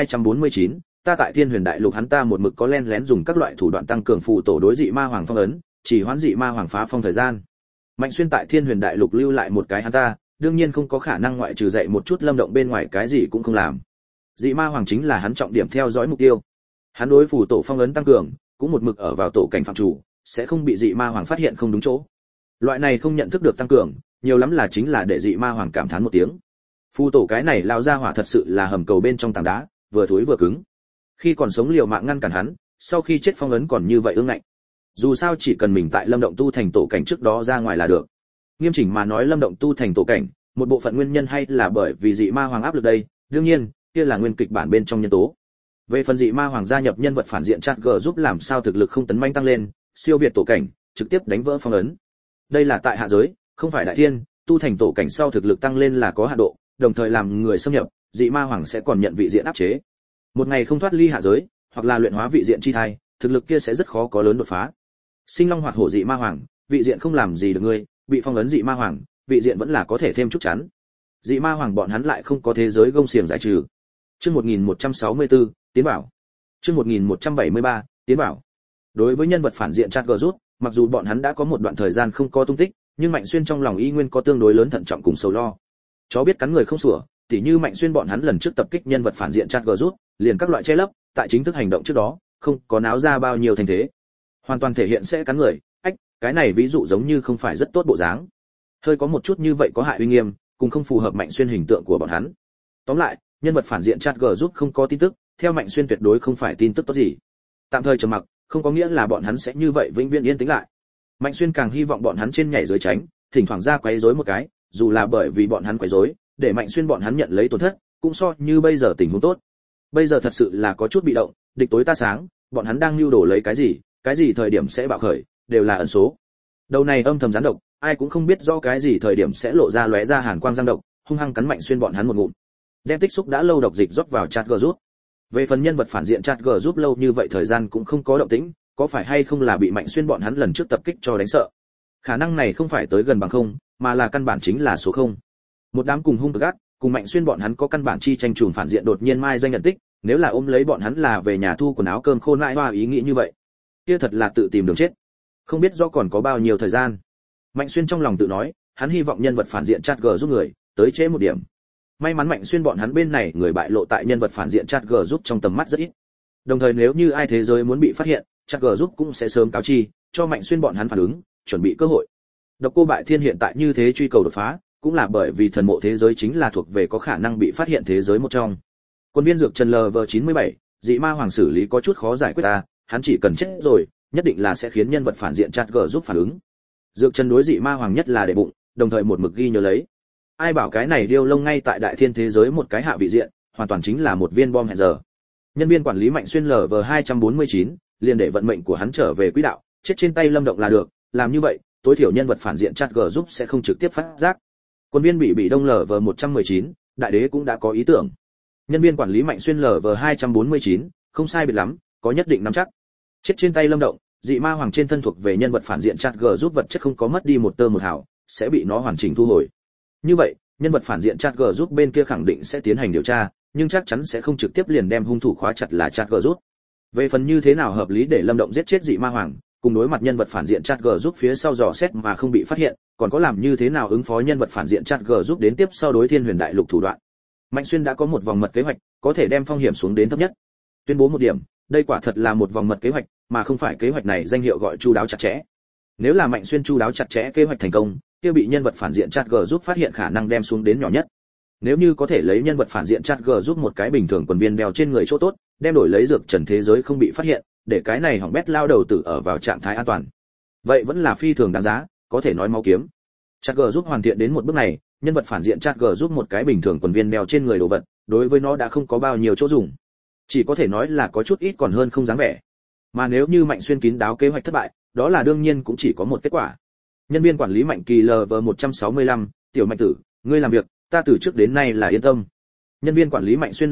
S1: LV249, ta tại Thiên Huyền Đại Lục hắn ta một mực có lén lén dùng các loại thủ đoạn tăng cường phụ tổ đối dị ma hoàng phong ấn, chỉ hoãn dị ma hoàng phá phong thời gian. Mạnh Xuyên tại Thiên Huyền Đại Lục lưu lại một cái hắn ta, đương nhiên không có khả năng ngoại trừ dạy một chút lâm động bên ngoài cái gì cũng không làm. Dị ma hoàng chính là hắn trọng điểm theo dõi mục tiêu. Hắn đối phù tổ phong ấn tăng cường, cũng một mực ở vào tổ cảnh phạm chủ, sẽ không bị dị ma hoàng phát hiện không đúng chỗ. Loại này không nhận thức được tăng cường, nhiều lắm là chính là để dị ma hoàng cảm thán một tiếng. Phù tổ cái này lao ra hỏa thật sự là hầm cầu bên trong tảng đá, vừa thối vừa cứng. Khi còn sống liều mạng ngăn cản hắn, sau khi chết phong ấn còn như vậy ương ngạnh. Dù sao chỉ cần mình tại lâm động tu thành tổ cảnh trước đó ra ngoài là được. Nghiêm chỉnh mà nói lâm động tu thành tổ cảnh, một bộ phận nguyên nhân hay là bởi vì dị ma hoàng áp lực đây, đương nhiên, kia là nguyên kịch bản bên trong nhân tố. Về phần dị ma hoàng gia nhập nhân vật phản diện chat g giúp làm sao thực lực không tấn manh tăng lên, siêu việt tổ cảnh, trực tiếp đánh vỡ phong ấn. Đây là tại hạ giới, không phải đại thiên, tu thành tổ cảnh sau thực lực tăng lên là có hạn độ, đồng thời làm người xâm nhập, dị ma hoàng sẽ còn nhận vị diện áp chế. Một ngày không thoát ly hạ giới, hoặc là luyện hóa vị diện chi thai, thực lực kia sẽ rất khó có lớn đột phá. Sinh long hoạt hổ dị ma hoàng, vị diện không làm gì được ngươi, bị phong ấn dị ma hoàng, vị diện vẫn là có thể thêm chút chắn. Dị ma hoàng bọn hắn lại không có thế giới gông xiềng giải trừ. Chương 1164, tiến bảo. Chương 1173, tiến bảo. Đối với nhân vật phản diện chat gờ rút, mặc dù bọn hắn đã có một đoạn thời gian không có tung tích, nhưng Mạnh Xuyên trong lòng y nguyên có tương đối lớn thận trọng cùng sầu lo. Chó biết cắn người không sủa, tỉ như Mạnh Xuyên bọn hắn lần trước tập kích nhân vật phản diện chat gờ rút, liền các loại che lấp, tại chính thức hành động trước đó, không có náo ra bao nhiêu thành thế. Hoàn toàn thể hiện sẽ cắn người, cái này ví dụ giống như không phải rất tốt bộ dáng. Hơi có một chút như vậy có hại uy nghiêm, cùng không phù hợp Mạnh Xuyên hình tượng của bọn hắn. Tóm lại, nhân vật phản diện chat g giúp không có tin tức, theo Mạnh Xuyên tuyệt đối không phải tin tức tốt gì. Tạm thời trầm mặc, không có nghĩa là bọn hắn sẽ như vậy vĩnh viễn yên tĩnh lại. Mạnh Xuyên càng hy vọng bọn hắn trên nhảy dưới tránh, thỉnh thoảng ra quấy rối một cái, dù là bởi vì bọn hắn quấy rối, để Mạnh Xuyên bọn hắn nhận lấy tổn thất, cũng so như bây giờ tình huống tốt. Bây giờ thật sự là có chút bị động, địch tối ta sáng, bọn hắn đang lưu đồ lấy cái gì thời điểm sẽ bạo khởi, đều là ẩn số. Đầu này âm thầm gián độc, ai cũng không biết do cái gì thời điểm sẽ lộ ra lóe ra hàn quang giang độc, hung hăng cắn Mạnh Xuyên bọn hắn một ngụm. Đem tích xúc đã lâu độc dịch rót vào chat g giúp. Về phần nhân vật phản diện chat g giúp lâu như vậy thời gian cũng không có động tĩnh, có phải hay không là bị Mạnh Xuyên bọn hắn lần trước tập kích cho đánh sợ. Khả năng này không phải tới gần bằng không, mà là căn bản chính là số không. Một đám cùng hung cực ác, cùng Mạnh Xuyên bọn hắn có căn bản chi tranh trùng phản diện đột nhiên mai danh nhận tích, nếu là ôm lấy bọn hắn là về nhà thu quần áo cơm khôn lại hoa ý nghĩ như vậy, kia thật là tự tìm đường chết. Không biết do còn có bao nhiêu thời gian. Mạnh Xuyên trong lòng tự nói, hắn hy vọng nhân vật phản diện chat g giúp người tới trễ một điểm. May mắn Mạnh Xuyên bọn hắn bên này người bại lộ tại nhân vật phản diện chat g giúp trong tầm mắt rất ít. Đồng thời nếu như ai thế giới muốn bị phát hiện, chat g giúp cũng sẽ sớm cáo chi, cho Mạnh Xuyên bọn hắn phản ứng, chuẩn bị cơ hội. Độc Cô Bại Thiên hiện tại như thế truy cầu đột phá, cũng là bởi vì thần mộ thế giới chính là thuộc về có khả năng bị phát hiện thế giới một trong. Quân viên dược Trần LV97, dị ma hoàng xử lý có chút khó giải quyết ta, hắn chỉ cần chết rồi, nhất định là sẽ khiến nhân vật phản diện chat g giúp phản ứng. Dược Trần đối dị ma hoàng nhất là để bụng, đồng thời một mực ghi nhớ lấy. Ai bảo cái này điêu lông ngay tại đại thiên thế giới một cái hạ vị diện, hoàn toàn chính là một viên bom hẹn giờ. Nhân viên quản lý Mạnh Xuyên LV249, liền để vận mệnh của hắn trở về quỹ đạo, chết trên tay Lâm Động là được, làm như vậy, tối thiểu nhân vật phản diện chat g giúp sẽ không trực tiếp phát giác. Quân viên bị đông LV119, đại đế cũng đã có ý tưởng. Nhân viên quản lý Mạnh Xuyên LV249, không sai biệt lắm, có nhất định nắm chắc. Chết trên tay Lâm Động, dị ma hoàng trên thân thuộc về nhân vật phản diện chat g giúp vật chất không có mất đi một tơ một hào, sẽ bị nó hoàn chỉnh thu hồi. Như vậy, nhân vật phản diện chat g giúp bên kia khẳng định sẽ tiến hành điều tra, nhưng chắc chắn sẽ không trực tiếp liền đem hung thủ khóa chặt là chat g giúp. Về phần như thế nào hợp lý để Lâm Động giết chết dị ma hoàng, cùng đối mặt nhân vật phản diện chat g giúp phía sau dò xét mà không bị phát hiện, còn có làm như thế nào ứng phó nhân vật phản diện chat g giúp đến tiếp sau đối Thiên Huyền Đại Lục thủ đoạn. Mạnh Xuyên đã có một vòng mật kế hoạch, có thể đem phong hiểm xuống đến thấp nhất. Tuyên bố một điểm, đây quả thật là một vòng mật kế hoạch, mà không phải kế hoạch này danh hiệu gọi chu đáo chặt chẽ. Nếu là Mạnh Xuyên chu đáo chặt chẽ kế hoạch thành công, kia bị nhân vật phản diện chat g giúp phát hiện khả năng đem xuống đến nhỏ nhất. Nếu như có thể lấy nhân vật phản diện chat g giúp một cái bình thường quần viên đeo trên người chỗ tốt, đem đổi lấy dược trần thế giới không bị phát hiện, để cái này hỏng bét lao đầu tử ở vào trạng thái an toàn, vậy vẫn là phi thường đáng giá, có thể nói máu kiếm. Chat g giúp hoàn thiện đến một bước này, nhân vật phản diện chat g giúp một cái bình thường quần viên đeo trên người đồ vật, đối với nó đã không có bao nhiêu chỗ dùng, chỉ có thể nói là có chút ít còn hơn không dáng vẻ. Mà nếu như Mạnh Xuyên kín đáo kế hoạch thất bại, đó là đương nhiên cũng chỉ có một kết quả. Nhân viên quản lý Mạnh Kỳ LV165, tiểu Mạnh tử, ngươi làm việc, ta từ trước đến nay là yên tâm. Nhân viên quản lý Mạnh Xuyên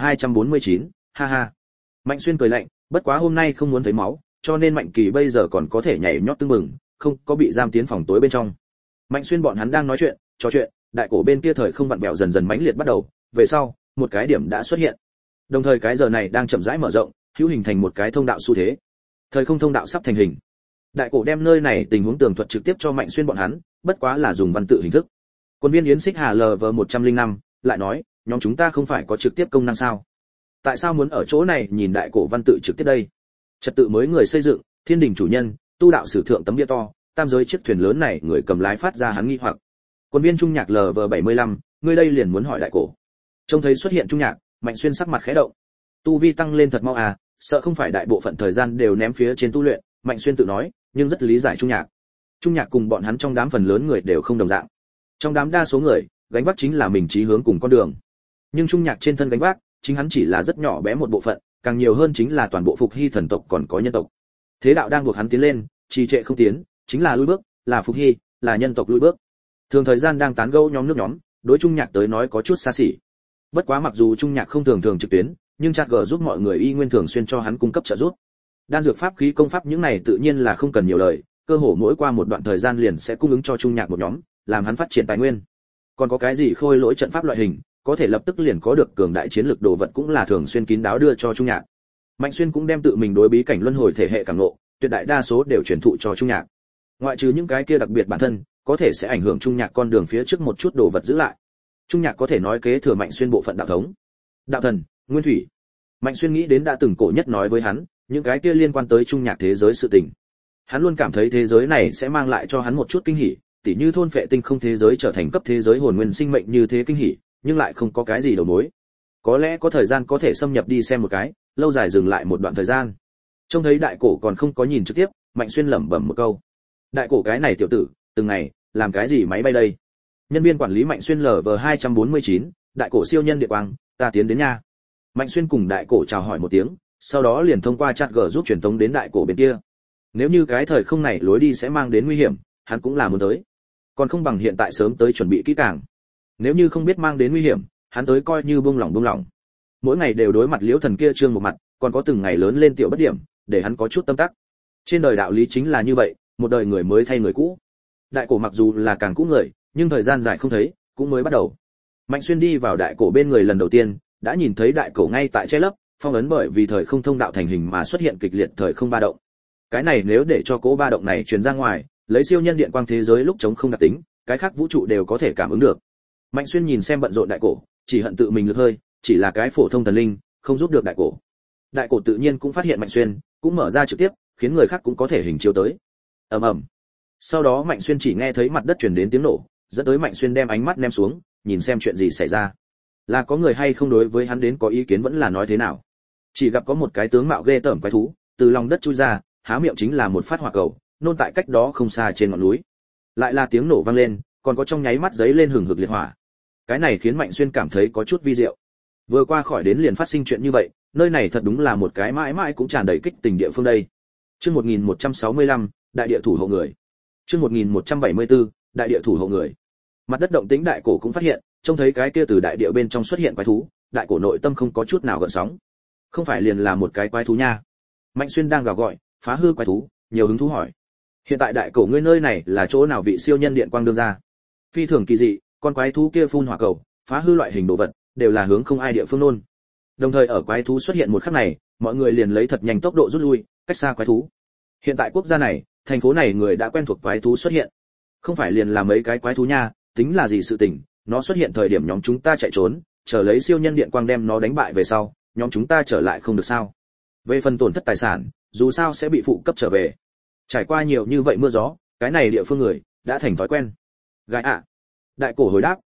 S1: LV249, ha ha. Mạnh Xuyên cười lạnh, bất quá hôm nay không muốn thấy máu, cho nên Mạnh Kỳ bây giờ còn có thể nhảy nhót tưng bừng, không có bị giam tiến phòng tối bên trong. Mạnh Xuyên bọn hắn đang nói chuyện, trò chuyện, đại cổ bên kia thời không vặn vẹo dần dần mãnh liệt bắt đầu, về sau, một cái điểm đã xuất hiện. Đồng thời cái giờ này đang chậm rãi mở rộng, hữu hình thành một cái thông đạo xu thế. Thời không thông đạo sắp thành hình. Đại cổ đem nơi này tình huống tường thuật trực tiếp cho Mạnh Xuyên bọn hắn, bất quá là dùng văn tự hình thức. Quân viên Yến Xích Hà LV105 lại nói, nhóm chúng ta không phải có trực tiếp công năng sao? Tại sao muốn ở chỗ này nhìn đại cổ văn tự trực tiếp đây? Trật tự mới người xây dựng, thiên đình chủ nhân, tu đạo sử thượng tấm bia to, tam giới chiếc thuyền lớn này người cầm lái phát ra hắn nghi hoặc. Quân viên Trung Nhạc LV75, ngươi đây liền muốn hỏi đại cổ. Trông thấy xuất hiện Trung Nhạc, Mạnh Xuyên sắc mặt khẽ động. Tu vi tăng lên thật mau à, sợ không phải đại bộ phận thời gian đều ném phía trên tu luyện, Mạnh Xuyên tự nói, nhưng rất lý giải Trung Nhạc. Trung Nhạc cùng bọn hắn trong đám phần lớn người đều không đồng dạng. Trong đám đa số người, gánh vác chính là mình chí hướng cùng con đường. Nhưng Trung Nhạc trên thân gánh vác, chính hắn chỉ là rất nhỏ bé một bộ phận, càng nhiều hơn chính là toàn bộ Phục Hy thần tộc còn có nhân tộc. Thế đạo đang buộc hắn tiến lên, trì trệ không tiến, chính là lùi bước, là Phục Hy, là nhân tộc lùi bước. Thường thời gian đang tán gẫu nhóm, đối Trung Nhạc tới nói có chút xa xỉ. Bất quá mặc dù Trung Nhạc không thường trực tuyến, nhưng chat g giúp mọi người y nguyên thường xuyên cho hắn cung cấp trợ giúp. Đan dược pháp khí công pháp những này tự nhiên là không cần nhiều lời, cơ hồ mỗi qua một đoạn thời gian liền sẽ cung ứng cho Trung Nhạc một nhóm, làm hắn phát triển tài nguyên. Còn có cái gì khôi lỗi trận pháp loại hình, có thể lập tức liền có được cường đại chiến lực đồ vật cũng là thường xuyên kín đáo đưa cho Trung Nhạc. Mạnh Xuyên cũng đem tự mình đối bí cảnh luân hồi thể hệ cảm ngộ, tuyệt đại đa số đều truyền thụ cho Trung Nhạc. Ngoại trừ những cái kia đặc biệt bản thân, có thể sẽ ảnh hưởng Trung Nhạc con đường phía trước một chút đồ vật giữ lại. Trung Nhạc có thể nói kế thừa Mạnh Xuyên bộ phận đạo thống. Đạo thần, nguyên thủy. Mạnh Xuyên nghĩ đến đã từng cổ nhất nói với hắn, những cái kia liên quan tới Trung Nhạc thế giới sự tình. Hắn luôn cảm thấy thế giới này sẽ mang lại cho hắn một chút kinh hỉ, tỉ như thôn phệ tinh không thế giới trở thành cấp thế giới hồn nguyên sinh mệnh như thế kinh hỉ, nhưng lại không có cái gì đầu mối. Có lẽ có thời gian có thể xâm nhập đi xem một cái, lâu dài dừng lại một đoạn thời gian. Trông thấy đại cổ còn không có nhìn trực tiếp, Mạnh Xuyên lẩm bẩm một câu. Đại cổ cái này tiểu tử, từng ngày làm cái gì máy bay đây? Nhân viên quản lý Mạnh Xuyên LV249, đại cổ siêu nhân địa quang, ta tiến đến nha. Mạnh Xuyên cùng đại cổ chào hỏi một tiếng, sau đó liền thông qua chat g giúp truyền tống đến đại cổ bên kia. Nếu như cái thời không này lối đi sẽ mang đến nguy hiểm, hắn cũng là muốn tới. Còn không bằng hiện tại sớm tới chuẩn bị kỹ càng. Nếu như không biết mang đến nguy hiểm, hắn tới coi như buông lỏng. Mỗi ngày đều đối mặt Liễu Thần kia trương một mặt, còn có từng ngày lớn lên tiểu bất điểm, để hắn có chút tâm tắc. Trên đời đạo lý chính là như vậy, một đời người mới thay người cũ. Đại cổ mặc dù là càng cũ người, nhưng thời gian dài không thấy, cũng mới bắt đầu. Mạnh Xuyên đi vào đại cổ bên người lần đầu tiên, đã nhìn thấy đại cổ ngay tại che lấp, phong ấn bởi vì thời không thông đạo thành hình mà xuất hiện kịch liệt thời không ba động. Cái này nếu để cho cỗ ba động này truyền ra ngoài, lấy siêu nhân điện quang thế giới lúc chống không đặc tính, cái khác vũ trụ đều có thể cảm ứng được. Mạnh Xuyên nhìn xem bận rộn đại cổ, chỉ hận tự mình lực hơi, chỉ là cái phổ thông thần linh, không giúp được đại cổ. Đại cổ tự nhiên cũng phát hiện Mạnh Xuyên, cũng mở ra trực tiếp, khiến người khác cũng có thể hình chiếu tới. Ầm ầm. Sau đó Mạnh Xuyên chỉ nghe thấy mặt đất truyền đến tiếng nổ, dẫn tới Mạnh Xuyên đem ánh mắt ném xuống, nhìn xem chuyện gì xảy ra. Là có người hay không đối với hắn đến có ý kiến vẫn là nói thế nào. Chỉ gặp có một cái tướng mạo ghê tởm quái thú, từ lòng đất chui ra, há miệng chính là một phát hỏa cầu, nôn tại cách đó không xa trên ngọn núi. Lại là tiếng nổ vang lên, còn có trong nháy mắt giấy lên hừng hực liệt hỏa. Cái này khiến Mạnh Xuyên cảm thấy có chút vi diệu. Vừa qua khỏi đến liền phát sinh chuyện như vậy, nơi này thật đúng là một cái mãi mãi cũng tràn đầy kích tình địa phương đây. Chương 1165, đại địa thủ hộ người. Chương 1174, đại địa thủ hộ người. Mặt đất động tĩnh đại cổ cũng phát hiện, trông thấy cái kia từ đại địa bên trong xuất hiện quái thú, đại cổ nội tâm không có chút nào gợn sóng. Không phải liền là một cái quái thú nha. Mạnh Xuyên đang gào gọi, phá hư quái thú, nhiều hứng thú hỏi. Hiện tại đại cổ ngươi nơi này là chỗ nào vị siêu nhân điện quang đưa ra? Phi thường kỳ dị, con quái thú kia phun hỏa cầu, phá hư loại hình đồ vật, đều là hướng không ai địa phương nôn. Đồng thời ở quái thú xuất hiện một khắc này, mọi người liền lấy thật nhanh tốc độ rút lui, cách xa quái thú. Hiện tại quốc gia này, thành phố này người đã quen thuộc quái thú xuất hiện. Không phải liền là mấy cái quái thú nha, tính là gì sự tình, nó xuất hiện thời điểm nhóm chúng ta chạy trốn, chờ lấy siêu nhân điện quang đem nó đánh bại về sau, nhóm chúng ta trở lại không được sao? Về phần tổn thất tài sản, dù sao sẽ bị phụ cấp trở về. Trải qua nhiều như vậy mưa gió, cái này địa phương người đã thành thói quen. Gái ạ. Đại cổ hồi đáp,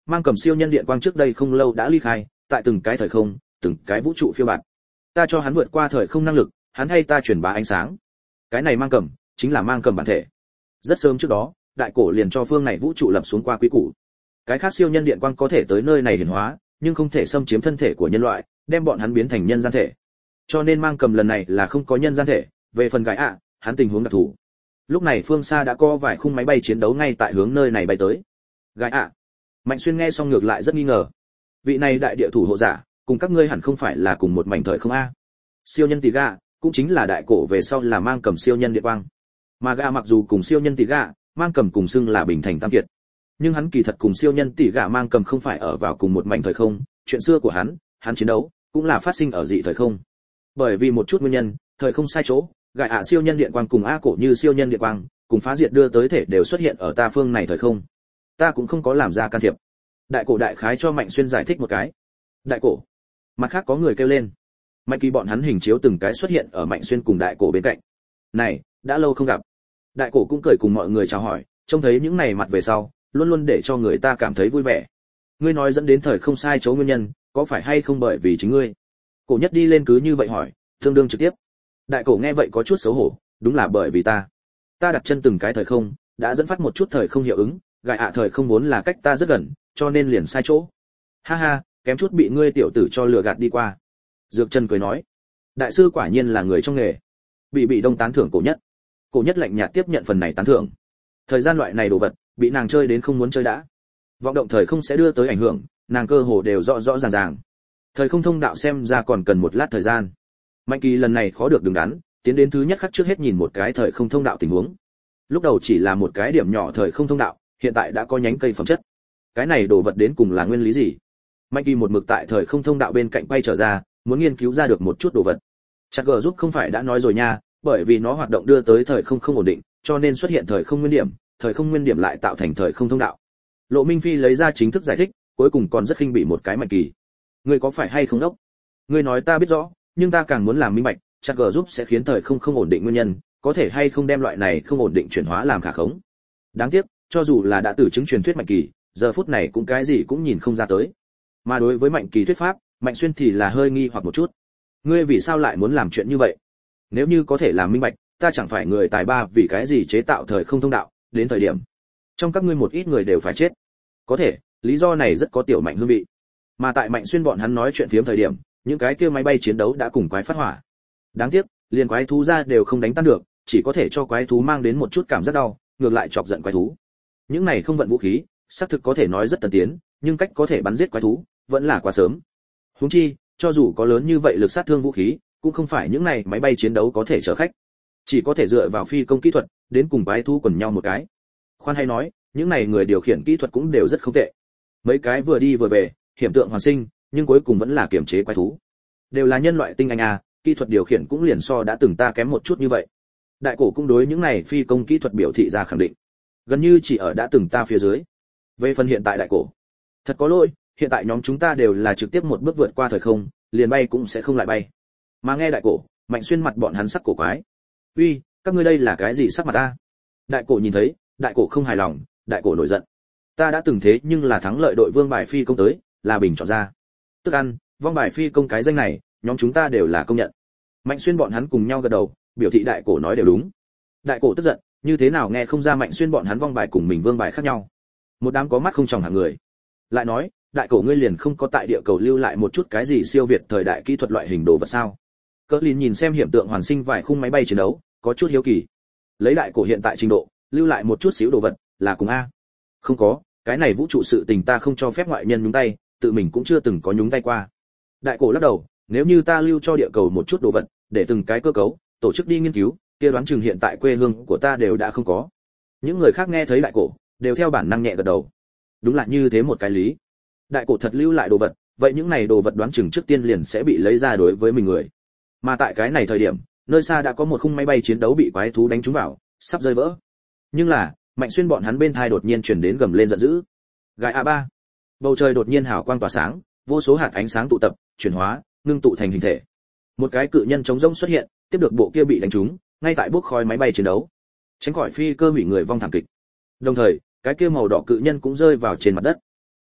S1: Mang cầm siêu nhân điện quang trước đây không lâu đã ly khai, tại từng cái thời không, từng cái vũ trụ phiêu bạt. Ta cho hắn vượt qua thời không năng lực, hắn hay ta truyền bá ánh sáng. Cái này mang cầm, chính là mang cầm bản thể. Rất sớm trước đó, đại cổ liền cho phương này vũ trụ lập xuống qua quý củ. Cái khác siêu nhân điện quang có thể tới nơi này hiển hóa, nhưng không thể xâm chiếm thân thể của nhân loại, đem bọn hắn biến thành nhân gian thể. Cho nên mang cầm lần này là không có nhân gian thể. Về phần gái ạ, hắn tình huống đặc thù. Lúc này phương xa đã có vài khung máy bay chiến đấu ngay tại hướng nơi này bay tới. Gái ạ. Mạnh Xuyên nghe xong ngược lại rất nghi ngờ. Vị này đại địa thủ hộ giả, cùng các ngươi hẳn không phải là cùng một mảnh thời không a? Siêu nhân tỷ gạ, cũng chính là đại cổ về sau là mang cầm siêu nhân điện quang. Mà gạ mặc dù cùng siêu nhân tỷ gạ, mang cầm cùng xưng là bình thành tam kiệt. Nhưng hắn kỳ thật cùng siêu nhân tỷ gạ mang cầm không phải ở vào cùng một mảnh thời không, chuyện xưa của hắn chiến đấu cũng là phát sinh ở dị thời không. Bởi vì một chút nguyên nhân, thời không sai chỗ, gạ siêu nhân điện quang cùng a cổ như siêu nhân điện quang, cùng phá diệt đưa tới thể đều xuất hiện ở ta phương này thời không. Ta cũng không có làm ra can thiệp. Đại cổ đại khái cho Mạnh Xuyên giải thích một cái. Đại cổ. Mặt khác có người kêu lên. Mạnh Kỳ bọn hắn hình chiếu từng cái xuất hiện ở Mạnh Xuyên cùng đại cổ bên cạnh. Này, đã lâu không gặp. Đại cổ cũng cười cùng mọi người chào hỏi, trông thấy những này mặt về sau, luôn luôn để cho người ta cảm thấy vui vẻ. Ngươi nói dẫn đến thời không sai chỗ nguyên nhân, có phải hay không bởi vì chính ngươi? Cổ Nhất đi lên cứ như vậy hỏi, tương đương trực tiếp. Đại cổ nghe vậy có chút xấu hổ, đúng là bởi vì ta đặt chân từng cái thời không, đã dẫn phát một chút thời không hiệu ứng, gại thời không vốn là cách ta rất gần, cho nên liền sai chỗ. Ha ha, kém chút bị ngươi tiểu tử cho lừa gạt đi qua. Dược Trần cười nói, đại sư quả nhiên là người trong nghề. Bị Đông tán thưởng Cổ Nhất. Cổ Nhất lạnh nhạt tiếp nhận phần này tán thưởng. Thời gian loại này đồ vật, bị nàng chơi đến không muốn chơi đã. Vọng động thời không sẽ đưa tới ảnh hưởng, nàng cơ hồ đều rõ rõ ràng ràng. Thời không thông đạo xem ra còn cần một lát thời gian. Mạnh Kỳ lần này khó được đứng đắn, tiến đến thứ nhất khắc trước hết nhìn một cái thời không thông đạo tình huống. Lúc đầu chỉ là một cái điểm nhỏ thời không thông đạo, hiện tại đã có nhánh cây phẩm chất. Cái này đồ vật đến cùng là nguyên lý gì? Mạnh Kỳ một mực tại thời không thông đạo bên cạnh quay trở ra, muốn nghiên cứu ra được một chút đồ vật. Chắc gờ giúp không phải đã nói rồi nha, bởi vì nó hoạt động đưa tới thời không không ổn định, cho nên xuất hiện thời không nguyên điểm, thời không nguyên điểm lại tạo thành thời không thông đạo. Lộ Minh Phi lấy ra chính thức giải thích, cuối cùng còn rất khinh bỉ một cái Mạnh Kỳ. Ngươi có phải hay không đốc? Ngươi nói ta biết rõ, nhưng ta càng muốn làm minh bạch, chắc gờ giúp sẽ khiến thời không không ổn định nguyên nhân, có thể hay không đem loại này không ổn định chuyển hóa làm khả khống. Đáng tiếc, cho dù là đã từ chứng truyền thuyết Mạnh Kỳ, giờ phút này cũng cái gì cũng nhìn không ra tới. Mà đối với Mạnh Kỳ thuyết pháp, Mạnh Xuyên thì là hơi nghi hoặc một chút. Ngươi vì sao lại muốn làm chuyện như vậy? Nếu như có thể làm minh bạch, ta chẳng phải người tài ba vì cái gì chế tạo thời không thông đạo, đến thời điểm trong các ngươi một ít người đều phải chết. Có thể, lý do này rất có tiểu Mạnh hương vị. Mà tại Mạnh Xuyên bọn hắn nói chuyện phiếm thời điểm, những cái kia máy bay chiến đấu đã cùng quái phát hỏa. Đáng tiếc, liền quái thú ra đều không đánh tan được, chỉ có thể cho quái thú mang đến một chút cảm giác đau, ngược lại chọc giận quái thú. Những này không vận vũ khí, xác thực có thể nói rất tân tiến, nhưng cách có thể bắn giết quái thú, vẫn là quá sớm. Huống chi, cho dù có lớn như vậy lực sát thương vũ khí, cũng không phải những này máy bay chiến đấu có thể chở khách. Chỉ có thể dựa vào phi công kỹ thuật, đến cùng quái thú quần nhau một cái. Khoan hay nói, những này người điều khiển kỹ thuật cũng đều rất không tệ. Mấy cái vừa đi vừa về, hiểm tượng hoàn sinh, nhưng cuối cùng vẫn là kiểm chế quái thú. Đều là nhân loại tinh anh à, kỹ thuật điều khiển cũng liền so đã từng ta kém một chút như vậy. Đại cổ cũng đối những này phi công kỹ thuật biểu thị ra khẳng định, gần như chỉ ở đã từng ta phía dưới. Về phần hiện tại đại cổ, thật có lỗi, hiện tại nhóm chúng ta đều là trực tiếp một bước vượt qua thời không, liền bay cũng sẽ không lại bay. Mà nghe đại cổ, Mạnh Xuyên mặt bọn hắn sắc cổ quái. Uy, các ngươi đây là cái gì sắc mặt ta? Đại cổ nhìn thấy, đại cổ không hài lòng, đại cổ nổi giận. Ta đã từng thế nhưng là thắng lợi đội vương bài phi công tới, là bình chọn ra. Tức ăn, vong bài phi công cái danh này, nhóm chúng ta đều là công nhận. Mạnh Xuyên bọn hắn cùng nhau gật đầu, biểu thị đại cổ nói đều đúng. Đại cổ tức giận, như thế nào nghe không ra Mạnh Xuyên bọn hắn vong bài cùng mình vương bài khác nhau. Một đám có mắt không tròng hạng người. Lại nói, đại cổ ngươi liền không có tại địa cầu lưu lại một chút cái gì siêu việt thời đại kỹ thuật loại hình đồ vật sao? Cỡ Lin nhìn xem hiện tượng hoàn sinh vài khung máy bay chiến đấu, có chút hiếu kỳ. Lấy đại cổ hiện tại trình độ, lưu lại một chút xíu đồ vật, là cùng a. Không có, cái này vũ trụ sự tình ta không cho phép ngoại nhân nhúng tay, tự mình cũng chưa từng có nhúng tay qua. Đại cổ lắc đầu, nếu như ta lưu cho địa cầu một chút đồ vật, để từng cái cơ cấu, tổ chức đi nghiên cứu, kia đoán chừng hiện tại quê hương của ta đều đã không có. Những người khác nghe thấy đại cổ, đều theo bản năng nhẹ gật đầu. Đúng là như thế một cái lý. Đại cổ thật lưu lại đồ vật, vậy những này đồ vật đoán chừng trước tiên liền sẽ bị lấy ra đối với mình người. Mà tại cái này thời điểm, nơi xa đã có một khung máy bay chiến đấu bị quái thú đánh trúng vào, sắp rơi vỡ. Nhưng là, Mạnh Xuyên bọn hắn bên thai đột nhiên truyền đến gầm lên giận dữ. Gai A3. Bầu trời đột nhiên hào quang tỏa sáng, vô số hạt ánh sáng tụ tập, chuyển hóa, ngưng tụ thành hình thể. Một cái cự nhân trống rỗng xuất hiện, tiếp được bộ kia bị đánh trúng, ngay tại bốc khói máy bay chiến đấu. Tránh khỏi phi cơ hủy người vong thảm kịch. Đồng thời, cái kia màu đỏ cự nhân cũng rơi vào trên mặt đất.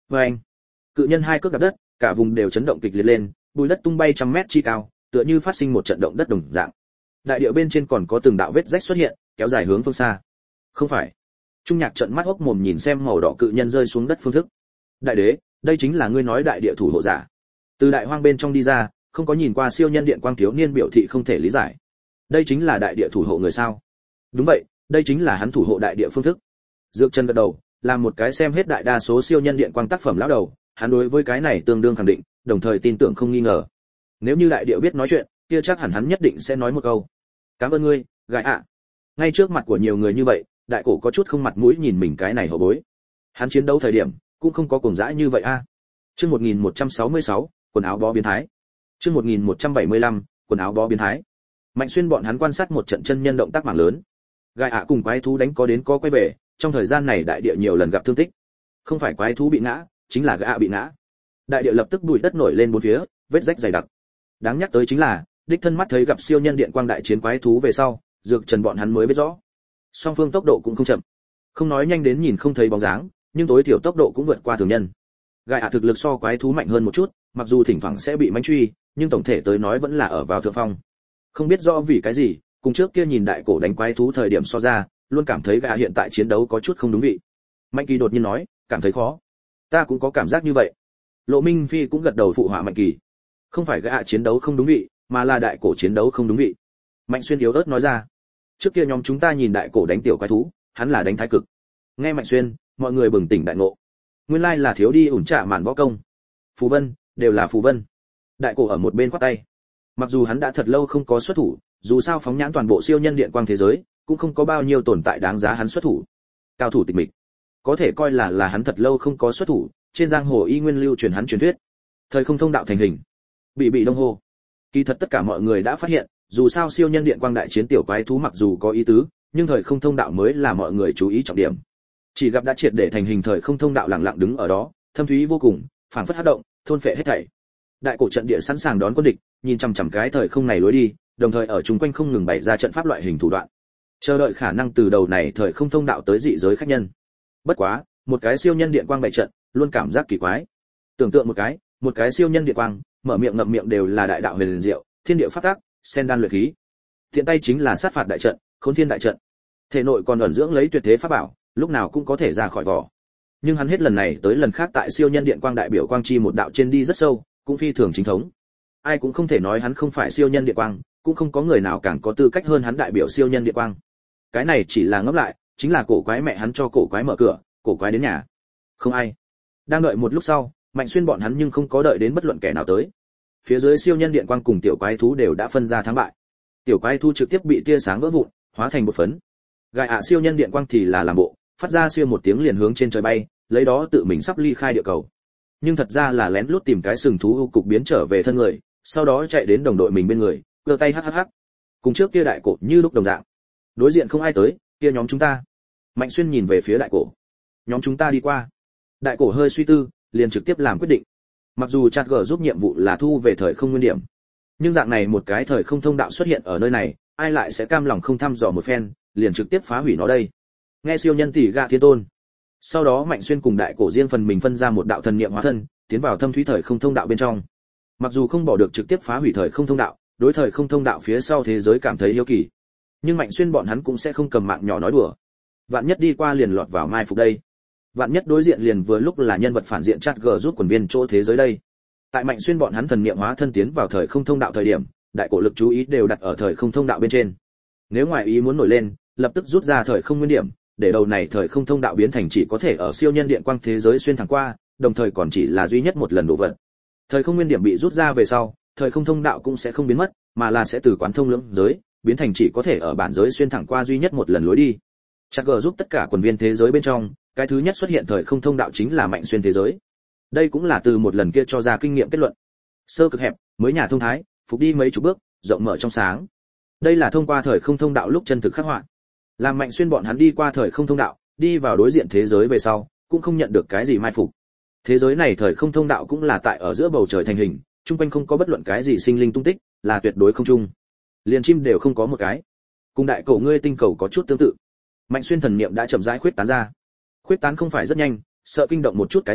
S1: Anh, cự nhân hai cước đạp đất, cả vùng đều chấn động kịch liệt lên, bùi đất tung bay trăm mét chi cao, tựa như phát sinh một trận động đất đồng dạng. Đại địa bên trên còn có từng đạo vết rách xuất hiện, kéo dài hướng phương xa. Không phải. Trung Nhạc trợn mắt hốc mồm nhìn xem màu đỏ cự nhân rơi xuống đất phương thức. Đại đế, đây chính là ngươi nói đại địa thủ hộ giả. Từ đại hoang bên trong đi ra, không có nhìn qua siêu nhân điện quang thiếu niên biểu thị không thể lý giải. Đây chính là đại địa thủ hộ người sao? Đúng vậy, đây chính là hắn thủ hộ đại địa phương thức. Dược Trần gật đầu, làm một cái xem hết đại đa số siêu nhân điện quang tác phẩm lão đầu, hắn đối với cái này tương đương khẳng định, đồng thời tin tưởng không nghi ngờ. Nếu như đại địa biết nói chuyện, kia chắc hẳn hắn nhất định sẽ nói một câu. Cảm ơn ngươi, gái ạ. Ngay trước mặt của nhiều người như vậy, đại cổ có chút không mặt mũi nhìn mình cái này hổ bối. Hắn chiến đấu thời điểm cũng không có cuồng dã như vậy a. Chương 1166, quần áo bó biến thái. Chương 1175, quần áo bó biến thái. Mạnh Xuyên bọn hắn quan sát một trận chân nhân động tác mảng lớn. Gai ạ cùng quái thú đánh có đến có quay về, trong thời gian này đại địa nhiều lần gặp thương tích. Không phải quái thú bị ngã, chính là gai ạ bị ngã. Đại địa lập tức bụi đất nổi lên bốn phía, vết rách dày đặc. Đáng nhắc tới chính là, đích thân mắt thấy gặp siêu nhân điện quang đại chiến quái thú về sau, Dược Trần bọn hắn mới biết rõ. Song phương tốc độ cũng không chậm. Không nói nhanh đến nhìn không thấy bóng dáng, nhưng tối thiểu tốc độ cũng vượt qua thường nhân. Gai ạ thực lực so quái thú mạnh hơn một chút, mặc dù thỉnh thoảng sẽ bị mãnh truy, nhưng tổng thể tới nói vẫn là ở vào thượng phong. Không biết rõ vì cái gì, cùng trước kia nhìn đại cổ đánh quái thú thời điểm so ra, luôn cảm thấy gã hiện tại chiến đấu có chút không đúng vị. Mạnh Kỳ đột nhiên nói, cảm thấy khó. Ta cũng có cảm giác như vậy. Lộ Minh Phi cũng gật đầu phụ họa Mạnh Kỳ. Không phải gã chiến đấu không đúng vị, mà là đại cổ chiến đấu không đúng vị. Mạnh Xuyên yếu ớt nói ra. Trước kia nhóm chúng ta nhìn đại cổ đánh tiểu quái thú, hắn là đánh thái cực. Nghe Mạnh Xuyên, mọi người bừng tỉnh đại ngộ. Nguyên lai là thiếu đi ủn trả màn võ công. Phù vân, đều là phù vân. Đại cổ ở một bên khoát tay. Mặc dù hắn đã thật lâu không có xuất thủ, dù sao phóng nhãn toàn bộ siêu nhân điện quang thế giới, cũng không có bao nhiêu tồn tại đáng giá hắn xuất thủ. Cao thủ tịch mịch, có thể coi là hắn thật lâu không có xuất thủ, trên giang hồ y nguyên lưu truyền hắn truyền thuyết. Thời không thông đạo thành hình, bị đông hồ. Kỳ thật tất cả mọi người đã phát hiện, dù sao siêu nhân điện quang đại chiến tiểu quái thú mặc dù có ý tứ, nhưng thời không thông đạo mới là mọi người chú ý trọng điểm. Chỉ gặp đã triệt để thành hình thời không thông đạo lặng lặng đứng ở đó, thâm thúy vô cùng, phảng phất hấp động, thôn phệ hết thảy. Đại cổ trận địa sẵn sàng đón quân địch, nhìn chằm chằm cái thời không này lối đi, đồng thời ở chung quanh không ngừng bày ra trận pháp loại hình thủ đoạn, chờ đợi khả năng từ đầu này thời không thông đạo tới dị giới khách nhân. Bất quá, một cái siêu nhân điện quang bày trận, luôn cảm giác kỳ quái. Tưởng tượng một cái siêu nhân điện quang, mở miệng ngậm miệng đều là đại đạo huyền diệu, thiên địa pháp tắc, sen đan luyện khí. Tiện tay chính là sát phạt đại trận, khốn thiên đại trận. Thể nội còn ẩn dưỡng lấy tuyệt thế pháp bảo, lúc nào cũng có thể ra khỏi vỏ. Nhưng hắn hết lần này tới lần khác tại siêu nhân điện quang đại biểu quang chi một đạo trên đi rất sâu, cũng phi thường chính thống. Ai cũng không thể nói hắn không phải siêu nhân điện quang, cũng không có người nào càng có tư cách hơn hắn đại biểu siêu nhân điện quang. Cái này chỉ là ngẫm lại, chính là cổ quái mẹ hắn cho cổ quái mở cửa, cổ quái đến nhà. Không ai. Đang đợi một lúc sau, Mạnh Xuyên bọn hắn nhưng không có đợi đến bất luận kẻ nào tới. Phía dưới siêu nhân điện quang cùng tiểu quái thú đều đã phân ra thắng bại. Tiểu quái thú trực tiếp bị tia sáng vỡ vụn, hóa thành bột phấn. Gai ạ siêu nhân điện quang thì là làm bộ, phát ra siêu một tiếng liền hướng trên trời bay, lấy đó tự mình sắp ly khai địa cầu. Nhưng thật ra là lén lút tìm cái sừng thú u cục biến trở về thân người, sau đó chạy đến đồng đội mình bên người, giơ tay hắc. Cùng trước kia đại cổ như lúc đồng dạng. Đối diện không ai tới, kia nhóm chúng ta. Mạnh Xuyên nhìn về phía đại cổ. Nhóm chúng ta đi qua. Đại cổ hơi suy tư, liền trực tiếp làm quyết định. Mặc dù chat gở giúp nhiệm vụ là thu về thời không nguyên điểm, nhưng dạng này một cái thời không thông đạo xuất hiện ở nơi này, ai lại sẽ cam lòng không thăm dò một phen, liền trực tiếp phá hủy nó đây. Nghe siêu nhân tỷ gạ thiên tôn. Sau đó Mạnh Xuyên cùng đại cổ riêng phần mình phân ra một đạo thần niệm hóa thân, tiến vào thâm thúy thời không thông đạo bên trong. Mặc dù không bỏ được trực tiếp phá hủy thời không thông đạo, đối thời không thông đạo phía sau thế giới cảm thấy hiếu kỳ, nhưng Mạnh Xuyên bọn hắn cũng sẽ không cầm mạng nhỏ nói đùa. Vạn nhất đi qua liền lọt vào mai phục đây. Vạn nhất đối diện liền vừa lúc là nhân vật phản diện chat g giúp quần viên chỗ thế giới đây. Tại Mạnh Xuyên bọn hắn thần niệm hóa thân tiến vào thời không thông đạo thời điểm, đại cổ lực chú ý đều đặt ở thời không thông đạo bên trên. Nếu ngoài ý muốn nổi lên, lập tức rút ra thời không nguyên điểm, để đầu này thời không thông đạo biến thành chỉ có thể ở siêu nhân điện quang thế giới xuyên thẳng qua, đồng thời còn chỉ là duy nhất một lần đổ vật. Thời không nguyên điểm bị rút ra về sau, thời không thông đạo cũng sẽ không biến mất, mà là sẽ từ quán thông lưỡng giới, biến thành chỉ có thể ở bản giới xuyên thẳng qua duy nhất một lần lối đi. Chắc gờ giúp tất cả quần viên thế giới bên trong, cái thứ nhất xuất hiện thời không thông đạo chính là Mạnh Xuyên thế giới. Đây cũng là từ một lần kia cho ra kinh nghiệm kết luận. Sơ cực hẹp, mới nhà thông thái, phục đi mấy chục bước, rộng mở trong sáng. Đây là thông qua thời không thông đạo lúc chân thực khắc họa. Làm Mạnh Xuyên bọn hắn đi qua thời không thông đạo, đi vào đối diện thế giới về sau, cũng không nhận được cái gì mai phục. Thế giới này thời không thông đạo cũng là tại ở giữa bầu trời thành hình, chung quanh không có bất luận cái gì sinh linh tung tích, là tuyệt đối không chung. Liền chim đều không có một cái. Cùng đại cầu ngươi tinh cầu có chút tương tự. Mạnh Xuyên thần niệm đã chậm rãi khuyết tán ra. Khuyết tán không phải rất nhanh, sợ kinh động một chút cái gì,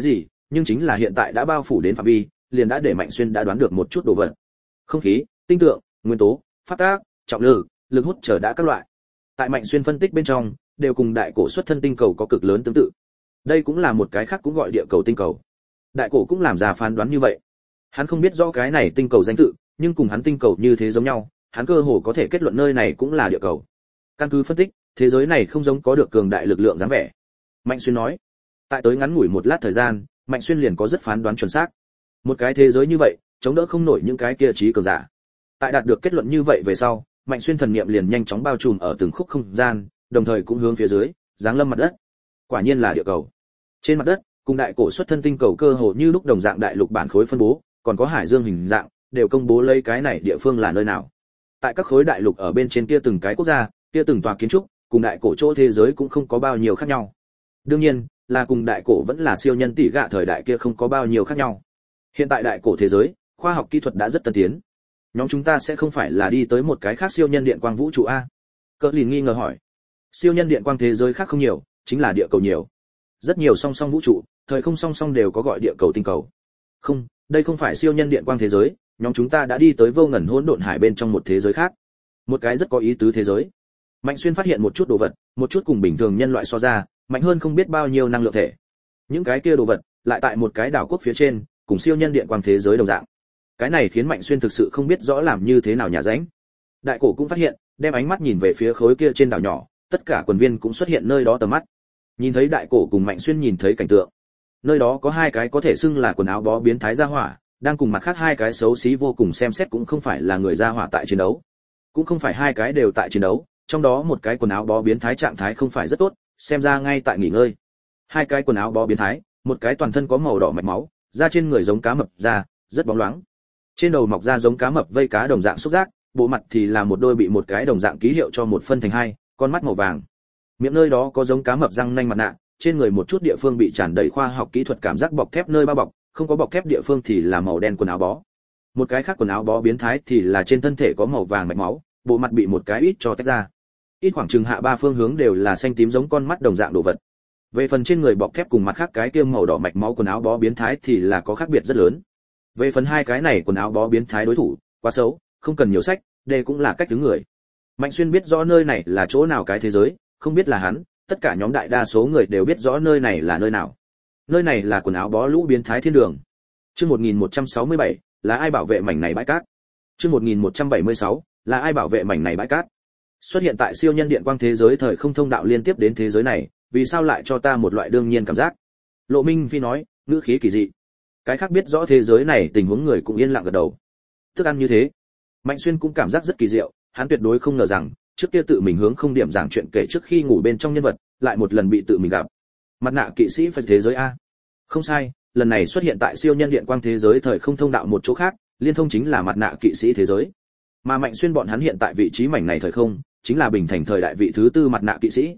S1: nhưng chính là hiện tại đã bao phủ đến phạm vi, liền đã để Mạnh Xuyên đã đoán được một chút đồ vật. Không khí, tinh tượng, nguyên tố, pháp tắc, trọng lực, lực hút trở đã các loại. Tại Mạnh Xuyên phân tích bên trong, đều cùng đại cổ xuất thân tinh cầu có cực lớn tương tự. Đây cũng là một cái khác cũng gọi địa cầu tinh cầu. Đại cổ cũng làm ra phán đoán như vậy. Hắn không biết rõ cái này tinh cầu danh tự, nhưng cùng hắn tinh cầu như thế giống nhau, hắn cơ hồ có thể kết luận nơi này cũng là địa cầu. Căn cứ phân tích, thế giới này không giống có được cường đại lực lượng dáng vẻ. Mạnh Xuyên nói. Tại tới ngắn ngủi một lát thời gian, Mạnh Xuyên liền có rất phán đoán chuẩn xác. Một cái thế giới như vậy, chống đỡ không nổi những cái kia trí cường giả. Tại đạt được kết luận như vậy về sau, Mạnh Xuyên thần niệm liền nhanh chóng bao trùm ở từng khúc không gian, đồng thời cũng hướng phía dưới, giáng lâm mặt đất. Quả nhiên là địa cầu. Trên mặt đất, cùng đại cổ xuất thân tinh cầu cơ hồ như lúc đồng dạng đại lục bản khối phân bố, còn có hải dương hình dạng, đều công bố lấy cái này địa phương là nơi nào. Tại các khối đại lục ở bên trên kia từng cái quốc gia, kia từng tòa kiến trúc, cùng đại cổ chỗ thế giới cũng không có bao nhiêu khác nhau. Đương nhiên, là cùng đại cổ vẫn là siêu nhân tỷ gạ thời đại kia không có bao nhiêu khác nhau. Hiện tại đại cổ thế giới, khoa học kỹ thuật đã rất tân tiến. Nhóm chúng ta sẽ không phải là đi tới một cái khác siêu nhân điện quang vũ trụ a? Cỡ lìn nghi ngờ hỏi. Siêu nhân điện quang thế giới khác không nhiều, chính là địa cầu nhiều. Rất nhiều song song vũ trụ, thời không song song đều có gọi địa cầu tinh cầu. Không, đây không phải siêu nhân điện quang thế giới, nhóm chúng ta đã đi tới vô ngần hỗn độn hải bên trong một thế giới khác. Một cái rất có ý tứ thế giới. Mạnh Xuyên phát hiện một chút đồ vật, một chút cùng bình thường nhân loại so ra, mạnh hơn không biết bao nhiêu năng lượng thể. Những cái kia đồ vật, lại tại một cái đảo quốc phía trên, cùng siêu nhân điện quang thế giới đồng dạng. Cái này khiến Mạnh Xuyên thực sự không biết rõ làm như thế nào nhà ránh. Đại cổ cũng phát hiện, đem ánh mắt nhìn về phía khối kia trên đảo nhỏ, tất cả quần viên cũng xuất hiện nơi đó tầm mắt. Nhìn thấy đại cổ cùng Mạnh Xuyên nhìn thấy cảnh tượng. Nơi đó có hai cái có thể xưng là quần áo bó biến thái gia hỏa, đang cùng mặt khác hai cái xấu xí vô cùng xem xét cũng không phải là người gia hỏa tại chiến đấu. Cũng không phải hai cái đều tại chiến đấu, trong đó một cái quần áo bó biến thái trạng thái không phải rất tốt, xem ra ngay tại nghỉ ngơi. Hai cái quần áo bó biến thái, một cái toàn thân có màu đỏ mạch máu, da trên người giống cá mập da, rất bóng loáng. Trên đầu mọc ra giống cá mập vây cá đồng dạng xúc giác, bộ mặt thì là một đôi bị một cái đồng dạng ký hiệu cho một phân thành hai, con mắt màu vàng. Miệng nơi đó có giống cá mập răng nanh mặt nạ, trên người một chút địa phương bị tràn đầy khoa học kỹ thuật cảm giác bọc thép nơi bao bọc, không có bọc thép địa phương thì là màu đen quần áo bó. Một cái khác quần áo bó biến thái thì là trên thân thể có màu vàng mạch máu, bộ mặt bị một cái ít cho tách ra. Ít khoảng chừng hạ ba phương hướng đều là xanh tím giống con mắt đồng dạng đồ vật. Về phần trên người bọc thép cùng mặt khác cái kia màu đỏ mạch máu quần áo bó biến thái thì là có khác biệt rất lớn. Về phần hai cái này quần áo bó biến thái đối thủ, quá xấu, không cần nhiều sách, đây cũng là cách đứng người. Mạnh Xuyên biết rõ nơi này là chỗ nào cái thế giới, không biết là hắn, tất cả nhóm đại đa số người đều biết rõ nơi này là nơi nào. Nơi này là quần áo bó lũ biến thái thiên đường. Chương 1167, là ai bảo vệ mảnh này bãi cát? Chương 1176, là ai bảo vệ mảnh này bãi cát? Xuất hiện tại siêu nhân điện quang thế giới thời không thông đạo liên tiếp đến thế giới này, vì sao lại cho ta một loại đương nhiên cảm giác? Lộ Minh Phi nói, ngữ khí kỳ dị. Cái khác biết rõ thế giới này tình huống người cũng yên lặng gật đầu. Thức ăn như thế. Mạnh Xuyên cũng cảm giác rất kỳ diệu, hắn tuyệt đối không ngờ rằng, trước kia tự mình hướng không điểm giảng chuyện kể trước khi ngủ bên trong nhân vật, lại một lần bị tự mình gặp. Mặt nạ kỵ sĩ phải thế giới a. Không sai, lần này xuất hiện tại siêu nhân điện quang thế giới thời không thông đạo một chỗ khác, liên thông chính là mặt nạ kỵ sĩ thế giới. Mà Mạnh Xuyên bọn hắn hiện tại vị trí mảnh này thời không, chính là bình thành thời đại vị thứ tư mặt nạ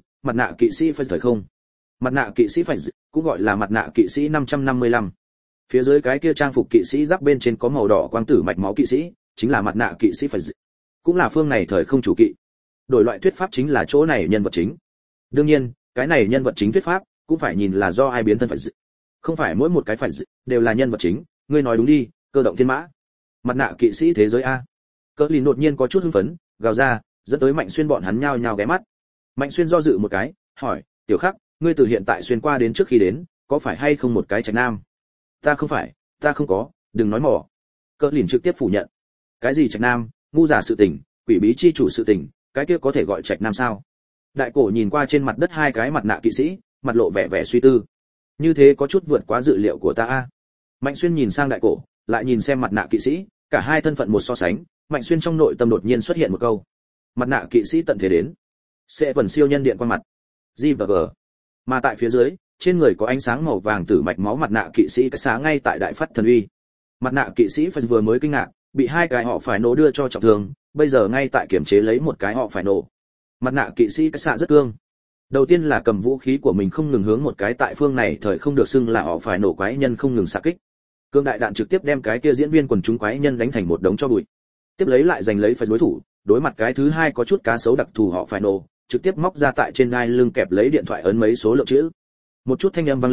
S1: kỵ sĩ phải thời không. Mặt nạ kỵ sĩ phải cũng gọi là mặt nạ kỵ sĩ 555. Phía dưới cái kia trang phục kỵ sĩ giáp bên trên có màu đỏ quang tử mạch máu kỵ sĩ, chính là mặt nạ kỵ sĩ phải cũng là phương này thời không chủ kỵ. Đổi loại thuyết pháp chính là chỗ này nhân vật chính. Đương nhiên, cái này nhân vật chính thuyết pháp cũng phải nhìn là do ai biến thân phải không phải mỗi một cái phải đều là nhân vật chính, ngươi nói đúng đi, cơ động thiên mã. Mặt nạ kỵ sĩ thế giới a. Cỡ lìn đột nhiên có chút hưng phấn, gào ra, dẫn tới Mạnh Xuyên bọn hắn nhao nhao ghé mắt. Mạnh Xuyên do dự một cái, hỏi, tiểu khắc, ngươi từ hiện tại xuyên qua đến trước khi đến, có phải hay không một cái trạch nam? Ta không phải, ta không có, đừng nói mỏ. Cỡ lìn trực tiếp phủ nhận. Cái gì trạch nam, ngu giả sự tình, quỷ bí chi chủ sự tình, cái kia có thể gọi trạch nam sao? Đại cổ nhìn qua trên mặt đất hai cái mặt nạ kỵ sĩ, mặt lộ vẻ vẻ suy tư. Như thế có chút vượt quá dự liệu của ta a. Mạnh Xuyên nhìn sang đại cổ, lại nhìn xem mặt nạ kỵ sĩ, cả hai thân phận một so sánh, Mạnh Xuyên trong nội tâm đột nhiên xuất hiện một câu. Mặt nạ kỵ sĩ tận thế đến, sẽ vần siêu nhân điện qua mặt. G và G. Mà tại phía dưới, trên người có ánh sáng màu vàng tử mạch máu mặt nạ kỵ sĩ cái sáng ngay tại đại phát thần uy. Mặt nạ kỵ sĩ vừa mới kinh ngạc, bị hai cái họ phải nổ đưa cho trọng thương, bây giờ ngay tại kiểm chế lấy một cái họ phải nổ. Mặt nạ kỵ sĩ cái xạ rất cương. Đầu tiên là cầm vũ khí của mình không ngừng hướng một cái tại phương này thời không được xưng là họ phải nổ quái nhân không ngừng xạ kích. Cương đại đạn trực tiếp đem cái kia diễn viên quần chúng quái nhân đánh thành một đống cho bụi. Tiếp lấy lại giành lấy phải đối thủ, đối mặt cái thứ hai có chút cá sấu đặc thù họ phải nổ, trực tiếp móc ra tại trên ngai lưng kẹp lấy điện thoại ấn mấy số lượng chữ. Một chút thanh âm vang lên,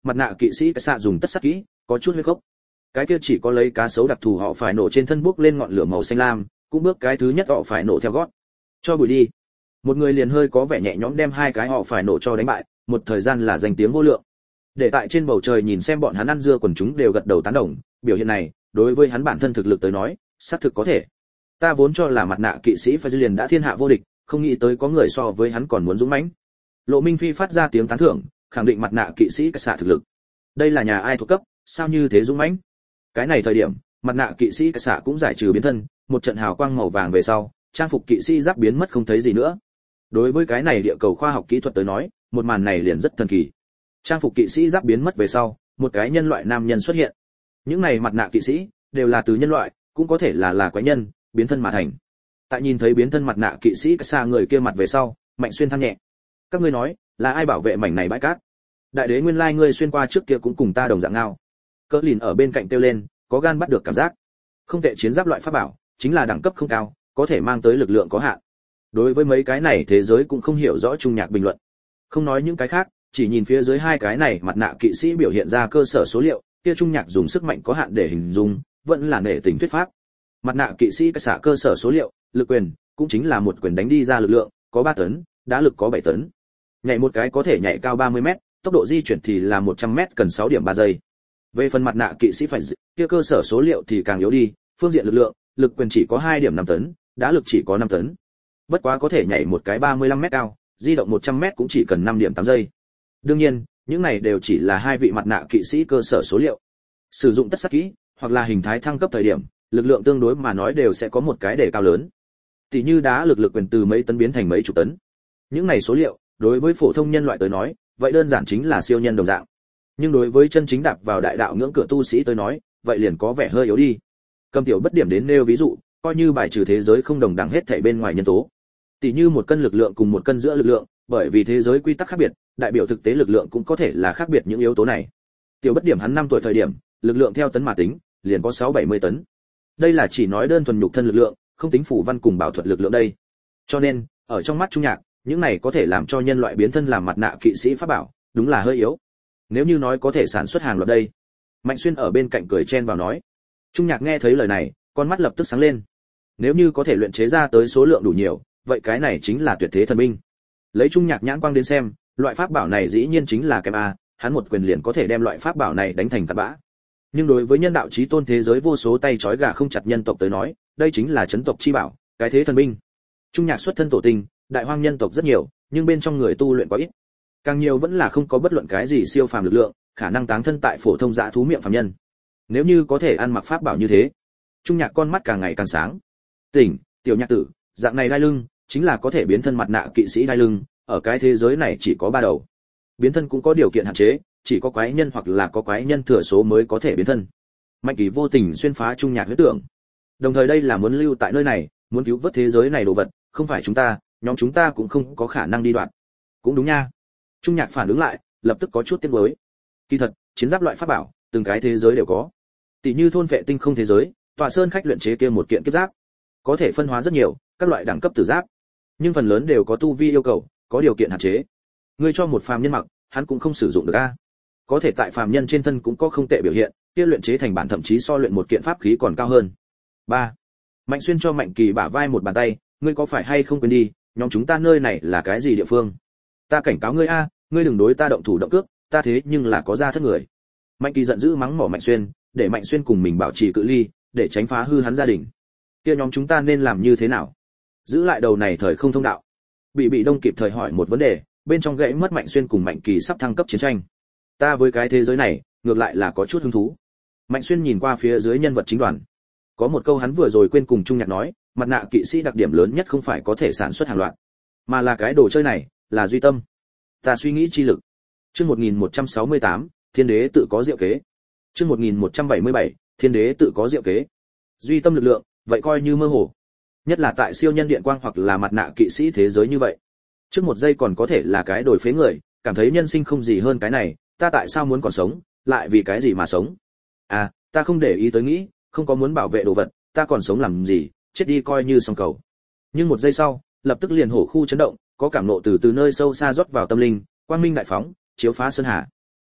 S1: mặt nạ kỵ sĩ cái xạ dùng tất sắc kỹ, có chút huyết gốc. Cái kia chỉ có lấy cá sấu đặc thù họ phải nổ trên thân bốc lên ngọn lửa màu xanh lam, cũng bước cái thứ nhất họ phải nổ theo gót. Cho bụi đi. Một người liền hơi có vẻ nhẹ nhõm đem hai cái họ phải nổ cho đánh bại, một thời gian là danh tiếng vô lượng. Để tại trên bầu trời nhìn xem bọn hắn ăn dưa quần chúng đều gật đầu tán đồng, biểu hiện này, đối với hắn bản thân thực lực tới nói, xác thực có thể. Ta vốn cho là mặt nạ kỵ sĩ phải liền đã thiên hạ vô địch, không nghĩ tới có người so với hắn còn muốn dũng mãnh. Lộ Minh Phi phát ra tiếng tán thưởng, khẳng định mặt nạ kỵ sĩ cái xạ thực lực. Đây là nhà ai thuộc cấp, sao như thế dũng mãnh? Cái này thời điểm, mặt nạ kỵ sĩ cái xạ cũng giải trừ biến thân, một trận hào quang màu vàng về sau, trang phục kỵ sĩ giáp biến mất không thấy gì nữa. Đối với cái này địa cầu khoa học kỹ thuật tới nói, một màn này liền rất thần kỳ. Trang phục kỵ sĩ giáp biến mất về sau, một cái nhân loại nam nhân xuất hiện. Những này mặt nạ kỵ sĩ đều là từ nhân loại, cũng có thể là quái nhân, biến thân mà thành. Tại nhìn thấy biến thân mặt nạ kỵ sĩ xa người kia mặt về sau, Mạnh Xuyên than nhẹ. Các ngươi nói, là ai bảo vệ mảnh này bãi cát? Đại đế nguyên lai ngươi xuyên qua trước kia cũng cùng ta đồng dạng ngao. Cỡ lìn ở bên cạnh kêu lên, có gan bắt được cảm giác. Không tệ, chiến giáp loại pháp bảo, chính là đẳng cấp không cao, có thể mang tới lực lượng có hạn. Đối với mấy cái này thế giới cũng không hiểu rõ Trung Nhạc bình luận. Không nói những cái khác, chỉ nhìn phía dưới hai cái này mặt nạ kỵ sĩ biểu hiện ra cơ sở số liệu, kia Trung Nhạc dùng sức mạnh có hạn để hình dung, vẫn là nể tình thuyết pháp. Mặt nạ kỵ sĩ cái xạ cơ sở số liệu, lực quyền, cũng chính là một quyền đánh đi ra lực lượng, có 3 tấn, đá lực có 7 tấn. Nhảy một cái có thể nhảy cao 30 mét, tốc độ di chuyển thì là 100 mét cần 6 điểm 3 giây. Về phần mặt nạ kỵ sĩ phải kia cơ sở số liệu thì càng yếu đi, phương diện lực lượng, lực quyền chỉ có 2 điểm 5 tấn, đá lực chỉ có 5 tấn. Bất quá có thể nhảy một cái 35 mét cao, di động 100 mét cũng chỉ cần 5 điểm 8 giây. Đương nhiên, những này đều chỉ là hai vị mặt nạ kỵ sĩ cơ sở số liệu. Sử dụng tất sắc kỹ, hoặc là hình thái thăng cấp thời điểm, lực lượng tương đối mà nói đều sẽ có một cái đề cao lớn. Tỷ như đá lực quyền từ mấy tấn biến thành mấy chục tấn. Những này số liệu, đối với phổ thông nhân loại tới nói, vậy đơn giản chính là siêu nhân đồng dạng. Nhưng đối với chân chính đạp vào đại đạo ngưỡng cửa tu sĩ tới nói, vậy liền có vẻ hơi yếu đi. Cầm tiểu bất điểm đến nêu ví dụ, coi như bài trừ thế giới không đồng đẳng hết thảy bên ngoài nhân tố. Tỷ như một cân lực lượng cùng một cân giữa lực lượng, bởi vì thế giới quy tắc khác biệt, đại biểu thực tế lực lượng cũng có thể là khác biệt những yếu tố này. Tiểu bất điểm hắn 5 tuổi thời điểm, lực lượng theo tấn mà tính, liền có 6-70 tấn. Đây là chỉ nói đơn thuần nhục thân lực lượng, không tính phủ văn cùng bảo thuật lực lượng đây. Cho nên, ở trong mắt Trung Nhạc, những này có thể làm cho nhân loại biến thân làm mặt nạ kỵ sĩ pháp bảo, đúng là hơi yếu. Nếu như nói có thể sản xuất hàng loạt đây. Mạnh Xuyên ở bên cạnh cười chen vào nói. Trung Nhạc nghe thấy lời này, con mắt lập tức sáng lên. Nếu như có thể luyện chế ra tới số lượng đủ nhiều, vậy cái này chính là tuyệt thế thần binh. Lấy Trung Nhạc nhãn quang đến xem, loại pháp bảo này dĩ nhiên chính là kém a, hắn một quyền liền có thể đem loại pháp bảo này đánh thành tạt bã. Nhưng đối với nhân đạo chí tôn thế giới vô số tay trói gà không chặt nhân tộc tới nói, đây chính là chấn tộc chi bảo, cái thế thần binh. Trung Nhạc xuất thân tổ tinh, đại hoang nhân tộc rất nhiều, nhưng bên trong người tu luyện quá ít. Càng nhiều vẫn là không có bất luận cái gì siêu phàm lực lượng, khả năng táng thân tại phổ thông dã thú miệng phàm nhân. Nếu như có thể ăn mặc pháp bảo như thế, Trung Nhạc con mắt càng ngày càng sáng. Tỉnh, tiểu Nhạc tử, dạng này đai lưng, chính là có thể biến thân mặt nạ kỵ sĩ đai lưng, ở cái thế giới này chỉ có 3 đầu. Biến thân cũng có điều kiện hạn chế, chỉ có quái nhân hoặc là có quái nhân thừa số mới có thể biến thân. Mạnh Kỳ vô tình xuyên phá Trung Nhạc huyết tưởng. Đồng thời đây là muốn lưu tại nơi này, muốn cứu vớt thế giới này đồ vật, không phải chúng ta, nhóm chúng ta cũng không có khả năng đi đoạn. Cũng đúng nha. Trung Nhạc phản ứng lại, lập tức có chút tiếc nuối. Kỳ thật, chiến giáp loại pháp bảo, từng cái thế giới đều có. Tỷ như thôn vệ tinh không thế giới, Tọa Sơn khách luyện chế kia một kiện kiếp giáp, có thể phân hóa rất nhiều, các loại đẳng cấp tử giáp, nhưng phần lớn đều có tu vi yêu cầu, có điều kiện hạn chế. Ngươi cho một phàm nhân mặc, hắn cũng không sử dụng được a. Có thể tại phàm nhân trên thân cũng có không tệ biểu hiện, kia luyện chế thành bản thậm chí so luyện một kiện pháp khí còn cao hơn. 3. Mạnh Xuyên cho Mạnh Kỳ bả vai một bàn tay, ngươi có phải hay không quên đi, nhóm chúng ta nơi này là cái gì địa phương? Ta cảnh cáo ngươi a, ngươi đừng đối ta động thủ động cước, ta thế nhưng là có gia thất người. Mạnh Kỳ giận dữ mắng mỏ Mạnh Xuyên, để Mạnh Xuyên cùng mình bảo trì cự ly, để tránh phá hư hắn gia đình. Kia nhóm chúng ta nên làm như thế nào? Giữ lại đầu này thời không thông đạo. Bị Đông kịp thời hỏi một vấn đề, bên trong gãy mất Mạnh Xuyên cùng Mạnh Kỳ sắp thăng cấp chiến tranh. Ta với cái thế giới này, ngược lại là có chút hứng thú. Mạnh Xuyên nhìn qua phía dưới nhân vật chính đoàn. Có một câu hắn vừa rồi quên cùng Trung Nhạc nói, mặt nạ kỵ sĩ đặc điểm lớn nhất không phải có thể sản xuất hàng loạt, mà là cái đồ chơi này, là duy tâm. Ta suy nghĩ chi lực. Chương 1168, Thiên đế tự có diệu kế. Chương 1177, Thiên đế tự có diệu kế. Duy tâm lực lượng, vậy coi như mơ hồ. Nhất là tại siêu nhân điện quang hoặc là mặt nạ kỵ sĩ thế giới như vậy. Trước một giây còn có thể là cái đổi phế người, cảm thấy nhân sinh không gì hơn cái này, ta tại sao muốn còn sống, lại vì cái gì mà sống? À, ta không để ý tới nghĩ, không có muốn bảo vệ đồ vật, ta còn sống làm gì, chết đi coi như xong cầu. Nhưng một giây sau, lập tức liền hổ khu chấn động, có cảm nộ từ nơi sâu xa rót vào tâm linh, quang minh đại phóng, chiếu phá sơn hà.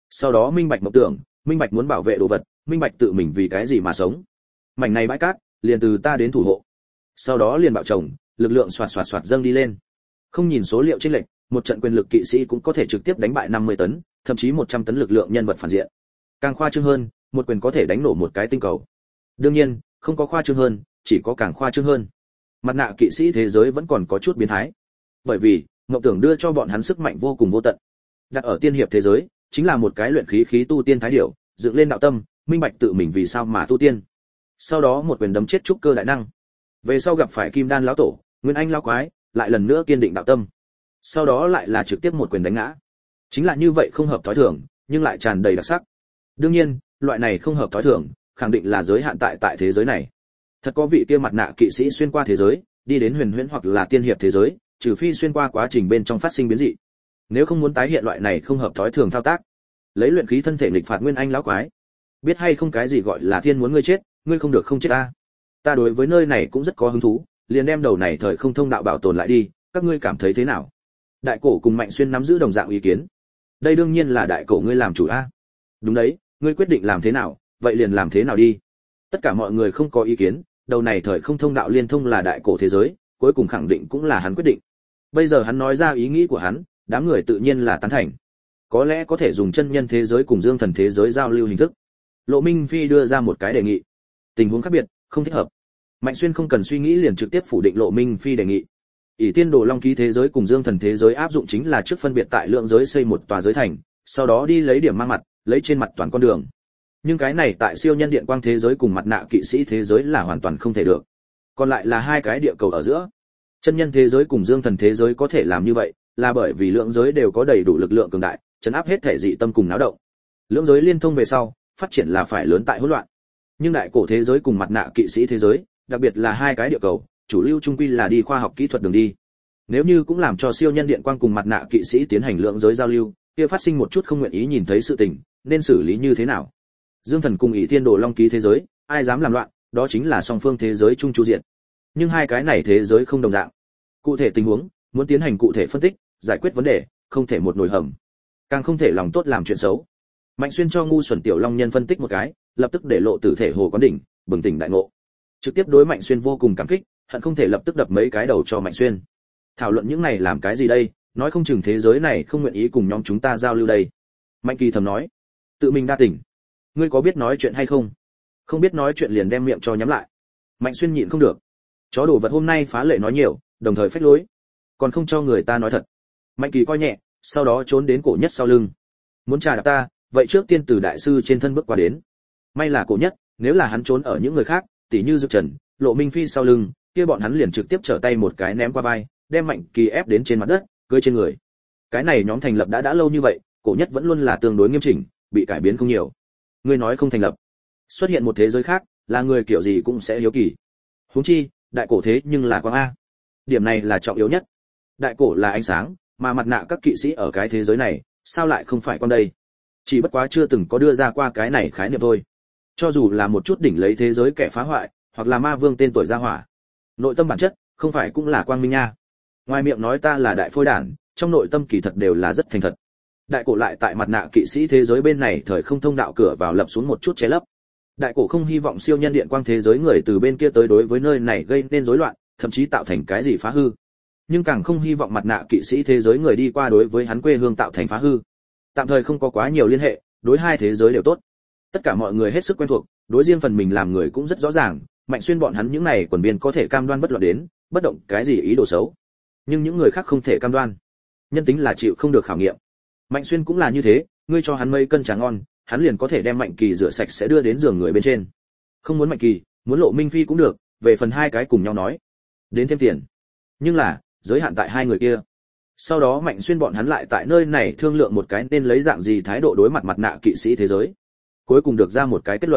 S1: sau đó minh bạch mộng tưởng, minh bạch muốn bảo vệ đồ vật, minh bạch tự mình vì cái gì mà sống. Mảnh này bãi cát, liền từ ta đến thủ hộ. Sau đó liền bạo chồng, lực lượng xoạt xoạt xoạt dâng đi lên. Không nhìn số liệu chênh lệch, một trận quyền lực kỵ sĩ cũng có thể trực tiếp đánh bại 50 tấn, thậm chí 100 tấn lực lượng nhân vật phản diện. Càng khoa trương hơn, một quyền có thể đánh nổ một cái tinh cầu. Đương nhiên, không có khoa trương hơn, chỉ có càng khoa trương hơn. Mặt nạ kỵ sĩ thế giới vẫn còn có chút biến thái. Bởi vì, mộng tưởng đưa cho bọn hắn sức mạnh vô cùng vô tận. Đặt ở tiên hiệp thế giới, chính là một cái luyện khí khí tu tiên thái điểu, dựng lên đạo tâm, minh bạch tự mình vì sao mà tu tiên. Sau đó một quyền đấm chết trúc cơ đại năng. Về sau gặp phải Kim Đan lão tổ, Nguyên Anh lão quái, lại lần nữa kiên định đạo tâm. Sau đó lại là trực tiếp một quyền đánh ngã. Chính là như vậy không hợp thói thường, nhưng lại tràn đầy đặc sắc. Đương nhiên, loại này không hợp thói thường, khẳng định là giới hạn tại thế giới này. Thật có vị kia mặt nạ kỵ sĩ xuyên qua thế giới, đi đến huyền huyễn hoặc là tiên hiệp thế giới, trừ phi xuyên qua quá trình bên trong phát sinh biến dị. Nếu không muốn tái hiện loại này không hợp thói thường thao tác, lấy luyện khí thân thể nghịch phạt Nguyên Anh lão quái, biết hay không cái gì gọi là thiên muốn ngươi chết, ngươi không được không chết ta. Ta đối với nơi này cũng rất có hứng thú, liền đem đầu này thời không thông đạo bảo tồn lại đi, các ngươi cảm thấy thế nào? Đại cổ cùng Mạnh Xuyên nắm giữ đồng dạng ý kiến. Đây đương nhiên là đại cổ ngươi làm chủ a. Đúng đấy, ngươi quyết định làm thế nào, vậy liền làm thế nào đi. Tất cả mọi người không có ý kiến, đầu này thời không thông đạo liên thông là đại cổ thế giới, cuối cùng khẳng định cũng là hắn quyết định. Bây giờ hắn nói ra ý nghĩ của hắn, đám người tự nhiên là tán thành. Có lẽ có thể dùng chân nhân thế giới cùng dương thần thế giới giao lưu hình thức. Lộ Minh Phi đưa ra một cái đề nghị. Tình huống khác biệt, không thích hợp. Mạnh Xuyên không cần suy nghĩ liền trực tiếp phủ định Lộ Minh Phi đề nghị. ỷ Tiên Đồ Long ký thế giới cùng dương thần thế giới áp dụng chính là trước phân biệt tại lượng giới xây một tòa giới thành, sau đó đi lấy điểm mang mặt, lấy trên mặt toàn con đường. Nhưng cái này tại siêu nhân điện quang thế giới cùng mặt nạ kỵ sĩ thế giới là hoàn toàn không thể được. Còn lại là hai cái địa cầu ở giữa. Chân nhân thế giới cùng dương thần thế giới có thể làm như vậy, là bởi vì lượng giới đều có đầy đủ lực lượng cường đại, trấn áp hết thể dị tâm cùng náo động. Lượng giới liên thông về sau, phát triển là phải lớn tại hỗn loạn. Nhưng đại cổ thế giới cùng mặt nạ kỵ sĩ thế giới, đặc biệt là hai cái địa cầu, chủ lưu trung quy là đi khoa học kỹ thuật đường đi. Nếu như cũng làm cho siêu nhân điện quang cùng mặt nạ kỵ sĩ tiến hành lượng giới giao lưu, kia phát sinh một chút không nguyện ý nhìn thấy sự tình, nên xử lý như thế nào? Dương thần cùng ỷ Thiên Đồ Long ký thế giới, ai dám làm loạn, đó chính là song phương thế giới chung chu diện. Nhưng hai cái này thế giới không đồng dạng. Cụ thể tình huống, muốn tiến hành cụ thể phân tích, giải quyết vấn đề, không thể một nồi hầm, càng không thể lòng tốt làm chuyện xấu. Mạnh Xuyên cho ngu xuẩn tiểu long nhân phân tích một cái, lập tức để lộ tử thể hồ quán đỉnh, bừng tỉnh đại ngộ. Trực tiếp đối Mạnh Xuyên vô cùng cảm kích, hận không thể lập tức đập mấy cái đầu cho Mạnh Xuyên. Thảo luận những này làm cái gì đây, nói không chừng thế giới này không nguyện ý cùng nhóm chúng ta giao lưu đây. Mạnh Kỳ thầm nói, tự mình đa tỉnh. Ngươi có biết nói chuyện hay không? Không biết nói chuyện liền đem miệng cho nhắm lại. Mạnh Xuyên nhịn không được. Chó đồ vật hôm nay phá lệ nói nhiều, đồng thời phách lối, còn không cho người ta nói thật. Mạnh Kỳ coi nhẹ, sau đó trốn đến Cổ Nhất sau lưng. Muốn trà đạp ta, vậy trước tiên từ đại sư trên thân bước qua đến. May là Cổ Nhất, nếu là hắn trốn ở những người khác, tỉ như Dực Trần, Lộ Minh Phi sau lưng, kia bọn hắn liền trực tiếp trở tay một cái ném qua vai, đem Mạnh Kỳ ép đến trên mặt đất, cưỡi trên người. Cái này nhóm thành lập đã lâu như vậy, Cổ Nhất vẫn luôn là tương đối nghiêm chỉnh, bị cải biến không nhiều. Ngươi nói không thành lập, xuất hiện một thế giới khác, là người kiểu gì cũng sẽ hiếu kỳ. Huống chi, đại cổ thế nhưng là quang a. Điểm này là trọng yếu nhất. Đại cổ là ánh sáng, mà mặt nạ các kỵ sĩ ở cái thế giới này, sao lại không phải con đây? Chỉ bất quá chưa từng có đưa ra qua cái này khái niệm thôi. Cho dù là một chút đỉnh lấy thế giới kẻ phá hoại, hoặc là ma vương tên tuổi gia hỏa, nội tâm bản chất không phải cũng là quang minh nha. Ngoài miệng nói ta là đại phôi đản, trong nội tâm kỳ thật đều là rất thành thật. Đại cổ lại tại mặt nạ kỵ sĩ thế giới bên này thời không thông đạo cửa vào lập xuống một chút che lấp. Đại cổ không hy vọng siêu nhân điện quang thế giới người từ bên kia tới đối với nơi này gây nên rối loạn, thậm chí tạo thành cái gì phá hư. Nhưng càng không hy vọng mặt nạ kỵ sĩ thế giới người đi qua đối với hắn quê hương tạo thành phá hư. Tạm thời không có quá nhiều liên hệ, đối hai thế giới đều tốt. Tất cả mọi người hết sức quen thuộc, đối riêng phần mình làm người cũng rất rõ ràng, Mạnh Xuyên bọn hắn những này quần viên có thể cam đoan bất loạn đến, bất động cái gì ý đồ xấu. Nhưng những người khác không thể cam đoan. Nhân tính là chịu không được khảo nghiệm. Mạnh Xuyên cũng là như thế, ngươi cho hắn mấy cân trà ngon, hắn liền có thể đem Mạnh Kỳ rửa sạch sẽ đưa đến giường người bên trên. Không muốn Mạnh Kỳ, muốn Lộ Minh Phi cũng được, về phần hai cái cùng nhau nói, đến thêm tiền. Nhưng là, giới hạn tại hai người kia. Sau đó Mạnh Xuyên bọn hắn lại tại nơi này thương lượng một cái nên lấy dạng gì thái độ đối mặt mặt nạ kỵ sĩ thế giới. Cuối cùng được ra một cái kết luận.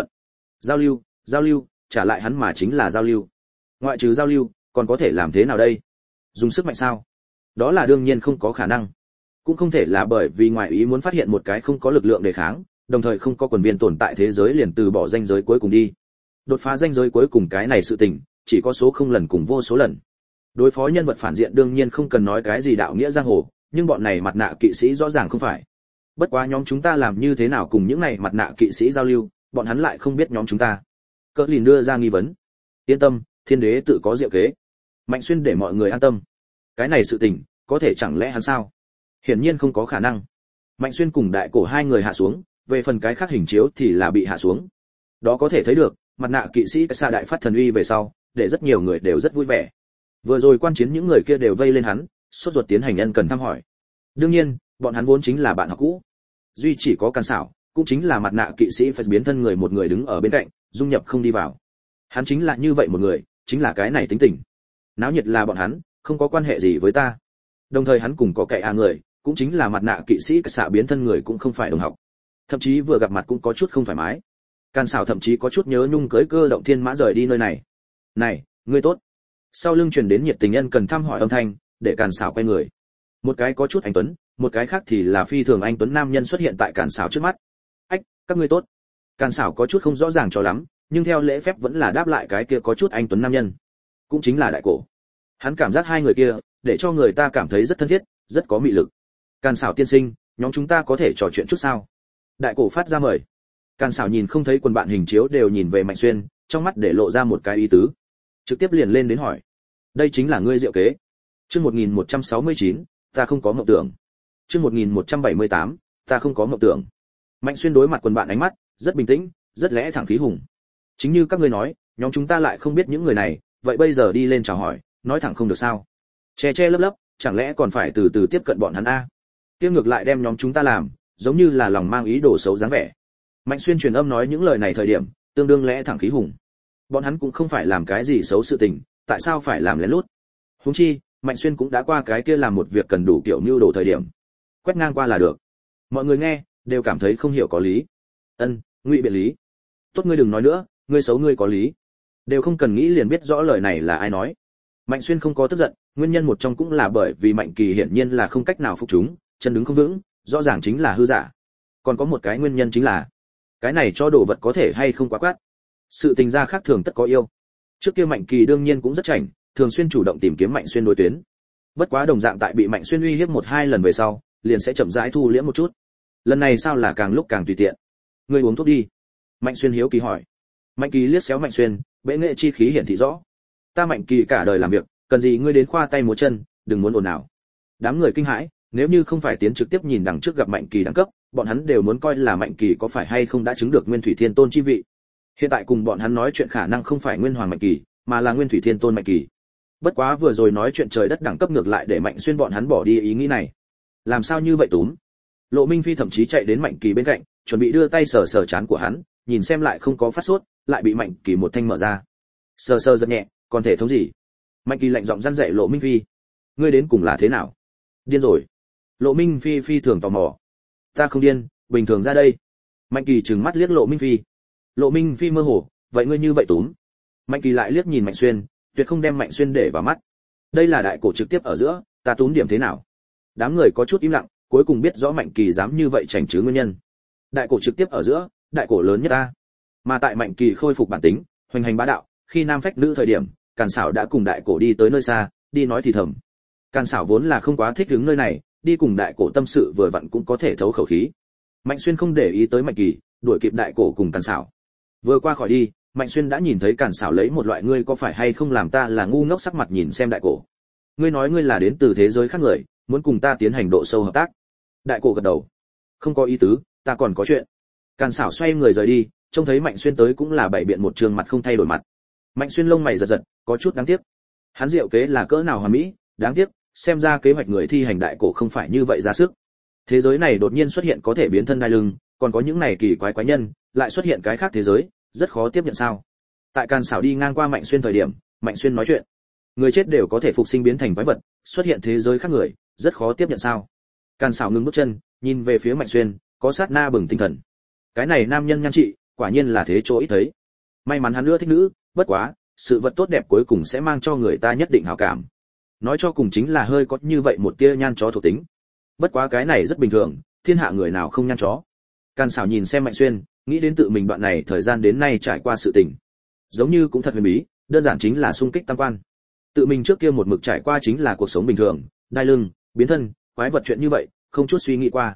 S1: Giao lưu, trả lại hắn mà chính là giao lưu. Ngoại trừ giao lưu, còn có thể làm thế nào đây? Dùng sức mạnh sao? Đó là đương nhiên không có khả năng. Cũng không thể là bởi vì ngoại ý muốn phát hiện một cái không có lực lượng đề kháng, đồng thời không có quần viên tồn tại thế giới liền từ bỏ ranh giới cuối cùng đi. Đột phá ranh giới cuối cùng cái này sự tình, chỉ có số không lần cùng vô số lần. Đối phó nhân vật phản diện đương nhiên không cần nói cái gì đạo nghĩa giang hồ, nhưng bọn này mặt nạ kỵ sĩ rõ ràng không phải. Bất quá nhóm chúng ta làm như thế nào cùng những này mặt nạ kỵ sĩ giao lưu, bọn hắn lại không biết nhóm chúng ta. Cỡ lìn đưa ra nghi vấn. Yên tâm, thiên đế tự có diệu kế. Mạnh Xuyên để mọi người an tâm. Cái này sự tình, có thể chẳng lẽ hắn sao? Hiển nhiên không có khả năng. Mạnh Xuyên cùng đại cổ hai người hạ xuống, về phần cái khác hình chiếu thì là bị hạ xuống. Đó có thể thấy được, mặt nạ kỵ sĩ xa đại phát thần uy về sau, để rất nhiều người đều rất vui vẻ. Vừa rồi quan chiến những người kia đều vây lên hắn, sốt ruột tiến hành nhân cần thăm hỏi. Đương nhiên, bọn hắn vốn chính là bạn học cũ. Duy chỉ có Càn Sảo, cũng chính là mặt nạ kỵ sĩ phải biến thân người một người đứng ở bên cạnh, dung nhập không đi vào. Hắn chính là như vậy một người, chính là cái này tính tình. Náo nhiệt là bọn hắn, không có quan hệ gì với ta. Đồng thời hắn cùng có kẻ người, cũng chính là mặt nạ kỵ sĩ xạ biến thân người cũng không phải đồng học. Thậm chí vừa gặp mặt cũng có chút không thoải mái. Càn Sảo thậm chí có chút nhớ nhung cưỡi cơ động thiên mã rời đi nơi này. "Này, ngươi tốt." Sau lưng truyền đến nhiệt tình nhân cần thăm hỏi âm thanh, để Càn Sảo quay người. Một cái có chút anh tuấn, một cái khác thì là phi thường anh tuấn nam nhân xuất hiện tại Càn Sảo trước mắt. "Ách, các ngươi tốt." Càn Sảo có chút không rõ ràng cho lắm, nhưng theo lễ phép vẫn là đáp lại cái kia có chút anh tuấn nam nhân, cũng chính là đại cổ. Hắn cảm giác hai người kia, để cho người ta cảm thấy rất thân thiết, rất có mị lực. "Càn Sảo tiên sinh, nhóm chúng ta có thể trò chuyện chút sao?" Đại cổ phát ra mời. Càn Sảo nhìn không thấy quần bạn hình chiếu đều nhìn về Mạnh Xuyên, trong mắt để lộ ra một cái ý tứ, trực tiếp liền lên đến hỏi: "Đây chính là ngươi diệu kế?" Chương 1169, ta không có mộng tưởng. Chương 1178, ta không có mộng tưởng. Mạnh Xuyên đối mặt quần bạn ánh mắt, rất bình tĩnh, rất lẽ thẳng khí hùng. "Chính như các ngươi nói, nhóm chúng ta lại không biết những người này, vậy bây giờ đi lên chào hỏi, nói thẳng không được sao? Che che lấp lấp, chẳng lẽ còn phải từ từ tiếp cận bọn hắn a?" Tiêu ngược lại đem nhóm chúng ta làm, giống như là lòng mang ý đồ xấu dáng vẻ. Mạnh Xuyên truyền âm nói những lời này thời điểm, tương đương lẽ thẳng khí hùng. Bọn hắn cũng không phải làm cái gì xấu sự tình, tại sao phải làm lén lút? Huống chi, Mạnh Xuyên cũng đã qua cái kia làm một việc cần đủ kiểu mưu đồ thời điểm. Quét ngang qua là được. Mọi người nghe, đều cảm thấy không hiểu có lý. Ngụy biện lý. Tốt ngươi đừng nói nữa, ngươi xấu ngươi có lý. Đều không cần nghĩ liền biết rõ lời này là ai nói. Mạnh Xuyên không có tức giận, nguyên nhân một trong cũng là bởi vì Mạnh Kỳ hiển nhiên là không cách nào phục chúng, chân đứng không vững, rõ ràng chính là hư giả. Còn có một cái nguyên nhân chính là, cái này cho đồ vật có thể hay không quá quát. Sự tình gia khác thường tất có yêu. Trước kia Mạnh Kỳ đương nhiên cũng rất chảnh, thường xuyên chủ động tìm kiếm Mạnh Xuyên đối tuyến. Bất quá đồng dạng tại bị Mạnh Xuyên uy hiếp một hai lần về sau, liền sẽ chậm rãi thu liễm một chút. Lần này sao là càng lúc càng tùy tiện. Ngươi uống thuốc đi. Mạnh Xuyên hiếu kỳ hỏi. Mạnh Kỳ liếc xéo Mạnh Xuyên, bệ nghệ chi khí hiển thị rõ. Ta Mạnh Kỳ cả đời làm việc, cần gì ngươi đến khoa tay múa chân, đừng muốn ồn ào. Đám người kinh hãi, nếu như không phải tiến trực tiếp nhìn đằng trước gặp Mạnh Kỳ đẳng cấp, bọn hắn đều muốn coi là Mạnh Kỳ có phải hay không đã chứng được Nguyên Thủy Thiên Tôn chi vị. Hiện tại cùng bọn hắn nói chuyện khả năng không phải Nguyên Hoàng Mạnh Kỳ, mà là Nguyên Thủy Thiên Tôn Mạnh Kỳ. Bất quá vừa rồi nói chuyện trời đất đẳng cấp ngược lại để Mạnh Xuyên bọn hắn bỏ đi ý nghĩ này. Làm sao như vậy túm? Lộ Minh Phi thậm chí chạy đến Mạnh Kỳ bên cạnh, chuẩn bị đưa tay sờ sờ trán của hắn, nhìn xem lại không có phát sốt, lại bị Mạnh Kỳ một thanh mở ra. Sờ sờ giật nhẹ, còn thể thống gì? Mạnh Kỳ lạnh giọng răn dạy Lộ Minh Phi. Ngươi đến cùng là thế nào? Điên rồi. Lộ Minh Phi phi thường tò mò. Ta không điên, bình thường ra đây. Mạnh Kỳ trừng mắt liếc Lộ Minh Phi. Lộ Minh Phi mơ hồ, vậy ngươi như vậy túm? Mạnh Kỳ lại liếc nhìn Mạnh Xuyên, tuyệt không đem Mạnh Xuyên để vào mắt. Đây là đại cổ trực tiếp ở giữa, ta túm điểm thế nào? Đám người có chút im lặng, cuối cùng biết rõ Mạnh Kỳ dám như vậy chảnh chứ nguyên nhân. Đại cổ trực tiếp ở giữa, đại cổ lớn nhất ta. Mà tại Mạnh Kỳ khôi phục bản tính, hoành hành bá đạo, khi nam phách nữ thời điểm, Càn Sảo đã cùng đại cổ đi tới nơi xa, đi nói thì thầm. Càn Sảo vốn là không quá thích đứng nơi này, đi cùng đại cổ tâm sự vừa vặn cũng có thể thấu khẩu khí. Mạnh Xuyên không để ý tới Mạnh Kỳ, đuổi kịp đại cổ cùng Càn Sảo. Vừa qua khỏi đi, Mạnh Xuyên đã nhìn thấy Càn Sảo lấy một loại ngươi có phải hay không làm ta là ngu ngốc sắc mặt nhìn xem đại cổ. Ngươi nói ngươi là đến từ thế giới khác người, muốn cùng ta tiến hành độ sâu hợp tác. Đại cổ gật đầu. Không có ý tứ, ta còn có chuyện. Càn Sảo xoay người rời đi, trông thấy Mạnh Xuyên tới cũng là bày biện một trường mặt không thay đổi mặt. Mạnh Xuyên lông mày giật giật, có chút đáng tiếc. Hắn diệu kế là cỡ nào hoàn mỹ, đáng tiếc, xem ra kế hoạch người thi hành đại cổ không phải như vậy ra sức. Thế giới này đột nhiên xuất hiện có thể biến thân đai lưng, còn có những này kỳ quái quái nhân, lại xuất hiện cái khác thế giới, rất khó tiếp nhận sao? Tại Càn Sảo đi ngang qua Mạnh Xuyên thời điểm, Mạnh Xuyên nói chuyện. Người chết đều có thể phục sinh biến thành quái vật, xuất hiện thế giới khác người, rất khó tiếp nhận sao? Càn Sảo ngừng bước chân, nhìn về phía Mạnh Xuyên, có sát na bừng tinh thần. Cái này nam nhân nhan trị, quả nhiên là thế chỗ ít thấy. May mắn hắn nữa thích nữ, bất quá, sự vật tốt đẹp cuối cùng sẽ mang cho người ta nhất định hảo cảm. Nói cho cùng chính là hơi có như vậy một tia nhan chó thuộc tính. Bất quá cái này rất bình thường, thiên hạ người nào không nhan chó. Càn Sảo nhìn xem Mạnh Xuyên, nghĩ đến tự mình đoạn này thời gian đến nay trải qua sự tình, giống như cũng thật huyền bí, đơn giản chính là xung kích tam quan. Tự mình trước kia một mực trải qua chính là cuộc sống bình thường, đai lưng, biến thân, quái vật chuyện như vậy, không chút suy nghĩ qua.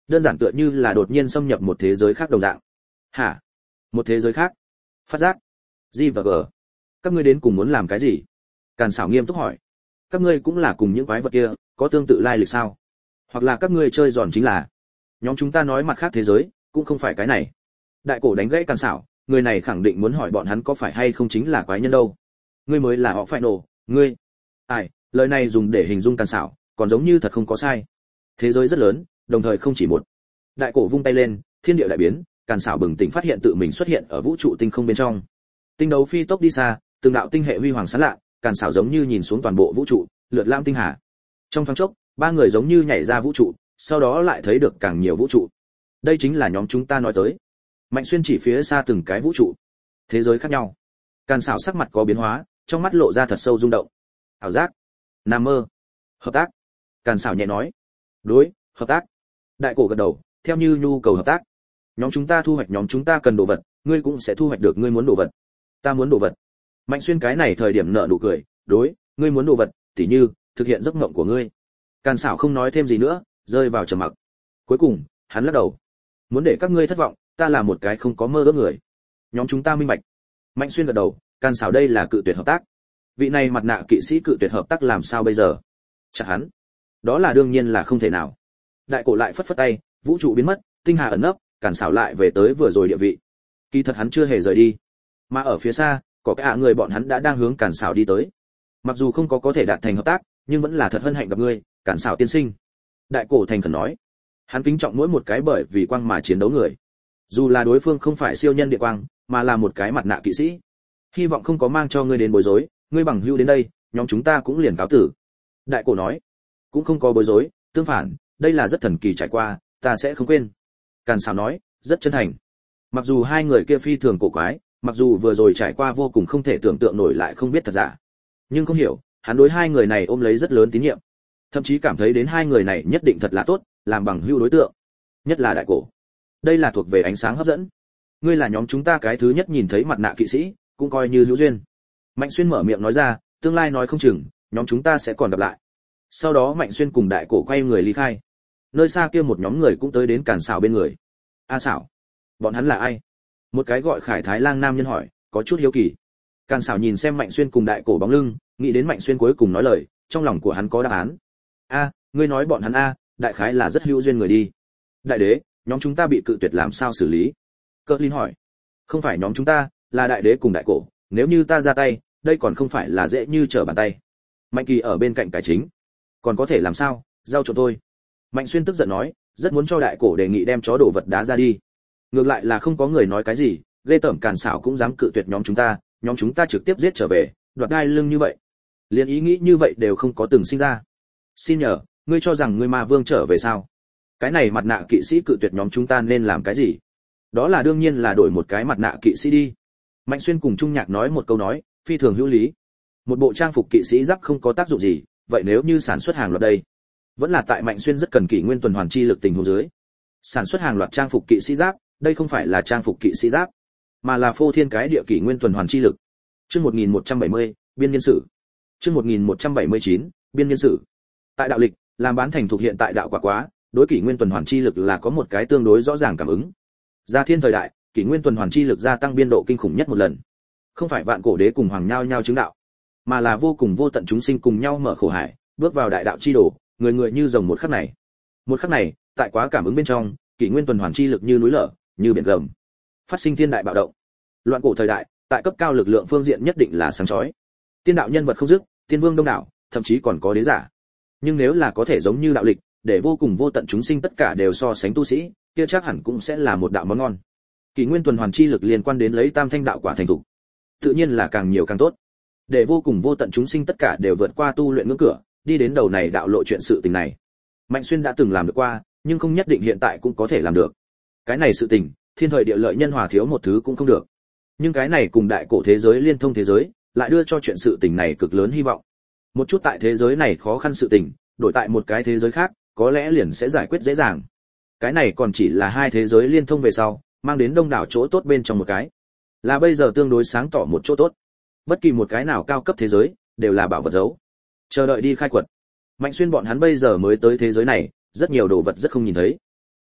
S1: đơn giản tựa như là đột nhiên xâm nhập một thế giới khác đồng dạng. Hả? Một thế giới khác? Phát giác? G và G. Các ngươi đến cùng muốn làm cái gì? Càn Sảo nghiêm túc hỏi. Các ngươi cũng là cùng những quái vật kia, có tương tự lai lịch sao? Hoặc là các ngươi chơi giòn chính là? Nhóm chúng ta nói mặt khác thế giới, cũng không phải cái này. Đại cổ đánh gãy Càn Sảo, người này khẳng định muốn hỏi bọn hắn có phải hay không chính là quái nhân đâu. Ngươi mới là họ phải nổ, ngươi. Ai, lời này dùng để hình dung Càn Sảo, còn giống như thật không có sai. Thế giới rất lớn, đồng thời không chỉ một. Đại cổ vung tay lên, thiên địa đại biến, Càn Sảo bừng tỉnh phát hiện tự mình xuất hiện ở vũ trụ tinh không bên trong. Tinh đấu phi tốc đi xa, từng đạo tinh hệ huy hoàng sáng lạ, Càn Sảo giống như nhìn xuống toàn bộ vũ trụ, lượt lam tinh hà. Trong thoáng chốc, ba người giống như nhảy ra vũ trụ, sau đó lại thấy được càng nhiều vũ trụ. Đây chính là nhóm chúng ta nói tới. Mạnh Xuyên chỉ phía xa từng cái vũ trụ, thế giới khác nhau. Càn Sảo sắc mặt có biến hóa, trong mắt lộ ra thật sâu rung động. Ảo giác, nằm mơ, hợp tác. Càn Sảo nhẹ nói. Đối, hợp tác. Đại cổ gật đầu, theo như nhu cầu hợp tác. Nhóm chúng ta thu hoạch nhóm chúng ta cần đồ vật, ngươi cũng sẽ thu hoạch được ngươi muốn đồ vật. Ta muốn đồ vật. Mạnh Xuyên cái này thời điểm nở nụ cười, đối, ngươi muốn đồ vật, tỉ như thực hiện giấc mộng của ngươi. Càn Sảo không nói thêm gì nữa, rơi vào trầm mặc. Cuối cùng, hắn lắc đầu. Muốn để các ngươi thất vọng, ta là một cái không có mơ ước người. Nhóm chúng ta minh bạch. Mạnh Xuyên gật đầu, Càn Sảo đây là cự tuyệt hợp tác. Vị này mặt nạ kỵ sĩ cự tuyệt hợp tác làm sao bây giờ? Chặt hắn. Đó là đương nhiên là không thể nào. Đại cổ lại phất phất tay, vũ trụ biến mất, tinh hà ẩn nấp, Càn Sảo lại về tới vừa rồi địa vị. Kỳ thật hắn chưa hề rời đi, mà ở phía xa, có cả người bọn hắn đã đang hướng Càn Sảo đi tới. Mặc dù không có thể đạt thành hợp tác, nhưng vẫn là thật hân hạnh gặp ngươi, Càn Sảo tiên sinh. Đại cổ thành khẩn nói. Hắn kính trọng mỗi một cái bởi vì quang mà chiến đấu người. Dù là đối phương không phải siêu nhân địa quang, mà là một cái mặt nạ kỵ sĩ. Hy vọng không có mang cho ngươi đến bối rối, ngươi bằng hữu đến đây, nhóm chúng ta cũng liền cáo tử. Đại cổ nói. Cũng không có bối rối, tương phản, đây là rất thần kỳ trải qua, ta sẽ không quên. Càn Sảo nói, rất chân thành. Mặc dù hai người kia phi thường cổ quái, mặc dù vừa rồi trải qua vô cùng không thể tưởng tượng nổi lại không biết thật giả, nhưng không hiểu, hắn đối hai người này ôm lấy rất lớn tín nhiệm, thậm chí cảm thấy đến hai người này nhất định thật là tốt, làm bằng hữu đối tượng, nhất là đại cổ. Đây là thuộc về ánh sáng hấp dẫn. Ngươi là nhóm chúng ta cái thứ nhất nhìn thấy mặt nạ kỵ sĩ, cũng coi như hữu duyên. Mạnh Xuyên mở miệng nói ra, tương lai nói không chừng, nhóm chúng ta sẽ còn gặp lại. Sau đó Mạnh Xuyên cùng đại cổ quay người ly khai. Nơi xa kia một nhóm người cũng tới đến Càn Sảo bên người. A Sảo, bọn hắn là ai? Một cái gọi Khải Thái Lang nam nhân hỏi, có chút hiếu kỳ. Càn Sảo nhìn xem Mạnh Xuyên cùng đại cổ bóng lưng, nghĩ đến Mạnh Xuyên cuối cùng nói lời, trong lòng của hắn có đáp án. A, ngươi nói bọn hắn a, đại khái là rất hữu duyên người đi. Đại đế, nhóm chúng ta bị cự tuyệt làm sao xử lý? Cơ Linh hỏi. Không phải nhóm chúng ta, là đại đế cùng đại cổ, nếu như ta ra tay, đây còn không phải là dễ như trở bàn tay. Mạnh Kỳ ở bên cạnh cái chính. Còn có thể làm sao, giao cho tôi. Mạnh Xuyên tức giận nói, rất muốn cho đại cổ đề nghị đem chó đổ vật đá ra đi. Ngược lại là không có người nói cái gì, ghê tởm Càn Sảo cũng dám cự tuyệt nhóm chúng ta trực tiếp giết trở về, đoạt gai lưng như vậy. Liên ý nghĩ như vậy đều không có từng sinh ra. Xin nhờ, ngươi cho rằng ngươi ma vương trở về sao? Cái này mặt nạ kỵ sĩ cự tuyệt nhóm chúng ta nên làm cái gì? Đó là đương nhiên là đổi một cái mặt nạ kỵ sĩ đi. Mạnh Xuyên cùng Trung Nhạc nói một câu nói, phi thường hữu lý. Một bộ trang phục kỵ sĩ giáp không có tác dụng gì, vậy nếu như sản xuất hàng loạt đây? Vẫn là tại Mạnh Xuyên rất cần kỷ nguyên tuần hoàn chi lực tình huống dưới. Sản xuất hàng loạt trang phục kỵ sĩ giáp, đây không phải là trang phục kỵ sĩ giáp, mà là phô thiên cái địa kỷ nguyên tuần hoàn chi lực. Chương 1170, biên niên sử. Chương 1179, biên niên sử. Tại đạo lịch, làm bán thành thuộc hiện tại đạo quả quá, đối kỷ nguyên tuần hoàn chi lực là có một cái tương đối rõ ràng cảm ứng. Gia thiên thời đại, kỷ nguyên tuần hoàn chi lực gia tăng biên độ kinh khủng nhất một lần. Không phải vạn cổ đế cùng hoàng nhau nhau chứng đạo, mà là vô cùng vô tận chúng sinh cùng nhau mở khổ hải, bước vào đại đạo chi đổ, người người như rồng một khắc này. Một khắc này, tại quá cảm ứng bên trong, kỷ nguyên tuần hoàn chi lực như núi lở, như biển gầm. Phát sinh thiên đại bạo động. Loạn cổ thời đại, tại cấp cao lực lượng phương diện nhất định là sáng chói. Tiên đạo nhân vật không dứt, tiên vương đông đảo, thậm chí còn có đế giả. Nhưng nếu là có thể giống như đạo lịch, để vô cùng vô tận chúng sinh tất cả đều so sánh tu sĩ, kia chắc hẳn cũng sẽ là một đạo món ngon. Kỷ nguyên tuần hoàn chi lực liên quan đến lấy tam thanh đạo quả thành tựu, tự nhiên là càng nhiều càng tốt. Để vô cùng vô tận chúng sinh tất cả đều vượt qua tu luyện ngưỡng cửa, đi đến đầu này đạo lộ chuyện sự tình này. Mạnh Xuyên đã từng làm được qua, nhưng không nhất định hiện tại cũng có thể làm được. Cái này sự tình, thiên thời địa lợi nhân hòa thiếu một thứ cũng không được. Nhưng cái này cùng đại cổ thế giới liên thông thế giới, lại đưa cho chuyện sự tình này cực lớn hy vọng. Một chút tại thế giới này khó khăn sự tình, đổi tại một cái thế giới khác, có lẽ liền sẽ giải quyết dễ dàng. Cái này còn chỉ là hai thế giới liên thông về sau, mang đến đông đảo chỗ tốt bên trong một cái. Là bây giờ tương đối sáng tỏ một chỗ tốt. Bất kỳ một cái nào cao cấp thế giới, đều là bảo vật giấu. Chờ đợi đi khai quật. Mạnh Xuyên bọn hắn bây giờ mới tới thế giới này, rất nhiều đồ vật rất không nhìn thấy.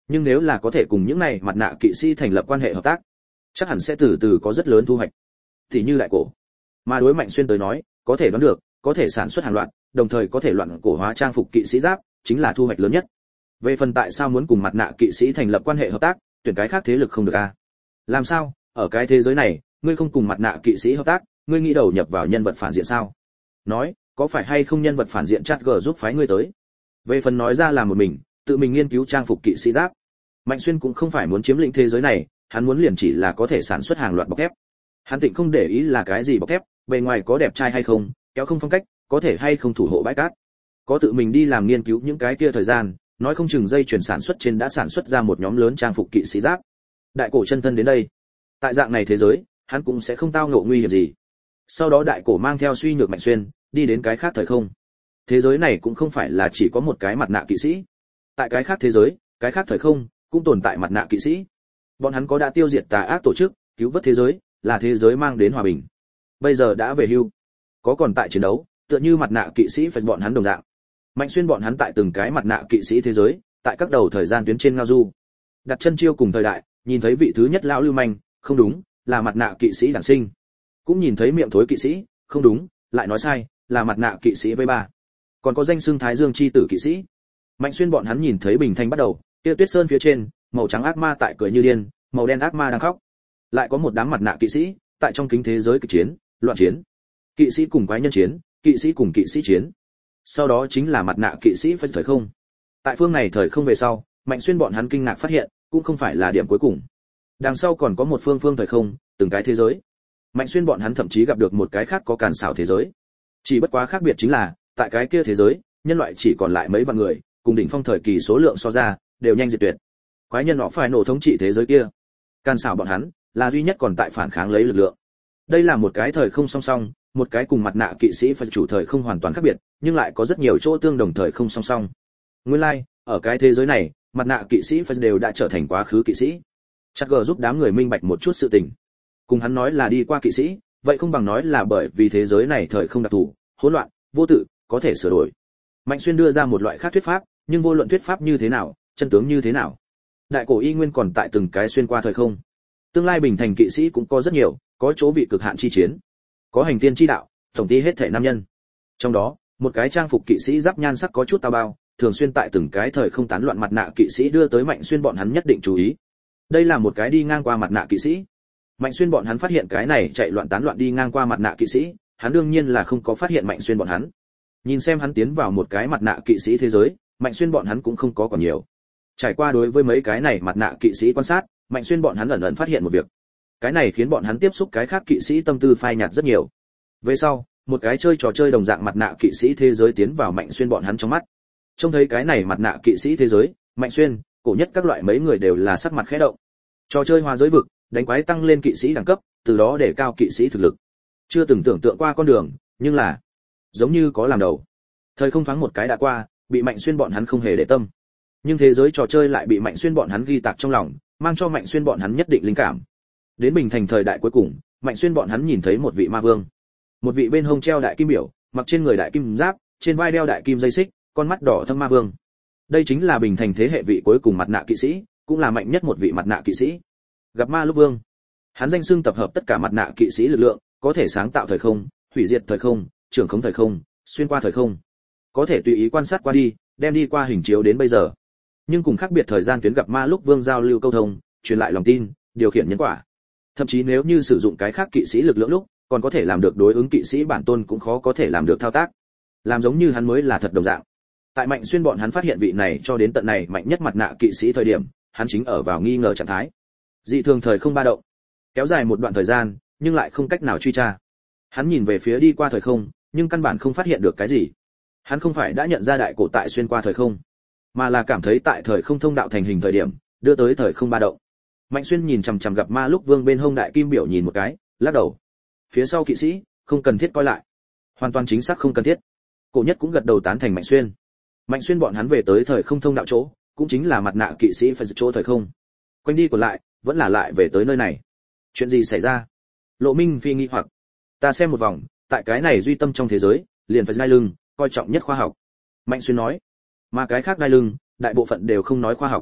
S1: nhưng nếu là có thể cùng những này mặt nạ kỵ sĩ thành lập quan hệ hợp tác, chắc hẳn sẽ từ từ có rất lớn thu hoạch. Thì như đại cổ, mà đối Mạnh Xuyên tới nói, có thể đoán được, có thể sản xuất hàng loạt, đồng thời có thể loạn cổ hóa trang phục kỵ sĩ giáp, chính là thu hoạch lớn nhất. Về phần tại sao muốn cùng mặt nạ kỵ sĩ thành lập quan hệ hợp tác, tuyển cái khác thế lực không được a? Làm sao, ở cái thế giới này, ngươi không cùng mặt nạ kỵ sĩ hợp tác, ngươi nghĩ đầu nhập vào nhân vật phản diện sao? Nói, có phải hay không nhân vật phản diện chat gờ giúp phái ngươi tới? Về phần nói ra là một mình, tự mình nghiên cứu trang phục kỵ sĩ giáp. Mạnh Xuyên cũng không phải muốn chiếm lĩnh thế giới này, hắn muốn liền chỉ là có thể sản xuất hàng loạt bọc thép. Hắn tịnh không để ý là cái gì bọc thép, bề ngoài có đẹp trai hay không, kéo không phong cách, có thể hay không thủ hộ bãi cát. Có tự mình đi làm nghiên cứu những cái kia thời gian, nói không chừng dây chuyển sản xuất trên đã sản xuất ra một nhóm lớn trang phục kỵ sĩ giáp. Đại cổ chân thân đến đây, tại dạng này thế giới, hắn cũng sẽ không tao ngộ nguy hiểm gì. Sau đó đại cổ mang theo suy nhược Mạnh Xuyên, đi đến cái khác thời không. Thế giới này cũng không phải là chỉ có một cái mặt nạ kỵ sĩ. Tại cái khác thế giới, cái khác thời không cũng tồn tại mặt nạ kỵ sĩ. Bọn hắn có đã tiêu diệt tà ác tổ chức, cứu vớt thế giới, là thế giới mang đến hòa bình. Bây giờ đã về hưu, có còn tại chiến đấu, tựa như mặt nạ kỵ sĩ phải bọn hắn đồng dạng. Mạnh Xuyên bọn hắn tại từng cái mặt nạ kỵ sĩ thế giới, tại các đầu thời gian tuyến trên ngao du. Đặt chân chiêu cùng thời đại, nhìn thấy vị thứ nhất lão lưu manh, không đúng, là mặt nạ kỵ sĩ đản sinh. Cũng nhìn thấy miệng thối kỵ sĩ, không đúng, lại nói sai, là mặt nạ kỵ sĩ V3. Còn có danh xưng Thái Dương chi tử kỵ sĩ. Mạnh Xuyên bọn hắn nhìn thấy bình thành bắt đầu, kia tuyết sơn phía trên, màu trắng ác ma tại cười như điên, màu đen ác ma đang khóc. Lại có một đám mặt nạ kỵ sĩ, tại trong kính thế giới kịch chiến, loạn chiến. Kỵ sĩ cùng quái nhân chiến, kỵ sĩ cùng kỵ sĩ chiến. Sau đó chính là mặt nạ kỵ sĩ phách thời không. Tại phương này thời không về sau, Mạnh Xuyên bọn hắn kinh ngạc phát hiện, cũng không phải là điểm cuối cùng. Đằng sau còn có một phương thời không, từng cái thế giới. Mạnh Xuyên bọn hắn thậm chí gặp được một cái khác có càn xảo thế giới. Chỉ bất quá khác biệt chính là, tại cái kia thế giới, nhân loại chỉ còn lại mấy vạn người, cùng đỉnh phong thời kỳ số lượng so ra, đều nhanh diệt tuyệt. Quái nhân họ phải nổ thống trị thế giới kia. Càn xảo bọn hắn là duy nhất còn tại phản kháng lấy lực lượng. Đây là một cái thời không song song, một cái cùng mặt nạ kỵ sĩ phải chủ thời không hoàn toàn khác biệt, nhưng lại có rất nhiều chỗ tương đồng thời không song song. Nguyên lai, ở cái thế giới này, mặt nạ kỵ sĩ phải đều đã trở thành quá khứ kỵ sĩ. Chắc gờ giúp đám người minh bạch một chút sự tình. Cùng hắn nói là đi qua kỵ sĩ, vậy không bằng nói là bởi vì thế giới này thời không đặc thù, hỗn loạn, vô tự, có thể sửa đổi. Mạnh Xuyên đưa ra một loại khác thuyết pháp, nhưng vô luận thuyết pháp như thế nào, chân tướng như thế nào, đại cổ y nguyên còn tại từng cái xuyên qua thời không. Tương lai bình thành kỵ sĩ cũng có rất nhiều, có chỗ vị cực hạn chi chiến, có hành tiên chi đạo, tổng ty hết thể nam nhân. Trong đó, một cái trang phục kỵ sĩ giáp nhan sắc có chút tao bao, thường xuyên tại từng cái thời không tán loạn mặt nạ kỵ sĩ đưa tới Mạnh Xuyên bọn hắn nhất định chú ý. Đây là một cái đi ngang qua mặt nạ kỵ sĩ. Mạnh Xuyên bọn hắn phát hiện cái này chạy loạn tán loạn đi ngang qua mặt nạ kỵ sĩ, hắn đương nhiên là không có phát hiện Mạnh Xuyên bọn hắn. Nhìn xem hắn tiến vào một cái mặt nạ kỵ sĩ thế giới, Mạnh Xuyên bọn hắn cũng không có còn nhiều. Trải qua đối với mấy cái này mặt nạ kỵ sĩ quan sát, Mạnh Xuyên bọn hắn ẩn ẩn phát hiện một việc. Cái này khiến bọn hắn tiếp xúc cái khác kỵ sĩ tâm tư phai nhạt rất nhiều. Về sau, một cái chơi trò chơi đồng dạng mặt nạ kỵ sĩ thế giới tiến vào Mạnh Xuyên bọn hắn trong mắt. Trông thấy cái này mặt nạ kỵ sĩ thế giới, Mạnh Xuyên, cổ nhất các loại mấy người đều là sắc mặt khẽ động. Trò chơi hòa giới vực, đánh quái tăng lên kỵ sĩ đẳng cấp, từ đó để cao kỵ sĩ thực lực. Chưa từng tưởng tượng qua con đường, nhưng là giống như có làm đầu. Thời không thoáng một cái đã qua, bị Mạnh Xuyên bọn hắn không hề để tâm. Nhưng thế giới trò chơi lại bị Mạnh Xuyên bọn hắn ghi tạc trong lòng, mang cho Mạnh Xuyên bọn hắn nhất định linh cảm. Đến bình thành thời đại cuối cùng, Mạnh Xuyên bọn hắn nhìn thấy một vị ma vương. Một vị bên hông treo đại kim biểu, mặc trên người đại kim giáp, trên vai đeo đại kim dây xích, con mắt đỏ thâm ma vương. Đây chính là bình thành thế hệ vị cuối cùng mặt nạ kỵ sĩ, cũng là mạnh nhất một vị mặt nạ kỵ sĩ. Gặp ma lúc vương. Hắn danh xưng tập hợp tất cả mặt nạ kỵ sĩ lực lượng, có thể sáng tạo thời không, hủy diệt thời không, trưởng khống thời không, xuyên qua thời không. Có thể tùy ý quan sát qua đi, đem đi qua hình chiếu đến bây giờ. Nhưng cùng khác biệt thời gian tuyến gặp ma lúc vương giao lưu câu thông, truyền lại lòng tin, điều khiển nhân quả. Thậm chí nếu như sử dụng cái khác kỵ sĩ lực lượng lúc, còn có thể làm được đối ứng kỵ sĩ bản tôn cũng khó có thể làm được thao tác. Làm giống như hắn mới là thật đồng dạng. Tại Mạnh Xuyên bọn hắn phát hiện vị này cho đến tận này mạnh nhất mặt nạ kỵ sĩ thời điểm, hắn chính ở vào nghi ngờ trạng thái. Dị thường thời không ba động, kéo dài một đoạn thời gian, nhưng lại không cách nào truy tra. Hắn nhìn về phía đi qua thời không, nhưng căn bản không phát hiện được cái gì. Hắn không phải đã nhận ra đại cổ tại xuyên qua thời không, mà là cảm thấy tại thời không thông đạo thành hình thời điểm, đưa tới thời không ba động. Mạnh Xuyên nhìn chằm chằm gặp ma lúc vương bên hông đại kim biểu nhìn một cái, lắc đầu. Phía sau kỵ sĩ, không cần thiết coi lại. Hoàn toàn chính xác không cần thiết. Cổ nhất cũng gật đầu tán thành Mạnh Xuyên. Mạnh Xuyên bọn hắn về tới thời không thông đạo chỗ, cũng chính là mặt nạ kỵ sĩ phải chỗ thời không. Quanh đi còn lại, vẫn là lại về tới nơi này. Chuyện gì xảy ra? Lộ Minh Phi nghi hoặc. Ta xem một vòng, tại cái này duy tâm trong thế giới, liền phải đai lưng, coi trọng nhất khoa học. Mạnh Xuyên nói. Mà cái khác đai lưng, đại bộ phận đều không nói khoa học.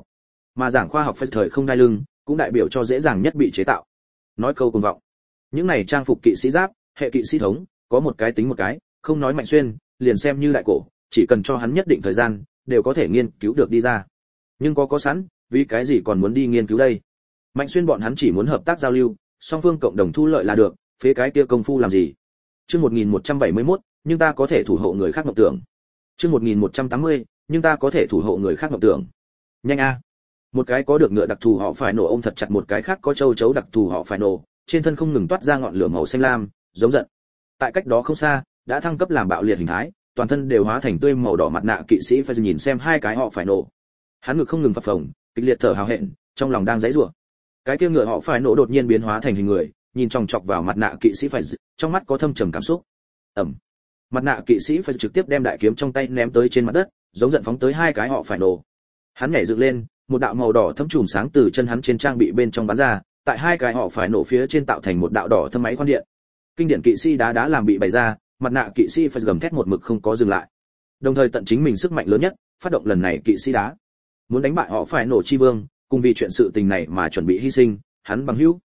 S1: mà giảng khoa học phải thời không đai lưng cũng đại biểu cho dễ dàng nhất bị chế tạo. Nói câu cuồng vọng, những này trang phục kỵ sĩ giáp, hệ kỵ sĩ thống, có một cái tính một cái, không nói Mạnh Xuyên, liền xem như đại cổ, chỉ cần cho hắn nhất định thời gian, đều có thể nghiên cứu được đi ra. Nhưng có sẵn, vì cái gì còn muốn đi nghiên cứu đây? Mạnh Xuyên bọn hắn chỉ muốn hợp tác giao lưu, song phương cộng đồng thu lợi là được, phế cái kia công phu làm gì? Chương 1171, nhưng ta có thể thủ hộ người khác mộng tưởng. Chương 1180, nhưng ta có thể thủ hộ người khác mộng tưởng. Nhanh a. Một cái có được ngựa đặc thù họ phải nổ ôm thật chặt một cái khác có châu chấu đặc thù họ phải nổ, trên thân không ngừng toát ra ngọn lửa màu xanh lam, giống giận. Tại cách đó không xa, đã thăng cấp làm bạo liệt hình thái, toàn thân đều hóa thành tươi màu đỏ mặt nạ kỵ sĩ phải nhìn xem hai cái họ phải nổ. Hắn ngực không ngừng phập phồng, kịch liệt thở hào hẹn, trong lòng đang giãy giụa. Cái kia ngựa họ phải nổ đột nhiên biến hóa thành hình người, nhìn chòng chọc vào mặt nạ kỵ sĩ phải, trong mắt có thâm trầm cảm xúc. Ầm. Mặt nạ kỵ sĩ phải trực tiếp đem đại kiếm trong tay ném tới trên mặt đất, giống giận phóng tới hai cái họ phải nổ. Hắn nhảy dựng lên, một đạo màu đỏ thâm chùm sáng từ chân hắn trên trang bị bên trong bắn ra, tại hai cái họ phải nổ phía trên tạo thành một đạo đỏ thâm máy khoan điện. Kinh điển kỵ sĩ đá làm bị bày ra, mặt nạ kỵ sĩ phải gầm thét một mực không có dừng lại. Đồng thời tận chính mình sức mạnh lớn nhất, phát động lần này kỵ sĩ đá. Muốn đánh bại họ phải nổ chi vương, cùng vì chuyện sự tình này mà chuẩn bị hy sinh, hắn bằng hữu.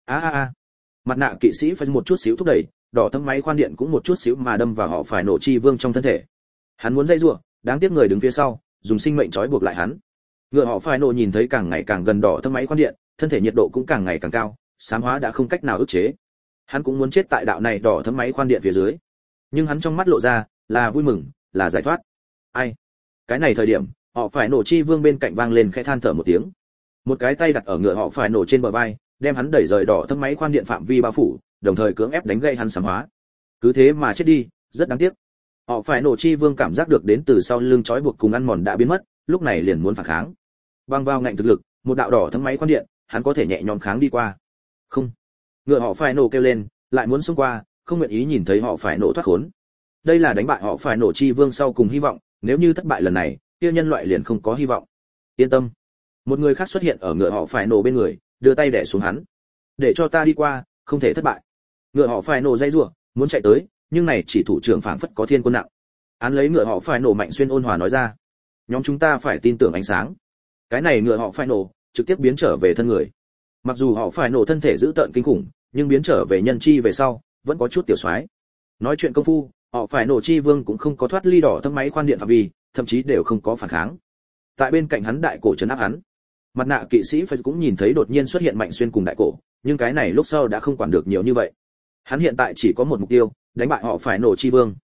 S1: Mặt nạ kỵ sĩ phải một chút xíu thúc đẩy, đỏ thâm máy khoan điện cũng một chút xíu mà đâm vào họ phải nổ chi vương trong thân thể. Hắn muốn dây rủa, đáng tiếc người đứng phía sau, dùng sinh mệnh trói buộc lại hắn. Ngựa họ phải nổ nhìn thấy càng ngày càng gần đỏ thâm máy khoan điện, thân thể nhiệt độ cũng càng ngày càng cao, xám hóa đã không cách nào ức chế. Hắn cũng muốn chết tại đạo này đỏ thâm máy khoan điện phía dưới. Nhưng hắn trong mắt lộ ra là vui mừng, là giải thoát. Ai? Cái này thời điểm, họ phải nổ chi vương bên cạnh vang lên khẽ than thở một tiếng. Một cái tay đặt ở ngựa họ phải nổ trên bờ vai, đem hắn đẩy rời đỏ thâm máy khoan điện phạm vi bao phủ, đồng thời cưỡng ép đánh gây hắn xám hóa. Cứ thế mà chết đi, rất đáng tiếc. Họ phải nổ chi vương cảm giác được đến từ sau lưng trói buộc cùng ăn mòn đã biến mất, lúc này liền muốn phản kháng. Băng vào ngạnh thực lực, một đạo đỏ thâm máy khoan điện, hắn có thể nhẹ nhõm kháng đi qua. Không. Ngựa họ phải nổ kêu lên, lại muốn xông qua, không nguyện ý nhìn thấy họ phải nổ thoát khốn. Đây là đánh bại họ phải nổ chi vương sau cùng hy vọng, nếu như thất bại lần này, kia nhân loại liền không có hy vọng. Yên tâm. Một người khác xuất hiện ở ngựa họ phải nổ bên người, đưa tay đè xuống hắn. Để cho ta đi qua, không thể thất bại. Ngựa họ phải nổ dây rủa, muốn chạy tới, nhưng này chỉ thủ trưởng phảng phất có thiên quân nặng. Án lấy ngựa họ phải nổ Mạnh Xuyên ôn hòa nói ra. Nhóm chúng ta phải tin tưởng ánh sáng. Cái này ngựa họ phải nổ, trực tiếp biến trở về thân người. Mặc dù họ phải nổ thân thể giữ tợn kinh khủng, nhưng biến trở về nhân chi về sau, vẫn có chút tiểu soái. Nói chuyện công phu, họ phải nổ chi vương cũng không có thoát ly đỏ thâm máy khoan điện phạm vi, thậm chí đều không có phản kháng. Tại bên cạnh hắn đại cổ trấn áp hắn. Mặt nạ kỵ sĩ phải cũng nhìn thấy đột nhiên xuất hiện Mạnh Xuyên cùng đại cổ, nhưng cái này lúc sau đã không quản được nhiều như vậy. Hắn hiện tại chỉ có một mục tiêu, đánh bại họ phải nổ chi vương.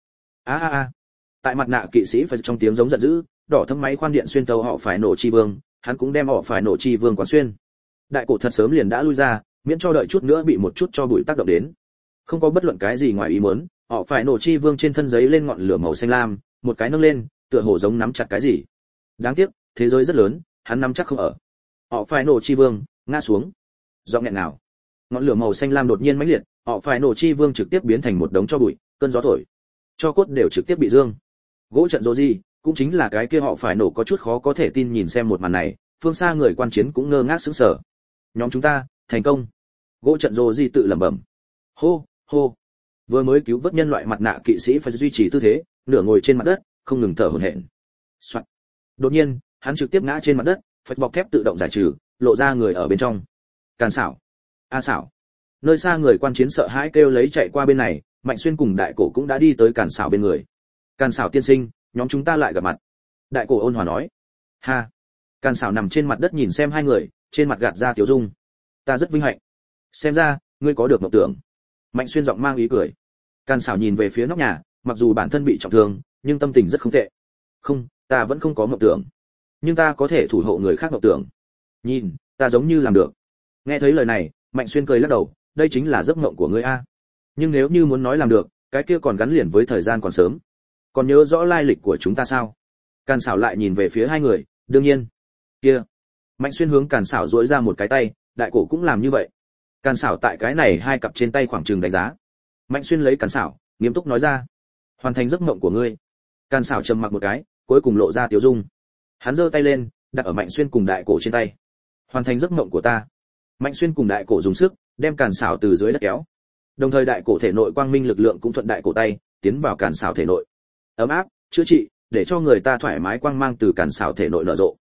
S1: Tại mặt nạ kỵ sĩ phải trong tiếng giống giận dữ, đỏ thâm máy khoan điện xuyên tấu họ phải nổ chi vương, hắn cũng đem họ phải nổ chi vương quán xuyên. Đại cổ thật sớm liền đã lui ra, miễn cho đợi chút nữa bị một chút cho bụi tác động đến. Không có bất luận cái gì ngoài ý muốn, họ phải nổ chi vương trên thân giấy lên ngọn lửa màu xanh lam, một cái nâng lên, tựa hồ giống nắm chặt cái gì. Đáng tiếc, thế giới rất lớn, hắn nắm chắc không ở. Họ phải nổ chi vương ngã xuống. Giọng nghẹn nào. Ngọn lửa màu xanh lam đột nhiên mãnh liệt, họ phải nổ chi vương trực tiếp biến thành một đống tro bụi, cơn gió thổi, cho cốt đều trực tiếp bị dương. Gỗ trận rô gì, cũng chính là cái kia họ phải nổ có chút khó có thể tin nhìn xem một màn này, phương xa người quan chiến cũng ngơ ngác sững sờ. Nhóm chúng ta thành công. Gỗ trận rô gì tự lẩm bẩm. Hô hô. Vừa mới cứu vớt nhân loại mặt nạ kỵ sĩ phải duy trì tư thế, nửa ngồi trên mặt đất, không ngừng thở hổn hển. Soạn. Đột nhiên, hắn trực tiếp ngã trên mặt đất, phạch bọc thép tự động giải trừ, lộ ra người ở bên trong. Càn xảo. A xảo. Nơi xa người quan chiến sợ hãi kêu lấy chạy qua bên này, Mạnh Xuyên cùng đại cổ cũng đã đi tới Càn xảo bên người. Càn xảo tiên sinh, nhóm chúng ta lại gặp mặt. Đại cổ ôn hòa nói. Ha. Càn xảo nằm trên mặt đất nhìn xem hai người, trên mặt gạt ra tiểu dung. Ta rất vinh hạnh. Xem ra, ngươi có được mộng tưởng. Mạnh Xuyên giọng mang ý cười. Càn xảo nhìn về phía nóc nhà, mặc dù bản thân bị trọng thương, nhưng tâm tình rất không tệ. Không, ta vẫn không có mộng tưởng, nhưng ta có thể thủ hộ người khác mộng tưởng. Nhìn, ta giống như làm được. Nghe thấy lời này, Mạnh Xuyên cười lắc đầu, đây chính là giấc mộng của ngươi a. Nhưng nếu như muốn nói làm được, cái kia còn gắn liền với thời gian còn sớm. Còn nhớ rõ lai lịch của chúng ta sao? Càn xảo lại nhìn về phía hai người, đương nhiên. Kia. Mạnh Xuyên hướng Càn xảo duỗi ra một cái tay, đại cổ cũng làm như vậy. Càn xảo tại cái này hai cặp trên tay khoảng chừng đánh giá. Mạnh Xuyên lấy Càn xảo, nghiêm túc nói ra, hoàn thành giấc mộng của ngươi. Càn xảo trầm mặc một cái, cuối cùng lộ ra tiểu dung. Hắn giơ tay lên, đặt ở Mạnh Xuyên cùng đại cổ trên tay. Hoàn thành giấc mộng của ta. Mạnh Xuyên cùng đại cổ dùng sức đem Càn xảo từ dưới đất kéo. Đồng thời đại cổ thể nội quang minh lực lượng cũng thuận đại cổ tay tiến vào Càn xảo thể nội. Ấm áp, chữa trị, để cho người ta thoải mái quang mang từ Càn xảo thể nội nở rộ.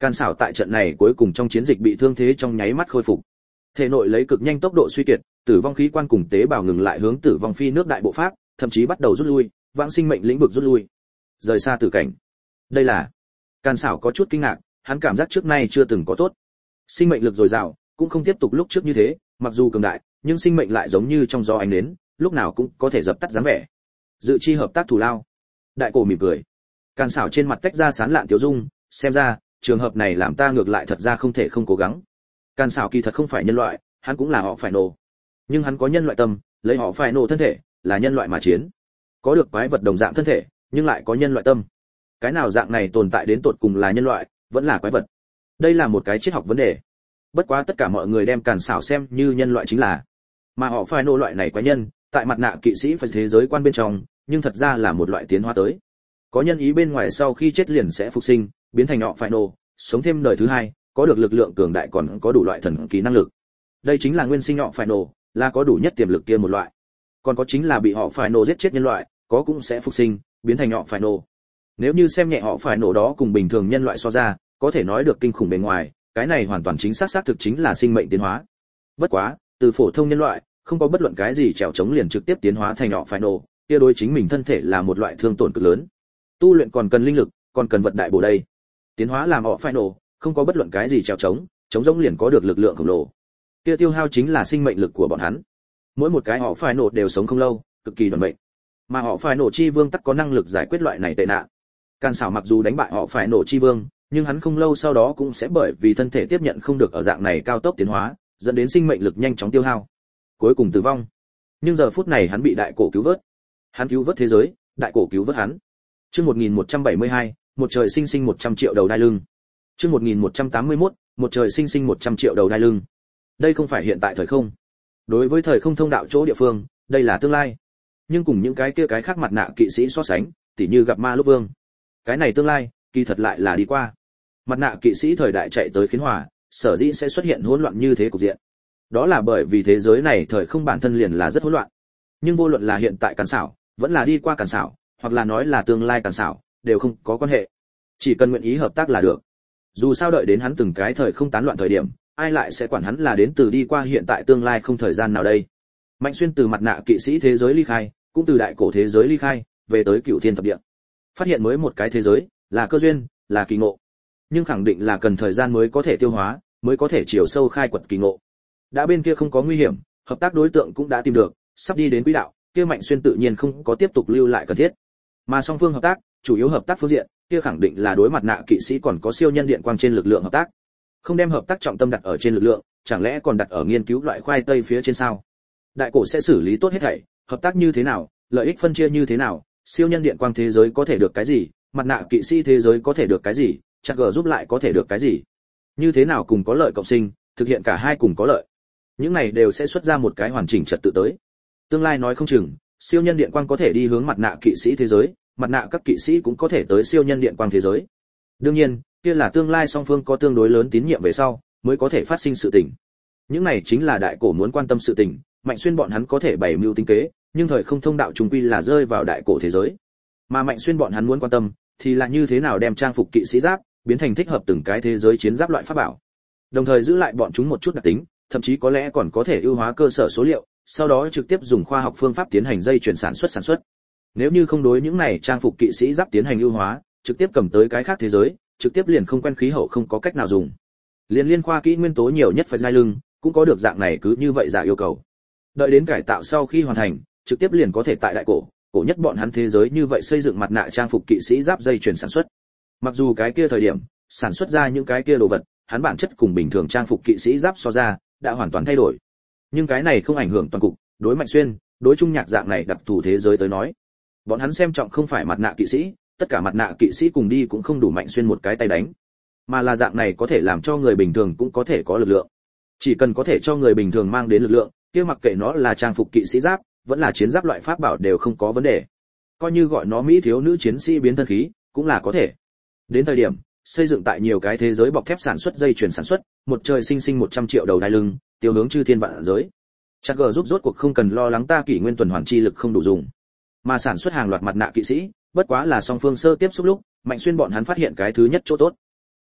S1: Càn Sảo tại trận này cuối cùng trong chiến dịch bị thương thế trong nháy mắt khôi phục. Thể nội lấy cực nhanh tốc độ suy kiệt, tử vong khí quan cùng tế bào ngừng lại hướng tử vong phi nước đại bộ pháp, thậm chí bắt đầu rút lui, vãng sinh mệnh lĩnh vực rút lui. Rời xa tử cảnh. Đây là Càn Sảo có chút kinh ngạc, hắn cảm giác trước nay chưa từng có tốt. Sinh mệnh lực dồi dào, cũng không tiếp tục lúc trước như thế, mặc dù cường đại, nhưng sinh mệnh lại giống như trong gió ánh nến, lúc nào cũng có thể dập tắt dáng vẻ. Dự chi hợp tác thù lao. Đại cổ mỉm cười. Càn Sảo trên mặt tách ra sán lạn tiểu dung, xem ra, trường hợp này làm ta ngược lại thật ra không thể không cố gắng. Càn Sảo kỳ thật không phải nhân loại, hắn cũng là họ phải nổ. Nhưng hắn có nhân loại tâm, lấy họ phải nổ thân thể, là nhân loại mà chiến. Có được quái vật đồng dạng thân thể, nhưng lại có nhân loại tâm. Cái nào dạng này tồn tại đến tột cùng là nhân loại, vẫn là quái vật. Đây là một cái triết học vấn đề. Bất quá tất cả mọi người đem Càn Sảo xem như nhân loại chính là. Mà họ phải nổ loại này quái nhân, tại mặt nạ kỵ sĩ phải thế giới quan bên trong, nhưng thật ra là một loại tiến hóa tới. Có nhân ý bên ngoài sau khi chết liền sẽ phục sinh, biến thành họ phải nổ, sống thêm đời thứ hai, có được lực lượng cường đại còn có đủ loại thần kỳ năng lực. Đây chính là nguyên sinh họ phải nổ, là có đủ nhất tiềm lực kia một loại. Còn có chính là bị họ phải nổ giết chết nhân loại, có cũng sẽ phục sinh, biến thành họ phải nổ. Nếu như xem nhẹ họ phải nổ đó cùng bình thường nhân loại so ra, có thể nói được kinh khủng bề ngoài, cái này hoàn toàn chính xác thực chính là sinh mệnh tiến hóa. Bất quá, từ phổ thông nhân loại, không có bất luận cái gì trèo chống liền trực tiếp tiến hóa thành họ phải nổ, kia đối chính mình thân thể là một loại thương tổn cực lớn. Tu luyện còn cần linh lực, còn cần vật đại bổ đây. Tiến hóa làm họ phải nổ, không có bất luận cái gì trèo chống, chống giống liền có được lực lượng khổng lồ. Kia tiêu hao chính là sinh mệnh lực của bọn hắn. Mỗi một cái họ phải nổ đều sống không lâu, cực kỳ đoàn mệnh. Mà họ phải nổ chi vương tắc có năng lực giải quyết loại này tệ nạn. Càn Sảo mặc dù đánh bại họ phải nổ chi vương, nhưng hắn không lâu sau đó cũng sẽ bởi vì thân thể tiếp nhận không được ở dạng này cao tốc tiến hóa, dẫn đến sinh mệnh lực nhanh chóng tiêu hao, cuối cùng tử vong. Nhưng giờ phút này hắn bị đại cổ cứu vớt. Hắn cứu vớt thế giới, đại cổ cứu vớt hắn. Chương 1172, một trời sinh sinh 100 triệu đầu đai lưng. Chương 1181, một trời sinh sinh 100 triệu đầu đai lưng. Đây không phải hiện tại thời không. Đối với thời không thông đạo chỗ địa phương, đây là tương lai. Nhưng cùng những cái kia cái khác mặt nạ kỵ sĩ so sánh, tỉ như gặp ma lúc vương. Cái này tương lai, kỳ thật lại là đi qua. Mặt nạ kỵ sĩ thời đại chạy tới khiến hòa, sở dĩ sẽ xuất hiện hỗn loạn như thế cục diện. Đó là bởi vì thế giới này thời không bản thân liền là rất hỗn loạn. Nhưng vô luận là hiện tại Càn Sảo, vẫn là đi qua Càn Sảo, hoặc là nói là tương lai Càn Sảo, đều không có quan hệ. Chỉ cần nguyện ý hợp tác là được. Dù sao đợi đến hắn từng cái thời không tán loạn thời điểm, ai lại sẽ quản hắn là đến từ đi qua hiện tại tương lai không thời gian nào đây. Mạnh Xuyên từ mặt nạ kỵ sĩ thế giới ly khai, cũng từ đại cổ thế giới ly khai, về tới Cửu Thiên thập địa. Phát hiện mới một cái thế giới, là cơ duyên, là kỳ ngộ. Nhưng khẳng định là cần thời gian mới có thể tiêu hóa, mới có thể chiều sâu khai quật kỳ ngộ. Đã bên kia không có nguy hiểm, hợp tác đối tượng cũng đã tìm được, sắp đi đến quỹ đạo, kia Mạnh Xuyên tự nhiên không có tiếp tục lưu lại cần thiết. Mà song phương hợp tác, chủ yếu hợp tác phương diện, kia khẳng định là đối mặt nạ kỵ sĩ còn có siêu nhân điện quang trên lực lượng hợp tác. Không đem hợp tác trọng tâm đặt ở trên lực lượng, chẳng lẽ còn đặt ở nghiên cứu loại khoai tây phía trên sao? Đại cổ sẽ xử lý tốt hết thảy, hợp tác như thế nào, lợi ích phân chia như thế nào, siêu nhân điện quang thế giới có thể được cái gì, mặt nạ kỵ sĩ thế giới có thể được cái gì, chắc gờ giúp lại có thể được cái gì. Như thế nào cùng có lợi cộng sinh, thực hiện cả hai cùng có lợi. Những này đều sẽ xuất ra một cái hoàn chỉnh trật tự tới. Tương lai nói không chừng, siêu nhân điện quang có thể đi hướng mặt nạ kỵ sĩ thế giới, mặt nạ các kỵ sĩ cũng có thể tới siêu nhân điện quang thế giới. Đương nhiên, kia là tương lai song phương có tương đối lớn tín nhiệm về sau, mới có thể phát sinh sự tình. Những này chính là đại cổ muốn quan tâm sự tình, Mạnh Xuyên bọn hắn có thể bày mưu tính kế, nhưng thời không thông đạo trùng quy là rơi vào đại cổ thế giới. Mà Mạnh Xuyên bọn hắn muốn quan tâm, thì là như thế nào đem trang phục kỵ sĩ giáp biến thành thích hợp từng cái thế giới chiến giáp loại pháp bảo. Đồng thời giữ lại bọn chúng một chút đặc tính, thậm chí có lẽ còn có thể ưu hóa cơ sở số liệu, sau đó trực tiếp dùng khoa học phương pháp tiến hành dây chuyển sản xuất. Nếu như không đối những này trang phục kỵ sĩ giáp tiến hành ưu hóa, trực tiếp cầm tới cái khác thế giới, trực tiếp liền không quen khí hậu không có cách nào dùng. Liên khoa kỹ nguyên tố nhiều nhất phải dai lưng, cũng có được dạng này cứ như vậy giả yêu cầu. Đợi đến cải tạo sau khi hoàn thành, trực tiếp liền có thể tại đại cổ nhất bọn hắn thế giới như vậy xây dựng mặt nạ trang phục kỵ sĩ giáp dây chuyển sản xuất. Mặc dù cái kia thời điểm, sản xuất ra những cái kia đồ vật, hắn bản chất cùng bình thường trang phục kỵ sĩ giáp so ra, đã hoàn toàn thay đổi. Nhưng cái này không ảnh hưởng toàn cục, đối Mạnh Xuyên, đối Trung Nhạc dạng này đặc thù thế giới tới nói, bọn hắn xem trọng không phải mặt nạ kỵ sĩ, tất cả mặt nạ kỵ sĩ cùng đi cũng không đủ Mạnh Xuyên một cái tay đánh, mà là dạng này có thể làm cho người bình thường cũng có thể có lực lượng. Chỉ cần có thể cho người bình thường mang đến lực lượng, kia mặc kệ nó là trang phục kỵ sĩ giáp, vẫn là chiến giáp loại pháp bảo đều không có vấn đề. Coi như gọi nó mỹ thiếu nữ chiến sĩ biến thân khí, cũng là có thể. Đến thời điểm, xây dựng tại nhiều cái thế giới bọc thép sản xuất dây chuyển sản xuất, một trời sinh sinh 100 triệu đầu đai lưng, tiêu hướng chư thiên vạn giới. Chắc gờ giúp rốt cuộc không cần lo lắng ta kỷ nguyên tuần hoàn chi lực không đủ dùng, mà sản xuất hàng loạt mặt nạ kỵ sĩ, bất quá là song phương sơ tiếp xúc lúc, Mạnh Xuyên bọn hắn phát hiện cái thứ nhất chỗ tốt.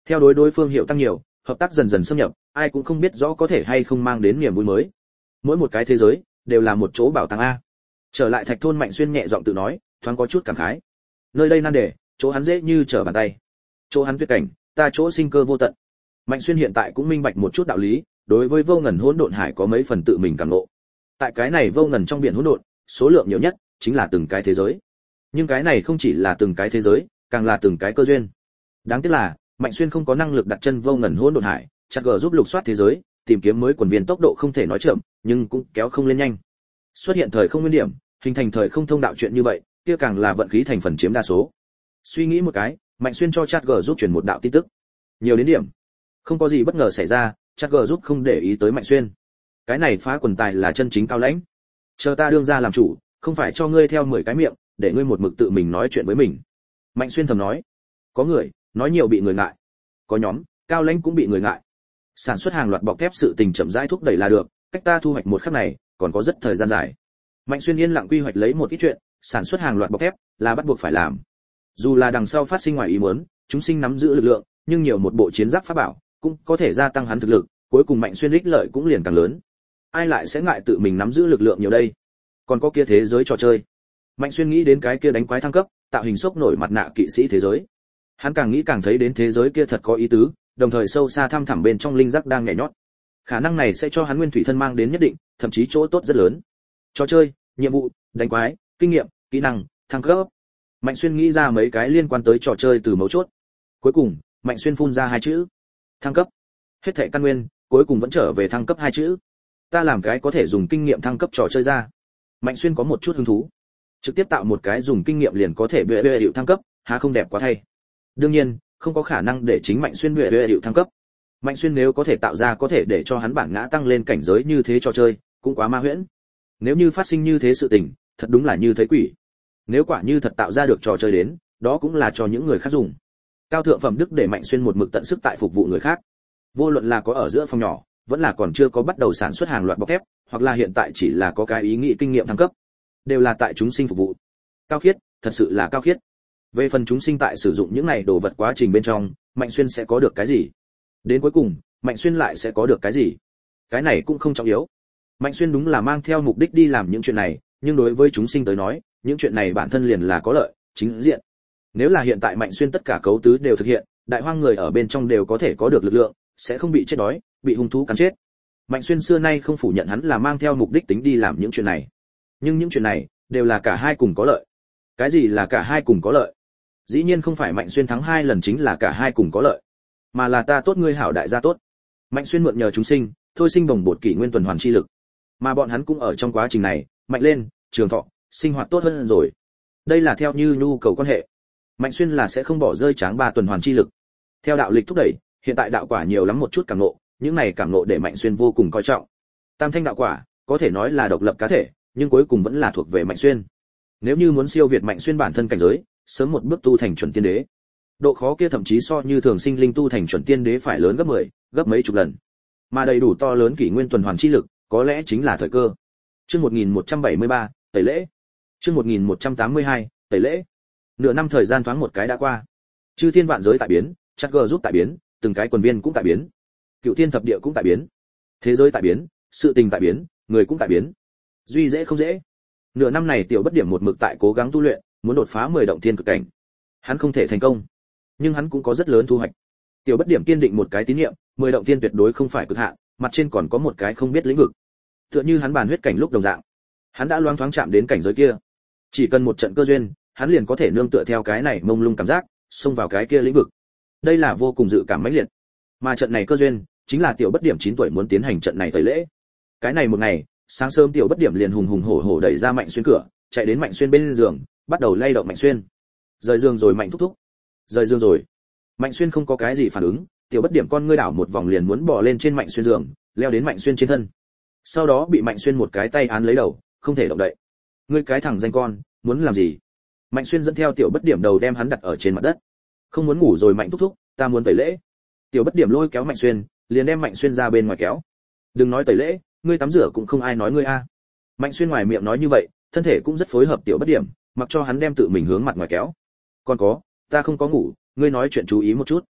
S1: Theo đối phương hiểu tăng nhiều, hợp tác dần dần xâm nhập, ai cũng không biết rõ có thể hay không mang đến niềm vui mới. Mỗi một cái thế giới đều là một chỗ bảo tàng a. Trở lại Thạch thôn, Mạnh Xuyên nhẹ giọng tự nói, thoáng có chút cảm khái. Nơi đây nan đề, chỗ hắn dễ như trở bàn tay. Chỗ hắn tuyệt cảnh, ta chỗ sinh cơ vô tận. Mạnh Xuyên hiện tại cũng minh bạch một chút đạo lý, đối với vô ngần hỗn độn hải có mấy phần tự mình cảm ngộ. Tại cái này vô ngần trong biển hỗn độn, số lượng nhiều nhất chính là từng cái thế giới. Nhưng cái này không chỉ là từng cái thế giới, càng là từng cái cơ duyên. Đáng tiếc là, Mạnh Xuyên không có năng lực đặt chân vô ngần hỗn độn hải, chặt gờ giúp lục soát thế giới, tìm kiếm mới quần viên tốc độ không thể nói chậm, nhưng cũng kéo không lên nhanh. Xuất hiện thời không nguyên điểm, hình thành thời không thông đạo chuyện như vậy, kia càng là vận khí thành phần chiếm đa số. Suy nghĩ một cái, Mạnh Xuyên cho chat G giúp truyền một đạo tin tức. Nhiều đến điểm, không có gì bất ngờ xảy ra, chat G giúp không để ý tới Mạnh Xuyên. Cái này phá quần tài là chân chính cao lãnh. Chờ ta đương ra làm chủ, không phải cho ngươi theo 10 cái miệng, để ngươi một mực tự mình nói chuyện với mình. Mạnh Xuyên thầm nói, có người nói nhiều bị người ngại, có nhóm cao lãnh cũng bị người ngại. Sản xuất hàng loạt bọc thép sự tình chậm rãi thúc đẩy là được, cách ta thu hoạch một khắc này còn có rất thời gian dài. Mạnh Xuyên yên lặng quy hoạch lấy một ít chuyện, sản xuất hàng loạt bọc thép là bắt buộc phải làm. Dù là đằng sau phát sinh ngoài ý muốn, chúng sinh nắm giữ lực lượng, nhưng nhiều một bộ chiến giáp pháp bảo cũng có thể gia tăng hắn thực lực, cuối cùng Mạnh Xuyên ích lợi cũng liền càng lớn. Ai lại sẽ ngại tự mình nắm giữ lực lượng nhiều đây? Còn có kia thế giới trò chơi. Mạnh Xuyên nghĩ đến cái kia đánh quái thăng cấp, tạo hình sốc nổi mặt nạ kỵ sĩ thế giới. Hắn càng nghĩ càng thấy đến thế giới kia thật có ý tứ, đồng thời sâu xa thăm thẳm bên trong linh giác đang nhảy nhót. Khả năng này sẽ cho hắn nguyên thủy thân mang đến nhất định, thậm chí chỗ tốt rất lớn. Trò chơi, nhiệm vụ, đánh quái, kinh nghiệm, kỹ năng, thăng cấp. Mạnh Xuyên nghĩ ra mấy cái liên quan tới trò chơi từ mấu chốt. Cuối cùng, Mạnh Xuyên phun ra hai chữ: thăng cấp. Hết thảy căn nguyên, cuối cùng vẫn trở về thăng cấp hai chữ. Ta làm cái có thể dùng kinh nghiệm thăng cấp trò chơi ra. Mạnh Xuyên có một chút hứng thú. Trực tiếp tạo một cái dùng kinh nghiệm liền có thể bệ hiệu thăng cấp, há không đẹp quá thay. Đương nhiên, không có khả năng để chính Mạnh Xuyên bệ hiệu thăng cấp. Mạnh Xuyên nếu có thể tạo ra có thể để cho hắn bản ngã tăng lên cảnh giới như thế trò chơi, cũng quá ma huyễn. Nếu như phát sinh như thế sự tình, thật đúng là như thấy quỷ. Nếu quả như thật tạo ra được trò chơi đến, đó cũng là cho những người khác dùng. Cao thượng phẩm đức để Mạnh Xuyên một mực tận sức tại phục vụ người khác. Vô luận là có ở giữa phòng nhỏ, vẫn là còn chưa có bắt đầu sản xuất hàng loạt bọc thép, hoặc là hiện tại chỉ là có cái ý nghĩ kinh nghiệm thăng cấp, đều là tại chúng sinh phục vụ. Cao khiết, thật sự là cao khiết. Về phần chúng sinh tại sử dụng những này đồ vật quá trình bên trong, Mạnh Xuyên sẽ có được cái gì? Đến cuối cùng, Mạnh Xuyên lại sẽ có được cái gì? Cái này cũng không trọng yếu. Mạnh Xuyên đúng là mang theo mục đích đi làm những chuyện này, nhưng đối với chúng sinh tới nói, những chuyện này bản thân liền là có lợi, chính diện. Nếu là hiện tại Mạnh Xuyên tất cả cấu tứ đều thực hiện, đại hoang người ở bên trong đều có thể có được lực lượng, sẽ không bị chết đói, bị hung thú cắn chết. Mạnh Xuyên xưa nay không phủ nhận hắn là mang theo mục đích tính đi làm những chuyện này. Nhưng những chuyện này đều là cả hai cùng có lợi. Cái gì là cả hai cùng có lợi? Dĩ nhiên không phải Mạnh Xuyên thắng 2 lần chính là cả hai cùng có lợi, mà là ta tốt ngươi hảo đại gia tốt. Mạnh Xuyên mượn nhờ chúng sinh, thôi sinh bồng bột kỷ nguyên tuần hoàn chi lực, mà bọn hắn cũng ở trong quá trình này mạnh lên, trường thọ, sinh hoạt tốt hơn rồi. Đây là theo như nhu cầu quan hệ. Mạnh Xuyên là sẽ không bỏ rơi tráng 3 tuần hoàn chi lực. Theo đạo lịch thúc đẩy, hiện tại đạo quả nhiều lắm một chút cảm ngộ, những này cảm ngộ để Mạnh Xuyên vô cùng coi trọng. Tam thanh đạo quả có thể nói là độc lập cá thể, nhưng cuối cùng vẫn là thuộc về Mạnh Xuyên. Nếu như muốn siêu việt Mạnh Xuyên bản thân cảnh giới, sớm một bước tu thành chuẩn tiên đế, độ khó kia thậm chí so như thường sinh linh tu thành chuẩn tiên đế phải lớn gấp 10, gấp mấy chục lần. Mà đầy đủ to lớn kỷ nguyên tuần hoàn chi lực, có lẽ chính là thời cơ. Chương 1173, tẩy lễ. Chương 1182, tẩy lễ. Nửa năm thời gian thoáng một cái đã qua. Chư thiên vạn giới tại biến, chắc gờ giúp tại biến, từng cái quần viên cũng tại biến. Cựu thiên thập địa cũng tại biến. Thế giới tại biến, sự tình tại biến, người cũng tại biến. Duy dễ không dễ. Nửa năm này Tiểu Bất Điểm một mực tại cố gắng tu luyện, muốn đột phá 10 động thiên cực cảnh. Hắn không thể thành công, nhưng hắn cũng có rất lớn thu hoạch. Tiểu Bất Điểm kiên định một cái tín niệm, 10 động thiên tuyệt đối không phải cực hạn, mặt trên còn có một cái không biết lĩnh vực. Tựa như hắn bàn huyết cảnh lúc đồng dạng, hắn đã loáng thoáng chạm đến cảnh giới kia. Chỉ cần một trận cơ duyên, hắn liền có thể nương tựa theo cái này mông lung cảm giác, xông vào cái kia lĩnh vực. Đây là vô cùng dự cảm mãnh liệt. Mà trận này cơ duyên, chính là Tiểu Bất Điểm 9 tuổi muốn tiến hành trận này tẩy lễ. Cái này một ngày, sáng sớm Tiểu Bất Điểm liền hùng hùng hổ hổ đẩy ra Mạnh Xuyên cửa, chạy đến Mạnh Xuyên bên giường, bắt đầu lay động Mạnh Xuyên. Rời giường rồi Mạnh thúc thúc. Rời giường rồi. Mạnh Xuyên không có cái gì phản ứng, Tiểu Bất Điểm con ngươi đảo một vòng liền muốn bò lên trên Mạnh Xuyên giường, leo đến Mạnh Xuyên trên thân. Sau đó bị Mạnh Xuyên một cái tay án lấy đầu, không thể động đậy. Ngươi cái thằng danh con, muốn làm gì? Mạnh Xuyên dẫn theo Tiểu Bất Điểm đầu đem hắn đặt ở trên mặt đất. Không muốn ngủ rồi Mạnh thúc thúc, ta muốn tẩy lễ. Tiểu Bất Điểm lôi kéo Mạnh Xuyên, liền đem Mạnh Xuyên ra bên ngoài kéo. Đừng nói tẩy lễ, ngươi tắm rửa cũng không ai nói ngươi a. Mạnh Xuyên ngoài miệng nói như vậy, thân thể cũng rất phối hợp Tiểu Bất Điểm, mặc cho hắn đem tự mình hướng mặt ngoài kéo. Còn có, ta không có ngủ, ngươi nói chuyện chú ý một chút.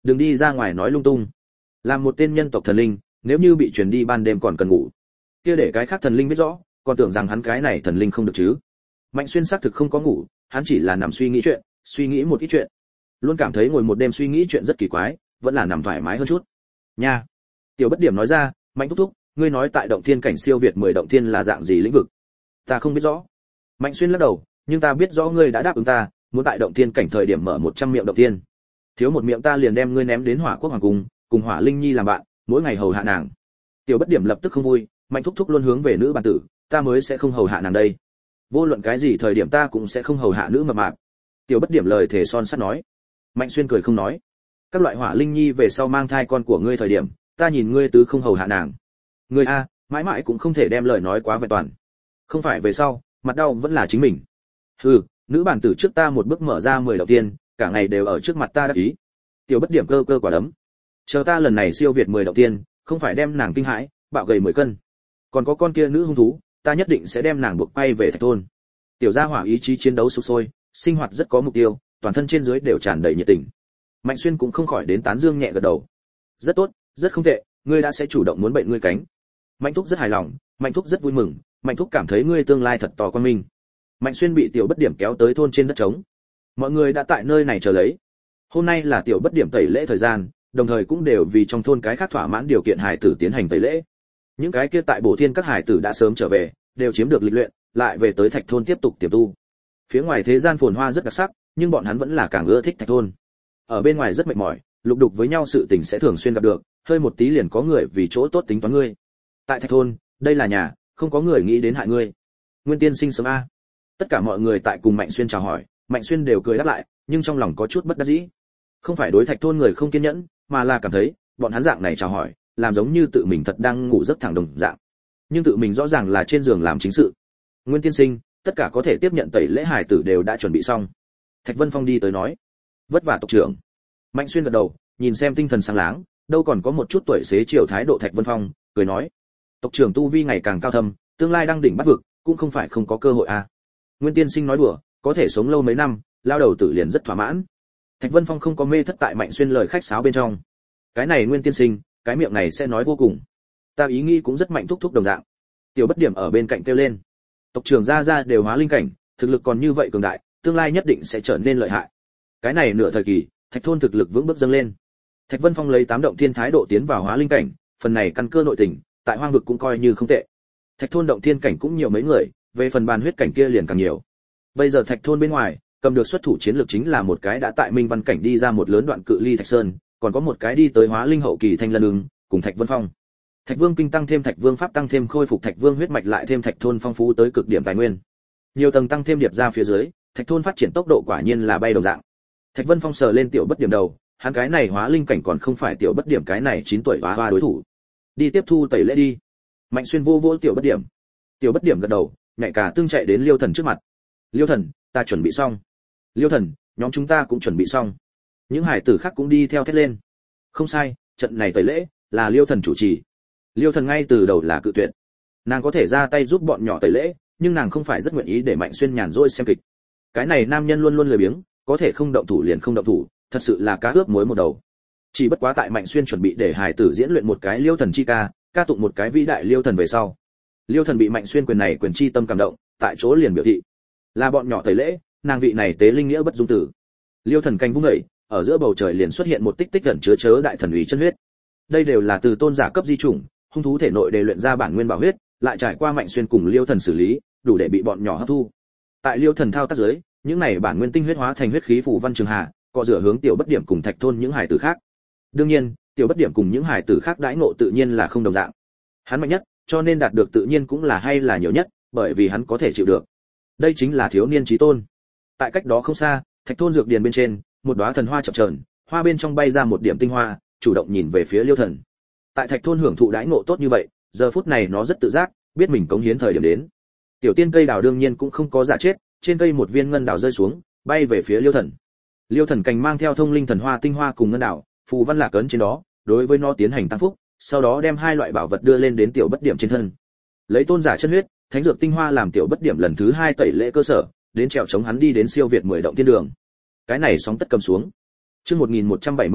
S1: Đừng đi ra ngoài nói lung tung. Làm một tên nhân tộc thần linh, nếu như bị truyền đi ban đêm còn cần ngủ, kia để cái khác thần linh biết rõ, còn tưởng rằng hắn cái này thần linh không được chứ. Mạnh Xuyên xác thực không có ngủ, hắn chỉ là nằm suy nghĩ chuyện, suy nghĩ một ít chuyện. Luôn cảm thấy ngồi một đêm suy nghĩ chuyện rất kỳ quái, vẫn là nằm thoải mái hơn chút. Nha. Tiểu Bất Điểm nói ra, Mạnh thúc thúc, ngươi nói tại động thiên cảnh siêu việt 10 động thiên là dạng gì lĩnh vực? Ta không biết rõ. Mạnh Xuyên lắc đầu, nhưng ta biết rõ ngươi đã đáp ứng ta, muốn tại động thiên cảnh thời điểm mở 100 miệng động thiên. Thiếu một miệng ta liền đem ngươi ném đến Hỏa Quốc hoàng cung, cùng Hỏa Linh Nhi làm bạn, mỗi ngày hầu hạ nàng. Tiểu Bất Điểm lập tức không vui, Mạnh thúc thúc luôn hướng về nữ bản tử, ta mới sẽ không hầu hạ nàng đây. Vô luận cái gì thời điểm ta cũng sẽ không hầu hạ nữ mập mạp. Tiểu Bất Điểm lời thề son sắt nói. Mạnh Xuyên cười không nói. Các loại Hỏa Linh Nhi về sau mang thai con của ngươi thời điểm, ta nhìn ngươi tứ không hầu hạ nàng. Ngươi a, mãi mãi cũng không thể đem lời nói quá vẹn toàn. Không phải về sau, mặt đau vẫn là chính mình. Hừ, nữ bản tử trước ta một bước mở ra 10 đầu tiên, cả ngày đều ở trước mặt ta đắc ý. Tiểu Bất Điểm cơ cơ quả đấm. Chờ ta lần này siêu việt 10 đầu tiên, không phải đem nàng kinh hãi, bạo gầy 10 cân. Còn có con kia nữ hung thú, ta nhất định sẽ đem nàng buộc quay về Thạch thôn. Tiểu gia hỏa ý chí chiến đấu sục sôi, sinh hoạt rất có mục tiêu, toàn thân trên dưới đều tràn đầy nhiệt tình. Mạnh Xuyên cũng không khỏi đến tán dương nhẹ gật đầu. Rất tốt, rất không tệ, ngươi đã sẽ chủ động muốn bệnh ngươi cánh. Mạnh thúc rất hài lòng, Mạnh thúc rất vui mừng, Mạnh thúc cảm thấy ngươi tương lai thật to quan minh. Mạnh Xuyên bị Tiểu Bất Điểm kéo tới thôn trên đất trống. Mọi người đã tại nơi này chờ lấy. Hôm nay là Tiểu Bất Điểm tẩy lễ thời gian, đồng thời cũng đều vì trong thôn cái khác thỏa mãn điều kiện hải tử tiến hành tẩy lễ. Những cái kia tại Bổ Thiên các hải tử đã sớm trở về, đều chiếm được lịch luyện, lại về tới Thạch thôn tiếp tục tiềm tu. Phía ngoài thế gian phồn hoa rất đặc sắc, nhưng bọn hắn vẫn là càng ưa thích Thạch thôn. Ở bên ngoài rất mệt mỏi, lục đục với nhau sự tình sẽ thường xuyên gặp được, hơi một tí liền có người vì chỗ tốt tính toán ngươi. Tại Thạch thôn, đây là nhà, không có người nghĩ đến hại ngươi. Nguyên tiên sinh sớm a. Tất cả mọi người tại cùng Mạnh Xuyên chào hỏi, Mạnh Xuyên đều cười đáp lại, nhưng trong lòng có chút bất đắc dĩ. Không phải đối Thạch thôn người không kiên nhẫn, mà là cảm thấy, bọn hắn dạng này chào hỏi, làm giống như tự mình thật đang ngủ giấc thẳng đồng dạng. Nhưng tự mình rõ ràng là trên giường làm chính sự. Nguyên tiên sinh, tất cả có thể tiếp nhận tẩy lễ hài tử đều đã chuẩn bị xong. Thạch Vân Phong đi tới nói, vất vả tộc trưởng. Mạnh Xuyên gật đầu, nhìn xem tinh thần sáng láng, đâu còn có một chút tuổi xế chiều thái độ Thạch Vân Phong, cười nói, tộc trưởng tu vi ngày càng cao thâm, tương lai đang đỉnh bắt vực, cũng không phải không có cơ hội à. Nguyên tiên sinh nói đùa, có thể sống lâu mấy năm, lao đầu tử liền rất thỏa mãn. Thạch Vân Phong không có mê thất tại Mạnh Xuyên lời khách sáo bên trong. Cái này Nguyên tiên sinh, cái miệng này sẽ nói vô cùng. Ta ý nghĩ cũng rất mạnh thúc thúc đồng dạng. Tiểu Bất Điểm ở bên cạnh kêu lên. Tộc trưởng gia đều hóa linh cảnh, thực lực còn như vậy cường đại, tương lai nhất định sẽ trở nên lợi hại. Cái này nửa thời kỳ, Thạch thôn thực lực vững bước dâng lên. Thạch Vân Phong lấy 8 động thiên thái độ tiến vào hóa linh cảnh, phần này căn cơ nội tình, tại hoang vực cũng coi như không tệ. Thạch thôn động thiên cảnh cũng nhiều mấy người, về phần bàn huyết cảnh kia liền càng nhiều. Bây giờ Thạch thôn bên ngoài, cầm được xuất thủ chiến lược chính là một cái đã tại Minh Văn cảnh đi ra một lớn đoạn cự ly Thạch Sơn, còn có một cái đi tới hóa linh hậu kỳ Thanh Lân Ưng, cùng Thạch Vân Phong. Thạch Vương kinh tăng thêm Thạch Vương pháp tăng thêm khôi phục Thạch Vương huyết mạch lại thêm Thạch thôn phong phú tới cực điểm tài nguyên. Nhiều tầng tăng thêm điệp ra phía dưới, Thạch thôn phát triển tốc độ quả nhiên là bay đồng dạng. Thạch Vân Phong sờ lên Tiểu Bất Điểm đầu, hắn cái này hóa linh cảnh còn không phải Tiểu Bất Điểm cái này 9 tuổi hóa đối thủ. Đi tiếp thu tẩy lễ đi. Mạnh Xuyên vô vô Tiểu Bất Điểm. Tiểu Bất Điểm gật đầu, nhảy cả tương chạy đến Liêu Thần trước mặt. Liêu Thần, ta chuẩn bị xong. Liêu Thần, nhóm chúng ta cũng chuẩn bị xong. Những hải tử khác cũng đi theo thét lên. Không sai, trận này tẩy lễ là Liêu Thần chủ trì. Liêu Thần ngay từ đầu là cự tuyệt. Nàng có thể ra tay giúp bọn nhỏ tẩy lễ, nhưng nàng không phải rất nguyện ý để Mạnh Xuyên nhàn rỗi xem kịch. Cái này nam nhân luôn luôn lười biếng, có thể không động thủ liền không động thủ, thật sự là cá ướp muối một đầu. Chỉ bất quá tại Mạnh Xuyên chuẩn bị để hải tử diễn luyện một cái Liêu Thần chi ca, ca tụng một cái vĩ đại Liêu Thần về sau. Liêu Thần bị Mạnh Xuyên quyền này quyền chi tâm cảm động, tại chỗ liền biểu thị, là bọn nhỏ tẩy lễ, nàng vị này tế linh nghĩa bất dung tử. Liêu Thần canh vung dậy, ở giữa bầu trời liền xuất hiện một tích tích gần chứa chớ đại thần uy chân huyết. Đây đều là từ tôn giả cấp di chủng, hung thú thể nội để luyện ra bản nguyên bảo huyết, lại trải qua Mạnh Xuyên cùng Liêu Thần xử lý, đủ để bị bọn nhỏ hấp thu. Tại Liêu Thần thao tác dưới, những này bản nguyên tinh huyết hóa thành huyết khí phủ văn trường hạ, cọ rửa hướng Tiểu Bất Điểm cùng Thạch thôn những hải tử khác. Đương nhiên, Tiểu Bất Điểm cùng những hải tử khác đãi ngộ tự nhiên là không đồng dạng. Hắn mạnh nhất, cho nên đạt được tự nhiên cũng là hay là nhiều nhất, bởi vì hắn có thể chịu được. Đây chính là thiếu niên chí tôn. Tại cách đó không xa, Thạch thôn dược điền bên trên, một đóa thần hoa chập chờn, hoa bên trong bay ra một điểm tinh hoa, chủ động nhìn về phía Liêu Thần. Tại Thạch thôn hưởng thụ đãi ngộ tốt như vậy, giờ phút này nó rất tự giác, biết mình cống hiến thời điểm đến. Tiểu tiên cây đào đương nhiên cũng không có giả chết, trên cây một viên ngân đào rơi xuống, bay về phía Liêu Thần. Liêu Thần cành mang theo thông linh thần hoa tinh hoa cùng ngân đào, phù văn lạc ấn trên đó, đối với nó tiến hành tăng phúc, sau đó đem hai loại bảo vật đưa lên đến Tiểu Bất Điểm trên thân. Lấy tôn giả chân huyết, thánh dược tinh hoa làm Tiểu Bất Điểm lần thứ 2 tẩy lễ cơ sở, đến trèo chống hắn đi đến siêu việt 10 động thiên đường. Cái này sóng tất cầm xuống. Chương 1174,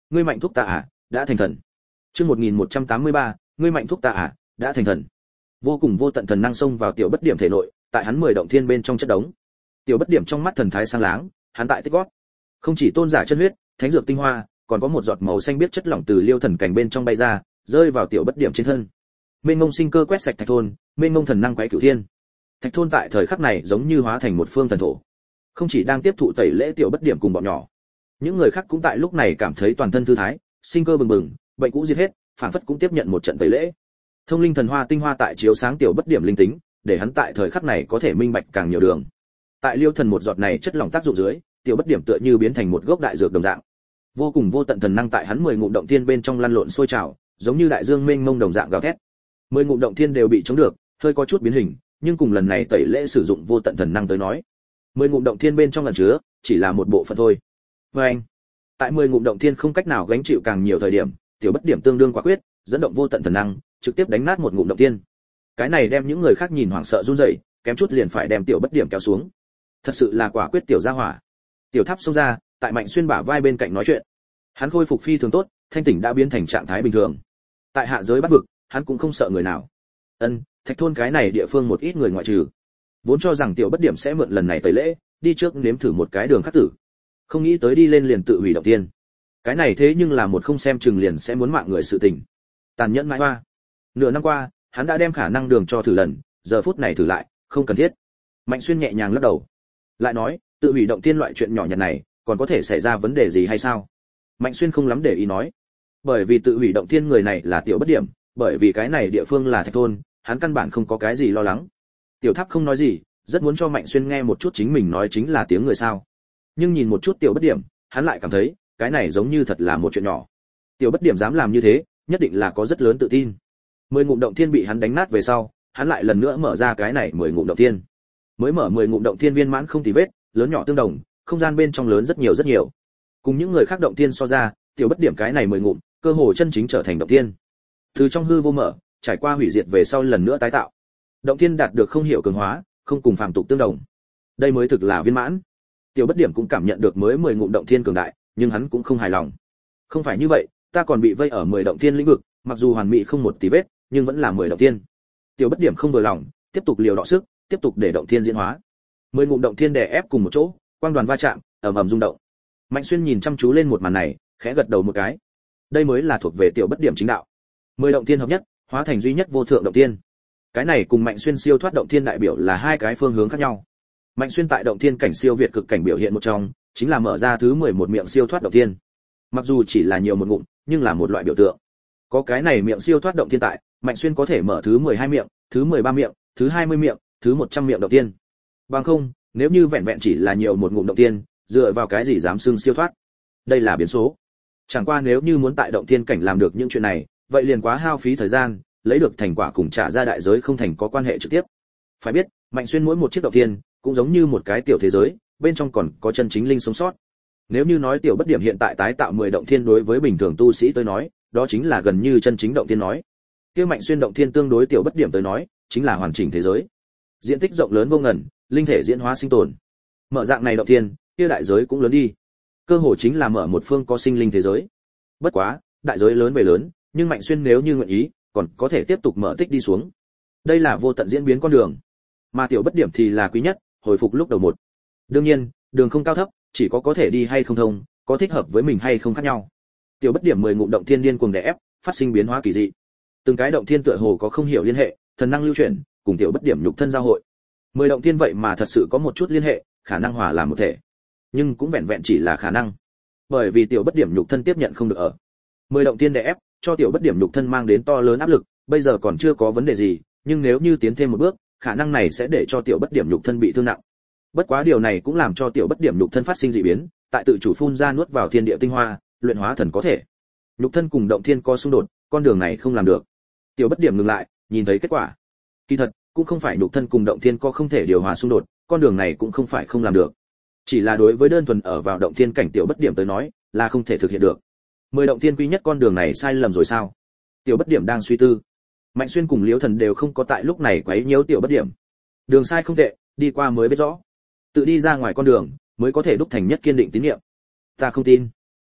S1: ngươi mạnh thúc ta à, đã thành thần. Chương 1183, ngươi mạnh thúc ta à, đã thành thần. Vô cùng vô tận thần năng xông vào tiểu bất điểm thể nội, tại hắn 10 động thiên bên trong chất đống. Tiểu bất điểm trong mắt thần thái sáng láng, hắn tại tích gót. Không chỉ tôn giả chân huyết, thánh dược tinh hoa, còn có một giọt màu xanh biết chất lỏng từ liêu thần cảnh bên trong bay ra, rơi vào tiểu bất điểm trên thân. Mênh mông sinh cơ quét sạch thạch thôn, mênh mông thần năng quấy cửu thiên. Thạch thôn tại thời khắc này giống như hóa thành một phương thần thổ. Không chỉ đang tiếp thụ tẩy lễ tiểu bất điểm cùng bọn nhỏ, những người khác cũng tại lúc này cảm thấy toàn thân thư thái, sinh cơ bừng bừng, bệnh cũ diệt hết, phản phất cũng tiếp nhận một trận tẩy lễ. Thông linh thần hoa tinh hoa tại chiếu sáng tiểu bất điểm linh tính, để hắn tại thời khắc này có thể minh bạch càng nhiều đường. Tại liêu thần một giọt này chất lỏng tác dụng dưới, tiểu bất điểm tựa như biến thành một gốc đại dược đồng dạng. Vô cùng vô tận thần năng tại hắn 10 ngụm động thiên bên trong lăn lộn sôi trào, giống như đại dương mênh mông đồng dạng gào thét. 10 ngụm động thiên đều bị chống được, hơi có chút biến hình, nhưng cùng lần này tẩy lễ sử dụng vô tận thần năng tới nói, 10 ngụm động thiên bên trong lần chứa chỉ là một bộ phận thôi. Anh, tại 10 ngụm động thiên không cách nào gánh chịu càng nhiều thời điểm, tiểu bất điểm tương đương quả quyết, dẫn động vô tận thần năng, trực tiếp đánh nát một ngụm động thiên. Cái này đem những người khác nhìn hoảng sợ run rẩy, kém chút liền phải đem tiểu bất điểm kéo xuống. Thật sự là quả quyết tiểu gia hỏa. Tiểu Tháp xông ra, tại Mạnh Xuyên bả vai bên cạnh nói chuyện. Hắn khôi phục phi thường tốt, thanh tỉnh đã biến thành trạng thái bình thường. Tại hạ giới Bắc vực, hắn cũng không sợ người nào. Thạch thôn cái này địa phương một ít người ngoại trừ. Vốn cho rằng tiểu bất điểm sẽ mượn lần này tẩy lễ, đi trước nếm thử một cái đường khắc tử. Không nghĩ tới đi lên liền tự hủy động tiên. Cái này thế nhưng là một không xem chừng liền sẽ muốn mạng người sự tình. Tàn nhẫn mãi hoa. Nửa năm qua, hắn đã đem khả năng đường cho thử lần, giờ phút này thử lại, không cần thiết. Mạnh Xuyên nhẹ nhàng lắc đầu. Lại nói, tự hủy động tiên loại chuyện nhỏ nhặt này, còn có thể xảy ra vấn đề gì hay sao? Mạnh Xuyên không lắm để ý nói. Bởi vì tự hủy động tiên người này là tiểu bất điểm, bởi vì cái này địa phương là thạch thôn, hắn căn bản không có cái gì lo lắng. Tiểu Tháp không nói gì, rất muốn cho Mạnh Xuyên nghe một chút chính mình nói chính là tiếng người sao. Nhưng nhìn một chút tiểu bất điểm, hắn lại cảm thấy, cái này giống như thật là một chuyện nhỏ. Tiểu bất điểm dám làm như thế, nhất định là có rất lớn tự tin. 10 ngụm động thiên bị hắn đánh nát về sau, hắn lại lần nữa mở ra cái này 10 ngụm động thiên. Mới mở 10 ngụm động thiên viên mãn không tì vết, lớn nhỏ tương đồng, không gian bên trong lớn rất nhiều rất nhiều. Cùng những người khác động thiên so ra, tiểu bất điểm cái này 10 ngụm, cơ hồ chân chính trở thành động thiên. Từ trong hư vô mở, trải qua hủy diệt về sau lần nữa tái tạo. Động thiên đạt được không hiểu cường hóa, không cùng phàm tục tương đồng. Đây mới thực là viên mãn. Tiểu bất điểm cũng cảm nhận được mới 10 ngụm động thiên cường đại, nhưng hắn cũng không hài lòng. Không phải như vậy, ta còn bị vây ở 10 động thiên lĩnh vực, mặc dù hoàn mỹ không một tí vết, nhưng vẫn là 10 động thiên. Tiểu bất điểm không vừa lòng, tiếp tục liều đọ sức, tiếp tục để động thiên diễn hóa. 10 ngụm động thiên đè ép cùng một chỗ, quang đoàn va chạm, ầm ầm rung động. Mạnh Xuyên nhìn chăm chú lên một màn này, khẽ gật đầu một cái. Đây mới là thuộc về tiểu bất điểm chính đạo. 10 động thiên hợp nhất, hóa thành duy nhất vô thượng động thiên. Cái này cùng Mạnh Xuyên siêu thoát động thiên đại biểu là hai cái phương hướng khác nhau. Mạnh Xuyên tại động thiên cảnh siêu việt cực cảnh biểu hiện một trong, chính là mở ra thứ 11 miệng siêu thoát động thiên. Mặc dù chỉ là nhiều một ngụm, nhưng là một loại biểu tượng. Có cái này miệng siêu thoát động thiên tại, Mạnh Xuyên có thể mở thứ 12 miệng, thứ 13 miệng, thứ 20 miệng, thứ 100 miệng động thiên. Bằng không, nếu như vẹn vẹn chỉ là nhiều một ngụm động thiên, dựa vào cái gì dám xưng siêu thoát? Đây là biến số. Chẳng qua nếu như muốn tại động thiên cảnh làm được những chuyện này, vậy liền quá hao phí thời gian, lấy được thành quả cùng trả ra đại giới không thành có quan hệ trực tiếp. Phải biết, Mạnh Xuyên mỗi một chiếc động thiên cũng giống như một cái tiểu thế giới, bên trong còn có chân chính linh sống sót. Nếu như nói tiểu bất điểm hiện tại tái tạo 10 động thiên đối với bình thường tu sĩ tới nói, đó chính là gần như chân chính động thiên nói. Kia Mạnh Xuyên động thiên tương đối tiểu bất điểm tới nói, chính là hoàn chỉnh thế giới. Diện tích rộng lớn vô ngần, linh thể diễn hóa sinh tồn. Mở dạng này động thiên, kia đại giới cũng lớn đi. Cơ hội chính là mở một phương có sinh linh thế giới. Bất quá, đại giới lớn về lớn, nhưng Mạnh Xuyên nếu như nguyện ý, còn có thể tiếp tục mở tích đi xuống. Đây là vô tận diễn biến con đường. Mà tiểu bất điểm thì là quý nhất, hồi phục lúc đầu một. Đương nhiên, đường không cao thấp, chỉ có thể đi hay không thông, có thích hợp với mình hay không khác nhau. Tiểu bất điểm 10 ngụm động thiên điên cuồng đè ép, phát sinh biến hóa kỳ dị. Từng cái động thiên tựa hồ có không hiểu liên hệ, thần năng lưu chuyển, cùng tiểu bất điểm nhục thân giao hội. 10 động thiên vậy mà thật sự có một chút liên hệ, khả năng hòa làm một thể. Nhưng cũng vẹn vẹn chỉ là khả năng. Bởi vì tiểu bất điểm nhục thân tiếp nhận không được ở. 10 động thiên đè ép, cho tiểu bất điểm nhục thân mang đến to lớn áp lực, bây giờ còn chưa có vấn đề gì, nhưng nếu như tiến thêm một bước, khả năng này sẽ để cho tiểu bất điểm nhục thân bị thương nặng. Bất quá điều này cũng làm cho tiểu bất điểm nhục thân phát sinh dị biến, tại tự chủ phun ra nuốt vào thiên địa tinh hoa, luyện hóa thần có thể. Nhục thân cùng động thiên có xung đột, con đường này không làm được. Tiểu bất điểm ngừng lại, nhìn thấy kết quả. Kỳ thật, cũng không phải nhục thân cùng động thiên có không thể điều hòa xung đột, con đường này cũng không phải không làm được. Chỉ là đối với đơn thuần ở vào động thiên cảnh tiểu bất điểm tới nói, là không thể thực hiện được. 10 động thiên quy nhất con đường này sai lầm rồi sao? Tiểu bất điểm đang suy tư. Mạnh Xuyên cùng Liễu Thần đều không có tại lúc này quấy nhiễu tiểu bất điểm. Đường sai không tệ, đi qua mới biết rõ. Tự đi ra ngoài con đường, mới có thể đúc thành nhất kiên định tín niệm. Ta không tin.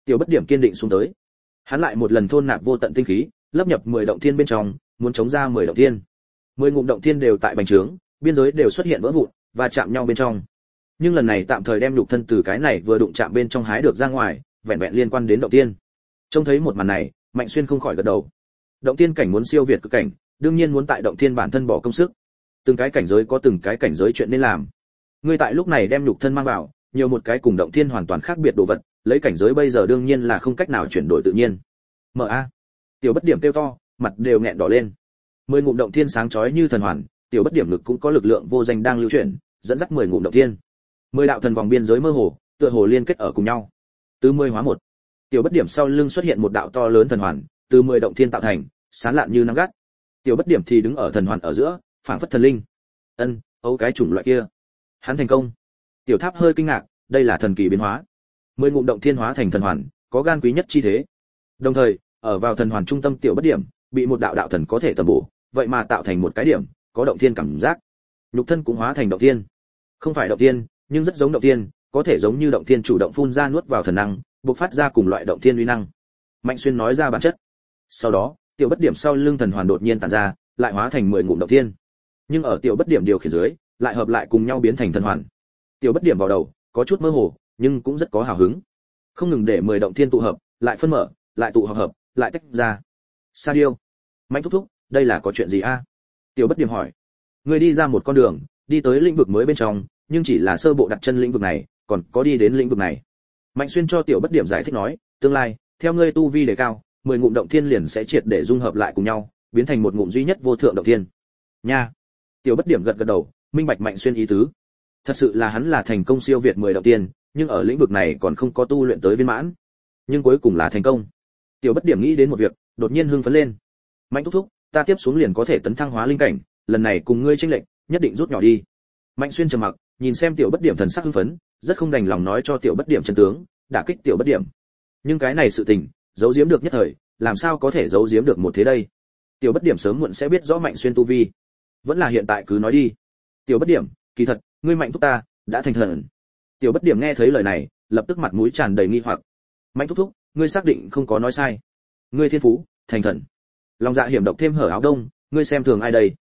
S1: Tiểu Bất Điểm kiên định xuống tới. Hắn lại một lần thôn nạp vô tận tinh khí, lấp nhập 10 động thiên bên trong, muốn chống ra 10 động thiên. 10 ngụm động thiên đều tại bành trướng, biên giới đều xuất hiện vỡ vụn và chạm nhau bên trong. Nhưng lần này tạm thời đem nhục thân từ cái này vừa đụng chạm bên trong hái được ra ngoài, vẹn vẹn liên quan đến động thiên. Trông thấy một màn này, Mạnh Xuyên không khỏi gật đầu. Động thiên cảnh muốn siêu việt cực cảnh, đương nhiên muốn tại động thiên bản thân bỏ công sức. Từng cái cảnh giới có từng cái cảnh giới chuyện nên làm. Ngươi tại lúc này đem nhục thân mang vào, nhiều một cái cùng động thiên hoàn toàn khác biệt đồ vật, lấy cảnh giới bây giờ đương nhiên là không cách nào chuyển đổi tự nhiên. Mở a. Tiểu Bất Điểm kêu to, mặt đều nghẹn đỏ lên. 10 ngụm động thiên sáng chói như thần hoàn, Tiểu Bất Điểm lực cũng có lực lượng vô danh đang lưu chuyển, dẫn dắt 10 ngụm động thiên. 10 đạo thần vòng biên giới mơ hồ, tựa hồ liên kết ở cùng nhau. Từ 10 hóa 1. Tiểu Bất Điểm sau lưng xuất hiện một đạo to lớn thần hoàn, từ 10 động thiên tạo thành, sáng lạn như nắng gắt. Tiểu Bất Điểm thì đứng ở thần hoàn ở giữa, phảng phất thần linh. Âu cái chủng loại kia. Hắn thành công. Tiểu Tháp hơi kinh ngạc, đây là thần kỳ biến hóa. 10 ngụm động thiên hóa thành thần hoàn, có gan quý nhất chi thế. Đồng thời, ở vào thần hoàn trung tâm Tiểu Bất Điểm, bị một đạo đạo thần có thể tầm bổ, vậy mà tạo thành một cái điểm, có động thiên cảm giác. Nhục thân cũng hóa thành động thiên. Không phải động thiên, nhưng rất giống động thiên, có thể giống như động thiên chủ động phun ra nuốt vào thần năng, bộc phát ra cùng loại động thiên uy năng. Mạnh Xuyên nói ra bản chất. Sau đó, Tiểu Bất Điểm sau lưng thần hoàn đột nhiên tản ra, lại hóa thành 10 ngụm động thiên. Nhưng ở Tiểu Bất Điểm điều khiển dưới, lại hợp lại cùng nhau biến thành thần hoàn. Tiểu Bất Điểm vào đầu, có chút mơ hồ, nhưng cũng rất có hào hứng. Không ngừng để 10 động thiên tụ hợp, lại phân mở, lại tụ hợp, lại tách ra. Sa Điêu, Mạnh thúc thúc, đây là có chuyện gì a? Tiểu Bất Điểm hỏi. Người đi ra một con đường, đi tới lĩnh vực mới bên trong, nhưng chỉ là sơ bộ đặt chân lĩnh vực này, còn có đi đến lĩnh vực này. Mạnh Xuyên cho Tiểu Bất Điểm giải thích nói, tương lai, theo ngươi tu vi đề cao, 10 ngụm động thiên liền sẽ triệt để dung hợp lại cùng nhau, biến thành một ngụm duy nhất vô thượng động thiên. Nha. Tiểu Bất Điểm gật gật đầu, minh bạch Mạnh Xuyên ý tứ. Thật sự là hắn là thành công siêu việt 10 động thiên, nhưng ở lĩnh vực này còn không có tu luyện tới viên mãn. Nhưng cuối cùng là thành công. Tiểu Bất Điểm nghĩ đến một việc, đột nhiên hưng phấn lên. Mạnh thúc thúc, ta tiếp xuống liền có thể tấn thăng hóa linh cảnh, lần này cùng ngươi chênh lệch, nhất định rút nhỏ đi. Mạnh Xuyên trầm mặc, nhìn xem Tiểu Bất Điểm thần sắc hưng phấn, rất không đành lòng nói cho Tiểu Bất Điểm chân tướng, đả kích Tiểu Bất Điểm. Nhưng cái này sự tình, giấu giếm được nhất thời, làm sao có thể giấu giếm được một thế đây? Tiểu Bất Điểm sớm muộn sẽ biết rõ Mạnh Xuyên tu vi. Vẫn là hiện tại cứ nói đi. Tiểu Bất Điểm, kỳ thật, ngươi Mạnh thúc ta đã thành thần. Tiểu Bất Điểm nghe thấy lời này, lập tức mặt mũi tràn đầy nghi hoặc. Mạnh thúc thúc, ngươi xác định không có nói sai? Ngươi thiên phú, thành thần. Lòng dạ hiểm độc thêm hở áo đông, ngươi xem thường ai đây?